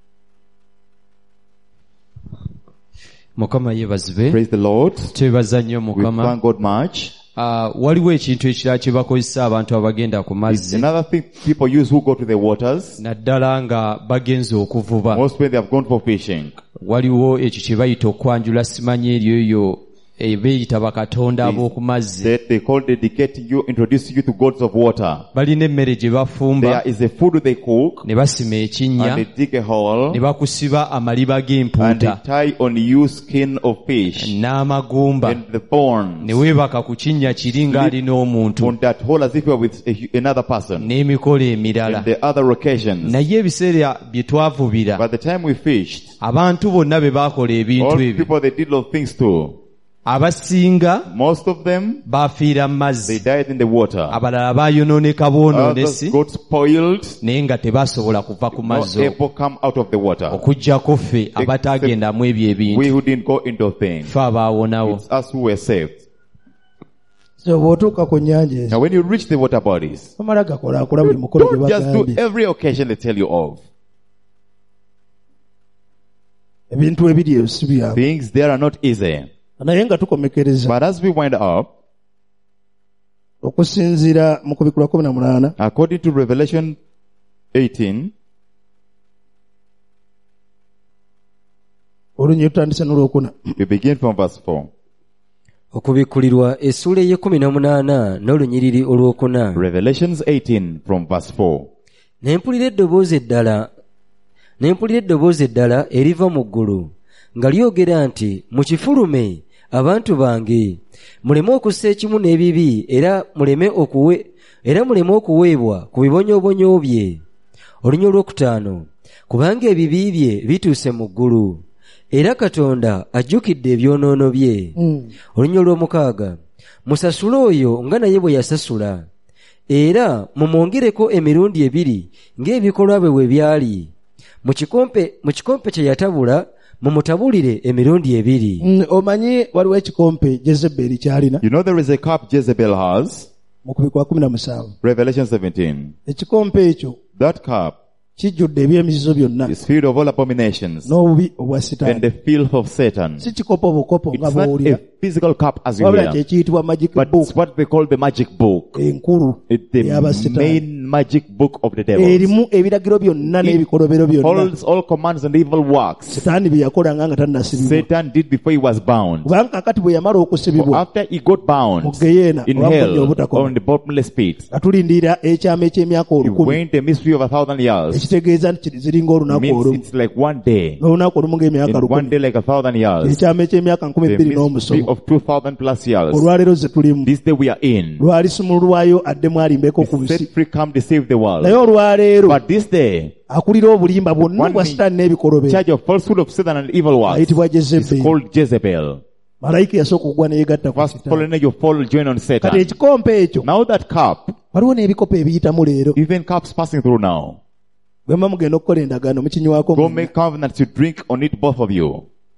S3: Mukama yeebazibwe.
S1: Praise the Lord.
S3: Twebaza nnyo
S1: We
S3: Mukama.
S1: thank God much.
S3: Ah, waliwo ekintu ekirala kye bakozesa abantu abagenda ku
S1: It's
S3: mazzi
S1: another thing people use who go to the waters.
S3: naddala nga bagenze okuvuba.
S1: Most when they have gone for fishing.
S3: Waliwo ekyo kye bayita okwanjula, simanyi eryo eyo eh, beeyita bakatonda ab'oku mazzi.
S1: That they call dedicating you, introducing you to gods of water.
S3: Balina emmere gye bafumba
S1: There is a food they cook,
S3: ne basima
S1: and
S3: ekinnya
S1: they dig a hole,
S3: ne bakusiba amaliba
S1: and they
S3: g'empuuta
S1: tie on you skin of fish
S3: n'amagumba
S1: and the bones
S3: ne weebaka ku kinnya kiri ng'alina omuntu
S1: on that hole as if you are with a, another person.
S3: n'emikolo
S1: And
S3: emirala.
S1: the other occasions.
S3: Naye ebiseera bye twavubira
S1: By the time we fished,
S3: abantu bonna be baakola ebintu
S1: all
S3: ebyo
S1: people they did those things too.
S3: abasinga
S1: Most of them
S3: baafiira mu
S1: they
S3: mazzi,
S1: died in the water.
S3: abalala baayonooneka boonoonesi
S1: Others got spoiled,
S3: naye nga tebaasobola kuva ku
S1: not
S3: mazzi okwo,
S1: able to come out of the water.
S3: okuggyako ffe abataagendamu ebyo
S1: We
S3: ebintu,
S1: who didn't go into things,
S3: ffe abaawonawo.
S1: it's us who were saved.
S2: So bw'otuuka ku nnyanja ezo
S1: Now when you reach the water bodies,
S2: tomala gakolaakola buli mukolo gwe
S1: don't just do
S2: bagambye.
S1: every occasion they tell you of.
S2: Ebintu ebiri eyo si byawe.
S1: Things there are not easy.
S2: Naye nga tukomekereza
S1: But as we wind up,
S2: okusinziira mu kubikula kumi na munaana
S1: according to Revelation eighteen,
S2: olunyiri tutandise n'olwokuna.
S1: you begin from verse four.
S3: Okubikkulirwa essuula ey'ekkumi na munaana n'olunyiriri olwokuna.
S1: Revelations eighteen from verse four.
S3: Ne mpulira eddoboozi eddala ne mpulira eddoboozi eddala eriva mu ggulu nga lyogera nti, mukifulume abantu bange, muleme okussa ekimu n'ebibi, era muleme okuwe era muleme okuweebwa ku bibonyoobonyo bye. Olunya olwokutaano, kubanga ebibi bye bituuse mu ggulu, era Katonda ajjukidde ebyonoono bye.
S2: Mm.
S3: Olunya olw'omukaaga, musasule oyo nga naye bwe yasasula, era mumwongereko emirundi ebiri ng'ebikolwa bye bwe byali. Mu kikompe mu kikompe kye yatabula mumutabulire emirundi ebiri.
S2: Mm, omanyi waliwo ekikompe Jezeberi kyalina
S1: You know there is a cup Jezebel has.
S2: mu kubikula kumi na musanvu.
S1: Revelation seventeen.
S2: Ekikompe ekyo
S1: That cup
S2: kijjudde ebyemizizo byonna
S1: is filled of all abominations
S2: n'obubi obwa
S1: and
S2: Sitaani.
S1: the filth of Satan.
S2: Si kikopo bukopo nga
S1: It's not
S2: bw'owulira,
S1: a physical cup as you
S2: wabula
S1: hear,
S2: kyekiyitibwa magic
S1: but
S2: book
S1: it's what they call the magic book.
S2: enkulu
S1: It's the
S2: ey'aba Sitaani.
S1: main magic book of the devil.
S2: Erimu ebiragiro byonna n'ebikolobero byonna
S1: Holds all commands and evil works
S2: Sitaani bye yakolanga nga tannasibibwa.
S1: Satan did before he was bound.
S2: Kubanga kakati bwe yamala
S1: For
S2: okusibibwa
S1: after he got bound
S2: mu Geyeena
S1: in
S2: olw'amukonya
S1: hell
S2: obutakoma,
S1: on the bottomless pit,
S2: nga tulindirira ekyama eky'emyaka
S1: he
S2: olukumi,
S1: went a mystery of a thousand years.
S2: ekitegeeza nti ziringa olunaku
S1: Means
S2: olumu,
S1: it's like one day.
S2: n'olunaku olumu ng'emyaka
S1: In one
S2: lukumi,
S1: day like a thousand years.
S2: ekyama eky'emyaka nkumi
S1: The
S2: bbiri
S1: mystery
S2: n'omusomo.
S1: of two thousand plus years.
S2: Olwaleero ze tulimu
S1: This day we are in.
S2: lwalisumululwayo addemu alimbeko ku
S1: He
S2: nsi,
S1: set free come to save the world.
S2: naye olwaleero
S1: But this day,
S2: akulira obulimba bwonna
S1: One
S2: bwa
S1: me-
S2: Sitaani n'ebikolobero
S1: charge of falsehood of Satan and evil works
S2: ayitibwa
S1: is
S2: Jezeberi.
S1: called Jezebel.
S2: Malayika yasooka okugwa n'eyegatta ku
S1: First
S2: Sitaani.
S1: fallen angel fall join on
S2: Kati
S1: Satan.
S2: ekikompe ekyo
S1: Now that cup,
S2: waliwo n'ebikopo ebiyitamu leero,
S1: even cups passing through now.
S2: bwe muba mugenda okukola endagaano mukinywako
S1: Go
S2: mwenna.
S1: make covenants to drink on it, both of you.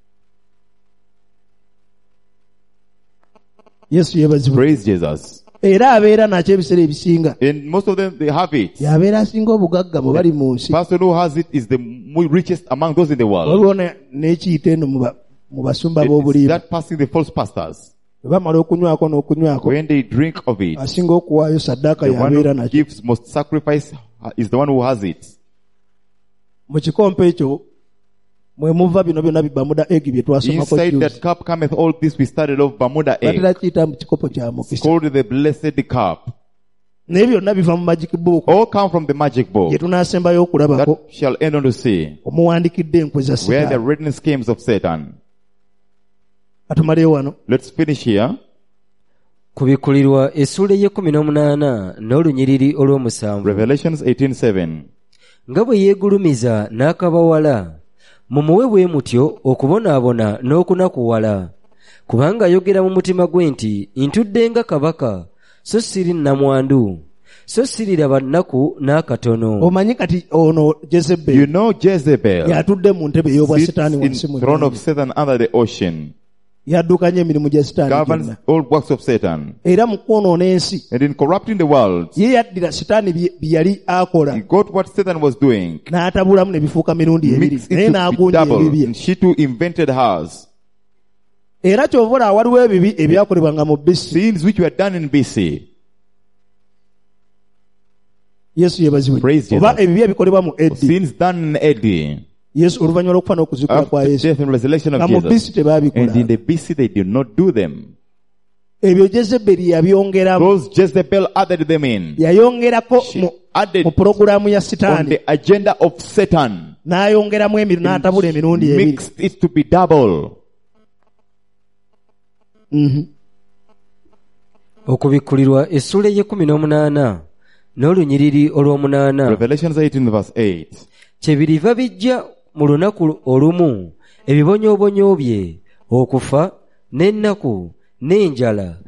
S2: Yesu yeebazibwe.
S1: Praise Jesus.
S2: Era abeera nakyo ebiseera ebisinga
S1: And most of them, they have it.
S2: y'abeera asinga obugagga mu bali mu nsi.
S1: Person who has it is the mo- richest among those in the world.
S2: Waliwo ne- n'ekiyita eno mu ba- mu basumba
S1: It's
S2: b'obulimba.
S1: that passing the false pastors.
S2: Bwe bamala okunywako n'okunywako,
S1: When they drink of it,
S2: asinga okuwaayo saddaaka
S1: the one
S2: y'abeera
S1: who
S2: nakyo.
S1: gives most sacrifice is the one who has it.
S2: Mu kikompe ekyo mwe muva bino byonna bibbamuda egi bye twasomako
S1: Inside
S2: juzi.
S1: that cup cometh all this we started off Bermuda egg.
S2: Batera kiyita mu kikopo kya
S1: It's
S2: mukisa.
S1: called the blessed cup.
S2: Naye byonna biva mu magic book
S1: All come from the magic book
S2: gye tunaasembayo okulabako,
S1: that shall end on to see,
S2: omuwandikidde enkwe za
S1: where the
S2: Sitaani.
S1: written schemes of Satan.
S2: atumaleyo wano.
S1: Let's finish here.
S3: Kubikulirwa essula ey'ekkumi n'omunaana n'olunyiriri olw'omusanvu.
S1: Revelations eighteen seven.
S3: Nga bwe yeegulumiza n'akabawala, mumuwe bwe mutyo okubonaabona n'okunakuwala. Kubanga ayogera mu mutima gwe nti, ntudde nga kabaka, so siri nnamwandu, so siriraba nnaku n'akatono.
S2: Omanyi kati ono Jezebel.
S1: You know Jezebel
S2: Yatudde mu ntebe ey'obwa
S1: sits
S2: Setaani
S1: in
S2: wansi mu
S1: throne of
S2: nnyanja.
S1: Satan under the ocean,
S2: Yaddukanya emirimu gya Setaani
S1: governs
S2: gyonna.
S1: all works of Satan,
S2: Era mu kwonoona ensi
S1: and in corrupting the world,
S2: ye yaddira Setaani bye bye yali akola
S1: he got what Satan was doing,
S2: n'atabulamu ne bifuuka mirundi ebiri
S1: mixed
S2: naye
S1: it to be
S2: n'agunja
S1: double,
S2: ebibye.
S1: and she too invented hers.
S2: Era ky'ovola waliwo ebibi ebyakolebwanga mu Bisi.
S1: Sins which were done in B C.
S2: Yesu yeebazibwe.
S1: Praise Jesus.
S2: Oba ebibi ebikolebwa mu Eddi.
S1: Sins done in A D.
S2: Yesu oluvannyuma lw'okufa n'okuzuukira kwa
S1: After
S2: Yesu.
S1: death and resurrection
S2: Nga
S1: of
S2: mu
S1: Jesus.
S2: Bisi tebaabikola.
S1: And in the B C they did not do them.
S2: Ebyo Jezeberi yabyongeramu.
S1: Those Jezebel added them in.
S2: Yayongerako
S1: She
S2: mu
S1: added
S2: mu pulogulaamu ya
S1: on
S2: Setaani.
S1: the agenda of Satan.
S2: N'ayongeramu emiru n'atabula emirundi ebiri.
S1: Mixed it to be double.
S2: Mhm.
S3: Okubikulirwa essula ey'ekkumi n'omunaana n'olunyiriri olw'omunaana.
S1: Revelations eighteen verse eight.
S3: Kyebiriva bijja mu lunaku olumu ebibonyoobonyo bye, okufa n'ennaku n'enjala,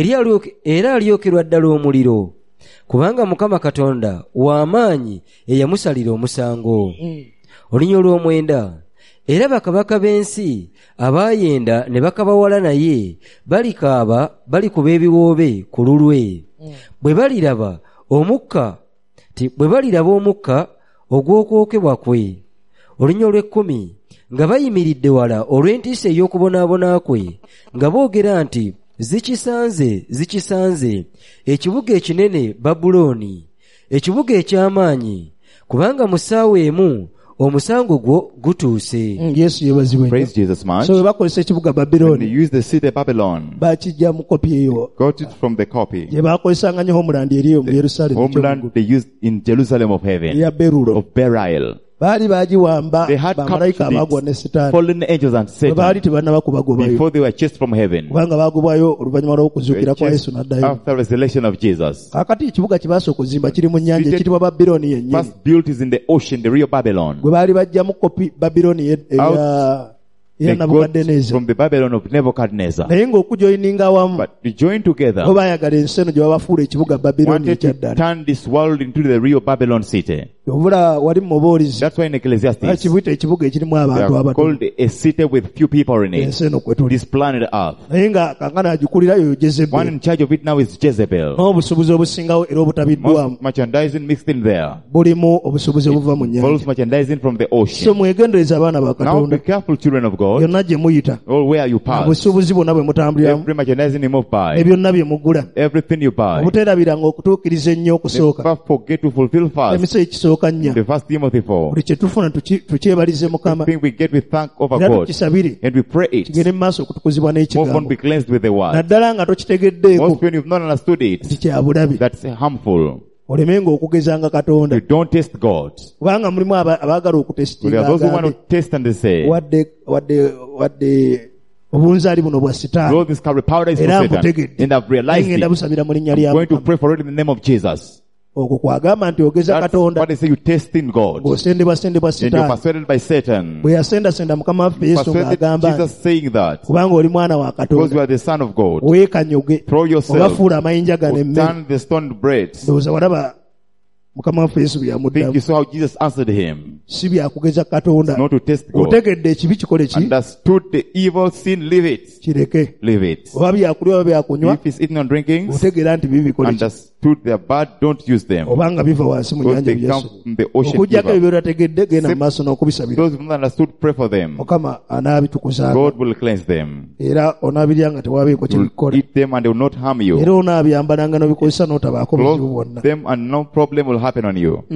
S3: era alyokerwa ddala omuliro. Kubanga Mukama Katonda w'amaanyi eyamusalira omusango. Olunya olw'omwenda. Era bakabaka b'ensi abaayenda ne bakabawala naye balikaaba balikuba ebiwoobe ku lulwe. Bwe baliraba omukka ti bwe baliraba omukka ogw'okwokebwa kwe. Olunya olw'ekkumi. Nga bayimiridde wala olw'entiisa ey'okubonaabona kwe, nga boogera nti, zikisanze, zikisanze, ekibuga ekinene Babulooni, ekibuga eky'amaanyi, kubanga mu ssaawa emu omusango gwo gutuuse.
S2: Mm, Yesu yeebazibwe.
S1: Praise Jesus much.
S2: So bwe bakozesa ekibuga
S1: When they
S2: Babilooni
S1: used the city Babylon,
S2: baakijja mu kopi eyo
S1: got it from the copy.
S2: gye baakozesanga nnyo Homeland eri eyo mu Yerusaalemi
S1: Homeland they used in Jerusalem of heaven,
S2: eya Berulo.
S1: of Burial.
S2: Baali baagiwamba
S1: They had
S2: bamalayika abaagwa ne
S1: captured
S2: Setaani.
S1: fallen angels and
S2: Bwe baali
S1: Satan
S2: tebannaba kubagobayo.
S1: before they were chased from heaven.
S2: Kubanga baagobwayo oluvannyuma
S1: They
S2: lw'okuzuukira
S1: were
S2: kwa Yesu
S1: chased
S2: n'addayo.
S1: after resurrection of Jesus.
S2: Kaakati ekibuga kye baasooka okuzimba kiri mu nnyanja
S1: Seated-
S2: ekiyitibwa Babilooni yennyini.
S1: First built is in the ocean, the real Babylon.
S2: Gwe baali bajjamu kopi Babilooni ye- eya eya
S1: They got
S2: Nabukaddeneza.
S1: from the Babylon of Nebuchadnezzar.
S2: Naye ng'okujoyininga awamu
S1: But to join together,
S2: bo baayagala ensi eno gye babafuula ekibuga Babilooni
S1: wanted to
S2: ekyaddala.
S1: turn this world into the real Babylon city.
S2: Obula wali mu mubuulizi
S1: That's why in Ecclesiastes,
S2: kibuyita ekibuga ekirimu
S1: they
S2: abantu
S1: are
S2: abatono
S1: called a city with few people in it.
S2: ensi eno kwe tuli.
S1: This planet Earth.
S2: Naye nga kankana agikulira yo
S1: One
S2: Jezebeli
S1: in charge of it now is Jezebel.
S2: n'obusubuzi obusingawo era obutabiddwamu
S1: Most merchandising mixed in there.
S2: bulimu obusubuzi obuva mu
S1: False
S2: nnyanja.
S1: merchandising from the
S2: So
S1: ocean.
S2: mwegendereza abaana ba
S1: Now
S2: Katonda
S1: be careful, children of God.
S2: byonna gye muyita
S1: All where you pass.
S2: obusubuzi bwonna bwe mutambuliramu
S1: Every merchandising you move by.
S2: ne byonna bye mugula
S1: Everything you buy.
S2: obuteerabiranga okutuukiriza ennyo okusooka.
S1: Never forget to fulfill first.
S2: Emisolo ekisooka nnya
S1: The first Timothy four.
S2: buli kye tufuna tuki- tukyebalize Mukama
S1: Everything we get we thank over
S2: era
S1: God.
S2: tukisabire
S1: And we pray it.
S2: kigende mu maaso okutukuzibwa
S1: Move on,
S2: n'ekigambo
S1: be cleansed with the word.
S2: naddala nga tokitegeddeeko
S1: Most when you've not understood
S2: nti
S1: it,
S2: kya bulabi
S1: that's harmful.
S2: olemenga okugezanga Katonda
S1: You don't test God.
S2: kubanga mulimu aba- abaagala
S1: There
S2: okutesitinga
S1: are those who want
S2: agambe,
S1: to test and they say,
S2: wadde wadde wadde obunzaali buno bwa Sitaani
S1: Lord, this curry powder is for
S2: era
S1: Satan.
S2: mbutegedde
S1: And I've
S2: naye
S1: realized
S2: ngenda
S1: it.
S2: busabira mu linnya
S1: I'm
S2: lya
S1: going to
S2: Mukama.
S1: pray for it in the name of Jesus.
S2: okwo kwagamba nti ogeza
S1: That's
S2: Katonda
S1: what they say, you test in God.
S2: ng'osendebwasendebwa
S1: And you're
S2: Sitaani
S1: persuaded by Satan.
S2: bwe yasendasenda Mukama waffe Yesu
S1: Persuaded
S2: ng'agamba nti
S1: Jesus saying that.
S2: kubanga oli mwana wa
S1: Because you
S2: Katonda
S1: are the son of God.
S2: weekanyoge
S1: Throw yourself.
S2: obafuula amayinja gano emmere
S1: Turn the stoned bread.
S2: ndowooza walaba Mukama waffe Yesu bye
S1: Think
S2: yamuddamu
S1: you saw how Jesus answered him.
S2: si byakugeza Katonda
S1: Not to test God.
S2: otegedde ekibi kikole ki
S1: Understood the evil sin, leave it.
S2: kireke
S1: Leave it.
S2: oba byakulya oba byakunywa
S1: If it's eating and drinking,
S2: otegeera nti bibi bikole ki
S1: understood they're bad, don't use them.
S2: obanga biva wansi mu
S1: Because
S2: nyanja
S1: they come
S2: byesu
S1: from the ocean
S2: okujjako ebyo
S1: river.
S2: byolategedde genda mu maaso n'okubisabira
S1: Those who not understood, pray for them.
S2: Mukama anaabitukuzanga
S1: God will cleanse them.
S2: era onaabirya nga tewabeeko
S1: He will
S2: kibikola
S1: eat them and they will not harm
S2: era
S1: you.
S2: onaabyambalanga n'obikozesa n'otabaako buzibu
S1: Clothe
S2: bwonna
S1: them and no problem will happen on you.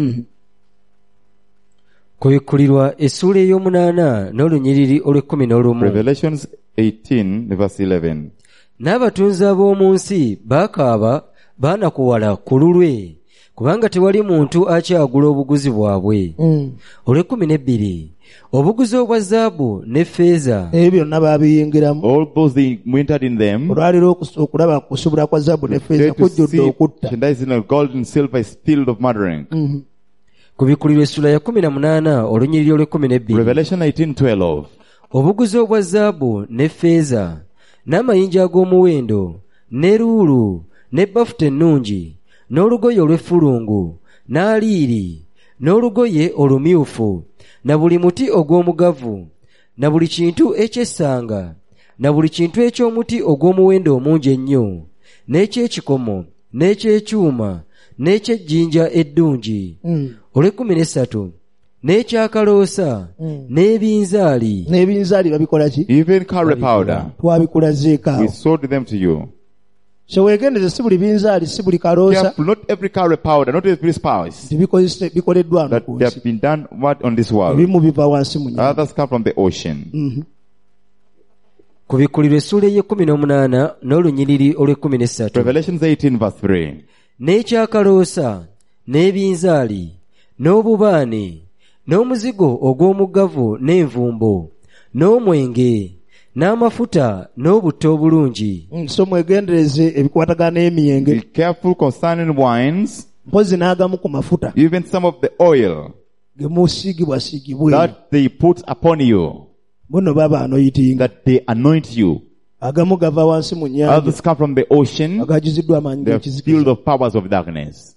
S3: Kubikulirwa essula ey'omunaana n'olunyiriri olw'ekkumi n'olumu.
S1: Revelations eighteen, verse eleven.
S3: N'abatunzi ab'omu nsi baakaaba baanakuwala ku lulwe kubanga tewali muntu akyagula obuguzi bwabwe.
S2: Mm.
S3: olw'ekkumi n'ebbiri obuguzi obwa zaabu ne ffeeza
S2: ebyo byonna baabiyingiramu.
S1: All those they entered in them.
S2: olwaliro okus- okulaba kusobola kwa zaabu ne ffeeza
S1: There to
S2: kujjudde
S1: see
S2: okutta.
S1: merchandising of gold and silver is filled of murdering.
S2: Mhm.
S3: ku bikkulirwa essula ya kumi na munaana olunyiriri olw'ekkumi n'ebbiri
S1: Revelation eighteen twelve.
S3: obuguzi obwa zaabu ne ffeeza n'amayinja ag'omuwendo ne luulu ne bafuta ennungi n'olugoye olw'effulungu n'aliiri n'olugoye olumyufu na buli muti ogw'omugavu na buli kintu eky'essanga na buli kintu eky'omuti ogw'omuwendo omungi ennyo n'eky'ekikomo n'eky'ekyuma n'eky'ejjinja eddungi.
S2: Mm.
S3: olw'ekkumi n'essatu n'ekyakaloosa n'ebinzaali
S2: n'ebinzaali babikola ki?
S1: Even curry powder.
S2: twabikulazeeko
S1: We
S2: awo.
S1: sold them to you.
S2: so weegendeze si buli binzaali si buli kaloosa
S1: Careful, not every curry powder, not every spouse
S2: tibikozese- bikoleddwa wano
S1: that
S2: ku
S1: they
S2: nsi.
S1: have been done what on this world.
S2: ebimu biva wansi mu nnyanja.
S1: Others come from the ocean.
S2: Mhm.
S3: ku bikkulirwa essuula ey'ekkumi n'omunaana n'olunyiriri olw'ekkumi n'essatu
S1: Revelations eighteen verse three.
S3: n'ekyakaloosa n'ebinzaali n'obubaane n'omuzigo ogw'omugavu n'envumbo n'omwenge n'amafuta n'obutta obulungi.
S2: Mm, so mwegendereze ebikwatagana n'emyenge
S1: Be careful concerning wines,
S2: mpozi n'agamu ku mafuta
S1: even some of the oil
S2: ge musiigibwasiigibwe
S1: that they put upon you,
S2: buno baba anoyitinga.
S1: that they anoint you.
S2: agamu gava wansi mu nnyanja
S1: Others come from the ocean.
S2: agajiziddwa amaanyi
S1: They are
S2: g'ekizikiza.
S1: filled of powers of darkness.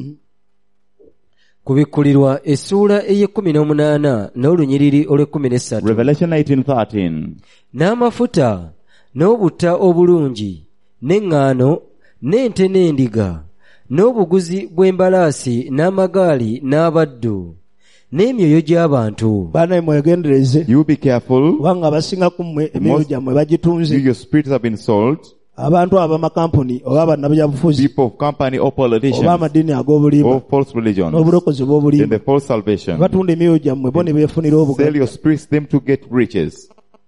S3: ku bikkulirwa essuula ey'ekkumi n'omunaana n'olunyiriri olw'ekkumi n'essatu
S1: Revelation eighteen thirteen.
S3: n'amafuta n'obutta obulungi n'eŋŋaano n'ente n'endiga n'obuguzi bw'embalaasi n'amagaali n'abaddu n'emyoyo gy'abantu.
S2: baanaye mwegendereze
S1: You be careful.
S2: kubanga abasinga ku mmwe emyoyo
S1: Most-
S2: gyammwe
S1: You,
S2: bagitunze
S1: your spirits have been sold.
S2: abantu ab'amakampuni oba bannabyabufuzi
S1: People of company or
S2: oba
S1: politicians
S2: amadiini ag'obulimba
S1: or false religions
S2: n'obulokozi
S1: and
S2: bw'obulimba
S1: the false salvation.
S2: batunda emyoyo gyammwe bo ne beefunira
S1: Sell
S2: obugagga.
S1: your spirits them to get riches.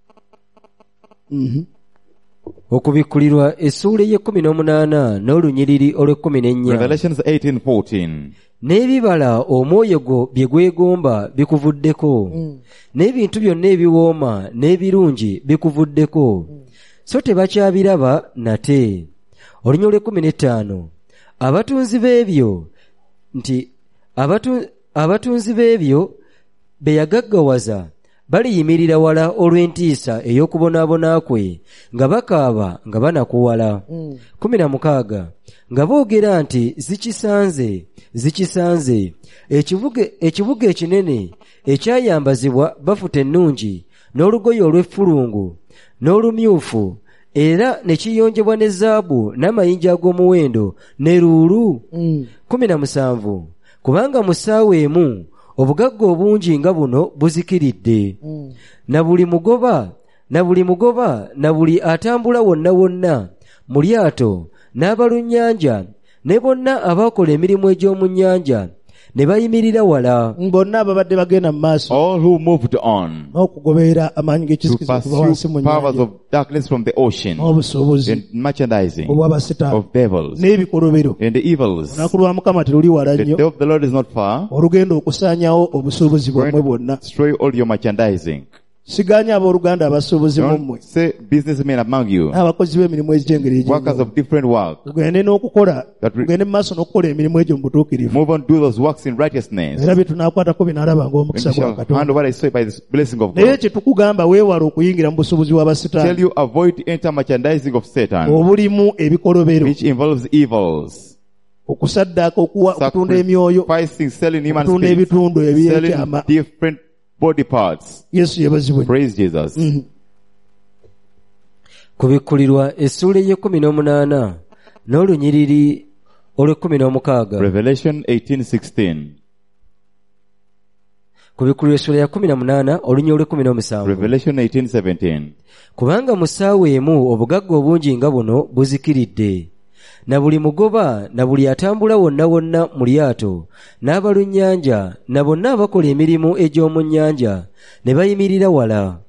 S3: okubikkulirwa essuula ey'ekkumi n'omunaana n'olunyiriri olw'ekkumi n'ennya
S1: Revelations eighteen fourteen.
S3: n'ebibala omwoyo gwo bye gwegomba bikuvuddeko n'ebintu byonna ebiwooma n'ebirungi bikuvuddeko so tebakyabiraba nate. olunya olw'ekkumi n'ettaano abatunzi b'ebyo nti abatu- abatunzi b'ebyo be yagaggawaza baliyimirira wala olw'entiisa ey'okubonaabona kwe nga bakaaba nga banakuwala. kumi na mukaaga nga boogera nti zikisanze zikisanze ekibuga ekibuga ekinene ekyayambazibwa bafuta ennungi n'olugoye olw'effulungu n'olumyufu era ne kiyonjebwa ne zaabu n'amayinja ag'omuwendo ne luulu. kumi na musanvu kubanga mu ssaawa emu obugagga obungi nga buno buzikiridde. na buli mugoba na buli mugoba na buli atambula wonna wonna mu lyato n'abalunnyanja ne bonna abaakola emirimu egy'omu nnyanja ne bayimirira wala.
S2: bonna ababadde bagenda mu maaso
S1: All who moved on
S2: n'okugoberera amaanyi
S1: to
S2: g'ekizikiza okuva wansi mu
S1: pursue powers
S2: nnyanja
S1: of darkness from the ocean
S2: n'obusobozi
S1: and merchandising
S2: obw'abasitaani
S1: of devils
S2: n'ebikolobero.
S1: and the evils.
S2: olunaku lwa mukama teruli wala
S1: The
S2: nnyo
S1: day of the Lord is not far.
S2: olugenda okusaanyawo obusuubuzi
S1: Going
S2: bwammwe
S1: to
S2: bwonna.
S1: destroy all your merchandising.
S2: siganya abooluganda abasuubuzi mu mmwe
S1: Don't say businessmen among you,
S2: n'abakozi b'emirimu egy'engeri
S1: workers
S2: egy'enjawulo
S1: of different work.
S2: tugende n'okukola
S1: That we-
S2: tugende mu maaso n'okukola emirimu egyo mu butuukirivu
S1: Move on, do those works in righteousness.
S2: era bye tunaakwatako binaalaba
S1: And
S2: ng'omukisa
S1: you
S2: gwa
S1: shall
S2: katonda.
S1: handle what I say by the blessing of
S2: naye
S1: God.
S2: kye tukugamba weewala okuyingira mu busuubuzi
S1: Tell
S2: bw'abasitaani
S1: you avoid to enter merchandising of Satan,
S2: obulimu ebikolobero
S1: which involves evils,
S2: okusaddaaka okuwa- okutunda emyoyo
S1: sacrificing, selling human
S2: okutunda
S1: spirits,
S2: ebitundu
S1: selling
S2: ebyekyama.
S1: different body parts.
S2: yesu yebazibwe.
S1: Praise Jesus.
S3: ku bikkulirwa essuula ey'ekkumi n'omunaana n'olunyiriri olw'ekkumi n'omukaaga
S1: Revelation eighteen sixteen.
S3: ku bikkulirwa essuula ya kkumi na munaana olunya olw'ekkumi n'omusanvu
S1: Revelation eighteen seventeen.
S3: kubanga mu ssaawa emu obugagga obungi nga buno buzikiridde na buli mugoba na buli atambula wonna wonna mu lyato n'abalunnyanja na bonna abakola emirimu egy'omu nnyanja ne bayimirira wala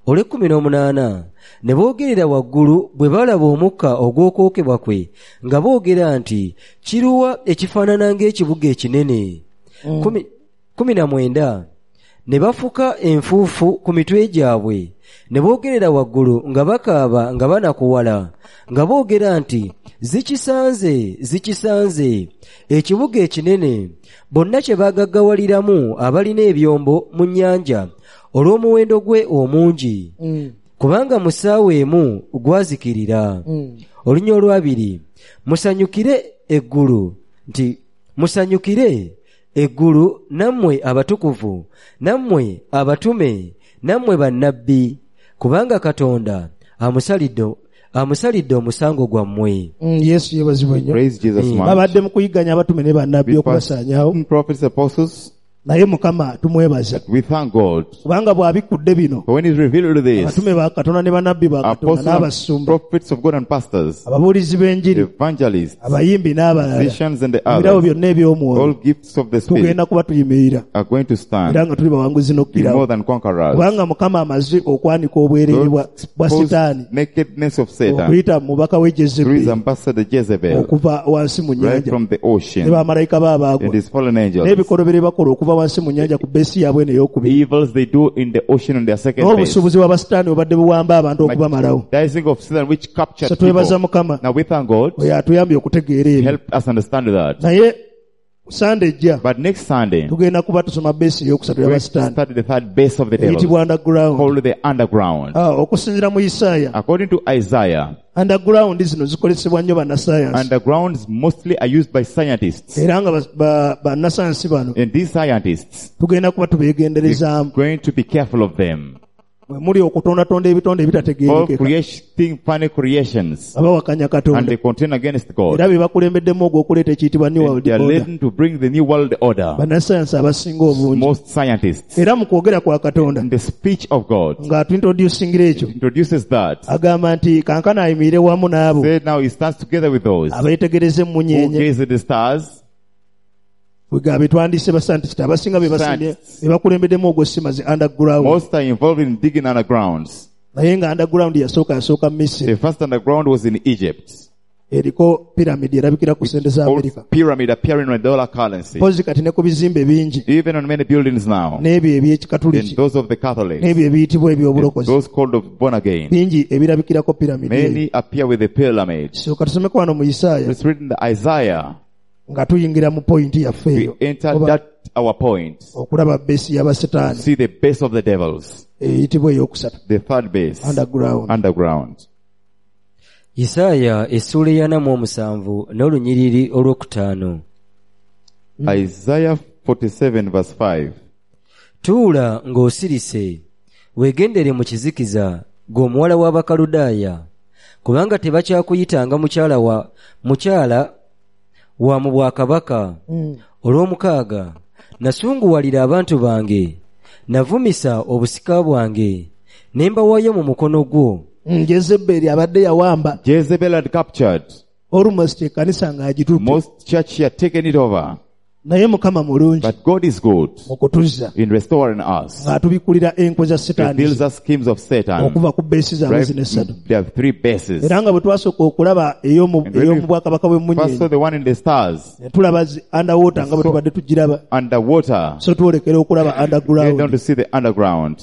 S3: olw'ekkumi n'omunaana ne boogerera waggulu bwe balaba omukka ogw'okwokebwa kwe nga boogera nti kiruwa ekifaanana ng'ekibuga ekinene.
S2: Mm.
S3: Kumi- kumi na mwenda ne bafuka enfuufu ku mitwe gyabwe ne boogerera waggulu nga bakaaba nga banakuwala nga boogera nti zikisanze zikisanze ekibuga ekinene, bonna kye baagaggawaliramu abalina ebyombo mu nnyanja olw'omuwendo gwe omungi.
S2: Mm.
S3: Kubanga mu ssaawa emu gwazikirira.
S2: Mm.
S3: Olunya olwabiri musanyukire eggulu nti musanyukire eggulu nammwe abatukuvu nammwe abatume nammwe bannabbi, kubanga Katonda amusalidde amusalidde omusango gwammwe.
S2: Mm, Yesu yeebazibwe nnyo.
S9: Praise Jesus
S3: Mm.
S9: much.
S2: babadde mu kuyiganya abatume ne bannabbi
S9: We
S2: okubasaanyaawo,
S9: passed prophets, apostles.
S2: naye Mukama tumwebaza
S9: We thank God.
S2: kubanga bw'abikkudde bino
S9: For when He's revealed this,
S2: abatume ba Katonda ne bannabbi ba Katonda
S9: apostles and
S2: n'abasumba,
S9: prophets of God and pastors,
S2: ababuulizi b'enjiri,
S9: evangelists,
S2: abayimbi n'abalala,
S9: musicians and the
S2: ebirabo
S9: others,
S2: byonna eby'omwoyo
S9: all gifts of the Spirit
S2: tugenda kuba tuyimirira
S9: are going to
S2: era
S9: stand,
S2: nga tuli bawanguzi
S9: be more
S2: n'okkirawo,
S9: than conquerors.
S2: kubanga Mukama amaze okwanika obwereere bwa bwa
S9: Expose
S2: Setaani
S9: nakedness of Satan
S2: okuyita mu mubaka w'e
S9: through his
S2: Jezeberi
S9: ambassador Jezebel,
S2: okuva wansi mu
S9: right
S2: nnyanja
S9: from the
S2: ne
S9: ocean,
S2: bamalayika
S9: and
S2: baabaagwa
S9: his fallen angels.
S2: n'ebikolobere bakola okuva wansi mu nnyanja ku besi yaabwe n'eyokubiri,
S9: Evils they do in the ocean on their second base.
S2: n'obusuubuzi bwa basitaani bubadde buwamba abantu okubamalawo.
S9: Merchandising of Satan which captured
S2: So twebaza
S9: people.
S2: Mukama
S9: Now we thank God.
S2: oyo atuyambye okutegeera ebyo.
S9: Help us understand that.
S2: Naye sande ejja
S9: But next Sunday,
S2: tugenda kuba tusoma besi eyokusatu
S9: we're going to
S2: y'abasitaani
S9: study the third base of the devil,
S2: eyitibwa underground.
S9: called the underground.
S2: Ah, okusinziira mu Isaaya,
S9: According to Isaiah,
S2: underground zino zikolesebwa nnyo bannasayansi,
S9: undergrounds mostly are used by scientists.
S2: era nga ba- ba- bannasayansi bano
S9: And these scientists,
S2: tugenda kuba
S9: we're
S2: tubeegenderezaamu.
S9: going to be careful of them.
S2: Mwe muli okutondatonda ebitonde
S9: All
S2: ebitategeerekeka
S9: creating funny creations,
S2: abawakanya
S9: and
S2: Katonda,
S9: they contend against God.
S2: era be bakulembeddemu ogw'okuleeta ekiyitibwa new
S9: And
S2: world
S9: they are
S2: order,
S9: led to bring the new world order.
S2: bannasayansi abasinga obungi.
S9: Most scientists,
S2: Era mu kwogera kwa Katonda
S9: in the speech of God,
S2: ng'atuintroducingira ekyo,
S9: introduces that.
S2: agamba nti kankana ayimirire wamu n'abo
S9: Said now he stands together with those who
S2: abeetegereza emmunyeenye,
S9: gaze at the stars.
S2: bwega betwandise bascientist abasinga be basinde
S9: Scientists.
S2: be bakulembeddemu ogw'ossimazi underground,
S9: Most are involved in digging undergrounds.
S2: naye nga underground yasooka yasooka mu Misiri,
S9: The first underground was in Egypt.
S2: eriko piramidi erabikira ku ssente za Amerika.
S9: Old pyramid appearing on dollar currency.
S2: Mpozi kati ne ku bizimbe bingi,
S9: Even on many buildings now.
S2: n'ebyo
S9: And
S2: eby'ekikatuliki
S9: those of the Catholics.
S2: n'ebyo ebiyitibwa ebyobulokozi,
S9: Those called of born again.
S2: bingi ebirabikirako piramidi eyo.
S9: Many appear with the pyramid.
S2: So katusomeko wano mu Isaaya
S9: Let's read in the Isaiah.
S2: nga tuyingira mu pointi yaffe
S9: We
S2: eyo,
S9: enter
S2: oba
S9: that our point.
S2: okulaba besi y'abasetaani
S9: See the base of the devils.
S2: eyitibwa ey'okusatu,
S9: The third base.
S2: underground.
S9: Underground.
S3: Isaaya essuula eyana mu omusanvu n'olunyiriri olwokutaano.
S9: Isaiah forty-seven verse five.
S3: Tuula ng'osirise, weegendere mu kizikiza, gw'omuwala w'Abakaludaaya, kubanga tebakyakuyitanga mukyala wa mukyala wa mu bwakabaka. Olw'omukaaga nasunguwalira abantu bange, navumisa obusika bwange, ne mbawaayo mu mukono gwo.
S2: Mm, Jezeberi abadde yawamba
S9: Jezebel had captured.
S2: almost ekkanisa ng'agitutte,
S9: Most church had taken it over.
S2: naye Mukama mulungi
S9: But God is good
S2: mu kutuzza,
S9: in restoring us.
S2: ng'atubikulira enkwe za
S9: He
S2: Setaani
S9: deals us schemes of Satan.
S2: okuva ku beesi zaabwe
S9: Right?
S2: zino essatu.
S9: There are three bases.
S2: Era nga bwe twasooka okulaba ey'omu
S9: And when
S2: ey'omu
S9: we
S2: bwakabaka
S9: First saw
S2: bw'emmunyeenye,
S9: the one in the stars,
S2: ne tulaba zi- underwater nga bwe
S9: So-
S2: tubadde tugiraba,
S9: underwater.
S2: so twolekera okulaba
S9: Get down
S2: underground.
S9: to see the underground.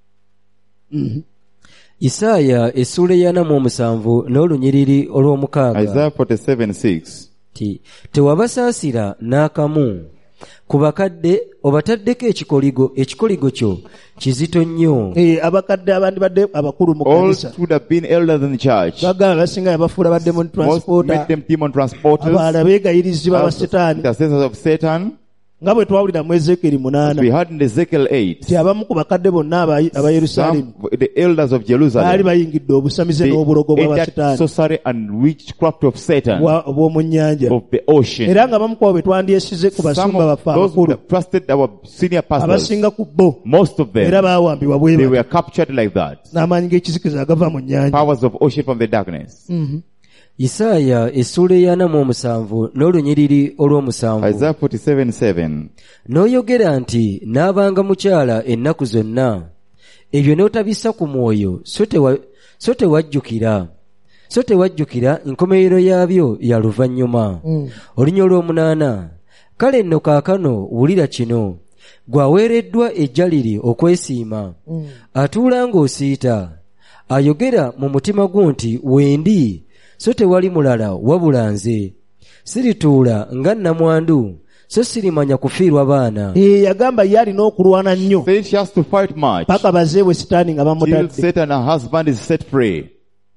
S3: Isaaya essuula eyana mu omusanvu n'olunyiriri olw'omukaaga.
S9: Isaiah forty-seven six.
S3: Ti tewabasaasira n'akamu, ku bakadde obataddeko ekikoligo ekikoligo kyo kizito nnyo.
S2: Eh, abakadde abandi badde abakulu mu
S9: All
S2: kanisa
S9: would have been elders in the church.
S2: bagamba basinga yabafuula badde mu
S9: Most
S2: transporter,
S9: made them demon transporters,
S2: abalala beegayirizibwa ba Setaani,
S9: intercessors of Satan.
S2: nga bwe twawulira mu Ezekieri munaana
S9: We had in Ezekiel eight,
S2: ti abamu ku bakadde bonna aba aba Yerusaalemi
S9: some, the elders of
S2: baali
S9: Jerusalem,
S2: bayingidde obusamize
S9: they
S2: n'obulogo
S9: entered
S2: bw'abasetaani
S9: sorcery and witchcraft of Satan,
S2: bwa- obw'omu nnyanja,
S9: of the ocean.
S2: era nga bamu ku abo be twandyesize ku
S9: Some
S2: basumba
S9: of
S2: baffe
S9: those who
S2: abakulu
S9: have trusted our senior pastors,
S2: abasinga ku bo
S9: most of
S2: era
S9: them,
S2: baawambibwa bwe
S9: they
S2: batyo
S9: were captured like that.
S2: n'amaanyi g'ekizikiza agava mu nnyanja.
S9: Powers of ocean from the darkness.
S3: Isaaya essuula eyana mu omusanvu n'olunyiriri olw'omusanvu.
S9: Isaiah forty-seven seven.
S3: N'oyogera nti naabanga mukyala ennaku zonna, ebyo n'otabissa ku mwoyo so tewa- so tewajjukira so tewajjukira enkomerero yaabyo ya luvannyuma. Olunya olw'omunaana, kale nno kaakano wulira kino, gwaweereddwa ejjaliri okwesiima, atuula ng'osiita, ayogera mu mutima gwo nti wendi so tewali mulala wabula nze, sirituula nga nnamwandu so sirimanya kufiirwa baana.
S2: Eh, yagamba ye alina okulwana nnyo
S9: Said she has to fight much
S2: paka baze bwe sitaani nga
S9: till
S2: bamutadde.
S9: Satan, her husband, is set free.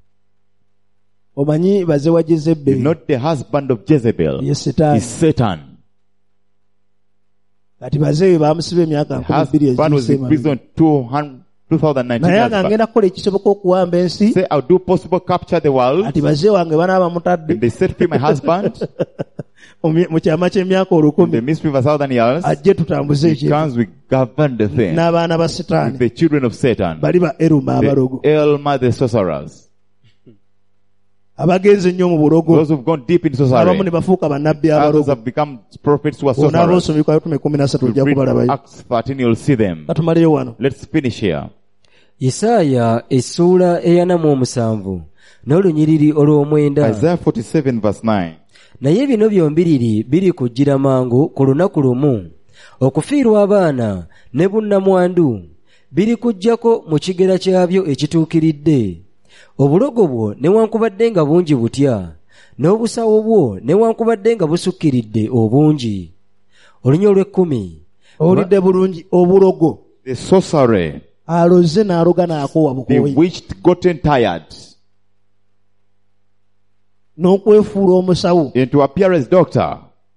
S2: Omanyi baze wa
S9: You're
S2: Jezebeli
S9: not the husband of Jezebel.
S2: ye sitaani.
S9: It's Satan.
S2: Kati baze we baamusiba emyaka
S9: The
S2: nkumi bbiri
S9: husband was in
S2: eziyise
S9: prison two hundred, twenty nineteen.
S2: naye nga ngenda kukola ekisoboka okuwamba ensi.
S9: Say, I'll do possible capture the world.
S2: Kati baze wange banaaba bamutadde
S9: And they set free my husband
S2: mu my- mu kyama ky'emyaka
S9: in the
S2: olukumi,
S9: mystery of a thousand years.
S2: ajje tutambuze
S9: He
S2: ekintu.
S9: comes, we govern the thing.
S2: N'abaana ba
S9: With
S2: sitaani
S9: the children of Satan.
S2: bali ba Eruma abalogo,
S9: The Elma, the sorcerers.
S2: abagenze ennyo mu bulogo,
S9: Those who've gone deep in
S2: abamu
S9: sorcery.
S2: ne bafuuka bannabbi
S9: Others
S2: abalogo.
S9: have become prophets who are
S2: Onaaba
S9: sorcerers.
S2: osoma Ebikwayo kumi kumi na ssatu
S9: You
S2: ojja
S9: read
S2: kubalabayo.
S9: Acts thirteen, you'll see them.
S2: Katumaleyo wano.
S9: Let's finish here.
S3: Isaaya essuula eyana mu omusanvu n'olunyiriri olw'omwenda.
S9: Isaiah forty-seven verse nine.
S3: Naye bino byombiriri biri kujjira mangu ku lunaku lumu, okufiirwa abaana ne bunnamwandu biri kujjako mu kigera kyabyo ekituukiridde. Obulogo bwo newankubadde nga bungi butya, n'obusawo bwo newankubadde nga busukkiridde obungi. Olunya olw'ekkumi.
S2: Owulidde bulungi, obulogo
S9: The sorcery,
S2: aloze n'aloga n'akoowa bukowe,
S9: bewitched, gotten tired,
S2: n'okwefuula omusawo
S9: and to appear as doctor.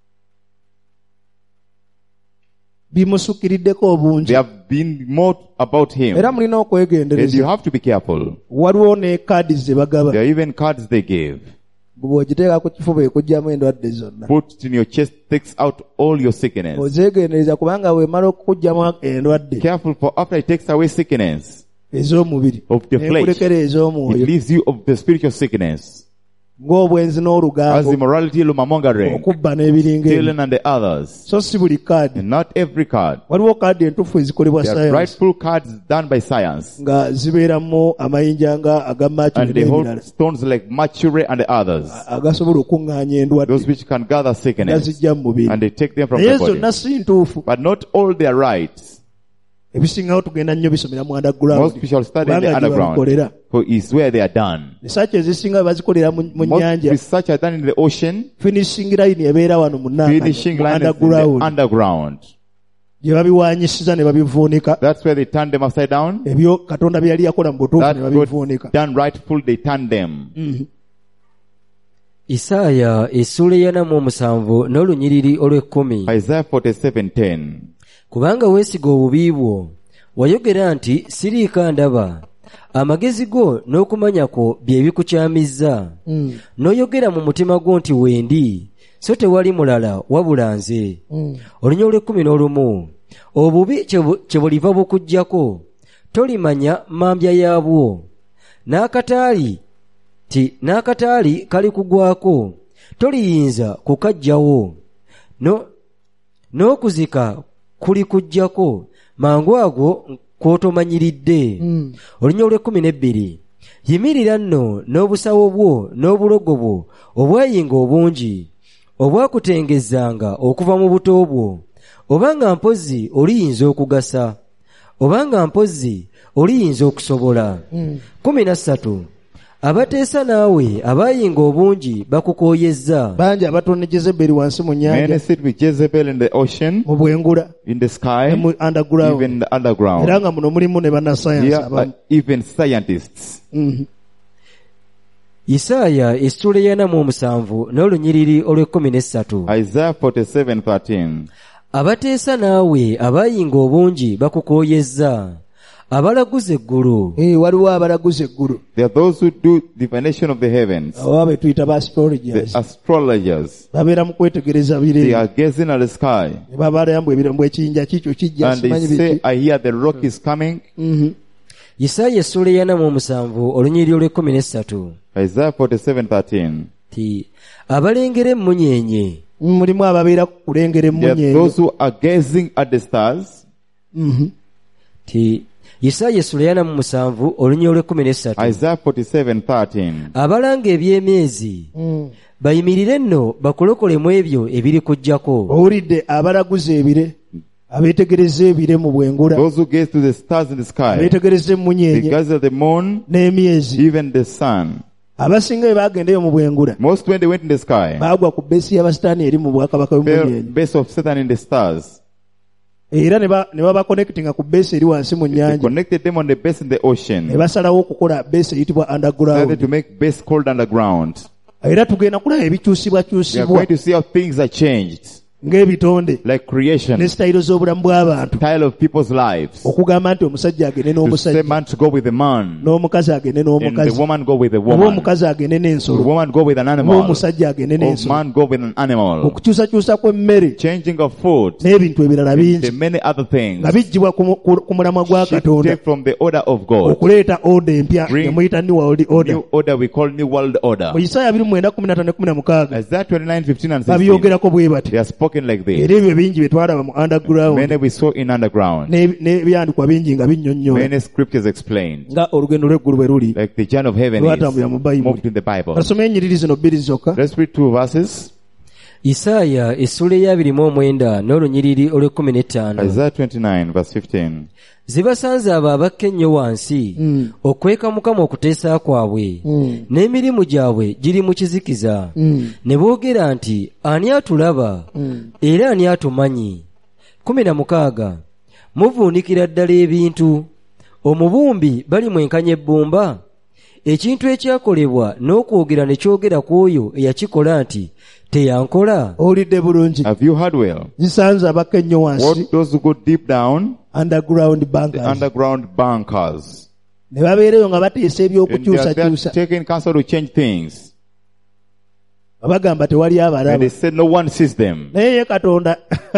S2: bimusukiriddeko obungi.
S9: They have been more about him.
S2: Era mulina
S9: And you
S2: okwegendereza.
S9: have to be careful.
S2: Waliwo ne kaadi ze bagaba.
S9: There are even cards they give.
S2: Bw'ogiteeka ku kifuba ekugyamu endwadde zonna.
S9: Put it in your chest, takes out all your sickness.
S2: Ozeegendereza kubanga bw'emala okukugyamu endwadde
S9: Careful, for after it takes away sickness
S2: ez'omubiri
S9: of the flesh,
S2: n'ekulekera
S9: it
S2: ez'omwoyo,
S9: leaves you of the spiritual sickness.
S2: ng'obwenzi
S9: As
S2: n'olugambo,
S9: immorality, lumamongering,
S2: okubba n'ebiringa ebyo.
S9: stealing, and the others.
S2: So si buli kaadi.
S9: And not every card.
S2: Waliwo kaadi entuufu ezikolebwa
S9: There are
S2: science
S9: rightful cards done by science.
S2: nga zibeeramu amayinja nga aga mercury
S9: And they hold
S2: n'ebirala
S9: stones like mercury and the others.
S2: agasobola okuŋŋaanya endwadde
S9: Those which can gather
S2: nga
S9: sickness.
S2: zijja mu mubiri.
S9: And they take them from
S2: Naye
S9: the body.
S2: zonna si ntuufu.
S9: But not all their rights.
S2: Ebisingawo tugenda nnyo bisomera mu
S9: Most
S2: underground
S9: people shall study in the
S2: kubanga gye babikolera.
S9: underground. For is where they are done.
S2: Research ezisinga bazikolera mu mu
S9: Most
S2: nnyanja.
S9: research are done in the ocean.
S2: Finishing line ebeera wano mu Nankana,
S9: Finishing
S2: mu
S9: line is in the
S2: underground
S9: underground.
S2: gye babiwaanyisiza ne babivuunika.
S9: That's where they turn them upside down.
S2: Ebyo Katonda bye yali yakola mu butuufu
S9: That
S2: ne
S9: God
S2: babivuunika.
S9: done rightful, they turn them.
S3: Isaaya essuula eyana mu omusanvu n'olunyiriri olw'ekkumi.
S9: Isaiah forty-seven ten.
S3: Kubanga weesiga obubi bwo, wayogera nti siriika ndaba, amagezi go n'okumanya kwo bye bikukyamizza. N'oyogera mu mutima gwo nti wendi, so tewali mulala wabula nze. Olunya olw'ekkumi n'olumu. Obubi kye bu- kye buliva bukuggyako, tolimanya mambya yaabwo. N'akataali ti n'akataali kali kugwako, toliyinza kukaggyawo. No n'okuzika kuli kujjako, mangu ago kw'otomanyiridde. Olunya olw'ekkumi n'ebbiri. Yimirira nno n'obusawo bwo n'obulogo bwo obwayinga obungi, obwakutengezanga okuva mu buto bwo, obanga mpozzi oliyinza okugasa, obanga mpozzi oliyinza okusobola. kumi na ssatu. Abateesa naawe abayinga obungi bakukooyezza.
S2: Bangi abatonne Jezeberi wansi mu
S9: Many
S2: nnyanja,
S9: sit with Jezebel in the ocean,
S2: mu bwengula,
S9: in the
S2: ne
S9: sky,
S2: mu underground.
S9: even in the underground.
S2: Era nga muno mulimu ne bannasayansi
S9: Here
S2: abamu.
S9: are even scientists.
S2: Mhm.
S3: Isaaya essuula eyana mu omusanvu n'olunyiriri olw'ekkumi n'essatu.
S9: Isaiah forty-seven thirteen.
S3: Abateesa naawe abayinga obungi bakukooyezza, abalaguza eggulu.
S2: Eh, waliwo abalaguza eggulu.
S9: There are those who do divination of the heavens,
S2: Abo be tuyita ba
S9: the
S2: astrologers.
S9: astrologers.
S2: Babeera mu kwetegereza
S9: They
S2: bire.
S9: are gazing at the sky
S2: Ne babalayambu ebirambwe ekiyinja kikyo kijja
S9: and they
S2: simanyi
S9: say,
S2: biki.
S9: I hear the rock is coming.
S2: Mhm.
S3: Isaaya essuula eyana mu omusanvu olunyiriri olw'ekkumi n'essatu.
S9: Isaiah forty-seven thirteen.
S3: Ti abalengera emmunyeenye,
S2: Mulimu ababeera kulengera
S9: There are
S2: emmunye.
S9: those who are gazing at the stars.
S2: Mhm.
S3: ti Isaaya essula ya mu musanvu olunya olw'ekkumi n'essatu.
S9: Isaiah forty-seven thirteen.
S3: Abalanga eby'emyezi bayimirire nno bakulokolemu ebyo ebiri kujjako.
S2: Owulidde abalaguza ebire, abeetegereza ebire mu bwengula,
S9: Those who gaze to the stars in the sky,
S2: abeetegereza
S9: the
S2: emmunyeenye
S9: gaze of the moon,
S2: n'emyezi.
S9: even the sun.
S2: Abasinga bwe bagendayo mu bwengula
S9: Most when they went in the sky,
S2: baagwa ku bbeesi y'abasitaani eri mu bwakabaka
S9: fell
S2: bw'emmunyeenye,
S9: base of Satan in the stars.
S2: era ne ba- ne babakonekitinga ku bbeesi eri wansi mu
S9: They
S2: nnyanja,
S9: connected them on the base in the
S2: ne
S9: ocean.
S2: basalawo okukola bbeesi eyitibwa
S9: Started
S2: underground.
S9: to make base called underground.
S2: Era tugenda kulaba
S9: We are
S2: ebikyusibwakyusibwa
S9: going to see how things are changed,
S2: ng'ebitonde
S9: like creation,
S2: ne sitayiro z'obulamu bw'abantu,
S9: style of people's lives.
S2: okugamba nti omusajja agende
S9: To say
S2: n'omusajja,
S9: man to go with the man,
S2: n'omukazi agende
S9: and the
S2: n'omukazi,
S9: woman go with the
S2: oba
S9: woman,
S2: omukazi agende
S9: the
S2: n'ensolo,
S9: woman go with an
S2: oba
S9: animal,
S2: omusajja agende
S9: or
S2: n'ensolo.
S9: man go with an animal.
S2: Okukyusakyusa kw'emmere
S9: Changing of food,
S2: n'ebintu ebirala
S9: the
S2: bingi
S9: many other things.
S2: nga bijjibwa ku mu- ku ku mulamwa gwa Katonda,
S9: Shifted from the order of God.
S2: okuleeta oda empya
S9: Bring
S2: emuyita new world order.
S9: New order we call New World Order.
S2: Mu Isaaya abiri mu mwenda kumi na ttaano ne kumi na mukaaga
S9: Isaiah twenty-nine fifteen and sixteen.
S2: babyogerako bwe bati.
S9: They are spoken like this.
S2: Era ebyo bingi bye twalaba mu underground,
S9: Many we saw in underground.
S2: ne- n'ebyandikwa bingi nga binnyonnyola
S9: Many scriptures explained.
S2: nga olugendo lw'eggulu bwe luli.
S9: Like the journey of heaven
S2: Lwatambulira mu
S9: is
S2: Bayibuli.
S9: moved in the Bible.
S2: Basome ennyiriri zino bbiri zokka.
S9: Let's read two verses.
S3: Isaaya essula ey'abiri mu omwenda n'olunyiriri olw'ekkumi n'ettaano.
S9: Isaiah twenty-nine verse fifteen.
S3: Zibasanze abo abakka ennyo wansi okweka Mukama okuteesa kwabwe, n'emirimu gyabwe giri mu kizikiza. Ne boogera nti ani atulaba era ani atumanyi? kumi na mukaaga. Muvuunikira ddala ebintu, omubumbi balimwenkanya ebbumba? Ekintu ekyakolebwa n'okwogera ne kyogera ku oyo eyakikola nti teyankola?
S2: Owulidde bulungi.
S9: Have you heard well?
S2: Zisanze abakka ennyo wansi,
S9: What those who go deep down,
S2: underground
S9: the
S2: bankers,
S9: underground bankers.
S2: ne babeereyo nga bateesa
S9: And they are there
S2: ebyokukyusakyusa,
S9: taking counsel to change things.
S2: bagamba tewali
S9: And
S2: abalaba.
S9: they said no one sees them.
S2: Naye ye Katonda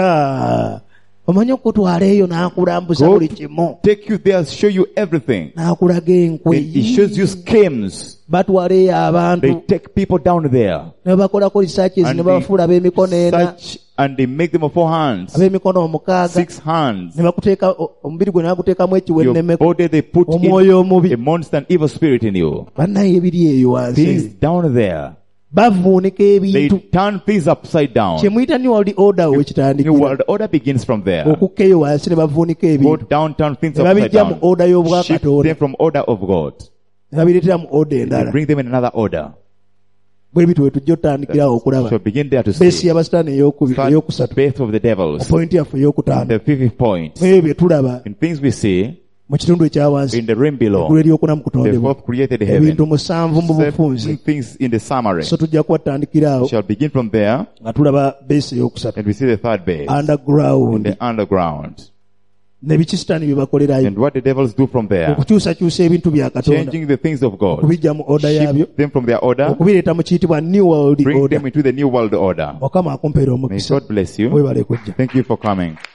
S2: omanyi okutwala eyo n'akulambuza
S9: God
S2: buli kimu,
S9: take you there, show you everything.
S2: n'akulaga enkwe.
S9: And He shows you schemes.
S2: Batwala eyo
S9: They
S2: abantu
S9: take people down there.
S2: ne bakolako researches
S9: And
S2: ne
S9: they
S2: babafuula ab'emikono ena,
S9: search and they make them of four hands,
S2: ab'emikono omukaaga,
S9: six hands.
S2: ne bakuteeka o- omubiri gwe ne baguteekamu
S9: Your
S2: ekiwennemeko,
S9: body they put
S2: omwoyo
S9: in
S2: omubi.
S9: a monster and evil spirit in you.
S2: Bannaye ebiri eyo
S9: Things
S2: wansi
S9: down there.
S2: bavuunika
S9: They
S2: ebintu.
S9: turn things upside down.
S2: Kye muyita new world order
S9: New
S2: wekitandikira,
S9: world order begins from there.
S2: okukka eyo wansi ne bavuunika
S9: Go
S2: ebintu
S9: down, turn things
S2: ne
S9: upside
S2: babijja mu
S9: down.
S2: order
S9: Shift
S2: y'obwakatonda,
S9: them from order of God.
S2: ne babireetera mu order
S9: They
S2: endala.
S9: bring them in another order.
S2: Bwe bityo bwe tujja otandikirawo okulaba
S9: So begin there to
S2: beesi
S9: see.
S2: y'abasitaani ey'okubiri,
S9: Start
S2: ey'okusatu,
S9: faith of the devils.
S2: pointi yaffe ey'okutaano.
S9: The fifth point.
S2: Ebyo bye tulaba
S9: In things we see
S2: mu kitundu ekya wansi,
S9: in the realm below.
S2: eggulu eryokuna mu
S9: The
S2: kutondebwa,
S9: fourth created heaven.
S2: ebintu musanvu mu
S9: Seven
S2: bufunze.
S9: things in the summary.
S2: So tujja kuba tutandikira
S9: We
S2: awo
S9: shall begin from there
S2: nga tulaba beesi ey'okusatu,
S9: and we see the third base. In
S2: underground,
S9: the underground.
S2: ne biki sitaani bye bakolerayo,
S9: And what the devils do from there.
S2: okukyusakyusa ebintu bya Katonda,
S9: Changing the things of God.
S2: okubijja mu oda yaabyo,
S9: Shift them from their order.
S2: okubireeta mu kiyitibwa new world
S9: Bring
S2: order.
S9: them into the new world order.
S2: Mukama akumpeera
S9: May
S2: omukisa.
S9: God bless you.
S2: Webale kujja.
S9: Thank you for coming.